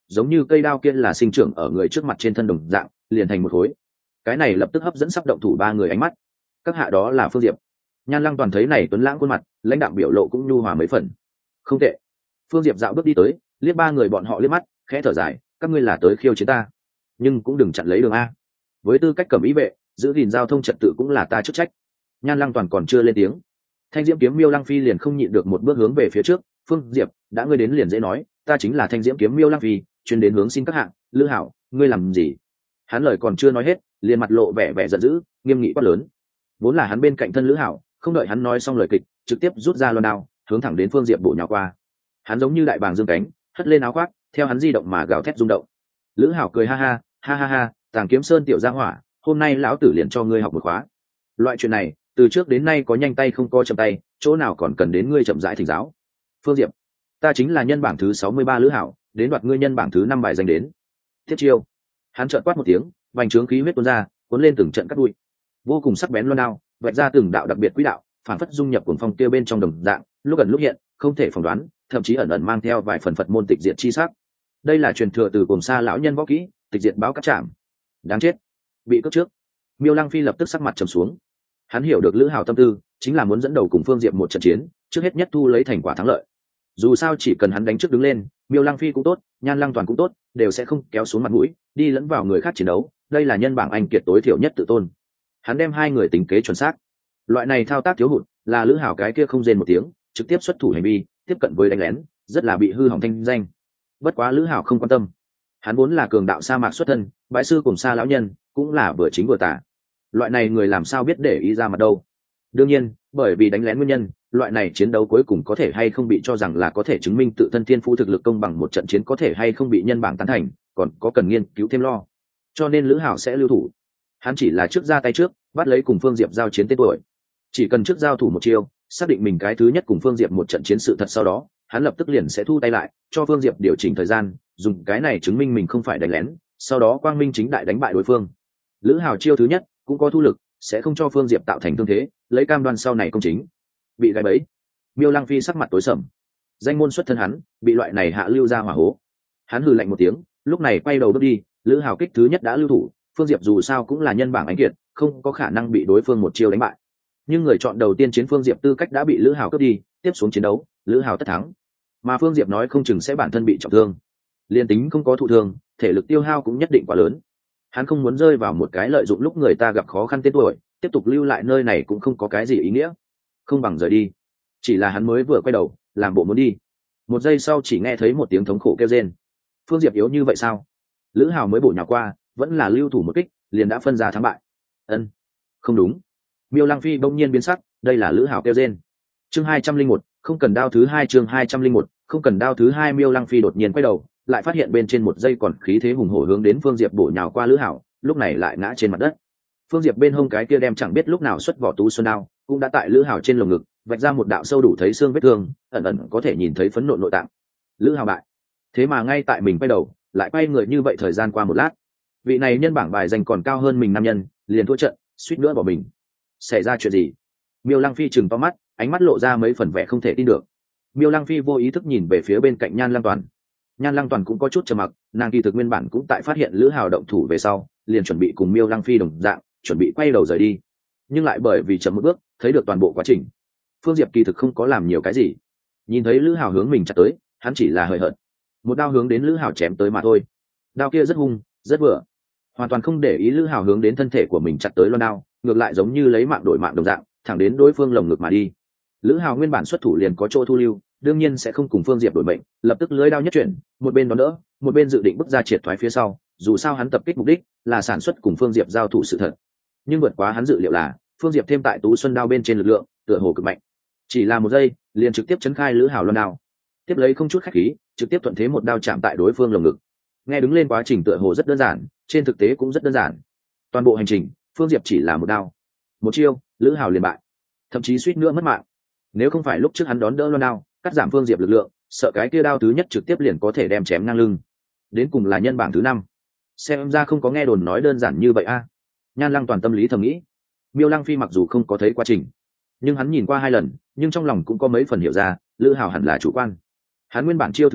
A: giống như cây đao kia là sinh trưởng ở người trước mặt trên thân đồng dạng, liền thành một khối. Cái này lập tức hấp dẫn sắp động thủ ba người ánh mắt. Các hạ đó là Phương Diệp. Nhan Lăng Toàn thấy này tuấn lãng khuôn mặt, lãnh đạm biểu lộ cũng nhu hòa mấy phần. Không tệ. Phương Diệp dạo bước đi tới, liếc ba người bọn họ liếc mắt, khẽ thở dài, các ngươi là tới khiêu chiến ta, nhưng cũng đừng chặn lấy đường a. Với tư cách cẩm ý vệ, giữ gìn giao thông trật tự cũng là ta chức trách. Nhan Lăng Toàn còn chưa lên tiếng, Thanh Diễm Kiếm Miêu Lăng Phi liền không nhịn được một bước hướng về phía trước. Phương Diệp, đã ngươi đến liền dễ nói, ta chính là Thanh Diễm Kiếm Miêu Lăng Phi, chuyên đến hướng xin các hạng. Lữ Hảo, ngươi làm gì? Hắn lời còn chưa nói hết, liền mặt lộ vẻ giận dữ, nghiêm nghị quát lớn. Vốn là hắn bên cạnh thân Lữ Hảo, không đợi hắn nói xong lời kịch, trực tiếp rút ra loan đao, hướng thẳng đến Phương Diệp bổ nhào qua. Hắn giống như đại bàng dương cánh, hất lên áo khoác, theo hắn di động mà gào thét rung động. Lữ Hảo cười ha ha, ha ha ha, Tàng Kiếm Sơn tiểu gia hỏa, hôm nay lão tử liền cho ngươi học một khóa. Loại chuyện này, từ trước đến nay có nhanh tay không có chậm tay, chỗ nào còn cần đến ngươi chậm rãi thỉnh giáo. Phương Diệp, ta chính là nhân bảng thứ 63 Lữ Hảo, đến đoạt ngươi nhân bảng thứ 5 bài danh đến. Thiết chiêu. Hắn trợn quát một tiếng, vành trướng khí huyết tuôn ra, cuốn lên từng trận cắt đuôi. Vô cùng sắc bén loan đao, vạch ra từng đạo đặc biệt quỹ đạo, phản phất dung nhập cuồng phong kia bên trong đồng dạng, lúc gần lúc hiện, không thể phỏng đoán, thậm chí ẩn ẩn mang theo vài phần Phật môn tịch diệt chi sắc. Đây là truyền thừa từ Cồn Sa lão nhân võ kỹ, tịch diệt báo cắt chạm. Đáng chết, bị cướp trước. Miêu Lăng Phi lập tức sắc mặt trầm xuống. Hắn hiểu được Lữ Hảo tâm tư, chính là muốn dẫn đầu cùng Phương Diệp một trận chiến, trước hết nhất thu lấy thành quả thắng lợi. Dù sao chỉ cần hắn đánh trước đứng lên, Miêu Lăng Phi cũng tốt, Nhan Lăng Toàn cũng tốt, đều sẽ không kéo xuống mặt mũi, đi lẫn vào người khác chiến đấu. Đây là nhân bảng anh kiệt tối thiểu nhất tự tôn. Hắn đem hai người tính kế chuẩn xác. Loại này thao tác thiếu hụt, là Lữ Hảo cái kia không rên một tiếng, trực tiếp xuất thủ hành vi, tiếp cận với đánh lén, rất là bị hư hỏng thanh danh. Bất quá Lữ Hảo không quan tâm. Hắn vốn là cường đạo sa mạc xuất thân, bái sư cùng Sa lão nhân, cũng là vừa chính vừa tà. Loại này người làm sao biết để ý ra mặt đâu. Đương nhiên, bởi vì đánh lén nguyên nhân, loại này chiến đấu cuối cùng có thể hay không bị cho rằng là có thể chứng minh tự thân thiên phú thực lực công bằng một trận chiến có thể hay không bị nhân bảng tán thành, còn có cần nghiên cứu thêm lo. Cho nên Lữ Hảo sẽ lưu thủ. Hắn chỉ là trước ra tay trước, bắt lấy cùng Phương Diệp giao chiến tên tuổi. Chỉ cần trước giao thủ một chiêu, xác định mình cái thứ nhất cùng Phương Diệp một trận chiến sự thật, sau đó hắn lập tức liền sẽ thu tay lại, cho Phương Diệp điều chỉnh thời gian, dùng cái này chứng minh mình không phải đánh lén, sau đó quang minh chính đại đánh bại đối phương. Lữ Hảo chiêu thứ nhất cũng có thu lực, sẽ không cho Phương Diệp tạo thành thương thế, lấy cam đoan sau này công chính. Bị gài bẫy. Miêu Lăng Phi sắc mặt tối sầm. Danh môn xuất thân hắn, bị loại này hạ lưu ra hỏa hố. Hắn hừ lạnh một tiếng, lúc này quay đầu bước đi. Lữ Hảo kích thứ nhất đã lưu thủ, Phương Diệp dù sao cũng là nhân bảng anh kiệt, không có khả năng bị đối phương một chiêu đánh bại. Nhưng người chọn đầu tiên chiến Phương Diệp tư cách đã bị Lữ Hảo cướp đi, tiếp xuống chiến đấu, Lữ Hảo tất thắng. Mà Phương Diệp nói không chừng sẽ bản thân bị trọng thương. Liên tính không có thụ thương, thể lực tiêu hao cũng nhất định quá lớn. Hắn không muốn rơi vào một cái lợi dụng lúc người ta gặp khó khăn tên tuổi, tiếp tục lưu lại nơi này cũng không có cái gì ý nghĩa, không bằng rời đi. Chỉ là hắn mới vừa quay đầu, làm bộ muốn đi, một giây sau chỉ nghe thấy một tiếng thống khổ kêu rên. Phương Diệp yếu như vậy sao? Lữ Hảo mới bổ nhào qua, vẫn là lưu thủ một kích, liền đã phân ra thắng bại. Không đúng. Miêu Lăng Phi bỗng nhiên biến sắc, đây là Lữ Hảo kêu rên. Chương 201, không cần đao thứ hai. Chương 201, không cần đao thứ hai. Miêu Lăng Phi đột nhiên quay đầu, lại phát hiện bên trên một giây còn khí thế hùng hổ hướng đến Phương Diệp bổ nhào qua Lữ Hảo, lúc này lại ngã trên mặt đất. Phương Diệp bên hông cái kia đem chẳng biết lúc nào xuất vỏ tú xuân đao, cũng đã tại Lữ Hảo trên lồng ngực vạch ra một đạo sâu đủ thấy xương vết thương, ẩn ẩn có thể nhìn thấy phấn nộ nội tạng. Lữ Hảo bại. Thế mà ngay tại mình quay đầu, lại quay người như vậy. Thời gian qua một lát, vị này nhân bảng bài dành còn cao hơn mình nam nhân, liền thua trận, suýt nữa bỏ mình. Xảy ra chuyện gì? Miêu Lăng Phi trừng to mắt, ánh mắt lộ ra mấy phần vẻ không thể tin được. Miêu Lăng Phi vô ý thức nhìn về phía bên cạnh Nhan Lăng Toàn. Nhan Lăng Toàn cũng có chút trầm mặc, nàng kỳ thực nguyên bản cũng tại phát hiện Lữ Hảo động thủ về sau, liền chuẩn bị cùng Miêu Lăng Phi đồng dạng, chuẩn bị quay đầu rời đi, nhưng lại bởi vì chậm một bước, thấy được toàn bộ quá trình. Phương Diệp kỳ thực không có làm nhiều cái gì, nhìn thấy Lữ Hảo hướng mình chặt tới, hắn chỉ là hời hợt, một đao hướng đến Lữ Hảo chém tới mà thôi. Đao kia rất hung, rất vừa, hoàn toàn không để ý Lữ Hảo hướng đến thân thể của mình chặt tới loan đao, ngược lại giống như lấy mạng đổi mạng đồng dạng, thẳng đến đối phương lồng ngực mà đi. Lữ Hảo nguyên bản xuất thủ liền có chỗ thu lưu, đương nhiên sẽ không cùng Phương Diệp đổi mệnh, lập tức lưới đao nhất chuyển, một bên đón đỡ, một bên dự định bước ra triệt thoái phía sau. Dù sao hắn tập kích mục đích là sản xuất cùng Phương Diệp giao thủ sự thật, nhưng vượt quá hắn dự liệu là Phương Diệp thêm tại tú xuân đao bên trên lực lượng tựa hồ cực mạnh, chỉ là một giây liền trực tiếp chấn khai Lữ Hảo loan đao, tiếp lấy không chút khách khí trực tiếp thuận thế một đao chạm tại đối phương lồng ngực. Nghe đứng lên quá trình tựa hồ rất đơn giản, trên thực tế cũng rất đơn giản. Toàn bộ hành trình Phương Diệp chỉ là một đao, một chiêu, Lữ Hảo liền bại, thậm chí suýt nữa mất mạng. Nếu không phải lúc trước hắn đón đỡ loan đao cắt giảm Phương Diệp lực lượng, sợ cái kia đao thứ nhất trực tiếp liền có thể đem chém ngang lưng. Đến cùng là nhân bảng thứ 5, xem ra không có nghe đồn nói đơn giản như vậy a. Nhan Lăng Toàn tâm lý thầm nghĩ. Miêu Lăng Phi mặc dù không có thấy quá trình, nhưng hắn nhìn qua 2 lần, nhưng trong lòng cũng có mấy phần hiểu ra Lữ Hảo hẳn là chủ quan. Hắn nguyên bản chiêu thứ nhất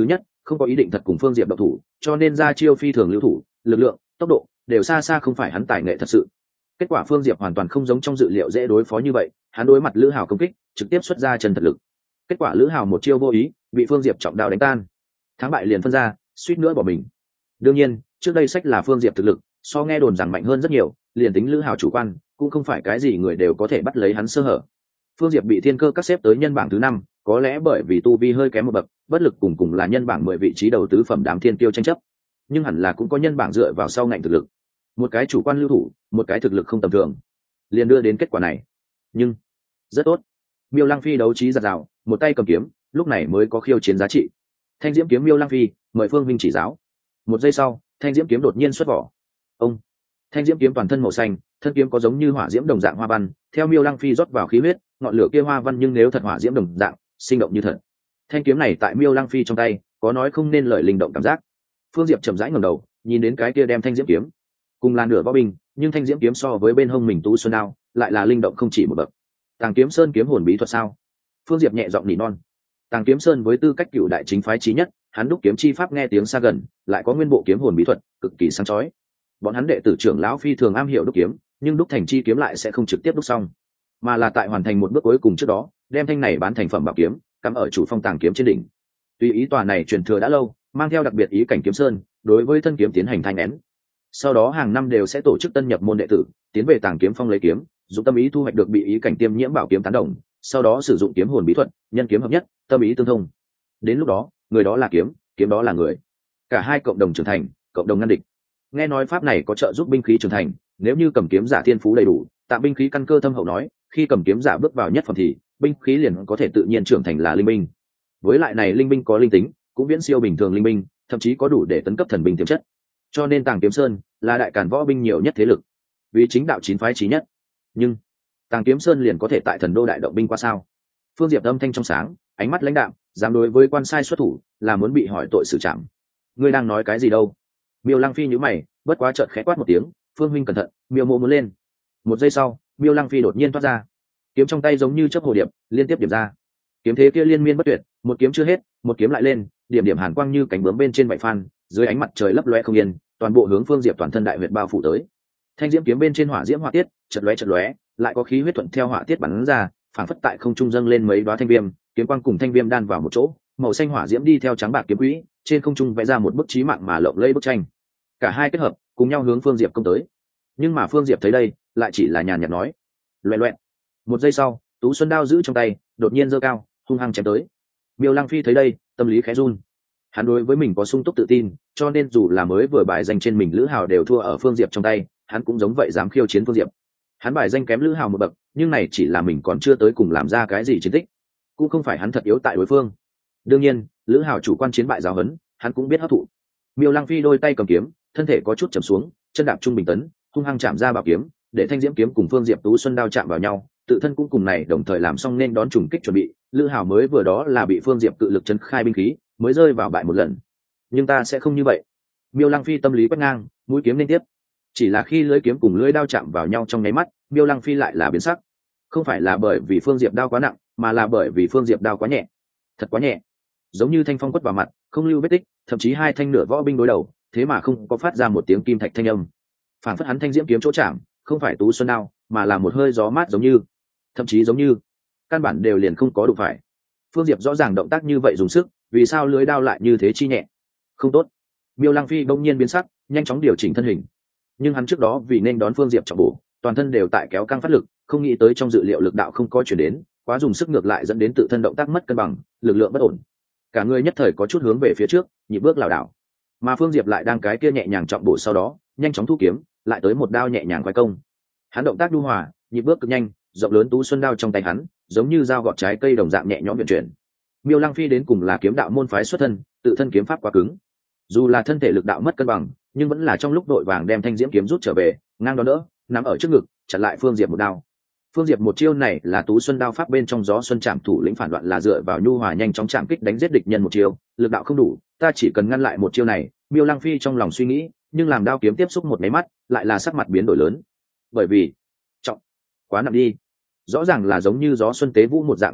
A: không có ý định thật cùng Phương Diệp độc thủ, cho nên ra chiêu phi thường lưu thủ, lực lượng, tốc độ đều xa xa không phải hắn tài nghệ thật sự. Kết quả Phương Diệp hoàn toàn không giống trong dự liệu dễ đối phó như vậy, hắn đối mặt Lữ Hào công kích, trực tiếp xuất ra chân thật lực. Kết quả Lữ Hào một chiêu vô ý, bị Phương Diệp trọng đao đánh tan. Thắng bại liền phân ra, suýt nữa bỏ mình. Đương nhiên, trước đây sách là Phương Diệp thực lực, so nghe đồn rằng mạnh hơn rất nhiều, liền tính Lữ Hào chủ quan, cũng không phải cái gì người đều có thể bắt lấy hắn sơ hở. Phương Diệp bị thiên cơ các xếp tới nhân bảng thứ 5, có lẽ bởi vì tu vi hơi kém một bậc, bất lực cùng là nhân bảng 10 vị trí đầu tứ phẩm đám thiên tiêu tranh chấp. Nhưng hẳn là cũng có nhân bảng dựa vào sau ngạnh thực lực. Một cái chủ quan lưu thủ, một cái thực lực không tầm thường, liền đưa đến kết quả này. Nhưng rất tốt, Miêu Lăng Phi đấu trí giật giảo, một tay cầm kiếm, lúc này mới có khiêu chiến giá trị. Thanh diễm kiếm Miêu Lăng Phi, mời Phương Vinh chỉ giáo. Một giây sau, thanh diễm kiếm đột nhiên xuất vỏ. Ông, thanh diễm kiếm toàn thân màu xanh, thân kiếm có giống như hỏa diễm đồng dạng hoa văn, theo Miêu Lăng Phi rót vào khí huyết, ngọn lửa kia hoa văn nhưng nếu thật hỏa diễm đồng dạng, sinh động như thật. Thanh kiếm này tại Miêu Lăng Phi trong tay, có nói không nên lời linh động cảm giác. Phương Diệp chậm rãi ngẩng đầu, nhìn đến cái kia đem thanh diễm kiếm, cùng là nửa võ binh, nhưng thanh diễm kiếm so với bên hông mình Tú Xuân đao, lại là linh động không chỉ một bậc. Tàng Kiếm Sơn kiếm hồn bí thuật sao? Phương Diệp nhẹ giọng nỉ non. Tàng Kiếm Sơn với tư cách cựu đại chính phái chí nhất, hắn đúc kiếm chi pháp nghe tiếng xa gần, lại có nguyên bộ kiếm hồn bí thuật, cực kỳ sáng chói. Bọn hắn đệ tử trưởng lão phi thường am hiểu đúc kiếm, nhưng đúc thành chi kiếm lại sẽ không trực tiếp đúc xong, mà là tại hoàn thành một bước cuối cùng trước đó, đem thanh này bán thành phẩm bảo kiếm, cắm ở chủ phong Tàng Kiếm trên đỉnh. Tuy ý tòa này truyền thừa đã lâu, mang theo đặc biệt ý cảnh kiếm sơn, đối với thân kiếm tiến hành thanh nén. Sau đó hàng năm đều sẽ tổ chức tân nhập môn đệ tử, tiến về Tàng Kiếm Phong lấy kiếm, dùng tâm ý thu hoạch được bị ý cảnh tiêm nhiễm bảo kiếm tán đồng, sau đó sử dụng kiếm hồn bí thuật, nhân kiếm hợp nhất, tâm ý tương thông. Đến lúc đó, người đó là kiếm, kiếm đó là người. Cả hai cộng đồng trưởng thành, cộng đồng ngăn địch. Nghe nói pháp này có trợ giúp binh khí trưởng thành, nếu như cầm kiếm giả thiên phú đầy đủ, tạm binh khí căn cơ thâm hậu nói, khi cầm kiếm giả bước vào nhất phẩm thì, binh khí liền có thể tự nhiên trưởng thành là linh binh. Với lại này linh binh có linh tính, cũng viễn siêu bình thường linh binh, thậm chí có đủ để tấn cấp thần binh tiềm chất. Cho nên Tàng Kiếm Sơn là đại càn võ binh nhiều nhất thế lực, vì chính đạo chín phái chí nhất. Nhưng Tàng Kiếm Sơn liền có thể tại Thần Đô đại động binh qua sao? Phương Diệp âm thanh trong sáng, ánh mắt lãnh đạm, dám đối với quan sai xuất thủ, là muốn bị hỏi tội xử trảm. Ngươi đang nói cái gì đâu? Miêu Lăng Phi nhíu mày, bất quá chợt khẽ quát một tiếng, Phương huynh cẩn thận, Miêu mộ muốn lên. Một giây sau, Miêu Lăng Phi đột nhiên thoát ra, kiếm trong tay giống như chớp hồ điệp, liên tiếp điểm ra. Kiếm thế kia liên miên bất tuyệt, một kiếm chưa hết, một kiếm lại lên, điểm điểm hàn quang như cánh bướm bên trên vảy phan, dưới ánh mặt trời lấp loé không yên, toàn bộ hướng Phương Diệp toàn thân đại huyệt bao phủ tới. Thanh diễm kiếm bên trên hỏa diễm hỏa tiết, chợt lóe, lại có khí huyết thuận theo hỏa tiết bắn ra, phảng phất tại không trung dâng lên mấy đóa thanh viêm, kiếm quang cùng thanh viêm đan vào một chỗ, màu xanh hỏa diễm đi theo trắng bạc kiếm quỹ, trên không trung vẽ ra một bức chí mạng mà lộng lẫy bức tranh. Cả hai kết hợp, cùng nhau hướng Phương Diệp công tới. Nhưng mà Phương Diệp thấy đây, lại chỉ là nhàn nhạt nói, loẹt. Một giây sau, Tú Xuân đao giữ trong tay, đột nhiên giơ cao, hung hăng chém tới. Miêu Lăng Phi thấy đây, tâm lý khẽ run. Hắn đối với mình có sung túc tự tin, cho nên dù là mới vừa bài danh trên mình Lữ Hào đều thua ở Phương Diệp trong tay, hắn cũng giống vậy dám khiêu chiến Phương Diệp. Hắn bài danh kém Lữ Hào một bậc, nhưng này chỉ là mình còn chưa tới cùng làm ra cái gì chiến tích, cũng không phải hắn thật yếu tại đối phương. Đương nhiên, Lữ Hào chủ quan chiến bại giáo huấn, hắn cũng biết hấp thụ. Miêu Lăng Phi đôi tay cầm kiếm, thân thể có chút chầm xuống, chân đạp trung bình tấn, hung hăng chạm ra bảo kiếm, để thanh diễm kiếm cùng Phương Diệp Tú Xuân đao chạm vào nhau, tự thân cũng cùng này đồng thời làm xong nên đón trùng kích chuẩn bị. Lữ Hào mới vừa đó là bị Phương Diệp cự lực chấn khai binh khí, mới rơi vào bại một lần. Nhưng ta sẽ không như vậy. Miêu Lăng Phi tâm lý quét ngang, mũi kiếm liên tiếp. Chỉ là khi lưỡi kiếm cùng lưỡi đao chạm vào nhau trong nháy mắt, Miêu Lăng Phi lại là biến sắc. Không phải là bởi vì Phương Diệp đao quá nặng, mà là bởi vì Phương Diệp đao quá nhẹ. Thật quá nhẹ, giống như thanh phong quất vào mặt, không lưu vết tích, thậm chí hai thanh nửa võ binh đối đầu, thế mà không có phát ra một tiếng kim thạch thanh âm. Phản phất hắn thanh diễm kiếm chỗ chạm, không phải Tú Xuân đao, mà là một hơi gió mát giống như, thậm chí giống như căn bản đều liền không có đụng phải. Phương Diệp rõ ràng động tác như vậy dùng sức, vì sao lưới đao lại như thế chi nhẹ? Không tốt. Miêu Lăng Phi bỗng nhiên biến sắc, nhanh chóng điều chỉnh thân hình. Nhưng hắn trước đó vì nên đón Phương Diệp trọng bổ, toàn thân đều tại kéo căng phát lực, không nghĩ tới trong dự liệu lực đạo không có chuyển đến, quá dùng sức ngược lại dẫn đến tự thân động tác mất cân bằng, lực lượng bất ổn. Cả người nhất thời có chút hướng về phía trước, nhịp bước lảo đảo. Mà Phương Diệp lại đang cái kia nhẹ nhàng trọng bổ sau đó, nhanh chóng thu kiếm, lại tới một đao nhẹ nhàng quay công. Hắn động tác nhu hòa, nhịp bước cực nhanh, rộng lớn Tú Xuân đao trong tay hắn, giống như dao gọt trái cây đồng dạng nhẹ nhõm vận chuyển. Miêu Lăng Phi đến cùng là kiếm đạo môn phái xuất thân, tự thân kiếm pháp quá cứng, dù là thân thể lực đạo mất cân bằng, nhưng vẫn là trong lúc đội vàng đem thanh diễm kiếm rút trở về, ngang đó đỡ, nắm ở trước ngực, chặn lại Phương Diệp một đao. Phương Diệp một chiêu này là Tú Xuân đao pháp bên trong gió xuân chạm thủ lĩnh phản loạn, là dựa vào nhu hòa nhanh chóng chạm kích đánh giết địch nhân một chiêu, lực đạo không đủ, ta chỉ cần ngăn lại một chiêu này. Miêu Lăng Phi trong lòng suy nghĩ, nhưng làm đao kiếm tiếp xúc một máy mắt, lại là sắc mặt biến đổi lớn. Bởi vì trọng quá nặng đi, rõ ràng là giống như gió xuân tế vũ một dạng chiêu thức,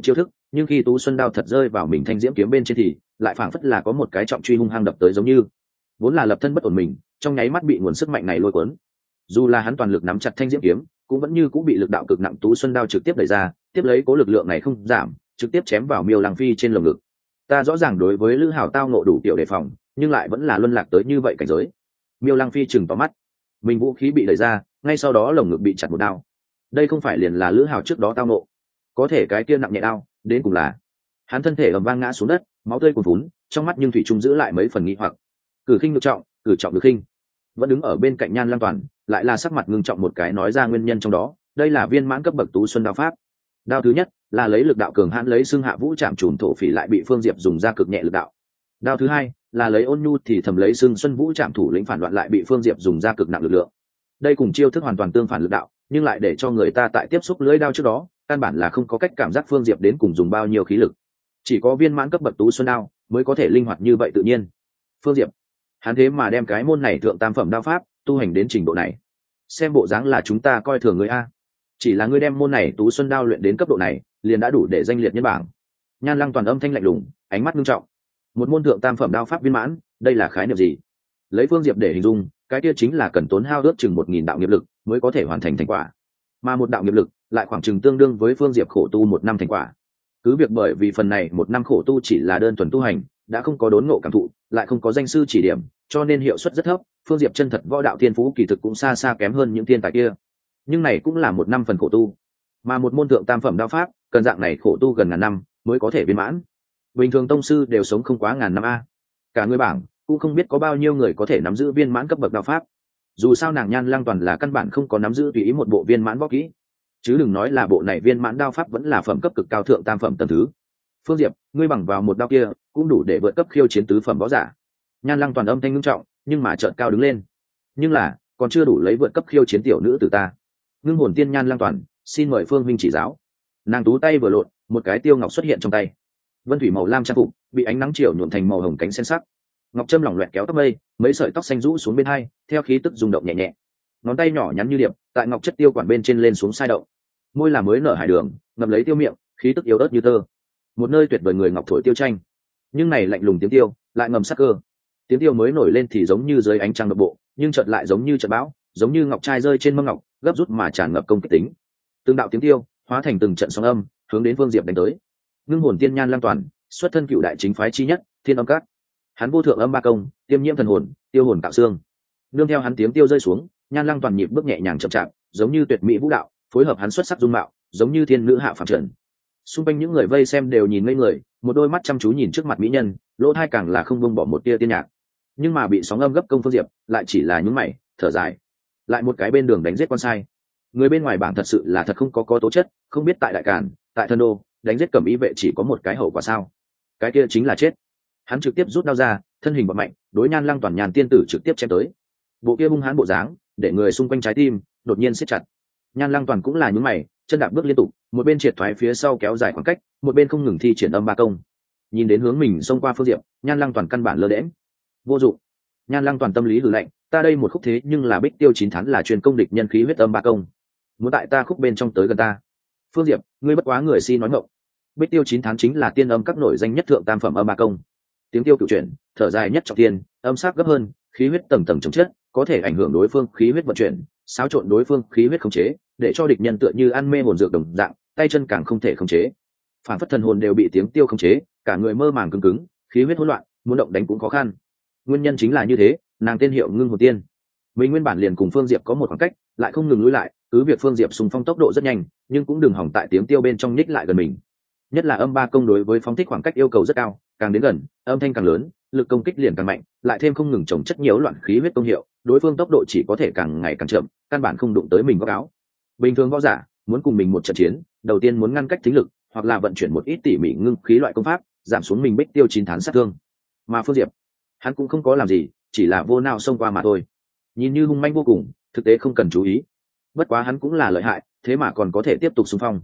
A: nhưng khi tú xuân đao thật rơi vào mình thanh diễm kiếm bên trên thì lại phảng phất là có một cái trọng truy hung hăng đập tới, giống như vốn là lập thân bất ổn mình trong nháy mắt bị nguồn sức mạnh này lôi cuốn. Dù là hắn toàn lực nắm chặt thanh diễm kiếm cũng vẫn như cũng bị lực đạo cực nặng tú xuân đao trực tiếp đẩy ra, tiếp lấy cố lực lượng này không giảm trực tiếp chém vào Miêu Lăng Phi trên lồng ngực. Ta rõ ràng đối với Lữ Hảo tao nộ đủ kiểu đề phòng, nhưng lại vẫn là luân lạc tới như vậy cảnh giới. Miêu Lăng Phi chừng to mắt, mình vũ khí bị đẩy ra, ngay sau đó lồng ngực bị chặt một đao. Đây không phải liền là Lữ Hảo trước đó tao nộ, có thể cái kia nặng nhẹ đao đến cùng là hắn thân thể ầm vang ngã xuống đất, máu tươi cuồn vún, trong mắt nhưng thủy trung giữ lại mấy phần nghi hoặc. Cử khinh ngược trọng, cử trọng được khinh. Vẫn đứng ở bên cạnh Nhan Lang Toàn lại là sắc mặt ngưng trọng một cái nói ra nguyên nhân trong đó. Đây là viên mãn cấp bậc tú xuân đao pháp. Đao thứ nhất là lấy lực đạo cường hãn lấy xương hạ vũ chạm trùm thổ phỉ, lại bị Phương Diệp dùng ra cực nhẹ lực đạo. Đao thứ hai là lấy ôn nhu thì thầm lấy xương xuân vũ chạm thủ lĩnh phản loạn, lại bị Phương Diệp dùng ra cực nặng lực lượng. Đây cùng chiêu thức hoàn toàn tương phản lực đạo, nhưng lại để cho người ta tại tiếp xúc lưỡi đao trước đó căn bản là không có cách cảm giác Phương Diệp đến cùng dùng bao nhiêu khí lực. Chỉ có viên mãn cấp bậc tú xuân đao mới có thể linh hoạt như vậy tự nhiên. Phương Diệp hắn thế mà đem cái môn này thượng tam phẩm đao pháp tu hành đến trình độ này, xem bộ dáng là chúng ta coi thường người a. Chỉ là ngươi đem môn này tú xuân đao luyện đến cấp độ này liền đã đủ để danh liệt nhân bảng. Nhan Lăng Toàn âm thanh lạnh lùng, ánh mắt nghiêm trọng. Một môn thượng tam phẩm đao pháp viên mãn, đây là khái niệm gì? Lấy Phương Diệp để hình dung, cái kia chính là cần tốn hao ước chừng 1000 đạo nghiệp lực mới có thể hoàn thành thành quả, mà một đạo nghiệp lực lại khoảng chừng tương đương với Phương Diệp khổ tu 1 năm thành quả. Cứ việc bởi vì phần này 1 năm khổ tu chỉ là đơn thuần tu hành, đã không có đốn ngộ cảm thụ, lại không có danh sư chỉ điểm, cho nên hiệu suất rất thấp. Phương Diệp chân thật võ đạo thiên phú kỳ thực cũng xa xa kém hơn những thiên tài kia, nhưng này cũng là 1 năm phần khổ tu, mà một môn thượng tam phẩm đao pháp cần dạng này khổ tu gần ngàn năm mới có thể viên mãn. Bình thường tông sư đều sống không quá ngàn năm a. Cả người bảng cũng không biết có bao nhiêu người có thể nắm giữ viên mãn cấp bậc đao pháp. Dù sao nàng Nhan Lang Toàn là căn bản không có nắm giữ tùy ý một bộ viên mãn võ kỹ, chứ đừng nói là bộ này viên mãn đao pháp vẫn là phẩm cấp cực cao thượng tam phẩm tầng thứ. Phương Diệp, ngươi bằng vào một đao kia cũng đủ để vượt cấp khiêu chiến tứ phẩm võ giả. Nhan Lang Toàn âm thanh ngưng trọng, nhưng mà chợt cao đứng lên. Nhưng là còn chưa đủ lấy vượt cấp khiêu chiến tiểu nữ tử ta. Ngưng hồn tiên Nhan Lang Toàn, xin mời Phương huynh chỉ giáo. Nàng tú tay vừa lộn, một cái tiêu ngọc xuất hiện trong tay. Vân thủy màu lam trang phục bị ánh nắng chiều nhuộm thành màu hồng cánh sen sắc. Ngọc trâm lỏng loẹt kéo tóc mây, mấy sợi tóc xanh rũ xuống bên hai, theo khí tức rung động nhẹ nhẹ. Ngón tay nhỏ nhắn như điệp, tại ngọc chất tiêu quản bên trên lên xuống sai động. Môi là mới nở hải đường, ngậm lấy tiêu miệng, khí tức yếu ớt như tơ. Một nơi tuyệt vời người ngọc thổi tiêu tranh, nhưng này lạnh lùng tiếng tiêu lại ngầm sắc cơ. Tiếng tiêu mới nổi lên thì giống như dưới ánh trăng độc bộ, nhưng chợt lại giống như chợt bão, giống như ngọc trai rơi trên mâm ngọc, gấp rút mà tràn ngập công kích tính. Từng đạo tiếng tiêu hóa thành từng trận sóng âm, hướng đến Phương Diệp đánh tới. Ngưng hồn tiên Nhan Lang Toàn, xuất thân cựu đại chính phái chi nhất, Thiên Âm Các. Hắn vô thượng âm ba công, tiêm nhiễm thần hồn, tiêu hồn tạo xương. Nương theo hắn tiếng tiêu rơi xuống, Nhan Lang Toàn nhịp bước nhẹ nhàng chậm chạp, giống như tuyệt mỹ vũ đạo, phối hợp hắn xuất sắc dung mạo, giống như thiên nữ hạ phàm trần. Xung quanh những người vây xem đều nhìn ngây người, một đôi mắt chăm chú nhìn trước mặt mỹ nhân, lỗ tai càng là không buông bỏ một tia tiên nhạc. Nhưng mà bị sóng âm gấp công Phương Diệp lại chỉ là nhướng mày, thở dài. Lại một cái bên đường đánh giết con sai. Người bên ngoài bảng thật sự là thật không có tố chất, không biết tại đại càn, tại thân đô, đánh giết cẩm y vệ chỉ có một cái hậu quả sao? Cái kia chính là chết. Hắn trực tiếp rút đao ra, thân hình bật mạnh, đối Nhan Lang Toàn Nhàn tiên tử trực tiếp chém tới. Bộ kia hung hãn bộ dáng, để người xung quanh trái tim đột nhiên siết chặt. Nhan Lang Toàn cũng là nhướng mày, chân đạp bước liên tục, một bên triệt thoái phía sau kéo dài khoảng cách, một bên không ngừng thi triển âm ba công. Nhìn đến hướng mình xông qua Phương Diệp, Nhan Lang Toàn căn bản lơ đễnh. Vô dụng. Nhan Lang Toàn tâm lý hừ lạnh, ta đây một khúc thế nhưng là Bích Tiêu 9 thán là truyền công địch nhân khí huyết âm ba công. Muốn tại ta khúc bên trong tới gần ta. Phương Diệp, ngươi bất quá người si nói ngọng. Bích Tiêu 9 thán chính là tiên âm các nổi danh nhất thượng tam phẩm âm ba công. Tiếng tiêu cửu chuyển, thở dài nhất trọng tiên, âm sắc gấp hơn, khí huyết tầng tầng chống chết, có thể ảnh hưởng đối phương khí huyết vận chuyển, xáo trộn đối phương khí huyết khống chế, để cho địch nhân tựa như ăn mê hồn dược đồng dạng, tay chân càng không thể khống chế. Phản phất thần hồn đều bị tiếng tiêu khống chế, cả người mơ màng cứng cứng, khí huyết hỗn loạn, muốn động đánh cũng khó khăn. Nguyên nhân chính là như thế, nàng tên hiệu Ngưng Hồn Tiên. Mình nguyên bản liền cùng Phương Diệp có một khoảng cách, lại không ngừng lùi lại, cứ việc Phương Diệp xung phong tốc độ rất nhanh, nhưng cũng đừng hỏng tại tiếng tiêu bên trong nhích lại gần mình. Nhất là âm ba công đối với phóng thích khoảng cách yêu cầu rất cao, càng đến gần, âm thanh càng lớn, lực công kích liền càng mạnh, lại thêm không ngừng trồng chất nhiều loạn khí huyết công hiệu, đối phương tốc độ chỉ có thể càng ngày càng chậm, căn bản không đụng tới mình góc áo. Bình thường võ giả muốn cùng mình một trận chiến, đầu tiên muốn ngăn cách thính lực, hoặc là vận chuyển một ít tỉ mỉ ngưng khí loại công pháp, giảm xuống mình Bích Tiêu 9 thán sát thương. Mà Phương Diệp, hắn cũng không có làm gì, chỉ là vô nào xông qua mà thôi. Nhìn như hung manh vô cùng, thực tế không cần chú ý. Bất quá hắn cũng là lợi hại, thế mà còn có thể tiếp tục xung phong.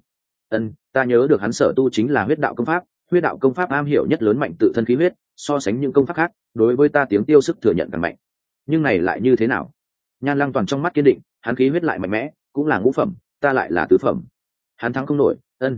A: Ta nhớ được hắn sở tu chính là huyết đạo công pháp, huyết đạo công pháp am hiểu nhất lớn mạnh tự thân khí huyết, so sánh những công pháp khác, đối với ta tiếng tiêu sức thừa nhận càng mạnh. Nhưng này lại như thế nào? Nhan Lang Toàn trong mắt kiên định, hắn khí huyết lại mạnh mẽ, cũng là ngũ phẩm, ta lại là tứ phẩm. Hắn thắng không nổi.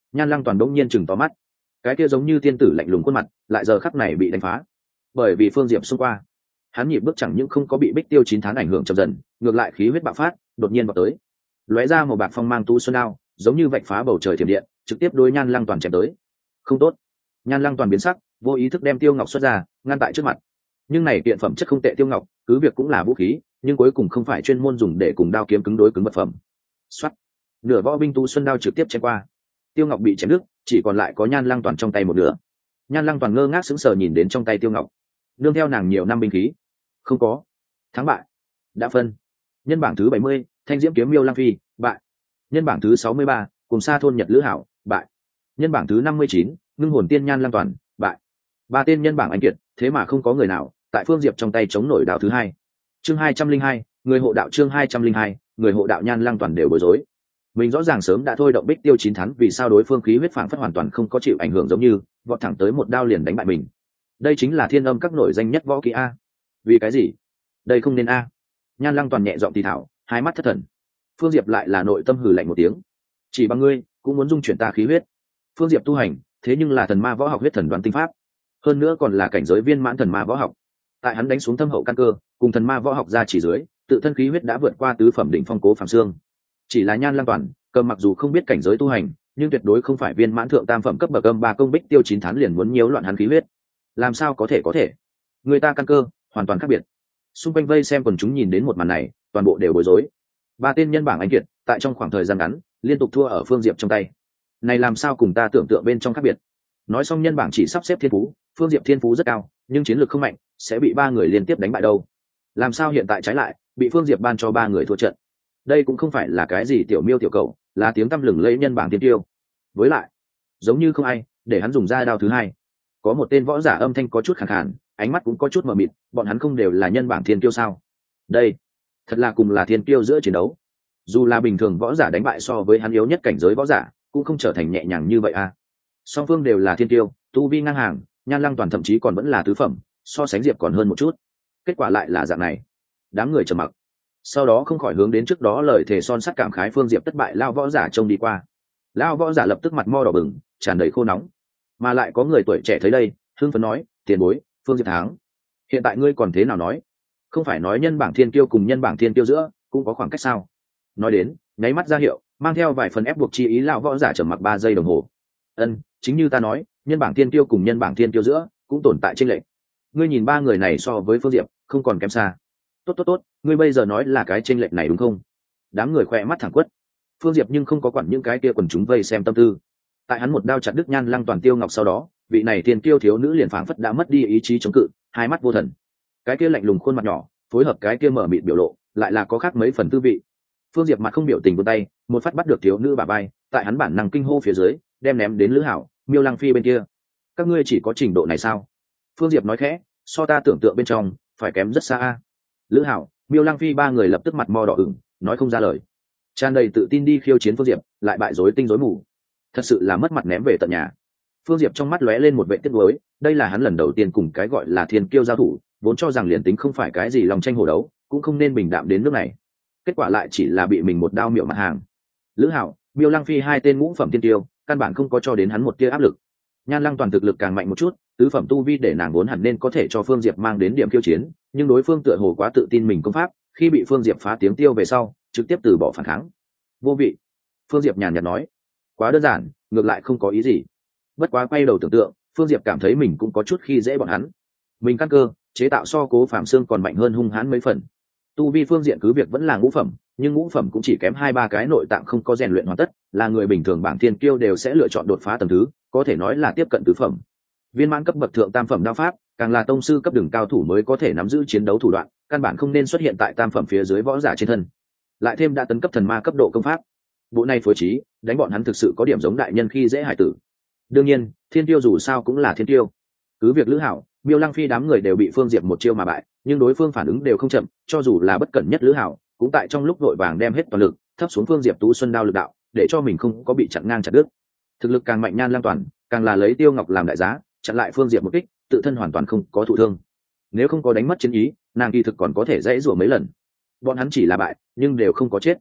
A: Nhan Lăng Toàn đống nhiên chừng to mắt, cái kia giống như tiên tử lạnh lùng khuôn mặt lại giờ khắc này bị đánh phá, bởi vì Phương Diệp xông qua. Hắn nhịp bước chẳng những không có bị Bích Tiêu 9 tháng ảnh hưởng chậm dần, ngược lại khí huyết bạo phát, đột nhiên vào tới, lóe ra một bạc phong mang tu xuân đao, giống như vạch phá bầu trời thiểm điện, trực tiếp đối Nhan Lăng Toàn chém tới. Không tốt! Nhan Lăng Toàn biến sắc, vô ý thức đem Tiêu Ngọc xuất ra, ngăn tại trước mặt. Nhưng này kiện phẩm chất không tệ Tiêu Ngọc, cứ việc cũng là vũ khí, nhưng cuối cùng không phải chuyên môn dùng để cùng đao kiếm cứng đối cứng vật phẩm. Soát! Nửa võ binh tu xuân đao trực tiếp chém qua. Tiêu Ngọc bị chém đứt, chỉ còn lại có Nhan Lăng Toàn trong tay một nửa. Nhan Lăng Toàn ngơ ngác sững sờ nhìn đến trong tay Tiêu Ngọc, nương theo nàng nhiều năm binh khí, không có thắng bại đã phân. Nhân bảng thứ 70, Thanh Diễm kiếm Miêu Lang Phi bại. Nhân bảng thứ 63, Cùng Sa thôn Nhật Lữ Hảo bại. Nhân bảng thứ 59, Ngưng hồn tiên Nhan Lăng Toàn bại. Ba tên nhân bảng anh kiệt, thế mà không có người nào tại Phương Diệp trong tay chống nổi đạo thứ hai. Chương 202, người hộ đạo. Chương 202, người hộ đạo. Nhan Lăng Toàn đều bối rối. Mình rõ ràng sớm đã thôi động Bích Tiêu 9 thắng, vì sao đối phương khí huyết phảng phất hoàn toàn không có chịu ảnh hưởng, giống như vọt thẳng tới một đao liền đánh bại mình. Đây chính là Thiên Âm các nổi danh nhất võ kỹ a. Vì cái gì? Đây không nên a. Nhan Lăng Toàn nhẹ giọng thì thảo, hai mắt thất thần. Phương Diệp lại là nội tâm hừ lạnh một tiếng. Chỉ bằng ngươi cũng muốn dung chuyển ta khí huyết? Phương Diệp tu hành, thế nhưng là thần ma võ học huyết thần đoán tinh pháp, hơn nữa còn là cảnh giới viên mãn thần ma võ học. Tại hắn đánh xuống thâm hậu căn cơ, cùng thần ma võ học ra chỉ dưới, tự thân khí huyết đã vượt qua tứ phẩm đỉnh phong Cố Phàm Xương. Chỉ là Nhan Lăng Toàn, cầm mặc dù không biết cảnh giới tu hành, nhưng tuyệt đối không phải viên mãn thượng tam phẩm cấp bậc âm ba công Bích Tiêu 9 thán liền muốn nhiễu loạn hắn khí huyết. Làm sao có thể? Người ta căn cơ hoàn toàn khác biệt. Xung quanh vây xem quần chúng nhìn đến một màn này, toàn bộ đều bối rối. Ba tên nhân bảng anh kiệt, tại trong khoảng thời gian ngắn, liên tục thua ở Phương Diệp trong tay. Này làm sao cùng ta tưởng tượng bên trong khác biệt? Nói xong nhân bảng chỉ sắp xếp thiên phú, Phương Diệp thiên phú rất cao, nhưng chiến lược không mạnh, sẽ bị ba người liên tiếp đánh bại đâu. Làm sao hiện tại trái lại, bị Phương Diệp ban cho ba người thua trận? Đây cũng không phải là cái gì tiểu miêu tiểu cầu, là tiếng tăm lừng lẫy nhân bảng tiên tiêu. Với lại, giống như không ai để hắn dùng ra đao thứ hai. Có một tên võ giả âm thanh có chút khàn khàn, ánh mắt cũng có chút mờ mịt, bọn hắn không đều là nhân bảng thiên tiêu sao? Đây thật là cùng là thiên tiêu giữa chiến đấu. Dù là bình thường võ giả đánh bại so với hắn yếu nhất cảnh giới võ giả, cũng không trở thành nhẹ nhàng như vậy à. Song phương đều là thiên tiêu, tu vi ngang hàng, Nhan Lăng Toàn thậm chí còn vẫn là tứ phẩm, so sánh Diệp còn hơn một chút. Kết quả lại là dạng này. Đám người trầm mặc, sau đó không khỏi hướng đến trước đó lời thề son sắt cảm khái Phương Diệp thất bại lao võ giả trông đi qua. Lao võ giả lập tức mặt mo đỏ bừng, tràn đầy khô nóng. Mà lại có người tuổi trẻ thấy đây, hưng phấn nói, tiền bối, Phương Diệp thắng. Hiện tại ngươi còn thế nào nói? Không phải nói nhân bảng thiên tiêu cùng nhân bảng thiên tiêu giữa cũng có khoảng cách sao? Nói đến, nháy mắt ra hiệu, mang theo vài phần ép buộc chi ý, lão võ giả trầm mặc 3 giây đồng hồ. Chính như ta nói, nhân bảng thiên tiêu cùng nhân bảng thiên tiêu giữa cũng tồn tại chênh lệch. Ngươi nhìn ba người này so với Phương Diệp, không còn kém xa. Tốt, ngươi bây giờ nói là cái chênh lệch này đúng không? Đám người khoe mắt thẳng quất. Phương Diệp nhưng không có quản những cái kia quần chúng vây xem tâm tư. Tại hắn một đao chặt đứt Nhan Lăng Toàn Tiêu Ngọc sau đó, vị này thiên tiêu thiếu nữ liền phảng phất đã mất đi ý chí chống cự, hai mắt vô thần. Cái kia lạnh lùng khuôn mặt nhỏ, phối hợp cái kia mở mịt biểu lộ, lại là có khác mấy phần tư vị. Phương Diệp mặt không biểu tình vươn tay, một phát bắt được thiếu nữ bả vai, tại hắn bản năng kinh hô phía dưới, đem ném đến Lữ Hảo, Miêu Lăng Phi bên kia. Các ngươi chỉ có trình độ này sao? Phương Diệp nói khẽ, so ta tưởng tượng bên trong phải kém rất xa. Lữ Hảo, Miêu Lăng Phi ba người lập tức mặt mo đỏ ửng, nói không ra lời. Tràn đầy tự tin đi khiêu chiến Phương Diệp, lại bại rối tinh rối mù, thật sự là mất mặt ném về tận nhà. Phương Diệp trong mắt lóe lên một vẻ tiếc nuối, đây là hắn lần đầu tiên cùng cái gọi là thiên kiêu giao thủ, vốn cho rằng liền tính không phải cái gì lòng tranh hổ đấu, cũng không nên bình đạm đến nước này. Kết quả lại chỉ là bị mình một đao miệu mặt hàng. Lữ Hảo, Miêu Lăng Phi hai tên ngũ phẩm thiên tiêu, căn bản không có cho đến hắn một tia áp lực. Nhan Lăng Toàn thực lực càng mạnh một chút, tứ phẩm tu vi để nàng vốn hẳn nên có thể cho Phương Diệp mang đến điểm khiêu chiến, nhưng đối phương tựa hồ quá tự tin mình công pháp, khi bị Phương Diệp phá tiếng tiêu về sau, trực tiếp từ bỏ phản kháng. Vô vị. Phương Diệp nhàn nhạt nói, quá đơn giản, ngược lại không có ý gì. Bất quá quay đầu tưởng tượng, Phương Diệp cảm thấy mình cũng có chút khi dễ bọn hắn. Mình căn cơ chế tạo so Cố Phạm Xương còn mạnh hơn hung hãn mấy phần. Tu vi phương diện cứ việc vẫn là ngũ phẩm, nhưng ngũ phẩm cũng chỉ kém 2-3 cái nội tạng không có rèn luyện hoàn tất, là người bình thường bảng thiên kiêu đều sẽ lựa chọn đột phá tầng thứ, có thể nói là tiếp cận tứ phẩm. Viên mãn cấp bậc thượng tam phẩm đao pháp, càng là tông sư cấp đường cao thủ mới có thể nắm giữ chiến đấu thủ đoạn, căn bản không nên xuất hiện tại tam phẩm phía dưới võ giả trên thân. Lại thêm đã tấn cấp thần ma cấp độ công pháp, bộ này phối trí, đánh bọn hắn thực sự có điểm giống đại nhân khi dễ hải tử. Đương nhiên, thiên tiêu dù sao cũng là thiên tiêu. Cứ việc Lữ Hảo, Miêu Lăng Phi đám người đều bị Phương Diệp một chiêu mà bại, nhưng đối phương phản ứng đều không chậm, cho dù là bất cẩn nhất Lữ Hảo, cũng tại trong lúc vội vàng đem hết toàn lực thấp xuống Phương Diệp Tú Xuân đao lực đạo, để cho mình không có bị chặn ngang chặt đứt. Thực lực càng mạnh Nhan Lăng Toàn, càng là lấy Tiêu Ngọc làm đại giá, chặn lại Phương Diệp một kích, tự thân hoàn toàn không có thụ thương. Nếu không có đánh mất chiến ý, nàng kỳ thực còn có thể dãy rủa mấy lần. Bọn hắn chỉ là bại, nhưng đều không có chết.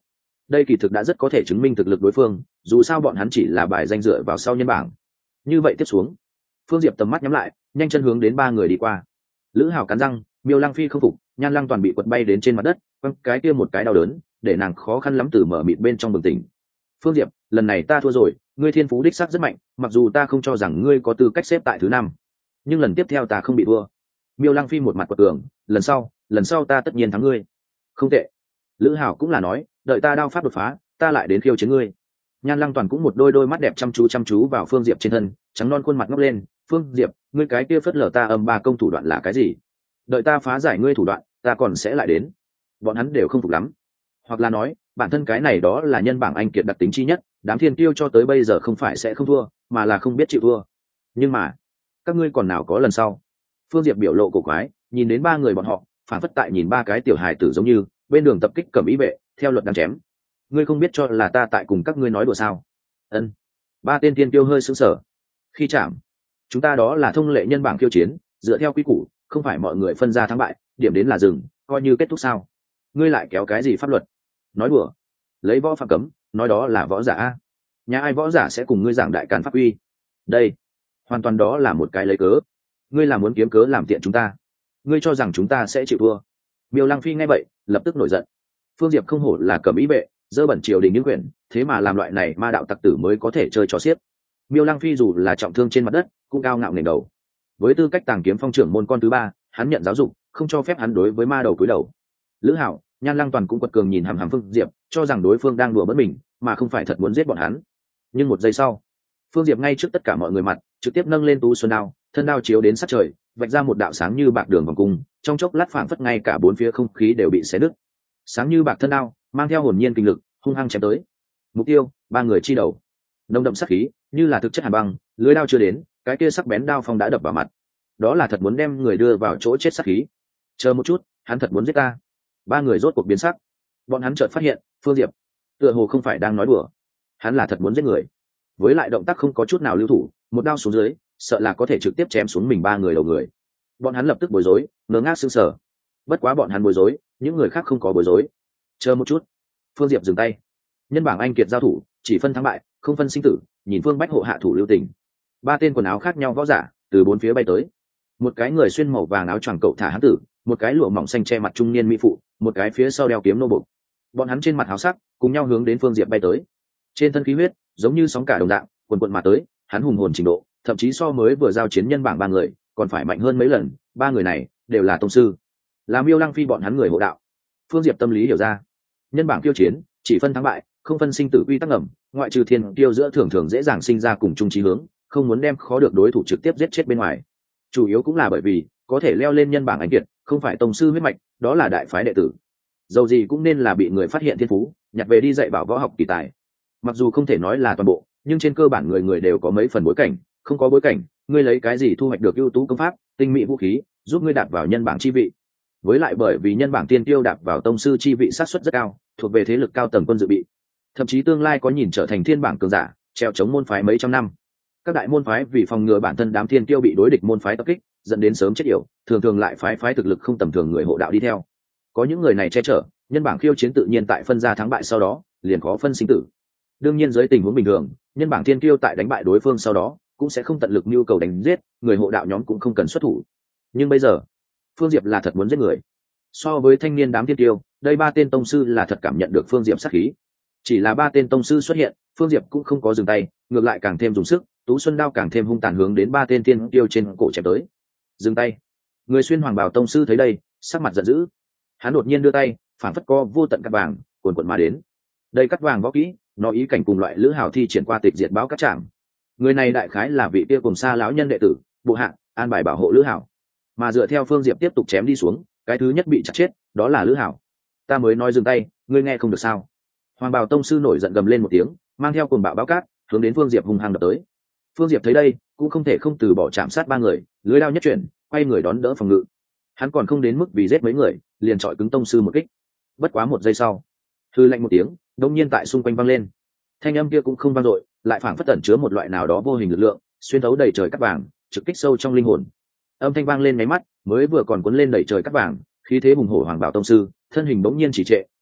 A: đây kỳ thực đã rất có thể chứng minh thực lực đối phương, dù sao bọn hắn chỉ là bài danh dựa vào sau nhân bảng. Như vậy tiếp xuống, Phương Diệp tầm mắt nhắm lại, nhanh chân hướng đến ba người đi qua. Lữ Hảo cắn răng, Miêu Lăng Phi không phục, Nhan Lăng toàn bị quật bay đến trên mặt đất, quăng cái kia một cái đau đớn, để nàng khó khăn lắm từ mở mịt bên trong bừng tỉnh. Phương Diệp, lần này ta thua rồi, ngươi thiên phú đích xác rất mạnh, mặc dù ta không cho rằng ngươi có tư cách xếp tại thứ 5, nhưng lần tiếp theo ta không bị thua. Miêu Lăng Phi một mặt quật cường, lần sau ta tất nhiên thắng ngươi. Không tệ. Lữ Hảo cũng là nói, đợi ta đao pháp đột phá, ta lại đến khiêu chiến ngươi. Nhan Lăng toàn cũng một đôi mắt đẹp chăm chú vào Phương Diệp trên thân, trắng non khuôn mặt ngóc lên. Phương Diệp, ngươi cái kia phất lờ ta âm ba công thủ đoạn là cái gì? Đợi ta phá giải ngươi thủ đoạn, ta còn sẽ lại đến. Bọn hắn đều không phục lắm, hoặc là nói bản thân cái này đó là nhân bảng anh kiệt đặc tính chi nhất, đám thiên tiêu cho tới bây giờ không phải sẽ không thua, mà là không biết chịu thua. Nhưng mà các ngươi còn nào có lần sau. Phương Diệp biểu lộ cổ quái, nhìn đến ba người bọn họ phản phất tại nhìn ba cái tiểu hài tử giống như bên đường tập kích cầm ý vệ theo luật đang chém. Ngươi không biết cho là ta tại cùng các ngươi nói đùa sao? Ân. Ba tên tiên tiêu hơi sững sờ. Khi chạm, chúng ta đó là thông lệ nhân bảng khiêu chiến, dựa theo quy củ không phải mọi người phân ra thắng bại, điểm đến là dừng, coi như kết thúc sao? Ngươi lại kéo cái gì pháp luật? Nói đùa. Lấy võ phạm cấm, nói đó là võ giả. Nhà ai võ giả sẽ cùng ngươi giảng đại càn pháp uy? Đây hoàn toàn đó là một cái lấy cớ. Ngươi là muốn kiếm cớ làm tiện chúng ta? Ngươi cho rằng chúng ta sẽ chịu thua? Miêu Lăng Phi nghe vậy lập tức nổi giận. Phương Diệp không hổ là cầm ý vệ, dơ bẩn triều đình những quyền, thế mà làm loại này ma đạo tặc tử mới có thể chơi trò xiếc. Miêu Lăng Phi dù là trọng thương trên mặt đất cũng cao ngạo nền đầu. Với tư cách Tàng Kiếm Phong trưởng môn con thứ 3, hắn nhận giáo dục, không cho phép hắn đối với ma đầu cúi đầu. Lữ Hảo, Nhan Lăng toàn cũng quật cường nhìn hàm hàm Phương Diệp, cho rằng đối phương đang đùa bỡn mình mà không phải thật muốn giết bọn hắn. Nhưng một giây sau, Phương Diệp ngay trước tất cả mọi người mặt trực tiếp nâng lên tú xuân đao, thân đao chiếu đến sát trời, vạch ra một đạo sáng như bạc đường vòng cung, trong chốc lát phảng phất ngay cả bốn phía không khí đều bị xé nứt. Sáng như bạc thân đao mang theo hồn nhiên kinh lực hung hăng chém tới. Mục tiêu ba người chi đầu. Nồng đậm sát khí như là thực chất hàn băng, lưới đao chưa đến, cái kia sắc bén đao phong đã đập vào mặt. Đó là thật muốn đem người đưa vào chỗ chết sát khí. Chờ một chút, hắn thật muốn giết ta. Ba người rốt cuộc biến sắc. Bọn hắn chợt phát hiện Phương Diệp tựa hồ không phải đang nói đùa, hắn là thật muốn giết người. Với lại động tác không có chút nào lưu thủ, một đao xuống dưới sợ là có thể trực tiếp chém xuống mình ba người đầu người. Bọn hắn lập tức bối rối, ngơ ngác sững sờ. Bất quá bọn hắn bối rối, những người khác không có bối rối. Chờ một chút. Phương Diệp dừng tay. Nhân bảng anh kiệt giao thủ chỉ phân thắng bại, không phân sinh tử, nhìn Phương Bách hộ hạ thủ lưu tình. Ba tên quần áo khác nhau võ giả từ bốn phía bay tới. Một cái người xuyên màu vàng áo choàng cậu thả hán tử, một cái lụa mỏng xanh che mặt trung niên mỹ phụ, một cái phía sau đeo kiếm nô bộc. Bọn hắn trên mặt háo sắc cùng nhau hướng đến Phương Diệp bay tới. Trên thân khí huyết giống như sóng cả đồng dạng quần quận mà tới, hắn hùng hồn trình độ thậm chí so mới vừa giao chiến nhân bảng ba người còn phải mạnh hơn mấy lần. Ba người này đều là tông sư, là Miêu Lăng Phi bọn hắn người hộ đạo. Phương Diệp tâm lý hiểu ra, nhân bảng tiêu chiến chỉ phân thắng bại, không phân sinh tử quy tắc ngầm, ngoại trừ thiên tiêu giữa thường thường dễ dàng sinh ra cùng chung chí hướng, không muốn đem khó được đối thủ trực tiếp giết chết bên ngoài. Chủ yếu cũng là bởi vì có thể leo lên nhân bảng anh kiệt không phải tông sư huyết mạch, đó là đại phái đệ tử. Dầu gì cũng nên là bị người phát hiện thiên phú, nhặt về đi dạy bảo võ học kỳ tài. Mặc dù không thể nói là toàn bộ, nhưng trên cơ bản người người đều có mấy phần bối cảnh. Không có bối cảnh, ngươi lấy cái gì thu hoạch được ưu tú công pháp, tinh mỹ vũ khí, giúp ngươi đạt vào nhân bảng chi vị? Với lại bởi vì nhân bảng tiên tiêu đạt vào tông sư chi vị sát suất rất cao, thuộc về thế lực cao tầng quân dự bị, thậm chí tương lai có nhìn trở thành thiên bảng cường giả, treo chống môn phái mấy trăm năm. Các đại môn phái vì phòng ngừa bản thân đám thiên tiêu bị đối địch môn phái tập kích, dẫn đến sớm chết yểu, thường lại phái thực lực không tầm thường người hộ đạo đi theo. Có những người này che chở, nhân bảng khiêu chiến tự nhiên tại phân ra thắng bại sau đó liền khó phân sinh tử. Đương nhiên dưới tình huống bình thường, nhân bảng thiên tiêu tại đánh bại đối phương sau đó cũng sẽ không tận lực nhu cầu đánh giết, người hộ đạo nhóm cũng không cần xuất thủ. Nhưng bây giờ Phương Diệp là thật muốn giết người. So với thanh niên đám thiên tiêu, đây ba tên tông sư là thật cảm nhận được Phương Diệp sát khí. Chỉ là ba tên tông sư xuất hiện, Phương Diệp cũng không có dừng tay, ngược lại càng thêm dùng sức, tú xuân đao càng thêm hung tàn hướng đến ba tên thiên tiêu trên cổ chém tới. Dừng tay. Người xuyên hoàng bào tông sư thấy đây, sắc mặt giận dữ. Hắn đột nhiên đưa tay, phản phất co vô tận cắt vàng cuồn cuộn mà đến. Đây cắt vàng võ kỹ, nó ý cảnh cùng loại Lữ Hào thi triển qua tịch diệt báo cắt chạm. Người này đại khái là vị kia cùng xa lão nhân đệ tử, bộ hạ an bài bảo hộ Lữ Hào. Mà dựa theo Phương Diệp tiếp tục chém đi xuống, cái thứ nhất bị chặt chết đó là Lữ Hào. Ta mới nói dừng tay, ngươi nghe không được sao? Hoàng bào tông sư nổi giận gầm lên một tiếng, mang theo cuồng bạo báo cát hướng đến Phương Diệp hung hăng đập tới. Phương Diệp thấy đây cũng không thể không từ bỏ chạm sát ba người, lưới đao nhất chuyển, quay người đón đỡ phòng ngự. Hắn còn không đến mức vì giết mấy người liền chọi cứng tông sư một kích. Bất quá một giây sau, hư lạnh một tiếng đột nhiên tại xung quanh vang lên. Thanh âm kia cũng không vang dội, lại phảng phất ẩn chứa một loại nào đó vô hình lực lượng, xuyên thấu đầy trời cắt vàng, trực kích sâu trong linh hồn. Âm thanh vang lên mấy mắt, mới vừa còn cuốn lên đầy trời cắt vàng, khí thế hùng hổ hoàng bảo tông sư thân hình bỗng nhiên chỉ trệ,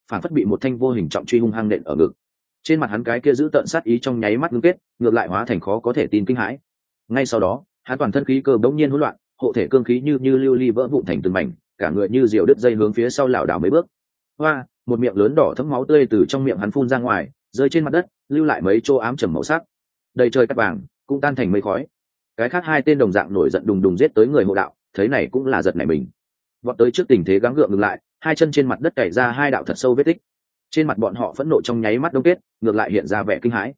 A: phản phất bị một thanh vô hình trọng truy hung hăng nện ở ngực. Trên mặt hắn cái kia giữ tợn sát ý trong nháy mắt ngưng kết, ngược lại hóa thành khó có thể tin kinh hãi. Ngay sau đó, hắn toàn thân khí cơ bỗng nhiên hỗn loạn, hộ thể cương khí như lưu ly vỡ vụn thành từng mảnh, cả người như diều đứt dây hướng phía sau lảo đảo mấy bước. Hoa, một miệng lớn đỏ thấm máu tươi từ trong miệng hắn phun ra ngoài, rơi trên mặt đất, lưu lại mấy chỗ ám trầm màu sắc. Đầy trời cát vàng cũng tan thành mây khói. Cái khác hai tên đồng dạng nổi giận đùng đùng giết tới người hộ đạo, thấy này cũng là giật nảy mình. Vọt tới trước tình thế gắng gượng ngừng lại, hai chân trên mặt đất cày ra hai đạo thật sâu vết tích. Trên mặt bọn họ phẫn nộ trong nháy mắt đông kết, ngược lại hiện ra vẻ kinh hãi.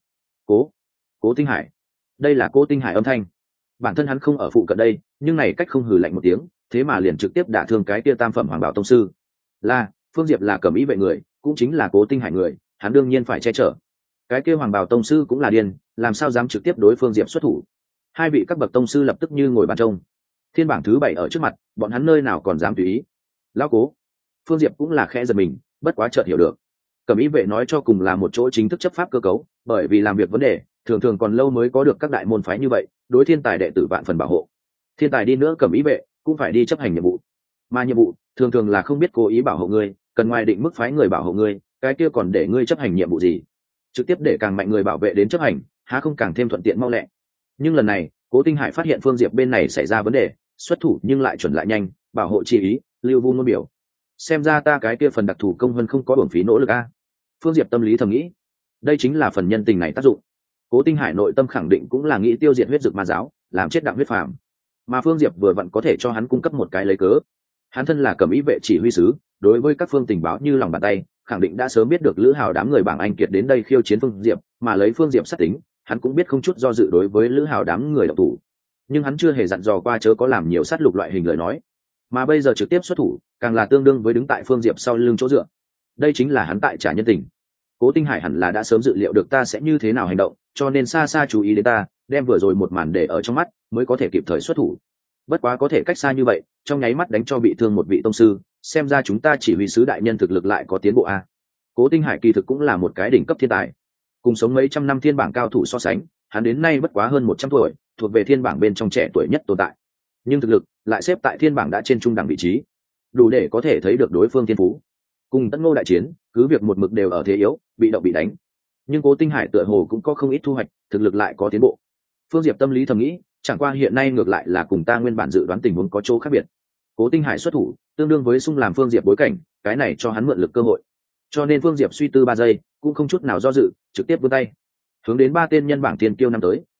A: Cố Tinh Hải, đây là Cố Tinh Hải âm thanh. Bản thân hắn không ở phụ cận đây, nhưng này cách không hừ lạnh một tiếng, thế mà liền trực tiếp đả thương cái kia tam phẩm hoàng bảo tông sư. Là Phương Diệp là cẩm ý vệ người, cũng chính là Cố Tinh Hải người, hắn đương nhiên phải che chở. Cái kia hoàng bảo tông sư cũng là điên, làm sao dám trực tiếp đối Phương Diệp xuất thủ. Hai vị các bậc tông sư lập tức như ngồi bàn trông. Thiên bảng thứ 7 ở trước mặt, bọn hắn nơi nào còn dám tùy ý. Lão Cố, Phương Diệp cũng là khẽ giật mình, bất quá chợt hiểu được. Cẩm ý vệ nói cho cùng là một chỗ chính thức chấp pháp cơ cấu, bởi vì làm việc vấn đề thường thường còn lâu mới có được các đại môn phái như vậy, đối thiên tài đệ tử vạn phần bảo hộ. Thiên tài đi nữa cẩm ý vệ cũng phải đi chấp hành nhiệm vụ, mà nhiệm vụ thường thường là không biết cố ý bảo hộ ngươi, cần ngoài định mức phái người bảo hộ ngươi, cái kia còn để ngươi chấp hành nhiệm vụ gì? Trực tiếp để càng mạnh người bảo vệ đến chấp hành, há không càng thêm thuận tiện mau lẹ? Nhưng lần này, Cố Tinh Hải phát hiện Phương Diệp bên này xảy ra vấn đề, xuất thủ nhưng lại chuẩn lại nhanh, bảo hộ chi ý, lưu vu ngôn biểu. Xem ra ta cái kia phần đặc thù công hơn không có uổng phí nỗ lực a. Phương Diệp tâm lý thầm nghĩ, đây chính là phần nhân tình này tác dụng. Cố Tinh Hải nội tâm khẳng định cũng là nghĩ tiêu diệt huyết dực ma giáo, làm chết Đặng Huyết Phàm, mà Phương Diệp vừa vặn có thể cho hắn cung cấp một cái lấy cớ. Hắn thân là cẩm ý vệ chỉ huy sứ, đối với các phương tình báo như lòng bàn tay, khẳng định đã sớm biết được Lữ Hào đám người bảng anh kiệt đến đây khiêu chiến Phương Diệp, mà lấy Phương Diệp sát tính, hắn cũng biết không chút do dự đối với Lữ Hào đám người động thủ. Nhưng hắn chưa hề dặn dò qua chớ có làm nhiều sát lục loại hình lời nói, mà bây giờ trực tiếp xuất thủ, càng là tương đương với đứng tại Phương Diệp sau lưng chỗ dựa. Đây chính là hắn tại trả nhân tình. Cố Tinh Hải hẳn là đã sớm dự liệu được ta sẽ như thế nào hành động, cho nên xa xa chú ý đến ta, đem vừa rồi một màn để ở trong mắt, mới có thể kịp thời xuất thủ. Bất quá có thể cách xa như vậy, trong nháy mắt đánh cho bị thương một vị tông sư, xem ra chúng ta chỉ huy sứ đại nhân thực lực lại có tiến bộ a. Cố Tinh Hải kỳ thực cũng là một cái đỉnh cấp thiên tài, cùng sống mấy trăm năm thiên bảng cao thủ so sánh, hắn đến nay bất quá hơn 100 tuổi, thuộc về thiên bảng bên trong trẻ tuổi nhất tồn tại. Nhưng thực lực lại xếp tại thiên bảng đã trên trung đẳng vị trí, đủ để có thể thấy được đối phương thiên phú. Cùng Tất Ngô đại chiến, cứ việc một mực đều ở thế yếu, bị động bị đánh, nhưng Cố Tinh Hải tựa hồ cũng có không ít thu hoạch, thực lực lại có tiến bộ. Phương Diệp tâm lý thầm nghĩ, chẳng qua hiện nay ngược lại là cùng ta nguyên bản dự đoán tình huống có chỗ khác biệt. Cố Tinh Hải xuất thủ, tương đương với xung làm Phương Diệp bối cảnh, cái này cho hắn mượn lực cơ hội. Cho nên Phương Diệp suy tư 3 giây, cũng không chút nào do dự, trực tiếp vươn tay, hướng đến 3 tên nhân bảng tiền kiêu năm tới.